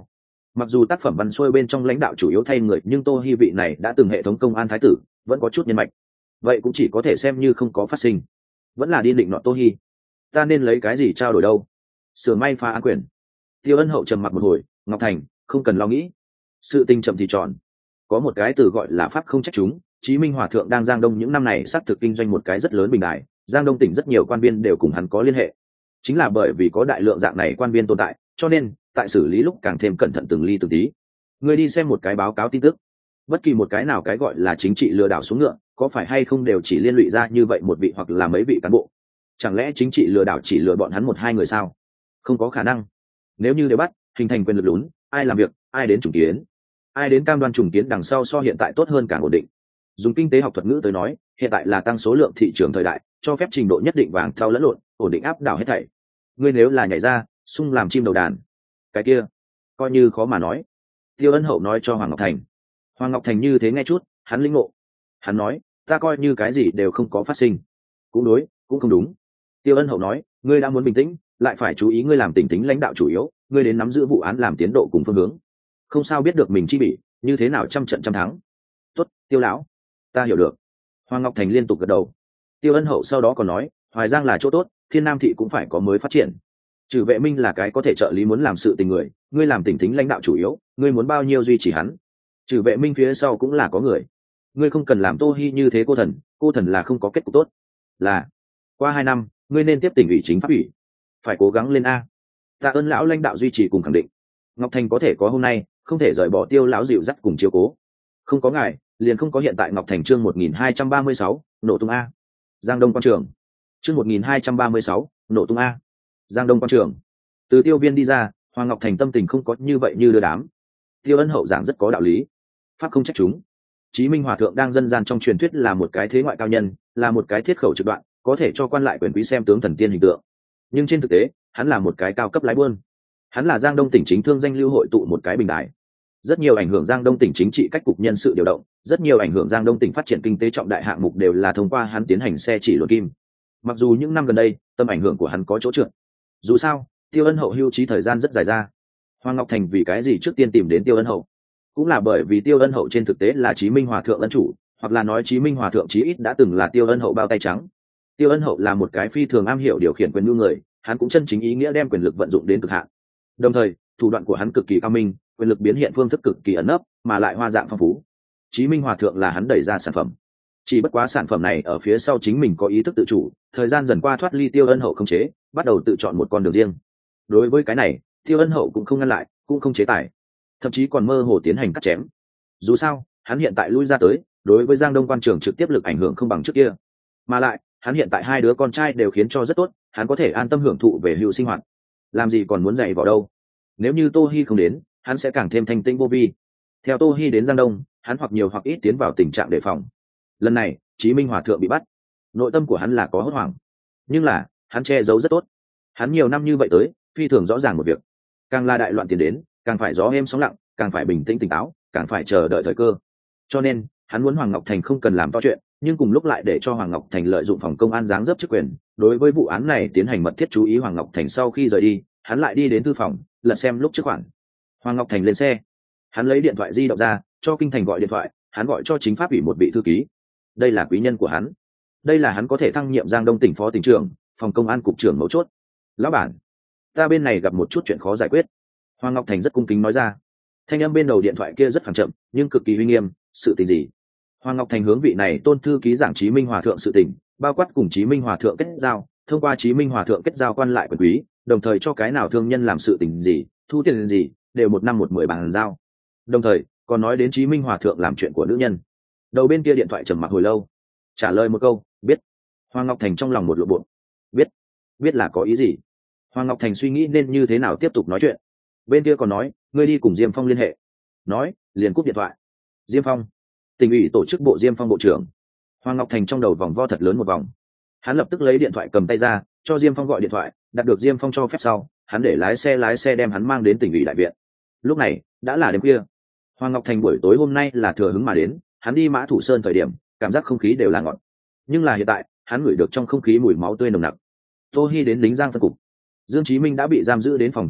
Mặc dù tác phẩm văn xuôi bên trong lãnh đạo chủ yếu thay người, nhưng tô hi vị này đã từng hệ thống công an thái tử, vẫn có chút nhân mạch. Vậy cũng chỉ có thể xem như không có phát sinh. Vẫn là đi định nọ tô hi. Ta nên lấy cái gì trao đổi đâu? Sửa may pha án quyền. Tiêu Ân Hậu trầm mặc một hồi, Ngọc Thành, không cần lo nghĩ. Sự tình chậm thì tròn. Có một cái từ gọi là pháp không trách chúng. Chí Minh Hòa thượng đang Giang Đông những năm này xác thực kinh doanh một cái rất lớn bình đại, Giang Đông tỉnh rất nhiều quan viên đều cùng hắn có liên hệ. Chính là bởi vì có đại lượng dạng này quan viên tồn tại, cho nên tại xử lý lúc càng thêm cẩn thận từng ly từng tí. Người đi xem một cái báo cáo tin tức, bất kỳ một cái nào cái gọi là chính trị lừa đảo xuống ngựa, có phải hay không đều chỉ liên lụy ra như vậy một vị hoặc là mấy vị cán bộ. Chẳng lẽ chính trị lừa đảo chỉ lừa bọn hắn một hai người sao? Không có khả năng. Nếu như đều bắt, hình thành quyền lực lún, ai làm việc, ai đến trùng kiến, ai đến cam đoan trùng kiến đằng sau so hiện tại tốt hơn càng ổn định. Dùng kinh tế học thuật ngữ tới nói, hiện tại là tăng số lượng thị trường thời đại, cho phép trình độ nhất định vàng thao lẫn lộn, ổn định áp đảo hết thảy. Ngươi nếu là nhảy ra, xung làm chim đầu đàn, cái kia coi như khó mà nói. Tiêu Ân Hậu nói cho Hoàng Ngọc Thành. Hoàng Ngọc Thành như thế nghe chút, hắn linh ngộ. Hắn nói, ta coi như cái gì đều không có phát sinh. Cũng đối, cũng không đúng. Tiêu Ân Hậu nói, ngươi đã muốn bình tĩnh, lại phải chú ý ngươi làm tỉnh tính lãnh đạo chủ yếu, ngươi đến nắm giữ vụ án làm tiến độ cùng phương hướng. Không sao biết được mình chi bị, như thế nào trăm trận trăm thắng. Tốt, Tiêu lão, ta hiểu được. Hoàng Ngọc Thành liên tục gật đầu. Tiêu Ân Hậu sau đó còn nói, Hoài Giang là chỗ tốt, Thiên Nam thị cũng phải có mới phát triển. Trừ Vệ Minh là cái có thể trợ lý muốn làm sự tình người, ngươi làm tỉnh tính lãnh đạo chủ yếu, ngươi muốn bao nhiêu duy trì hắn. Trừ Vệ Minh phía sau cũng là có người, ngươi không cần làm Tô Hi như thế cô thần, cô thần là không có kết cục tốt. Là qua hai năm, ngươi nên tiếp tỉnh ủy chính pháp ủy, phải cố gắng lên a. Tạ ơn lão lãnh đạo duy trì cùng khẳng định. Ngọc Thành có thể có hôm nay, không thể rời bỏ Tiêu lão dịu dắt cùng chiếu cố. Không có ngài, liền không có hiện tại Ngọc Thành chương một nghìn hai trăm ba mươi sáu, nổ tung a. Giang Đông quan trường. Chương một nghìn hai trăm ba mươi sáu, nổ tung a. Giang Đông quan trường. Từ Tiêu Viên đi ra, Hoàng Ngọc Thành tâm tình không có như vậy như đưa đám. Tiêu Ân Hậu giảng rất có đạo lý, pháp không trách chúng. Chí Minh Hòa thượng đang dân gian trong truyền thuyết là một cái thế ngoại cao nhân, là một cái thiết khẩu trực đoạn, có thể cho quan lại quyền quý xem tướng thần tiên hình tượng. Nhưng trên thực tế, hắn là một cái cao cấp lái buôn. Hắn là Giang Đông tỉnh chính thương danh lưu hội tụ một cái bình đài. Rất nhiều ảnh hưởng Giang Đông tỉnh chính trị cách cục nhân sự điều động, rất nhiều ảnh hưởng Giang Đông tỉnh phát triển kinh tế trọng đại hạng mục đều là thông qua hắn tiến hành xe chỉ luận kim. Mặc dù những năm gần đây, tầm ảnh hưởng của hắn có chỗ trượt. Dù sao, Tiêu Ân Hậu hưu trí thời gian rất dài ra. Hoàng Ngọc Thành vì cái gì trước tiên tìm đến Tiêu Ân Hậu? Cũng là bởi vì Tiêu Ân Hậu trên thực tế là Chí Minh Hòa thượng ân chủ, hoặc là nói Chí Minh Hòa thượng chí ít đã từng là Tiêu Ân Hậu bao tay trắng. Tiêu Ân Hậu là một cái phi thường am hiểu điều khiển quyền nhu người, hắn cũng chân chính ý nghĩa đem quyền lực vận dụng đến cực hạn. Đồng thời, thủ đoạn của hắn cực kỳ cao minh, quyền lực biến hiện phương thức cực kỳ ẩn nấp, mà lại hoa dạng phong phú. Chí Minh Hòa thượng là hắn đẩy ra sản phẩm. Chỉ bất quá sản phẩm này ở phía sau chính mình có ý thức tự chủ, thời gian dần qua thoát ly Tiêu Ân Hậu không chế, bắt đầu tự chọn một con đường riêng. Đối với cái này, Tiêu Ân Hậu cũng không ngăn lại, cũng không chế tài, thậm chí còn mơ hồ tiến hành cắt chém. Dù sao, hắn hiện tại lui ra tới, đối với Giang Đông quan trường trực tiếp lực ảnh hưởng không bằng trước kia. Mà lại, hắn hiện tại hai đứa con trai đều khiến cho rất tốt, hắn có thể an tâm hưởng thụ về hưu sinh hoạt. Làm gì còn muốn dạy vào đâu? Nếu như Tô Hi không đến, hắn sẽ càng thêm thanh tĩnh vô vi. Theo Tô Hi đến Giang Đông, hắn hoặc nhiều hoặc ít tiến vào tình trạng đề phòng. Lần này, Chí Minh Hòa thượng bị bắt, nội tâm của hắn là có hốt hoảng, nhưng là hắn che giấu rất tốt. Hắn nhiều năm như vậy tới, phi thường rõ ràng một việc: càng là đại loạn tiền đến, càng phải gió êm sóng lặng, càng phải bình tĩnh tỉnh táo, càng phải chờ đợi thời cơ. Cho nên, hắn muốn Hoàng Ngọc Thành không cần làm to chuyện, nhưng cùng lúc lại để cho Hoàng Ngọc Thành lợi dụng phòng công an giáng dấp chức quyền, đối với vụ án này tiến hành mật thiết chú ý. Hoàng Ngọc Thành sau khi rời đi, hắn lại đi đến thư phòng, lật xem lúc trước khoản. Hoàng Ngọc Thành lên xe, hắn lấy điện thoại di động ra, cho Kinh Thành gọi điện thoại, hắn gọi cho chính pháp ủy một vị thư ký. Đây là quý nhân của hắn, đây là hắn có thể thăng nhiệm Giang Đông tỉnh phó tỉnh trưởng, phòng công an cục trưởng mấu chốt. Lão bản, ta bên này gặp một chút chuyện khó giải quyết. Hoàng Ngọc Thành rất cung kính nói ra. Thanh âm bên đầu điện thoại kia rất phẳng chậm, nhưng cực kỳ uy nghiêm. Sự tình gì? Hoàng Ngọc Thành hướng vị này tôn thư ký giảng Chí Minh Hòa thượng sự tình, bao quát cùng Chí Minh Hòa thượng kết giao, thông qua Chí Minh Hòa thượng kết giao quan lại quyền quý, đồng thời cho cái nào thương nhân làm sự tình gì, thu tiền gì, đều một năm một mười bàn giao. Đồng thời còn nói đến Chí Minh Hòa thượng làm chuyện của nữ nhân. Đầu bên kia điện thoại trầm mặc hồi lâu, trả lời một câu, biết. Hoàng Ngọc Thành trong lòng một lộ bộ. Biết? Biết là có ý gì? Hoàng Ngọc Thành suy nghĩ nên như thế nào tiếp tục nói chuyện. Bên kia còn nói, ngươi đi cùng Diêm Phong liên hệ. Nói, liền cúp điện thoại. Diêm Phong, tỉnh ủy tổ chức bộ Diêm Phong bộ trưởng. Hoàng Ngọc Thành trong đầu vòng vo thật lớn một vòng. Hắn lập tức lấy điện thoại cầm tay ra, cho Diêm Phong gọi điện thoại, đạt được Diêm Phong cho phép sau, hắn để lái xe lái xe đem hắn mang đến tỉnh ủy đại viện. Lúc này đã là đêm khuya. Hoàng Ngọc Thành buổi tối hôm nay là thừa hứng mà đến, hắn đi Mã Thủ Sơn thời điểm, cảm giác không khí đều là ngọt. Nhưng là hiện tại, hắn ngửi được trong không khí mùi máu tươi nồng nặc. Tô Hi đến lính Giang phân cục. Dương Chí Minh đã bị giam giữ đến phòng thẩm vấn,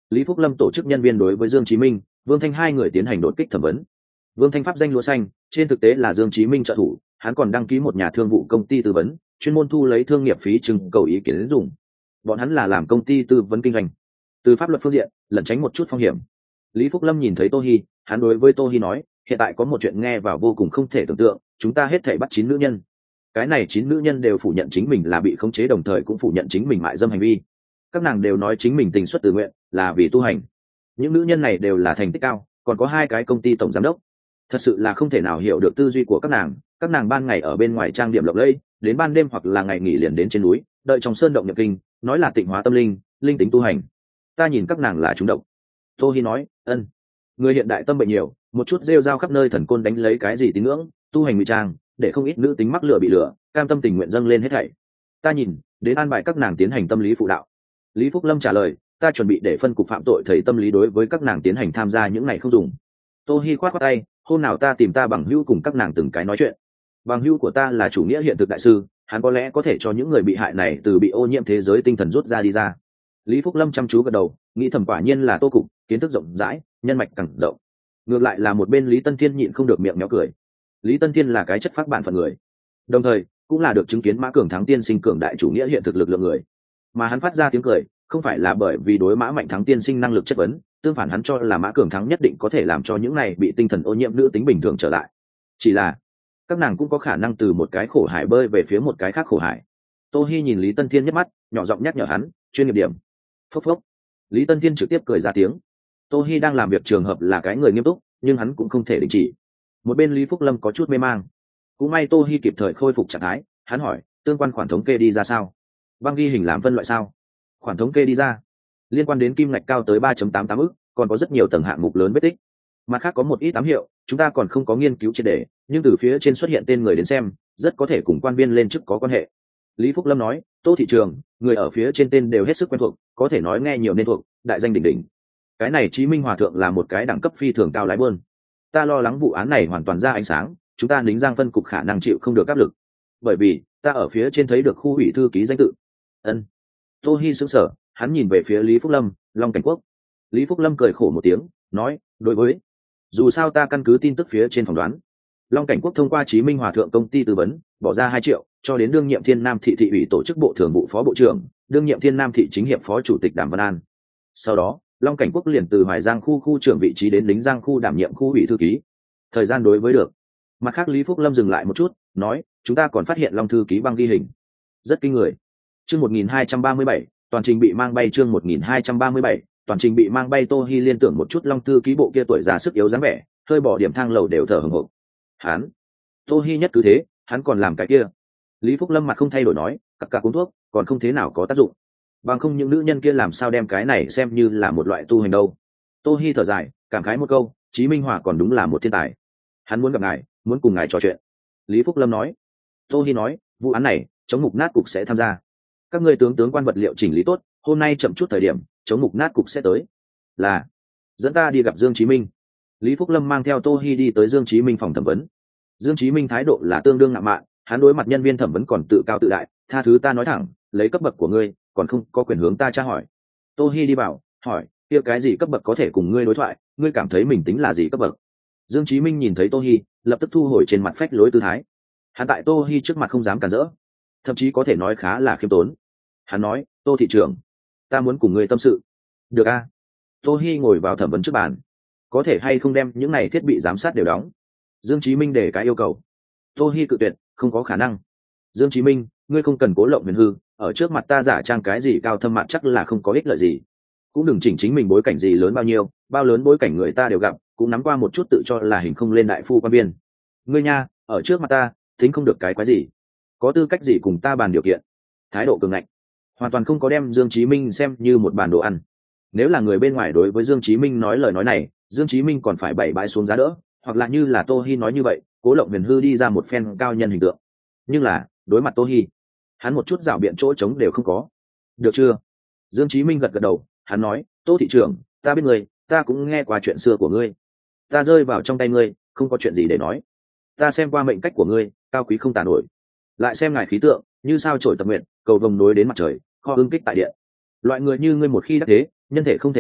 Lý Phúc Lâm tổ chức nhân viên đối với Dương Chí Minh, Vương Thanh hai người tiến hành đột kích thẩm vấn. Vương Thanh pháp danh lúa xanh, trên thực tế là Dương Chí Minh trợ thủ, hắn còn đăng ký một nhà thương vụ công ty tư vấn, chuyên môn thu lấy thương nghiệp phí trưng cầu ý kiến dùng. Bọn hắn là làm công ty tư vấn kinh doanh, từ pháp luật phương diện lẩn tránh một chút phong hiểm. Lý Phúc Lâm nhìn thấy Tô Hi, hắn đối với Tô Hi nói, hiện tại có một chuyện nghe vào vô cùng không thể tưởng tượng, chúng ta hết thảy bắt chín nữ nhân. Cái này chín nữ nhân đều phủ nhận chính mình là bị khống chế, đồng thời cũng phủ nhận chính mình mại dâm hành vi. Các nàng đều nói chính mình tình xuất từ nguyện, là vì tu hành. Những nữ nhân này đều là thành tích cao, còn có hai cái công ty tổng giám đốc. Thật sự là không thể nào hiểu được tư duy của các nàng. Các nàng ban ngày ở bên ngoài trang điểm lộng lẫy, đến ban đêm hoặc là ngày nghỉ liền đến trên núi, đợi trong sơn động nhập kinh, nói là tịnh hóa tâm linh, linh tính tu hành. Ta nhìn các nàng là trúng độc. Tô Hi nói, ân. Người hiện đại tâm bệnh nhiều, một chút rêu rao khắp nơi thần côn đánh lấy cái gì tín ngưỡng, tu hành ngụy trang, để không ít nữ tính mắc lửa bị lửa, cam tâm tình nguyện dâng lên hết thảy. Ta nhìn, đến an bài các nàng tiến hành tâm lý phụ đạo. Lý Phúc Lâm trả lời, ta chuẩn bị để phân cục phạm tội thầy tâm lý đối với các nàng tiến hành tham gia những ngày không dùng. Tô Hi khoát khoát tay, hôm nào ta tìm ta bằng hữu cùng các nàng từng cái nói chuyện. Bằng hữu của ta là chủ nghĩa hiện thực đại sư, hắn có lẽ có thể cho những người bị hại này từ bị ô nhiễm thế giới tinh thần rút ra đi ra. Lý Phúc Lâm chăm chú gật đầu, nghĩ thầm quả nhiên là Tô cục, kiến thức rộng rãi, nhân mạch càng rộng. Ngược lại là một bên Lý Tân Thiên nhịn không được miệng méo cười. Lý Tân Thiên là cái chất phác bản phận người, đồng thời cũng là được chứng kiến Mã Cường Thắng tiên sinh cường đại chủ nghĩa hiện thực lực lượng người. Mà hắn phát ra tiếng cười, không phải là bởi vì đối Mã Mạnh Thắng tiên sinh năng lực chất vấn, tương phản hắn cho là Mã Cường Thắng nhất định có thể làm cho những này bị tinh thần ô nhiễm nữ tính bình thường trở lại. Chỉ là các nàng cũng có khả năng từ một cái khổ hải bơi về phía một cái khác khổ hải. Tô Hi nhìn Lý Tân Thiên nhất mắt, nhỏ giọng nhắc nhở hắn, chuyên nghiệp điểm. Phốc phốc. Lý Tân Thiên trực tiếp cười ra tiếng. Tô Hi đang làm việc trường hợp là cái người nghiêm túc, nhưng hắn cũng không thể đình chỉ. Một bên Lý Phúc Lâm có chút mê mang. Cũng may Tô Hi kịp thời khôi phục trạng thái, hắn hỏi, tương quan khoản thống kê đi ra sao? Băng ghi hình làm phân loại sao? Khoản thống kê đi ra, liên quan đến kim ngạch cao tới ba phẩy tám tám ức, còn có rất nhiều tầng hạng mục lớn vết tích. Mặt khác có một ít ám hiệu, chúng ta còn không có nghiên cứu triệt để, nhưng từ phía trên xuất hiện tên người đến xem, rất có thể cùng quan viên lên chức có quan hệ. Lý Phúc Lâm nói, Tô thị trường, người ở phía trên tên đều hết sức quen thuộc, có thể nói nghe nhiều nên thuộc, đại danh đỉnh đỉnh. Cái này Chí Minh Hòa thượng là một cái đẳng cấp phi thường cao lái buôn. Ta lo lắng vụ án này hoàn toàn ra ánh sáng, chúng ta lính Giang phân cục khả năng chịu không được áp lực. Bởi vì, ta ở phía trên thấy được khu ủy thư ký danh tự. Ân. Tô Hi sững sờ, hắn nhìn về phía Lý Phúc Lâm, Long Cảnh Quốc. Lý Phúc Lâm cười khổ một tiếng, nói, đối với, dù sao ta căn cứ tin tức phía trên phỏng đoán, Long Cảnh Quốc thông qua Chí Minh Hòa thượng công ty tư vấn, bỏ ra hai triệu, cho đến đương nhiệm Thiên Nam thị thị ủy tổ chức bộ thường vụ phó bộ trưởng, đương nhiệm Thiên Nam thị chính hiệp phó chủ tịch Đàm Văn An. Sau đó, Long Cảnh Quốc liền từ Hoài Giang khu khu trưởng vị trí đến lính Giang khu đảm nhiệm khu ủy thư ký. Thời gian đối với được. Mặt khác Lý Phúc Lâm dừng lại một chút, nói, chúng ta còn phát hiện Long thư ký băng ghi hình. Rất kinh người. Chương một nghìn hai trăm ba mươi bảy, toàn trình bị mang bay. Chương một nghìn hai trăm ba mươi bảy, toàn trình bị mang bay. Tô Hi liên tưởng một chút Long thư ký bộ kia tuổi già sức yếu dáng vẻ, hơi bỏ điểm thang lầu đều thở hổn hển. Hắn, Tô Hi nhất cứ thế, hắn còn làm cái kia. Lý Phúc Lâm mặt không thay đổi nói, cặc cặc uống thuốc, còn không thế nào có tác dụng. Bằng không những nữ nhân kia làm sao đem cái này xem như là một loại tu hành đâu. Tô Hi thở dài, cảm khái một câu, Chí Minh Hòa còn đúng là một thiên tài. Hắn muốn gặp ngài, muốn cùng ngài trò chuyện. Lý Phúc Lâm nói. Tô Hi nói, vụ án này, chống mục nát cục sẽ tham gia. Các ngươi tướng tướng quan vật liệu chỉnh lý tốt, hôm nay chậm chút thời điểm, chống mục nát cục sẽ tới. Là, dẫn ta đi gặp Dương Chí Minh. Lý Phúc Lâm mang theo Tô Hi đi tới Dương Chí Minh phòng thẩm vấn. Dương Chí Minh thái độ là tương đương ngạo mạn, hắn đối mặt nhân viên thẩm vấn còn tự cao tự đại, tha thứ ta nói thẳng, lấy cấp bậc của ngươi, còn không có quyền hướng ta tra hỏi. Tô Hi đi vào, hỏi, kia cái gì cấp bậc có thể cùng ngươi đối thoại, ngươi cảm thấy mình tính là gì cấp bậc? Dương Chí Minh nhìn thấy Tô Hi, lập tức thu hồi trên mặt phách lối tư thái. Hắn tại Tô Hi trước mặt không dám cản rỡ, thậm chí có thể nói khá là khiêm tốn. Hắn nói, Tô thị trưởng, ta muốn cùng ngươi tâm sự. Được a. Tô Hi ngồi vào thẩm vấn trước bàn. Có thể hay không đem những này thiết bị giám sát đều đóng? Dương Chí Minh để cái yêu cầu. Tô Hi cự tuyệt, không có khả năng. Dương Chí Minh, ngươi không cần cố lộng huyền hư, ở trước mặt ta giả trang cái gì cao thâm mạn chắc là không có ích lợi gì. Cũng đừng chỉnh chính mình bối cảnh gì lớn bao nhiêu, bao lớn bối cảnh người ta đều gặp, cũng nắm qua một chút tự cho là hình không lên đại phu quan viên. Ngươi nha, ở trước mặt ta, tính không được cái quái gì, có tư cách gì cùng ta bàn điều kiện? Thái độ cường ngạnh, hoàn toàn không có đem Dương Chí Minh xem như một bàn đồ ăn. Nếu là người bên ngoài đối với Dương Chí Minh nói lời nói này, Dương Chí Minh còn phải bảy bãi xuống giá đỡ, hoặc là như là Tô Hi nói như vậy, cố lộng huyền hư đi ra một phen cao nhân hình tượng. Nhưng là, đối mặt Tô Hi, hắn một chút dạo biện chỗ trống đều không có. Được chưa? Dương Chí Minh gật gật đầu, hắn nói, Tô thị trưởng, ta biết ngươi, ta cũng nghe qua chuyện xưa của ngươi. Ta rơi vào trong tay ngươi, không có chuyện gì để nói. Ta xem qua mệnh cách của ngươi, cao quý không tả nổi. Lại xem ngài khí tượng, như sao trổi tập nguyện, cầu vồng nối đến mặt trời, kho ưng kích tại điện. Loại người như ngươi một khi đắc thế, nhân thể không thể đỡ,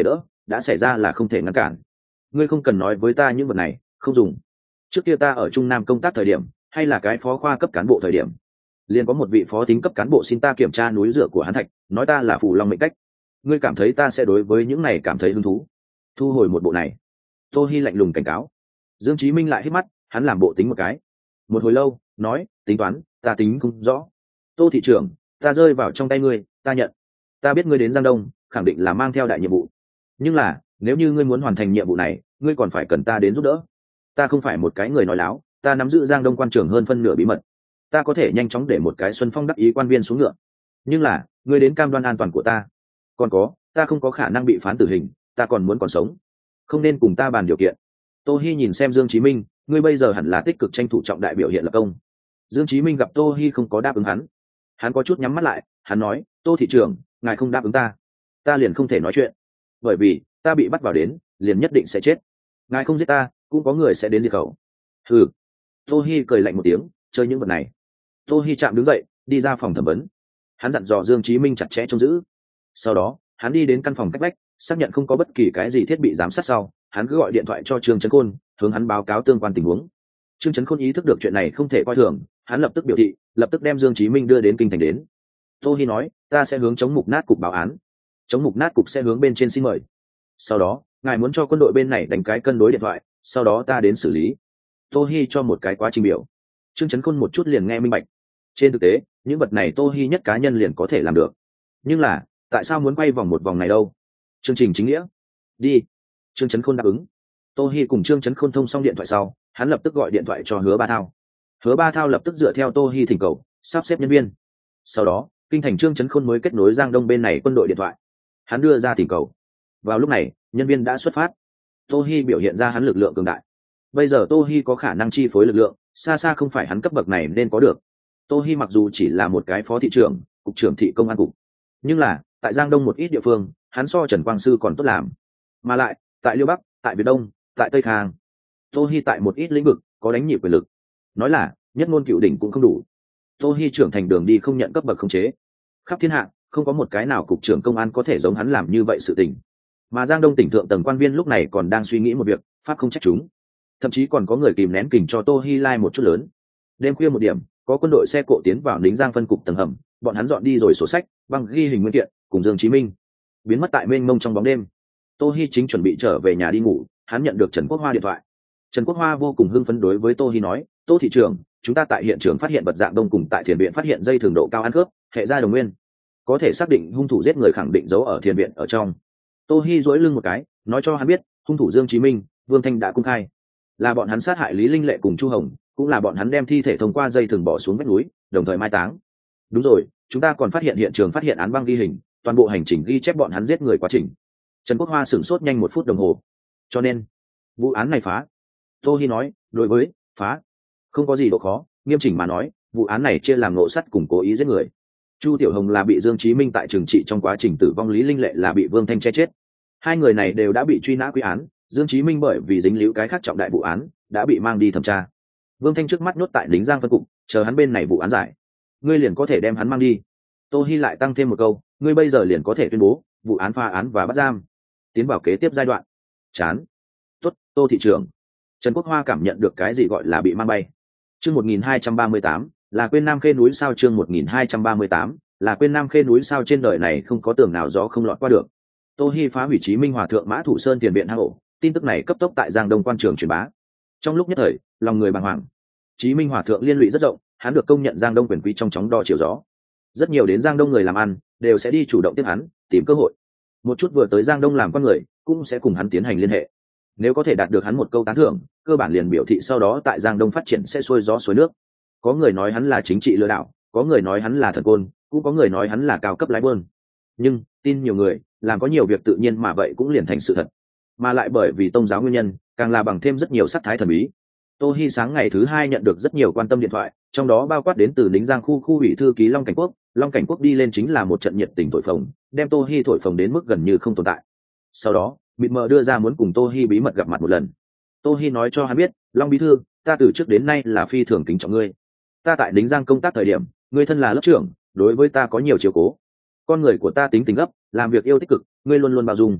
đã xảy ra là không thể ngăn cản. Ngươi không cần nói với ta những vật này, không dùng. Trước kia ta ở Trung Nam công tác thời điểm, hay là cái phó khoa cấp cán bộ thời điểm, liền có một vị phó tính cấp cán bộ xin ta kiểm tra núi rửa của hắn thạch, nói ta là phù long mệnh cách. Ngươi cảm thấy ta sẽ đối với những này cảm thấy hứng thú? Thu hồi một bộ này. Tô Hi lạnh lùng cảnh cáo. Dương Chí Minh lại hít mắt, hắn làm bộ tính một cái. Một hồi lâu, nói, tính toán, ta tính không rõ. Tô thị trưởng, ta rơi vào trong tay ngươi, ta nhận. Ta biết ngươi đến Giang Đông, khẳng định là mang theo đại nhiệm vụ. Nhưng là, nếu như ngươi muốn hoàn thành nhiệm vụ này, ngươi còn phải cần ta đến giúp đỡ. Ta không phải một cái người nói láo, ta nắm giữ Giang Đông quan trường hơn phân nửa bí mật. Ta có thể nhanh chóng để một cái Xuân Phong đắc ý quan viên xuống ngựa. Nhưng là, ngươi đến cam đoan an toàn của ta. Còn có, ta không có khả năng bị phán tử hình, ta còn muốn còn sống. Không nên cùng ta bàn điều kiện. Tô Hi nhìn xem Dương Chí Minh, ngươi bây giờ hẳn là tích cực tranh thủ trọng đại biểu hiện lập công. Dương Chí Minh gặp Tô Hi không có đáp ứng hắn, hắn có chút nhắm mắt lại, hắn nói, Tô thị trưởng, ngài không đáp ứng ta, ta liền không thể nói chuyện, bởi vì ta bị bắt vào đến, liền nhất định sẽ chết. Ngài không giết ta, cũng có người sẽ đến diệt khẩu. Hừ. Tô Hi cười lạnh một tiếng, chơi những vật này. Tô Hi chạm đứng dậy, đi ra phòng thẩm vấn. Hắn dặn dò Dương Chí Minh chặt chẽ trông giữ. Sau đó, hắn đi đến căn phòng cách vách, xác nhận không có bất kỳ cái gì thiết bị giám sát sau, hắn cứ gọi điện thoại cho Trương Chấn Khôn, hướng hắn báo cáo tương quan tình huống. Trương Chấn Khôn ý thức được chuyện này không thể coi thường, hắn lập tức biểu thị, lập tức đem Dương Chí Minh đưa đến kinh thành đến. Tô Hi nói, ta sẽ hướng chống mục nát cục báo án, chống mục nát cục sẽ hướng bên trên xin mời. Sau đó, ngài muốn cho quân đội bên này đánh cái cân đối điện thoại, sau đó ta đến xử lý. Tô Hi cho một cái quá trình biểu. Trương Chấn Khôn một chút liền nghe minh bạch. Trên thực tế, những vật này Tô Hi nhất cá nhân liền có thể làm được. Nhưng là, tại sao muốn quay vòng một vòng này đâu? Chương trình chính nghĩa. Đi. Trương Chấn Khôn đáp ứng. Tô Hi cùng Trương Chấn Khôn thông xong điện thoại sau, hắn lập tức gọi điện thoại cho Hứa Ba Thao. Hứa Ba Thao lập tức dựa theo Tô Hi thỉnh cầu, sắp xếp nhân viên. Sau đó, kinh thành Trương Chấn Khôn mới kết nối Giang Đông bên này quân đội điện thoại. Hắn đưa ra thỉnh cầu. Vào lúc này, nhân viên đã xuất phát. Tô Hi biểu hiện ra hắn lực lượng cường đại. Bây giờ Tô Hi có khả năng chi phối lực lượng, xa xa không phải hắn cấp bậc này nên có được. Tô Hi mặc dù chỉ là một cái phó thị trưởng, cục trưởng thị công an cục, nhưng là tại Giang Đông một ít địa phương, hắn so Trần Quang Sư còn tốt làm. Mà lại, tại Liêu Bắc, tại Việt Đông, tại Tây Khang, Tô Hi tại một ít lĩnh vực có đánh nhịp quyền lực. Nói là nhất ngôn cựu đỉnh cũng không đủ. Tô Hi trưởng thành đường đi không nhận cấp bậc khống chế. Khắp thiên hạ, không có một cái nào cục trưởng công an có thể giống hắn làm như vậy sự tình. Mà Giang Đông tỉnh thượng tầng quan viên lúc này còn đang suy nghĩ một việc, pháp không trách chúng. Thậm chí còn có người kìm nén kình cho Tô Hi lai một chút lớn. Đêm khuya một điểm, có quân đội xe cộ tiến vào Đính Giang phân cục tầng hầm, bọn hắn dọn đi rồi sổ sách, băng ghi hình nguyên kiện, cùng Dương Chí Minh biến mất tại mênh mông trong bóng đêm. Tô Hi chính chuẩn bị trở về nhà đi ngủ, hắn nhận được Trần Quốc Hoa điện thoại. Trần Quốc Hoa vô cùng hưng phấn đối với Tô Hi nói, Tô thị trưởng, chúng ta tại hiện trường phát hiện vật dạng đông cùng tại thiền viện phát hiện dây thường độ cao ăn khớp, hệ gia đồng nguyên, có thể xác định hung thủ giết người khẳng định giấu ở thiền viện ở trong. Tô Hi duỗi lưng một cái, nói cho hắn biết, hung thủ Dương Chí Minh, Vương Thanh đã công khai, là bọn hắn sát hại Lý Linh Lệ cùng Chu Hồng, cũng là bọn hắn đem thi thể thông qua dây thường bỏ xuống vách núi, đồng thời mai táng. Đúng rồi, chúng ta còn phát hiện hiện trường phát hiện án băng ghi hình, toàn bộ hành trình ghi chép bọn hắn giết người quá trình. Trần Quốc Hoa sửng sốt nhanh một phút đồng hồ. Cho nên, vụ án này phá. Tô Hi nói, đối với phá không có gì độ khó, nghiêm chỉnh mà nói, vụ án này chia làm ngộ sát cùng cố ý giết người. Chu Tiểu Hồng là bị Dương Chí Minh tại trừng trị trong quá trình tử vong, Lý Linh Lệ là bị Vương Thanh che chết. Hai người này đều đã bị truy nã quy án, Dương Chí Minh bởi vì dính líu cái khác trọng đại vụ án, đã bị mang đi thẩm tra. Vương Thanh trước mắt nhốt tại Đính Giang phân cục, chờ hắn bên này vụ án giải, ngươi liền có thể đem hắn mang đi. Tô Hi lại tăng thêm một câu, ngươi bây giờ liền có thể tuyên bố vụ án phá án và bắt giam, tiến vào kế tiếp giai đoạn. Chán. Tốt, Tô thị trưởng. Trần Quốc Hoa cảm nhận được cái gì gọi là bị mang bay. Chương một nghìn hai trăm ba mươi tám, là quên Nam Khê núi sao? Chương một nghìn hai trăm ba mươi tám, là quên Nam Khê núi sao? Trên đời này không có tường nào gió không lọt qua được. Tô Hi phá hủy Chí Minh Hòa thượng Mã Thủ Sơn tiền viện hang ổ, tin tức này cấp tốc tại Giang Đông quan trường truyền bá. Trong lúc nhất thời, lòng người bàng hoàng. Chí Minh Hòa thượng liên lụy rất rộng, hắn được công nhận Giang Đông quyền quý trong chóng đo chiều gió. Rất nhiều đến Giang Đông người làm ăn đều sẽ đi chủ động tiếp hắn, tìm cơ hội. Một chút vừa tới Giang Đông làm quan người cũng sẽ cùng hắn tiến hành liên hệ. Nếu có thể đạt được hắn một câu tán thưởng, cơ bản liền biểu thị sau đó tại Giang Đông phát triển sẽ xuôi gió xuôi nước. Có người nói hắn là chính trị lừa đảo, có người nói hắn là thần côn, cũng có người nói hắn là cao cấp lái buôn. Nhưng tin nhiều người, làm có nhiều việc tự nhiên mà vậy cũng liền thành sự thật. Mà lại bởi vì tôn giáo nguyên nhân, càng là bằng thêm rất nhiều sắc thái thần bí. Tô Hi sáng ngày thứ hai nhận được rất nhiều quan tâm điện thoại, trong đó bao quát đến từ Đính Giang khu khu ủy thư ký Long Cảnh Quốc. Long Cảnh Quốc đi lên chính là một trận nhiệt tình thổi phồng, đem Tô Hi thổi phồng đến mức gần như không tồn tại. Sau đó, mịt mờ đưa ra muốn cùng Tô Hi bí mật gặp mặt một lần. Tô Hi nói cho hắn biết, Long bí thư, ta từ trước đến nay là phi thường kính trọng ngươi. Ta tại Đính Giang công tác thời điểm, ngươi thân là lớp trưởng, đối với ta có nhiều chiếu cố. Con người của ta tính tình gấp, làm việc yêu tích cực, ngươi luôn luôn bao dung.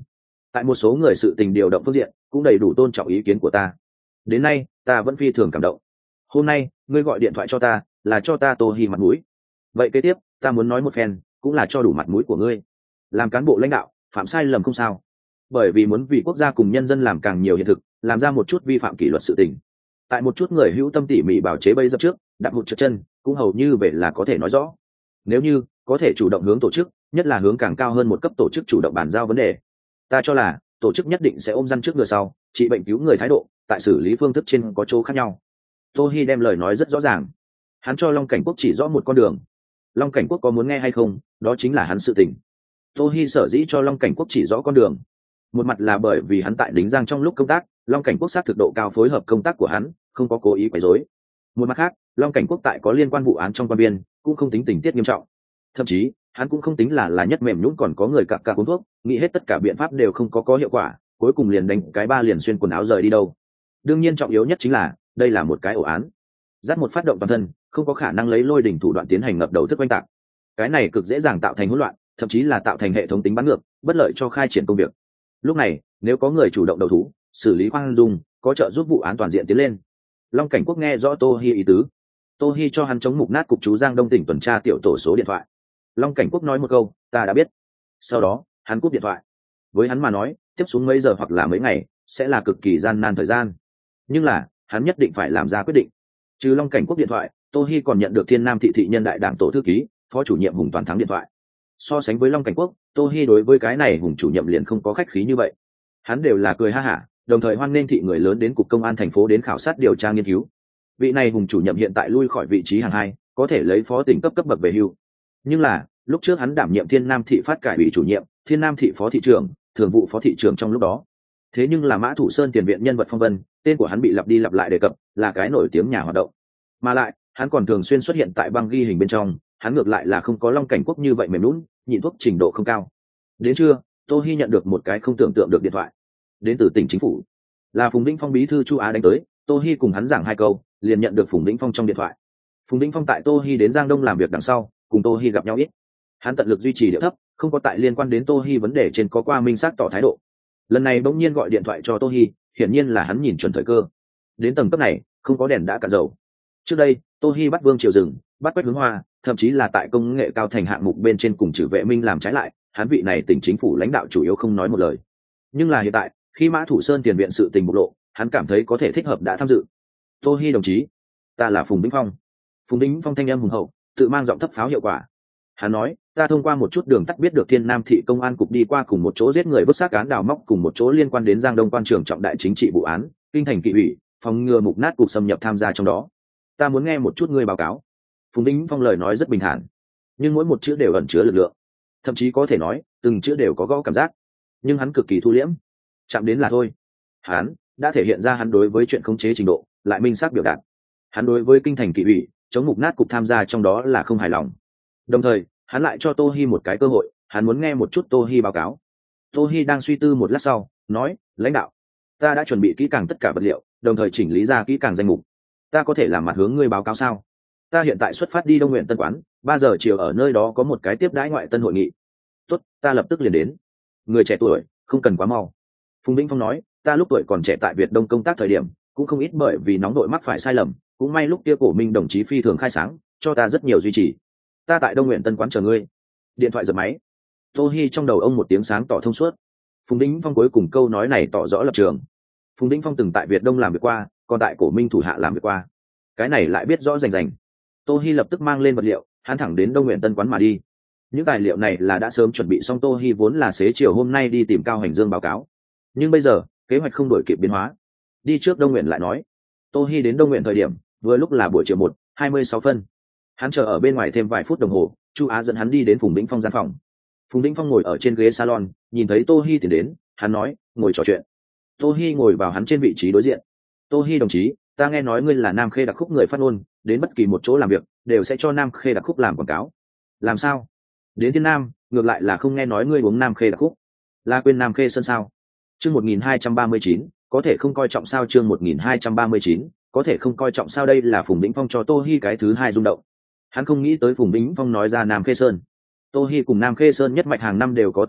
tại một số người sự tình điều động phương diện cũng đầy đủ tôn trọng ý kiến của ta. Đến nay ta vẫn phi thường cảm động. Hôm nay ngươi gọi điện thoại cho ta là cho ta Tô Hi mặt mũi, vậy kế tiếp ta muốn nói một phen cũng là cho đủ mặt mũi của ngươi. Làm cán bộ lãnh đạo phạm sai lầm không sao, bởi vì muốn vì quốc gia cùng nhân dân làm càng nhiều hiện thực, làm ra một chút vi phạm kỷ luật sự tình, tại một chút người hữu tâm tỉ mỉ bảo chế bây dập trước đạp hụt trượt chân cũng hầu như vậy là có thể nói rõ. Nếu như có thể chủ động hướng tổ chức, nhất là hướng càng cao hơn một cấp tổ chức chủ động bàn giao vấn đề, ta cho là tổ chức nhất định sẽ ôm răn trước ngựa sau, trị bệnh cứu người thái độ tại xử lý phương thức trên có chỗ khác nhau. Tô Hi đem lời nói rất rõ ràng, hắn cho Long Cảnh Quốc chỉ rõ một con đường. Long Cảnh Quốc có muốn nghe hay không, đó chính là hắn sự tình. Tô Hi sở dĩ cho Long Cảnh Quốc chỉ rõ con đường, một mặt là bởi vì hắn tại Đính Giang trong lúc công tác, Long Cảnh Quốc sát thực độ cao phối hợp công tác của hắn, không có cố ý quấy rối. Một mặt khác, Long Cảnh Quốc tại có liên quan vụ án trong quan biên cũng không tính tình tiết nghiêm trọng, thậm chí hắn cũng không tính là là nhất mềm nhũn, còn có người cặc cặc uống thuốc, nghĩ hết tất cả biện pháp đều không có có hiệu quả, cuối cùng liền đánh cái ba liền xuyên quần áo rời đi đâu. Đương nhiên trọng yếu nhất chính là đây là một cái ổ án, dắt một phát động toàn thân, không có khả năng lấy lôi đỉnh thủ đoạn tiến hành ngập đầu thức oanh tạc. Cái này cực dễ dàng tạo thành hỗn loạn, thậm chí là tạo thành hệ thống tính bắn ngược, bất lợi cho khai triển công việc. Lúc này nếu có người chủ động đầu thú, xử lý khoan dung, có trợ giúp vụ án toàn diện tiến lên. Long Cảnh Quốc nghe rõ Tô Hi ý tứ. Tô Hi cho hắn chống mục nát cục chú Giang Đông tỉnh tuần tra tiểu tổ số điện thoại. Long Cảnh Quốc nói một câu, ta đã biết. Sau đó hắn cúp điện thoại. Với hắn mà nói, tiếp xuống mấy giờ hoặc là mấy ngày sẽ là cực kỳ gian nan thời gian, nhưng là hắn nhất định phải làm ra quyết định. Trừ Long Cảnh Quốc điện thoại, Tô Hi còn nhận được Thiên Nam thị thị nhân đại đảng tổ thư ký, phó chủ nhiệm Hùng Toàn Thắng điện thoại. So sánh với Long Cảnh Quốc, Tô Hi đối với cái này Hùng chủ nhiệm liền không có khách khí như vậy. Hắn đều là cười ha hả, đồng thời hoan nghênh thị người lớn đến cục công an thành phố đến khảo sát điều tra nghiên cứu. Vị này Hùng chủ nhiệm hiện tại lui khỏi vị trí hàng hai, có thể lấy phó tỉnh cấp cấp bậc về hưu. Nhưng là lúc trước hắn đảm nhiệm Thiên Nam thị phát cải ủy chủ nhiệm, Thiên Nam thị phó thị trưởng, thường vụ phó thị trưởng trong lúc đó. Thế nhưng là Mã Thủ Sơn tiền viện nhân vật phong vân, tên của hắn bị lặp đi lặp lại đề cập, là cái nổi tiếng nhà hoạt động. Mà lại hắn còn thường xuyên xuất hiện tại băng ghi hình bên trong, hắn ngược lại là không có Long Cảnh Quốc như vậy mềm nhũn, nhịn thuốc trình độ không cao. Đến trưa, Tô Hi nhận được một cái không tưởng tượng được điện thoại, đến từ tỉnh chính phủ, là Phùng Vĩnh Phong bí thư Chu Á đánh tới. Tô Hi cùng hắn giảng hai câu, liền nhận được Phùng Vĩnh Phong trong điện thoại. Phùng Vĩnh Phong tại Tô Hi đến Giang Đông làm việc đằng sau, cùng Tô Hi gặp nhau ít. Hắn tận lực duy trì điệu thấp, không có tại liên quan đến Tô Hi vấn đề trên có qua minh xác tỏ thái độ. Lần này bỗng nhiên gọi điện thoại cho Tô Hi, hiển nhiên là hắn nhìn chuẩn thời cơ. Đến tầng cấp này, không có đèn đã cạn dầu. Trước đây, Tô Hi bắt Vương Triều Dừng, bắt Quách Hướng Hoa, thậm chí là tại công nghệ cao thành hạng mục bên trên cùng Trử Vệ Minh làm trái lại, hắn vị này tỉnh chính phủ lãnh đạo chủ yếu không nói một lời. Nhưng là hiện tại, khi Mã Thủ Sơn tiền viện sự tình bộc lộ, hắn cảm thấy có thể thích hợp đã tham dự. Tô Hi đồng chí, ta là Phùng Vĩnh Phong. Phùng Vĩnh Phong thanh âm hùng hậu, tự mang giọng thấp pháo hiệu quả. Hắn nói, ta thông qua một chút đường tắt biết được Thiên Nam thị công an cục đi qua cùng một chỗ giết người vứt xác án đào móc cùng một chỗ liên quan đến Giang Đông quan trường trọng đại chính trị vụ án, kinh thành kỵ ủy, phòng ngừa mục nát cục xâm nhập tham gia trong đó. Ta muốn nghe một chút ngươi báo cáo. Phùng Vĩnh Phong lời nói rất bình thản, nhưng mỗi một chữ đều ẩn chứa lực lượng, thậm chí có thể nói từng chữ đều có gõ cảm giác, nhưng hắn cực kỳ thu liễm, chạm đến là thôi. Hắn đã thể hiện ra hắn đối với chuyện khống chế trình độ, lại minh xác biểu đạt hắn đối với kinh thành kỵ ủy chống mục nát cục tham gia trong đó là không hài lòng. Đồng thời hắn lại cho Tô Hi một cái cơ hội, hắn muốn nghe một chút Tô Hi báo cáo. Tô Hi đang suy tư một lát sau nói, lãnh đạo, ta đã chuẩn bị kỹ càng tất cả vật liệu, đồng thời chỉnh lý ra kỹ càng danh mục. Ta có thể làm mặt hướng ngươi báo cáo sao? Ta hiện tại xuất phát đi Đông Nguyện Tân Quán, ba giờ chiều ở nơi đó có một cái tiếp đãi ngoại tân hội nghị. Tốt, ta lập tức liền đến. Người trẻ tuổi không cần quá mau. Phùng Vĩnh Phong nói, ta lúc tuổi còn trẻ tại Việt Đông công tác thời điểm cũng không ít bởi vì nóng đội mắc phải sai lầm, cũng may lúc kia Cổ Minh đồng chí phi thường khai sáng, cho ta rất nhiều duy trì. Ta tại Đông Nguyện Tân Quán chờ ngươi. Điện thoại giật máy. Tô Hi trong đầu ông một tiếng sáng tỏ thông suốt. Phùng Vĩnh Phong cuối cùng câu nói này tỏ rõ lập trường. Phùng Vĩnh Phong từng tại Việt Đông làm việc qua, còn tại Cổ Minh thủ hạ làm việc qua, cái này lại biết rõ rành rành. Tô Hi lập tức mang lên vật liệu, hắn thẳng đến Đông Nguyện Tân Quán mà đi. Những tài liệu này là đã sớm chuẩn bị xong, Tô Hi vốn là xế chiều hôm nay đi tìm Cao Hành Dương báo cáo, nhưng bây giờ kế hoạch không đổi kịp biến hóa, đi trước Đông Nguyện lại nói. Tô Hi đến Đông Nguyện thời điểm vừa lúc là buổi chiều một hai mươi sáu phân. Hắn chờ ở bên ngoài thêm vài phút đồng hồ, Chu Á dẫn hắn đi đến Phùng Vĩnh Phong gian phòng. Phùng Vĩnh Phong ngồi ở trên ghế salon, nhìn thấy Tô Hi tiến đến, hắn nói, ngồi trò chuyện. Tô Hi ngồi vào hắn trên vị trí đối diện. Tô Hi đồng chí, ta nghe nói ngươi là Nam Khê Đặc Khúc người phát ngôn, đến bất kỳ một chỗ làm việc đều sẽ cho Nam Khê Đặc Khúc làm quảng cáo. Làm sao? Đến Thiên Nam, ngược lại là không nghe nói ngươi uống Nam Khê Đặc Khúc. Là quên Nam Khê Sơn sao? Chương một nghìn hai trăm ba mươi chín, có thể không coi trọng sao? Chương một nghìn hai trăm ba mươi chín, có thể không coi trọng sao? Đây là Phùng Vĩnh Phong cho Tô Hi cái thứ hai rung động. Hắn không nghĩ tới Phùng Vĩnh Phong nói ra Nam Khê Sơn. Tô Hi cùng Nam Khê Sơn nhất mạch hàng năm đều có tụ hội,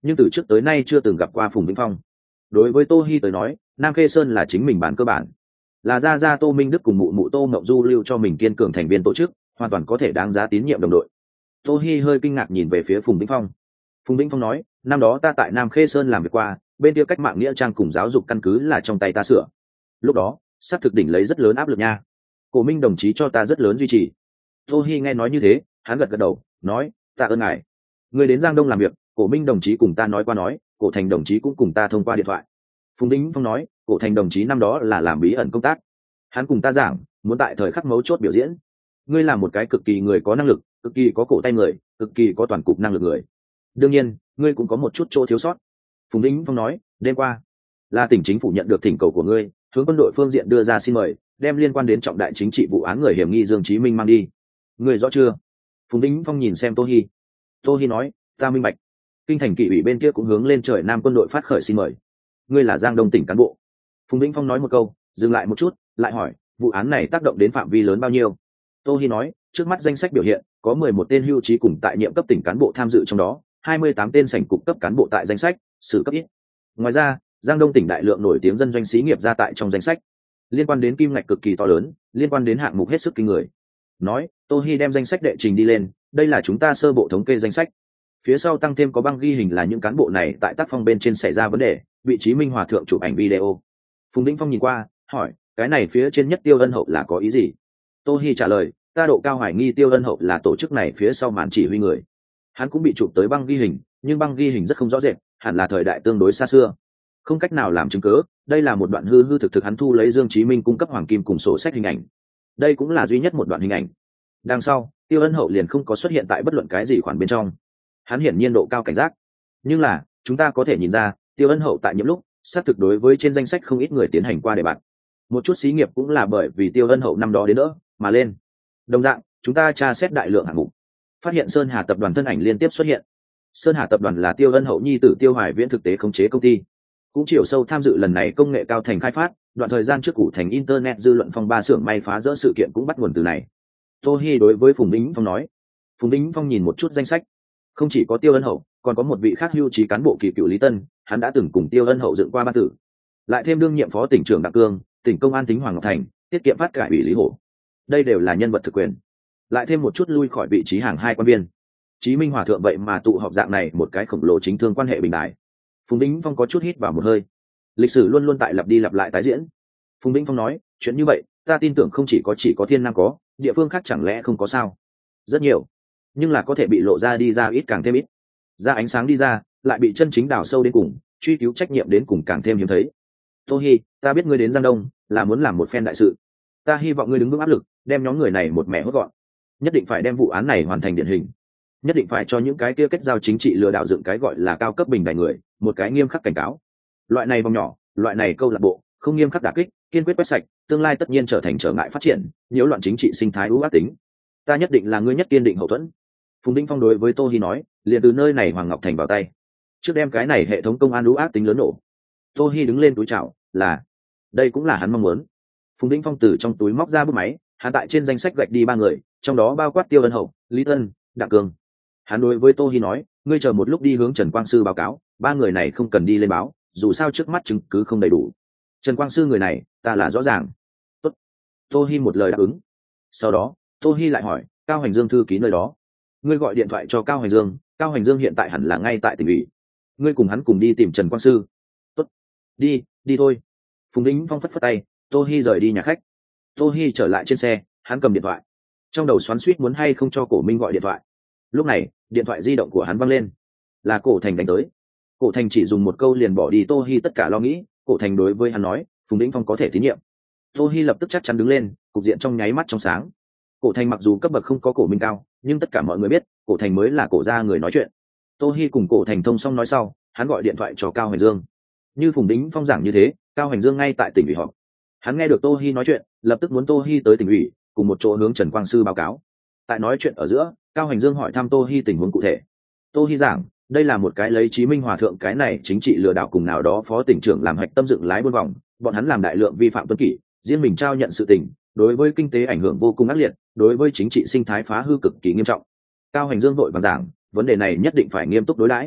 nhưng từ trước tới nay chưa từng gặp qua Phùng Vĩnh Phong. Đối với Tô Hi tới nói, Nam Khê Sơn là chính mình bản cơ bản, là gia gia Tô Minh Đức cùng mụ mụ Tô Ngọc Du lưu cho mình kiên cường thành viên tổ chức, hoàn toàn có thể đáng giá tín nhiệm đồng đội. Tô Hi hơi kinh ngạc nhìn về phía Phùng Vĩnh Phong. Phùng Vĩnh Phong nói, năm đó ta tại Nam Khê Sơn làm việc qua, bên kia cách mạng nghĩa trang cùng giáo dục căn cứ là trong tay ta sửa. Lúc đó, sát thực đỉnh lấy rất lớn áp lực nha. Cổ Minh đồng chí cho ta rất lớn duy trì. Tô Hi nghe nói như thế, hắn gật gật đầu, nói, tạ ơn ngài. Người đến Giang Đông làm việc, Cổ Minh đồng chí cùng ta nói qua nói, Cổ Thành đồng chí cũng cùng ta thông qua điện thoại. Phùng Vĩnh Phong nói, Cổ Thành đồng chí năm đó là làm bí ẩn công tác. Hắn cùng ta giảng, muốn tại thời khắc mấu chốt biểu diễn. Ngươi là một cái cực kỳ người có năng lực, cực kỳ có cổ tay người, cực kỳ có toàn cục năng lực người. Đương nhiên, ngươi cũng có một chút chỗ thiếu sót. Phùng Vĩnh Phong nói, đêm qua là tỉnh chính phủ nhận được thỉnh cầu của ngươi, hướng quân đội phương diện đưa ra xin mời, đem liên quan đến trọng đại chính trị vụ án người hiểm nghi Dương Chí Minh mang đi. Ngươi rõ chưa? Phùng Vĩnh Phong nhìn xem Tô Hi. Tô Hi nói, ta minh bạch. Kinh thành kỵ ủy bên kia cũng hướng lên trời Nam quân đội phát khởi xin mời. Ngươi là Giang Đông tỉnh cán bộ. Phùng Vĩnh Phong nói một câu, dừng lại một chút, lại hỏi, vụ án này tác động đến phạm vi lớn bao nhiêu? Tô Hi nói, trước mắt danh sách biểu hiện, có mười một tên hưu trí cùng tại nhiệm cấp tỉnh cán bộ tham dự trong đó, hai mươi tám tên sảnh cục cấp cán bộ tại danh sách, sự cấp ít. Ngoài ra, Giang Đông tỉnh đại lượng nổi tiếng dân doanh xí nghiệp ra tại trong danh sách. Liên quan đến kim ngạch cực kỳ to lớn, liên quan đến hạng mục hết sức kinh người. Nói, Tô Hi đem danh sách đệ trình đi lên, đây là chúng ta sơ bộ thống kê danh sách. Phía sau tăng thêm có băng ghi hình là những cán bộ này tại tác phong bên trên xảy ra vấn đề, vị trí Minh Hòa thượng chụp ảnh video. Phùng Vĩnh Phong nhìn qua, hỏi, cái này phía trên nhất Tiêu Ân Hậu là có ý gì? Tô Hi trả lời, ta độ cao hoài nghi Tiêu Ân Hậu là tổ chức này phía sau màn chỉ huy người. Hắn cũng bị chụp tới băng ghi hình, nhưng băng ghi hình rất không rõ rệt, hẳn là thời đại tương đối xa xưa, không cách nào làm chứng cứ. Đây là một đoạn hư hư thực thực hắn thu lấy Dương Chí Minh cung cấp hoàng kim cùng sổ sách hình ảnh. Đây cũng là duy nhất một đoạn hình ảnh. Đằng sau, Tiêu Ân Hậu liền không có xuất hiện tại bất luận cái gì khoản bên trong. Hắn hiển nhiên độ cao cảnh giác. Nhưng là, chúng ta có thể nhìn ra, Tiêu Ân Hậu tại những lúc xác thực đối với trên danh sách không ít người tiến hành qua đề bạt. Một chút xí nghiệp cũng là bởi vì Tiêu Ân Hậu năm đó đến nữa mà lên. Đồng dạng, chúng ta tra xét đại lượng hạng mục, phát hiện Sơn Hà tập đoàn thân ảnh liên tiếp xuất hiện. Sơn Hà tập đoàn là Tiêu Ân Hậu nhi tử Tiêu Hoài Viễn thực tế khống chế công ty, cũng chiều sâu tham dự lần này công nghệ cao thành khai phát. Đoạn thời gian trước Củ Thành internet dư luận phong ba xưởng may phá rỡ sự kiện cũng bắt nguồn từ này. Tô Hi đối với Phùng Vĩnh Phong nói. Phùng Vĩnh Phong nhìn một chút danh sách, không chỉ có Tiêu Ân Hậu, còn có một vị khác hưu trí cán bộ kỳ cựu Lý Tân, hắn đã từng cùng Tiêu Ân Hậu dựng qua ban tử. Lại thêm đương nhiệm phó tỉnh trưởng Đặng Cương, tỉnh công an Thính Hoàng Ngọc Thành, tiết kiệm phát cải ủy Lý Hổ. Đây đều là nhân vật thực quyền. Lại thêm một chút lui khỏi vị trí hàng hai quan viên. Chí Minh Hòa thượng vậy mà tụ họp dạng này một cái khổng lồ chính thương quan hệ bình đại. Phùng Vĩnh Phong có chút hít vào một hơi. Lịch sử luôn luôn tại lặp đi lặp lại tái diễn. Phùng Vĩnh Phong nói, chuyện như vậy, ta tin tưởng không chỉ có chỉ có Thiên Nam có, địa phương khác chẳng lẽ không có sao? Rất nhiều, nhưng là có thể bị lộ ra đi ra ít càng thêm ít. Ra ánh sáng đi ra, lại bị chân chính đào sâu đến cùng, truy cứu trách nhiệm đến cùng càng thêm hiếm thấy. Tô Hi, ta biết ngươi đến Giang Đông là muốn làm một phen đại sự. Ta hy vọng ngươi đứng vững áp lực, đem nhóm người này một mẻ hốt gọn. Nhất định phải đem vụ án này hoàn thành điển hình. Nhất định phải cho những cái kia kết giao chính trị lừa đảo dựng cái gọi là cao cấp bình đại người một cái nghiêm khắc cảnh cáo. Loại này vòng nhỏ, loại này câu lạc bộ, không nghiêm khắc đả kích, kiên quyết quét sạch, tương lai tất nhiên trở thành trở ngại phát triển, nhiễu loạn chính trị sinh thái ưu ác tính. Ta nhất định là ngươi nhất kiên định hậu thuẫn. Phùng Vĩnh Phong đối với Tô Hi nói, liền từ nơi này Hoàng Ngọc Thành vào tay, trước đem cái này hệ thống công an ưu ác tính lớn nổ. Tô Hi đứng lên túi chào, là, đây cũng là hắn mong muốn. Phùng Vĩnh Phong từ trong túi móc ra bút máy, hắn tại trên danh sách gạch đi ba người, trong đó bao quát Tiêu Ân Hậu, Lý Tân, Đặng Cương. Hắn đối với Tô Hi nói, ngươi chờ một lúc đi hướng Trần Quang Sư báo cáo, ba người này không cần đi lên báo, dù sao trước mắt chứng cứ không đầy đủ. Trần Quang Sư người này, ta là rõ ràng. Tốt. Tô Hi một lời đáp ứng. Sau đó, Tô Hi lại hỏi, Cao Hành Dương thư ký nơi đó, ngươi gọi điện thoại cho Cao Hành Dương, Cao Hành Dương hiện tại hẳn là ngay tại tỉnh ủy, ngươi cùng hắn cùng đi tìm Trần Quang Sư. Tốt. Đi, đi thôi. Phùng Vĩnh Phong phất phất tay, Tô Hi rời đi nhà khách. Tô Hi trở lại trên xe, hắn cầm điện thoại, trong đầu xoắn xuýt muốn hay không cho Cổ Minh gọi điện thoại. Lúc này, điện thoại di động của hắn văng lên, là Cổ Thành đánh tới. Cổ Thành chỉ dùng một câu liền bỏ đi Tô Hi tất cả lo nghĩ. Cổ Thành đối với hắn nói, Phùng Vĩnh Phong có thể tín nhiệm. Tô Hi lập tức chắc chắn đứng lên, cục diện trong nháy mắt trong sáng. Cổ Thành mặc dù cấp bậc không có Cổ Minh cao, nhưng tất cả mọi người biết, Cổ Thành mới là Cổ gia người nói chuyện. Tô Hi cùng Cổ Thành thông xong nói sau, hắn gọi điện thoại cho Cao Hành Dương. Như Phùng Vĩnh Phong giảng như thế, Cao Hành Dương ngay tại tỉnh ủy họp. Hắn nghe được Tô Hi nói chuyện, lập tức muốn Tô Hi tới tỉnh ủy, cùng một chỗ hướng Trần Quang Sư báo cáo. Tại nói chuyện ở giữa, Cao Hành Dương hỏi thăm Tô Hi tình huống cụ thể. Tô Hi giảng, đây là một cái lấy Chí Minh Hòa thượng cái này chính trị lừa đảo cùng nào đó phó tỉnh trưởng làm hạch tâm dựng lái buôn vòng, bọn hắn làm đại lượng vi phạm tuân kỷ, riêng mình trao nhận sự tình, đối với kinh tế ảnh hưởng vô cùng ác liệt, đối với chính trị sinh thái phá hư cực kỳ nghiêm trọng. Cao Hành Dương vội vàng giảng, vấn đề này nhất định phải nghiêm túc đối đãi.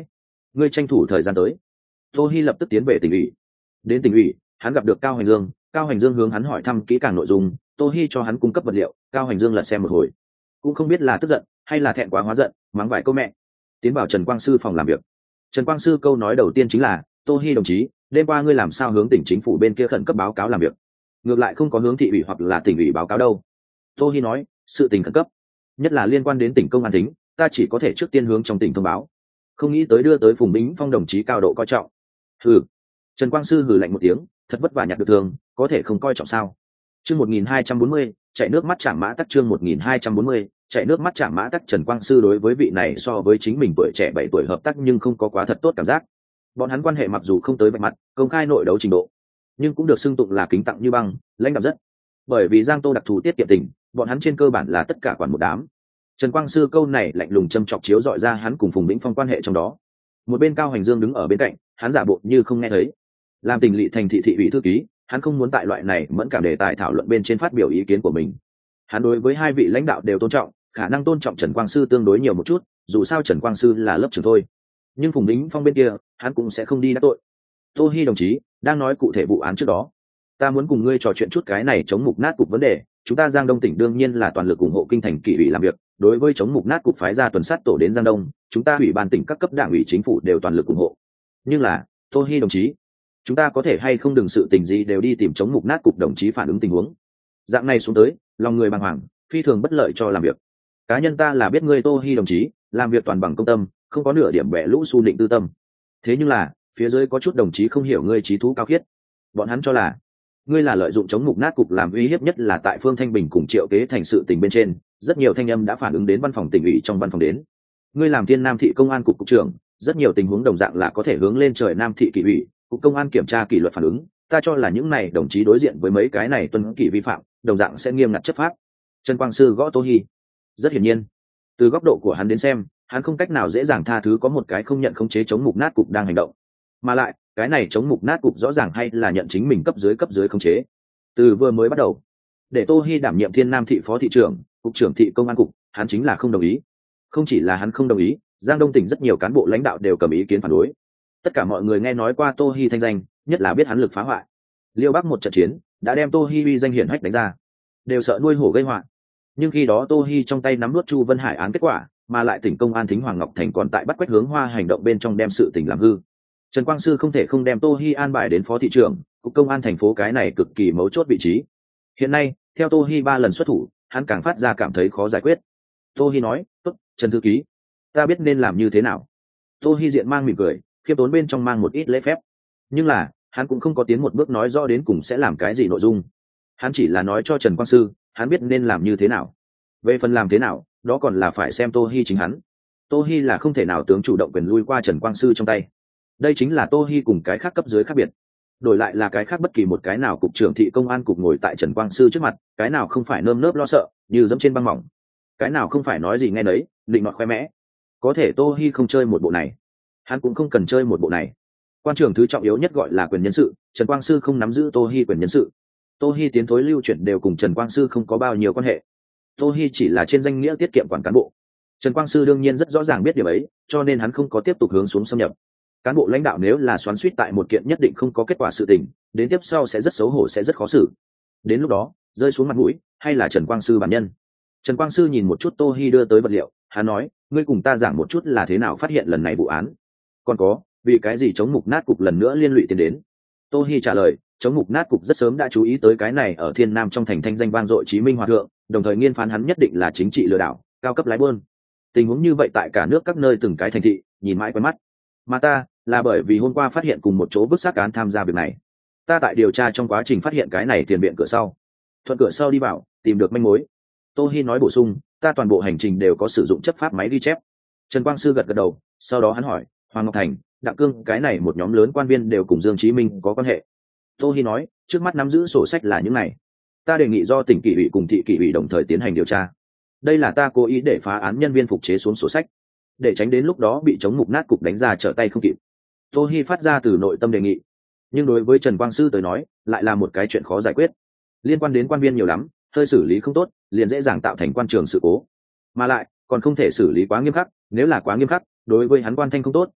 ngươi tranh thủ thời gian tới. Tô Hi lập tức tiến về tỉnh ủy. Đến tỉnh ủy, hắn gặp được Cao Hành Dương. Cao Hành Dương hướng hắn hỏi thăm kỹ càng nội dung. Tô Hi cho hắn cung cấp vật liệu. Cao Hành Dương lật xem một hồi, cũng không biết là tức giận hay là thẹn quá hóa giận, mắng vài câu mẹ. Tiến vào Trần Quang Sư phòng làm việc. Trần Quang Sư câu nói đầu tiên chính là: Tô Hi đồng chí, đêm qua ngươi làm sao hướng tỉnh chính phủ bên kia khẩn cấp báo cáo làm việc, ngược lại không có hướng thị ủy hoặc là tỉnh ủy báo cáo đâu? Tô Hi nói: sự tình khẩn cấp, nhất là liên quan đến tỉnh công an tính, ta chỉ có thể trước tiên hướng trong tỉnh thông báo, không nghĩ tới đưa tới Phùng Bính Phong đồng chí cao độ coi trọng. Hừ. Trần Quang Sư hừ lạnh một tiếng, thật vất vả nhặt được thường, có thể không coi trọng sao? Chương một nghìn hai trăm bốn mươi, chạy nước mắt chạm mã tắc. Chương một nghìn hai trăm bốn mươi, chạy nước mắt chạm mã tắc. Trần Quang Sư đối với vị này so với chính mình tuổi trẻ bảy tuổi hợp tác nhưng không có quá thật tốt cảm giác. Bọn hắn quan hệ mặc dù không tới vạch mặt, công khai nội đấu trình độ, nhưng cũng được xưng tụng là kính tặng như băng, lãnh đạm rất. Bởi vì Giang Tô đặc thù tiết kiệm tình, bọn hắn trên cơ bản là tất cả quản một đám. Trần Quang Sư câu này lạnh lùng châm chọc chiếu dọi ra hắn cùng Phùng Vĩnh Phong quan hệ trong đó. Một bên Cao Hành Dương đứng ở bên cạnh, hắn giả bộ như không nghe thấy. Làm tỉnh lỵ thành thị thị ủy thư ký, hắn không muốn tại loại này mẫn cảm đề tài thảo luận bên trên phát biểu ý kiến của mình. Hắn đối với hai vị lãnh đạo đều tôn trọng, khả năng tôn trọng Trần Quang Sư tương đối nhiều một chút, dù sao Trần Quang Sư là lớp trưởng thôi. Nhưng Phùng Vĩnh Phong bên kia, hắn cũng sẽ không đi đắc tội. Tô Hi đồng chí đang nói cụ thể vụ án trước đó, ta muốn cùng ngươi trò chuyện chút cái này chống mục nát cục vấn đề. Chúng ta Giang Đông tỉnh đương nhiên là toàn lực ủng hộ kinh thành kỷ ủy làm việc, đối với chống mục nát cục phái ra tuần sát tổ đến Giang Đông, chúng ta ủy ban tỉnh các cấp đảng ủy chính phủ đều toàn lực ủng hộ. Nhưng là, Tô Hi đồng chí, chúng ta có thể hay không đừng sự tình gì đều đi tìm chống mục nát cục đồng chí phản ứng tình huống. Dạng này xuống tới, lòng người bàng hoàng, phi thường bất lợi cho làm việc. Cá nhân ta là biết ngươi Tô Hi đồng chí, làm việc toàn bằng công tâm, không có nửa điểm bẻ lũ su định tư tâm. Thế nhưng là, phía dưới có chút đồng chí không hiểu ngươi trí thú cao khiết. Bọn hắn cho là ngươi là lợi dụng chống mục nát cục làm uy hiếp, nhất là tại Phương Thanh Bình cùng Triệu Kế Thành sự tình bên trên, rất nhiều thanh âm đã phản ứng đến văn phòng tỉnh ủy trong văn phòng đến. Ngươi làm Thiên Nam thị công an cục cục trưởng, rất nhiều tình huống đồng dạng là có thể hướng lên trời Nam thị kỷ ủy, cục công an kiểm tra kỷ luật phản ứng. Ta cho là những này đồng chí đối diện với mấy cái này tuân kỷ vi phạm, đồng dạng sẽ nghiêm ngặt chấp pháp. Trần Quang Sư gõ Tô Hi. Rất hiển nhiên, từ góc độ của hắn đến xem, hắn không cách nào dễ dàng tha thứ có một cái không nhận khống chế chống mục nát cục đang hành động, mà lại cái này chống mục nát cục rõ ràng hay là nhận chính mình cấp dưới cấp dưới khống chế. Từ vừa mới bắt đầu, để Tô Hi đảm nhiệm Thiên Nam thị phó thị trưởng, cục trưởng thị công an cục, hắn chính là không đồng ý. Không chỉ là hắn không đồng ý, Giang Đông tỉnh rất nhiều cán bộ lãnh đạo đều cầm ý kiến phản đối. Tất cả mọi người nghe nói qua Tô Hi thanh danh, nhất là biết hắn lực phá hoại. Liêu Bắc một trận chiến đã đem Tô Hi uy danh hiển hách đánh ra, đều sợ nuôi hổ gây họa. Nhưng khi đó Tô Hi trong tay nắm nuốt Chu Vân Hải án kết quả, mà lại tỉnh công an Thính Hoàng Ngọc Thành còn tại bắt Quách Hướng Hoa hành động bên trong đem sự tình làm hư. Trần Quang Sư không thể không đem Tô Hi an bài đến phó thị trưởng, cục công an thành phố, cái này cực kỳ mấu chốt vị trí. Hiện nay, theo Tô Hi ba lần xuất thủ, hắn càng phát ra cảm thấy khó giải quyết. Tô Hi nói: "Tốt, Trần thư ký, ta biết nên làm như thế nào." Tô Hi diện mang mỉm cười, khiêm tốn bên trong mang một ít lễ phép. Nhưng là, hắn cũng không có tiến một bước nói rõ đến cùng sẽ làm cái gì nội dung. Hắn chỉ là nói cho Trần Quang Sư, hắn biết nên làm như thế nào. Về phần làm thế nào, đó còn là phải xem Tô Hi chính hắn. Tô Hi là không thể nào tướng chủ động quyền lui qua Trần Quang Sư trong tay. Đây chính là Tô Hi cùng cái khác cấp dưới khác biệt. Đổi lại là cái khác bất kỳ một cái nào cục trưởng thị công an cục ngồi tại Trần Quang Sư trước mặt, cái nào không phải nơm nớp lo sợ, như dẫm trên băng mỏng. Cái nào không phải nói gì nghe nấy, định nọt khoe mẽ. Có thể Tô Hi không chơi một bộ này, hắn cũng không cần chơi một bộ này. Quan trưởng thứ trọng yếu nhất gọi là quyền nhân sự, Trần Quang Sư không nắm giữ Tô Hi quyền nhân sự. Tô Hi tiến thối lưu chuyển đều cùng Trần Quang Sư không có bao nhiêu quan hệ. Tô Hi chỉ là trên danh nghĩa tiết kiệm quản cán bộ. Trần Quang Sư đương nhiên rất rõ ràng biết điều ấy, cho nên hắn không có tiếp tục hướng xuống xâm nhập. Cán bộ lãnh đạo nếu là xoắn xuýt tại một kiện nhất định không có kết quả sự tình, đến tiếp sau sẽ rất xấu hổ, sẽ rất khó xử. Đến lúc đó, rơi xuống mặt mũi, hay là Trần Quang Sư bản nhân. Trần Quang Sư nhìn một chút Tô Hi đưa tới vật liệu, hắn nói: "Ngươi cùng ta giảng một chút là thế nào phát hiện lần này vụ án. Còn có, vì cái gì chống mục nát cục lần nữa liên lụy tiến đến?" Tô Hi trả lời: "Chống mục nát cục rất sớm đã chú ý tới cái này ở Thiên Nam trong thành thanh danh vang dội Chí Minh Hòa thượng, đồng thời nghiên phán hắn nhất định là chính trị lừa đảo, cao cấp lái buôn. Tình huống như vậy tại cả nước các nơi từng cái thành thị, nhìn mãi quen mắt. Mà ta, là bởi vì hôm qua phát hiện cùng một chỗ vứt xác án tham gia việc này. Ta tại điều tra trong quá trình phát hiện cái này tiền viện cửa sau. Thuận cửa sau đi vào, tìm được manh mối." Tô Hi nói bổ sung: "Ta toàn bộ hành trình đều có sử dụng chấp pháp máy ghi chép." Trần Quang Sư gật gật đầu, sau đó hắn hỏi: "Hoàng Ngọc Thành, Đặng Cương, cái này một nhóm lớn quan viên đều cùng Dương Chí Minh có quan hệ?" Tô Hi nói: "Trước mắt nắm giữ sổ sách là những này. Ta đề nghị do tỉnh kỷ ủy cùng thị kỷ ủy đồng thời tiến hành điều tra. Đây là ta cố ý để phá án nhân viên phục chế xuống sổ sách, để tránh đến lúc đó bị chống mục nát cục đánh ra trở tay không kịp." Tô Hi phát ra từ nội tâm đề nghị, nhưng đối với Trần Quang Sư tới nói, lại là một cái chuyện khó giải quyết. Liên quan đến quan viên nhiều lắm, hơi xử lý không tốt, liền dễ dàng tạo thành quan trường sự cố. Mà lại, còn không thể xử lý quá nghiêm khắc, nếu là quá nghiêm khắc, đối với hắn quan thanh không tốt,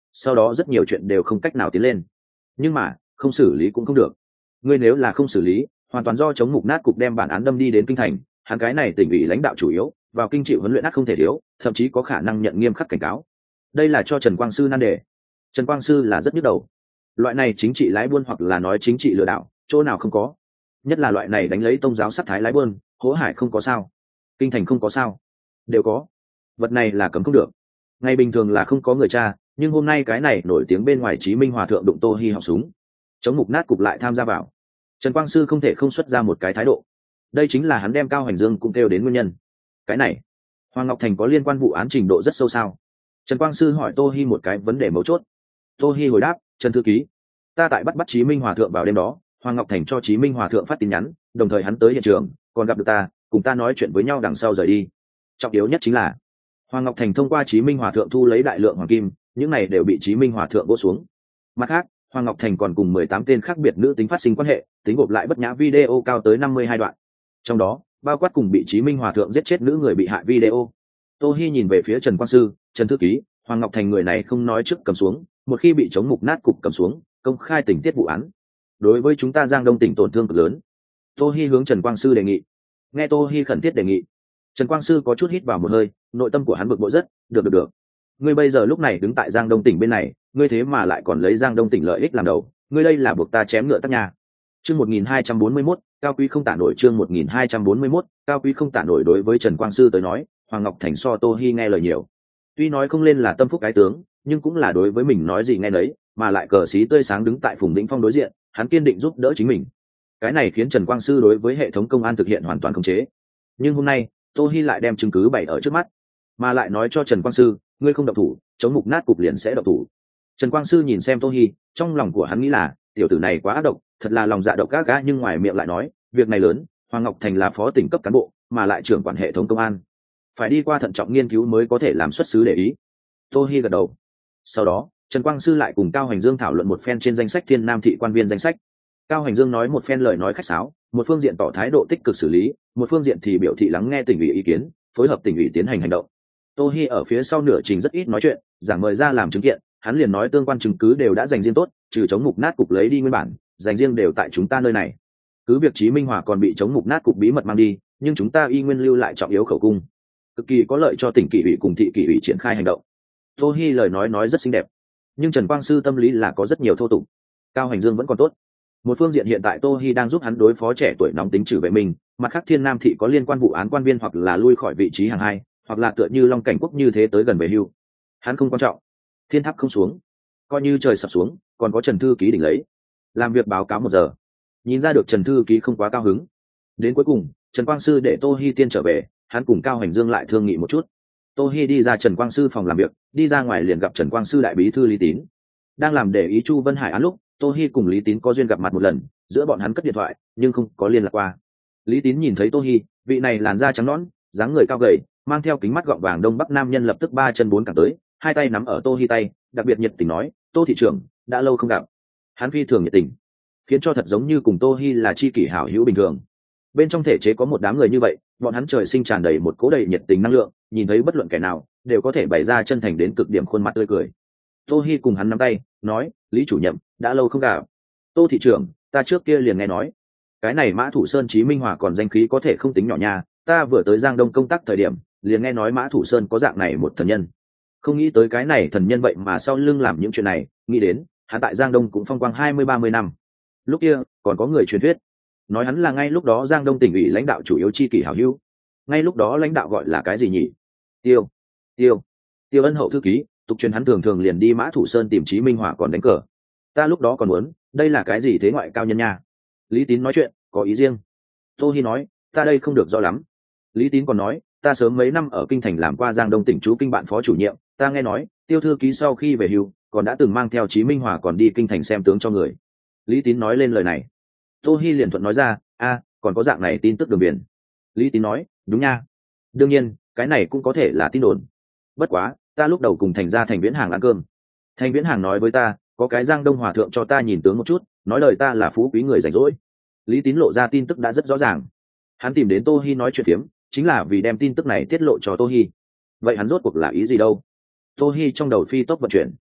sau đó rất nhiều chuyện đều không cách nào tiến lên. Nhưng mà không xử lý cũng không được. Ngươi nếu là không xử lý, hoàn toàn do chống mục nát cục đem bản án đâm đi đến kinh thành, hắn cái này tỉnh ủy lãnh đạo chủ yếu vào kinh chịu huấn luyện ắt không thể thiếu, thậm chí có khả năng nhận nghiêm khắc cảnh cáo. Đây là cho Trần Quang Sư nan đề. Trần Quang Sư là rất nhức đầu. Loại này chính trị lái buôn hoặc là nói chính trị lừa đảo, chỗ nào không có. Nhất là loại này đánh lấy tôn giáo sắc thái lái buôn, Hỗ Hải không có sao, kinh thành không có sao, đều có. Vật này là cấm không được. Ngày bình thường là không có người tra, nhưng hôm nay cái này nổi tiếng bên ngoài Chí Minh Hòa thượng đụng Tô Hi họng súng, chống mục nát cục lại tham gia vào. Trần Quang Sư không thể không xuất ra một cái thái độ. Đây chính là hắn đem Cao Hành Dương cũng kêu đến nguyên nhân. Cái này, Hoàng Ngọc Thành có liên quan vụ án trình độ rất sâu sao? Trần Quang Sư hỏi Tô Hi một cái vấn đề mấu chốt. Tô Hi hồi đáp, Trần thư ký, ta tại bắt bắt Chí Minh Hòa thượng vào đêm đó, Hoàng Ngọc Thành cho Chí Minh Hòa thượng phát tin nhắn, đồng thời hắn tới hiện trường, còn gặp được ta, cùng ta nói chuyện với nhau đằng sau rời đi. Trọng yếu nhất chính là Hoàng Ngọc Thành thông qua Chí Minh Hòa thượng thu lấy đại lượng hoàng kim, những này đều bị Chí Minh Hòa thượng vỗ xuống. Mặt khác, Hoàng Ngọc Thành còn cùng mười tám tên khác biệt nữ tính phát sinh quan hệ, tính gộp lại bất nhã video cao tới năm mươi hai đoạn. Trong đó, bao quát cùng bị Chí Minh Hòa thượng giết chết nữ người bị hại video. Tô Hi nhìn về phía Trần Quang Sư, Trần thư ký, Hoàng Ngọc Thành người này không nói trước cầm xuống, một khi bị chống mục nát cục cầm xuống, công khai tình tiết vụ án, đối với chúng ta Giang Đông tỉnh tổn thương cực lớn. Tô Hi hướng Trần Quang Sư đề nghị. Nghe Tô Hi khẩn thiết đề nghị, Trần Quang Sư có chút hít vào một hơi, nội tâm của hắn bực bội rất, được được được. Ngươi bây giờ lúc này đứng tại Giang Đông tỉnh bên này, ngươi thế mà lại còn lấy Giang Đông tỉnh lợi ích làm đầu, ngươi đây là buộc ta chém ngựa tắt nhà. Chương một nghìn hai trăm bốn mươi mốt, cao quý không tả nổi. Chương một nghìn hai trăm bốn mươi mốt, cao quý không tả nổi. Đối với Trần Quang Sư tới nói, Hoàng Ngọc Thành so Tô Hi nghe lời nhiều. Tuy nói không lên là tâm phúc cái tướng, nhưng cũng là đối với mình nói gì nghe nấy, mà lại cờ xí tươi sáng đứng tại Phùng Vĩnh Phong đối diện, hắn kiên định giúp đỡ chính mình. Cái này khiến Trần Quang Sư đối với hệ thống công an thực hiện hoàn toàn khống chế. Nhưng hôm nay, Tô Hi lại đem chứng cứ bày ở trước mắt, mà lại nói cho Trần Quang Sư, ngươi không động thủ, chống mục nát cục liền sẽ động thủ. Trần Quang Sư nhìn xem Tô Hi, trong lòng của hắn nghĩ là, tiểu tử này quá ác độc, thật là lòng dạ độc ác gã, nhưng ngoài miệng lại nói, việc này lớn, Hoàng Ngọc Thành là phó tỉnh cấp cán bộ, mà lại trưởng quản hệ thống công an, phải đi qua thận trọng nghiên cứu mới có thể làm xuất xứ để ý. Tô Hi gật đầu. Sau đó, Trần Quang Sư lại cùng Cao Hành Dương thảo luận một phen trên danh sách Thiên Nam thị quan viên danh sách. Cao Hành Dương nói một phen lời nói khách sáo, một phương diện tỏ thái độ tích cực xử lý, một phương diện thì biểu thị lắng nghe tỉnh ủy ý kiến, phối hợp tỉnh ủy tiến hành hành động. Tô Hi ở phía sau nửa trình rất ít nói chuyện, giảng mời ra làm chứng kiện, hắn liền nói tương quan chứng cứ đều đã dành riêng tốt, trừ chống mục nát cục lấy đi nguyên bản, dành riêng đều tại chúng ta nơi này. Cứ việc Chí Minh Hòa còn bị chống mục nát cục bí mật mang đi, nhưng chúng ta y nguyên lưu lại trọng yếu khẩu cung, cực kỳ có lợi cho tỉnh kỷ ủy cùng thị kỷ ủy triển khai hành động. Tô Hi lời nói nói rất xinh đẹp, nhưng Trần Quang Sư tâm lý là có rất nhiều thô tục. Cao Hành Dương vẫn còn tốt. Một phương diện hiện tại Tô Hi đang giúp hắn đối phó trẻ tuổi nóng tính trừ vệ mình, mặt khác Thiên Nam thị có liên quan vụ án quan viên hoặc là lui khỏi vị trí hàng hai, hoặc là tựa như Long Cảnh Quốc như thế tới gần về hưu. Hắn không quan trọng. Thiên tháp không xuống, coi như trời sập xuống, còn có Trần thư ký đỉnh lấy. Làm việc báo cáo một giờ. Nhìn ra được Trần thư ký không quá cao hứng. Đến cuối cùng, Trần Quang Sư để Tô Hi tiên trở về, hắn cùng Cao Hành Dương lại thương nghị một chút. Tô Hi đi ra Trần Quang Sư phòng làm việc, đi ra ngoài liền gặp Trần Quang Sư đại bí thư Lý Tín. Đang làm để ý Chu Vân Hải án lúc, Tô Hi cùng Lý Tín có duyên gặp mặt một lần, giữa bọn hắn cất điện thoại, nhưng không có liên lạc qua. Lý Tín nhìn thấy Tô Hi, vị này làn da trắng nõn, dáng người cao gầy, mang theo kính mắt gọng vàng đông bắc nam nhân lập tức ba chân bốn cẳng tới, hai tay nắm ở Tô Hi tay, đặc biệt nhiệt tình nói, Tô thị trưởng, đã lâu không gặp. Hắn phi thường nhiệt tình, khiến cho thật giống như cùng Tô Hi là chi kỷ hảo hữu bình thường. Bên trong thể chế có một đám người như vậy, bọn hắn trời sinh tràn đầy một cố đầy nhiệt tình năng lượng, nhìn thấy bất luận kẻ nào đều có thể bày ra chân thành đến cực điểm khuôn mặt tươi cười. Tô Hi cùng hắn nắm tay, nói, Lý chủ nhiệm, đã lâu không gặp. Tô thị trưởng, ta trước kia liền nghe nói, cái này Mã Thủ Sơn Chí Minh Hòa còn danh khí có thể không tính nhỏ nha, ta vừa tới Giang Đông công tác thời điểm, liền nghe nói Mã Thủ Sơn có dạng này một thần nhân. Không nghĩ tới cái này thần nhân vậy mà sau lưng làm những chuyện này, nghĩ đến, hắn tại Giang Đông cũng phong quang hai mươi ba mươi năm. Lúc kia, còn có người truyền thuyết, nói hắn là ngay lúc đó Giang Đông tỉnh ủy lãnh đạo chủ yếu chi kỷ hảo hữu. Ngay lúc đó lãnh đạo gọi là cái gì nhỉ? Tiêu, Tiêu, Tiêu Ân hậu thư ký, tục truyền hắn thường thường liền đi Mã Thủ Sơn tìm Chí Minh Hòa còn đánh cờ. Ta lúc đó còn muốn, đây là cái gì thế ngoại cao nhân nha. Lý Tín nói chuyện, có ý riêng. Tô Hi nói, ta đây không được rõ lắm. Lý Tín còn nói, ta sớm mấy năm ở kinh thành làm qua Giang Đông tỉnh chú kinh bạn phó chủ nhiệm, ta nghe nói, Tiêu thư ký sau khi về hưu, còn đã từng mang theo Chí Minh Hòa còn đi kinh thành xem tướng cho người. Lý Tín nói lên lời này. Tô Hi liền thuận nói ra, a, còn có dạng này tin tức đường biển. Lý Tín nói, đúng nha. Đương nhiên, cái này cũng có thể là tin đồn. Bất quá, ta lúc đầu cùng Thành ra Thành Viễn Hàng ăn cơm. Thành Viễn Hàng nói với ta, có cái Giang Đông Hòa thượng cho ta nhìn tướng một chút, nói lời ta là phú quý người rảnh rỗi. Lý Tín lộ ra tin tức đã rất rõ ràng. Hắn tìm đến Tô Hi nói chuyện phiếm, chính là vì đem tin tức này tiết lộ cho Tô Hi. Vậy hắn rốt cuộc là ý gì đâu? Tô Hi trong đầu phi tốc vận chuyển.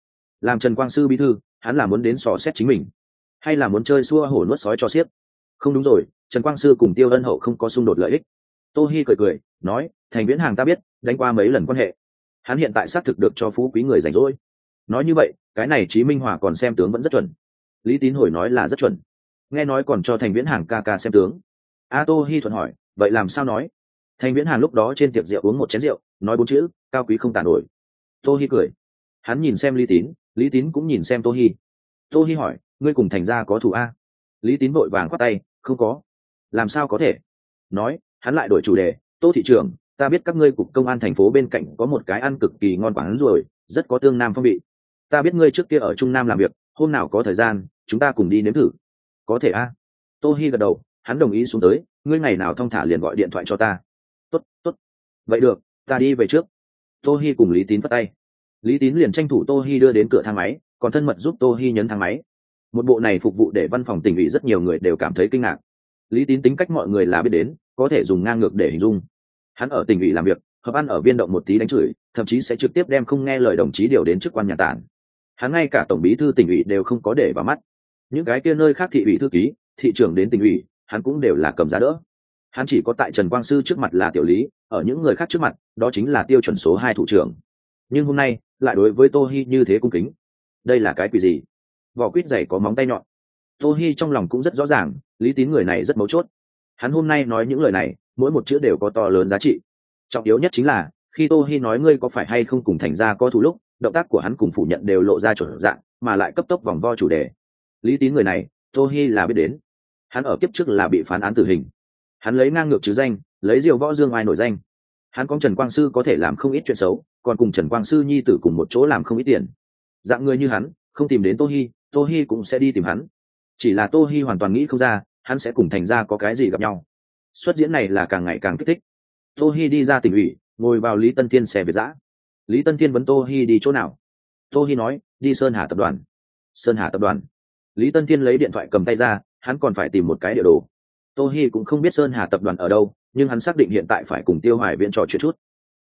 làm Trần Quang Sư bí thư, hắn là muốn đến sò xét chính mình, hay là muốn chơi xua hổ nuốt sói cho xiếc? Không đúng rồi, Trần Quang Sư cùng Tiêu Ân Hậu không có xung đột lợi ích. Tô Hi cười cười nói, Thành Viễn Hàng ta biết, đánh qua mấy lần quan hệ, hắn hiện tại xác thực được cho phú quý người rảnh rỗi. Nói như vậy, cái này Chí Minh Hòa còn xem tướng vẫn rất chuẩn. Lý Tín hồi nói là rất chuẩn, nghe nói còn cho Thành Viễn Hàng ca ca xem tướng. A Tô Hi thuận hỏi, vậy làm sao nói? Thành Viễn Hàng lúc đó trên tiệc rượu uống một chén rượu, nói bốn chữ, cao quý không tàn nổi. Tô Hi cười, hắn nhìn xem Lý Tín, Lý Tín cũng nhìn xem Tô Hi. Tô Hi hỏi, ngươi cùng Thành gia có thù a? Lý Tín vội vàng khoát tay, không có. Làm sao có thể? Nói, hắn lại đổi chủ đề, Tô thị trưởng, ta biết các ngươi cục công an thành phố bên cạnh có một cái ăn cực kỳ ngon quán rồi, rất có tương nam phong vị. Ta biết ngươi trước kia ở Trung Nam làm việc, hôm nào có thời gian, chúng ta cùng đi nếm thử. Có thể a? Tô Hi gật đầu, hắn đồng ý xuống tới, ngươi ngày nào thong thả liền gọi điện thoại cho ta. Tốt, tốt. Vậy được, ta đi về trước. Tô Hi cùng Lý Tín phất tay. Lý Tín liền tranh thủ Tô Hi đưa đến cửa thang máy, còn thân mật giúp Tô Hi nhấn thang máy. Một bộ này phục vụ để văn phòng tỉnh ủy rất nhiều người đều cảm thấy kinh ngạc. Lý Tín tính cách mọi người là biết đến, có thể dùng ngang ngược để hình dung. Hắn ở tỉnh ủy làm việc, hợp ăn ở viên động một tí đánh chửi, thậm chí sẽ trực tiếp đem không nghe lời đồng chí điều đến chức quan nhà tản. Hắn ngay cả tổng bí thư tỉnh ủy đều không có để vào mắt. Những cái kia nơi khác thị ủy thư ký, thị trưởng đến tỉnh ủy, hắn cũng đều là cầm giá đỡ. Hắn chỉ có tại Trần Quang Sư trước mặt là tiểu lý, ở những người khác trước mặt, đó chính là tiêu chuẩn số hai thủ trưởng. Nhưng hôm nay, lại đối với Tô Hi như thế cung kính. Đây là cái quỷ gì? Vỏ quýt dày có móng tay nhọn. Tô Hi trong lòng cũng rất rõ ràng, Lý Tín người này rất mấu chốt. Hắn hôm nay nói những lời này, mỗi một chữ đều có to lớn giá trị. Trọng yếu nhất chính là, khi Tô Hi nói ngươi có phải hay không cùng Thành gia có thù lúc, động tác của hắn cùng phủ nhận đều lộ ra chuẩn dạng, mà lại cấp tốc vòng vo chủ đề. Lý Tín người này, Tô Hi là biết đến. Hắn ở kiếp trước là bị phán án tử hình. Hắn lấy ngang ngược chứ danh, lấy diều võ dương ai nổi danh. Hắn có Trần Quang Sư có thể làm không ít chuyện xấu, còn cùng Trần Quang Sư nhi tử cùng một chỗ làm không ít tiền. Dạng người như hắn, không tìm đến Tô Hi, Tô Hi cũng sẽ đi tìm hắn. Chỉ là Tô Hi hoàn toàn nghĩ không ra, hắn sẽ cùng Thành gia có cái gì gặp nhau. Xuất diễn này là càng ngày càng kích thích. Tô Hi đi ra tỉnh ủy, ngồi vào Lý Tân Thiên xe Việt dã. Lý Tân Thiên vấn Tô Hi đi chỗ nào. Tô Hi nói, đi Sơn Hà tập đoàn. Sơn Hà tập đoàn. Lý Tân Thiên lấy điện thoại cầm tay ra, hắn còn phải tìm một cái địa đồ. Tô Hi cũng không biết Sơn Hà tập đoàn ở đâu, nhưng hắn xác định hiện tại phải cùng Tiêu Hoài Viễn trò chuyện chút.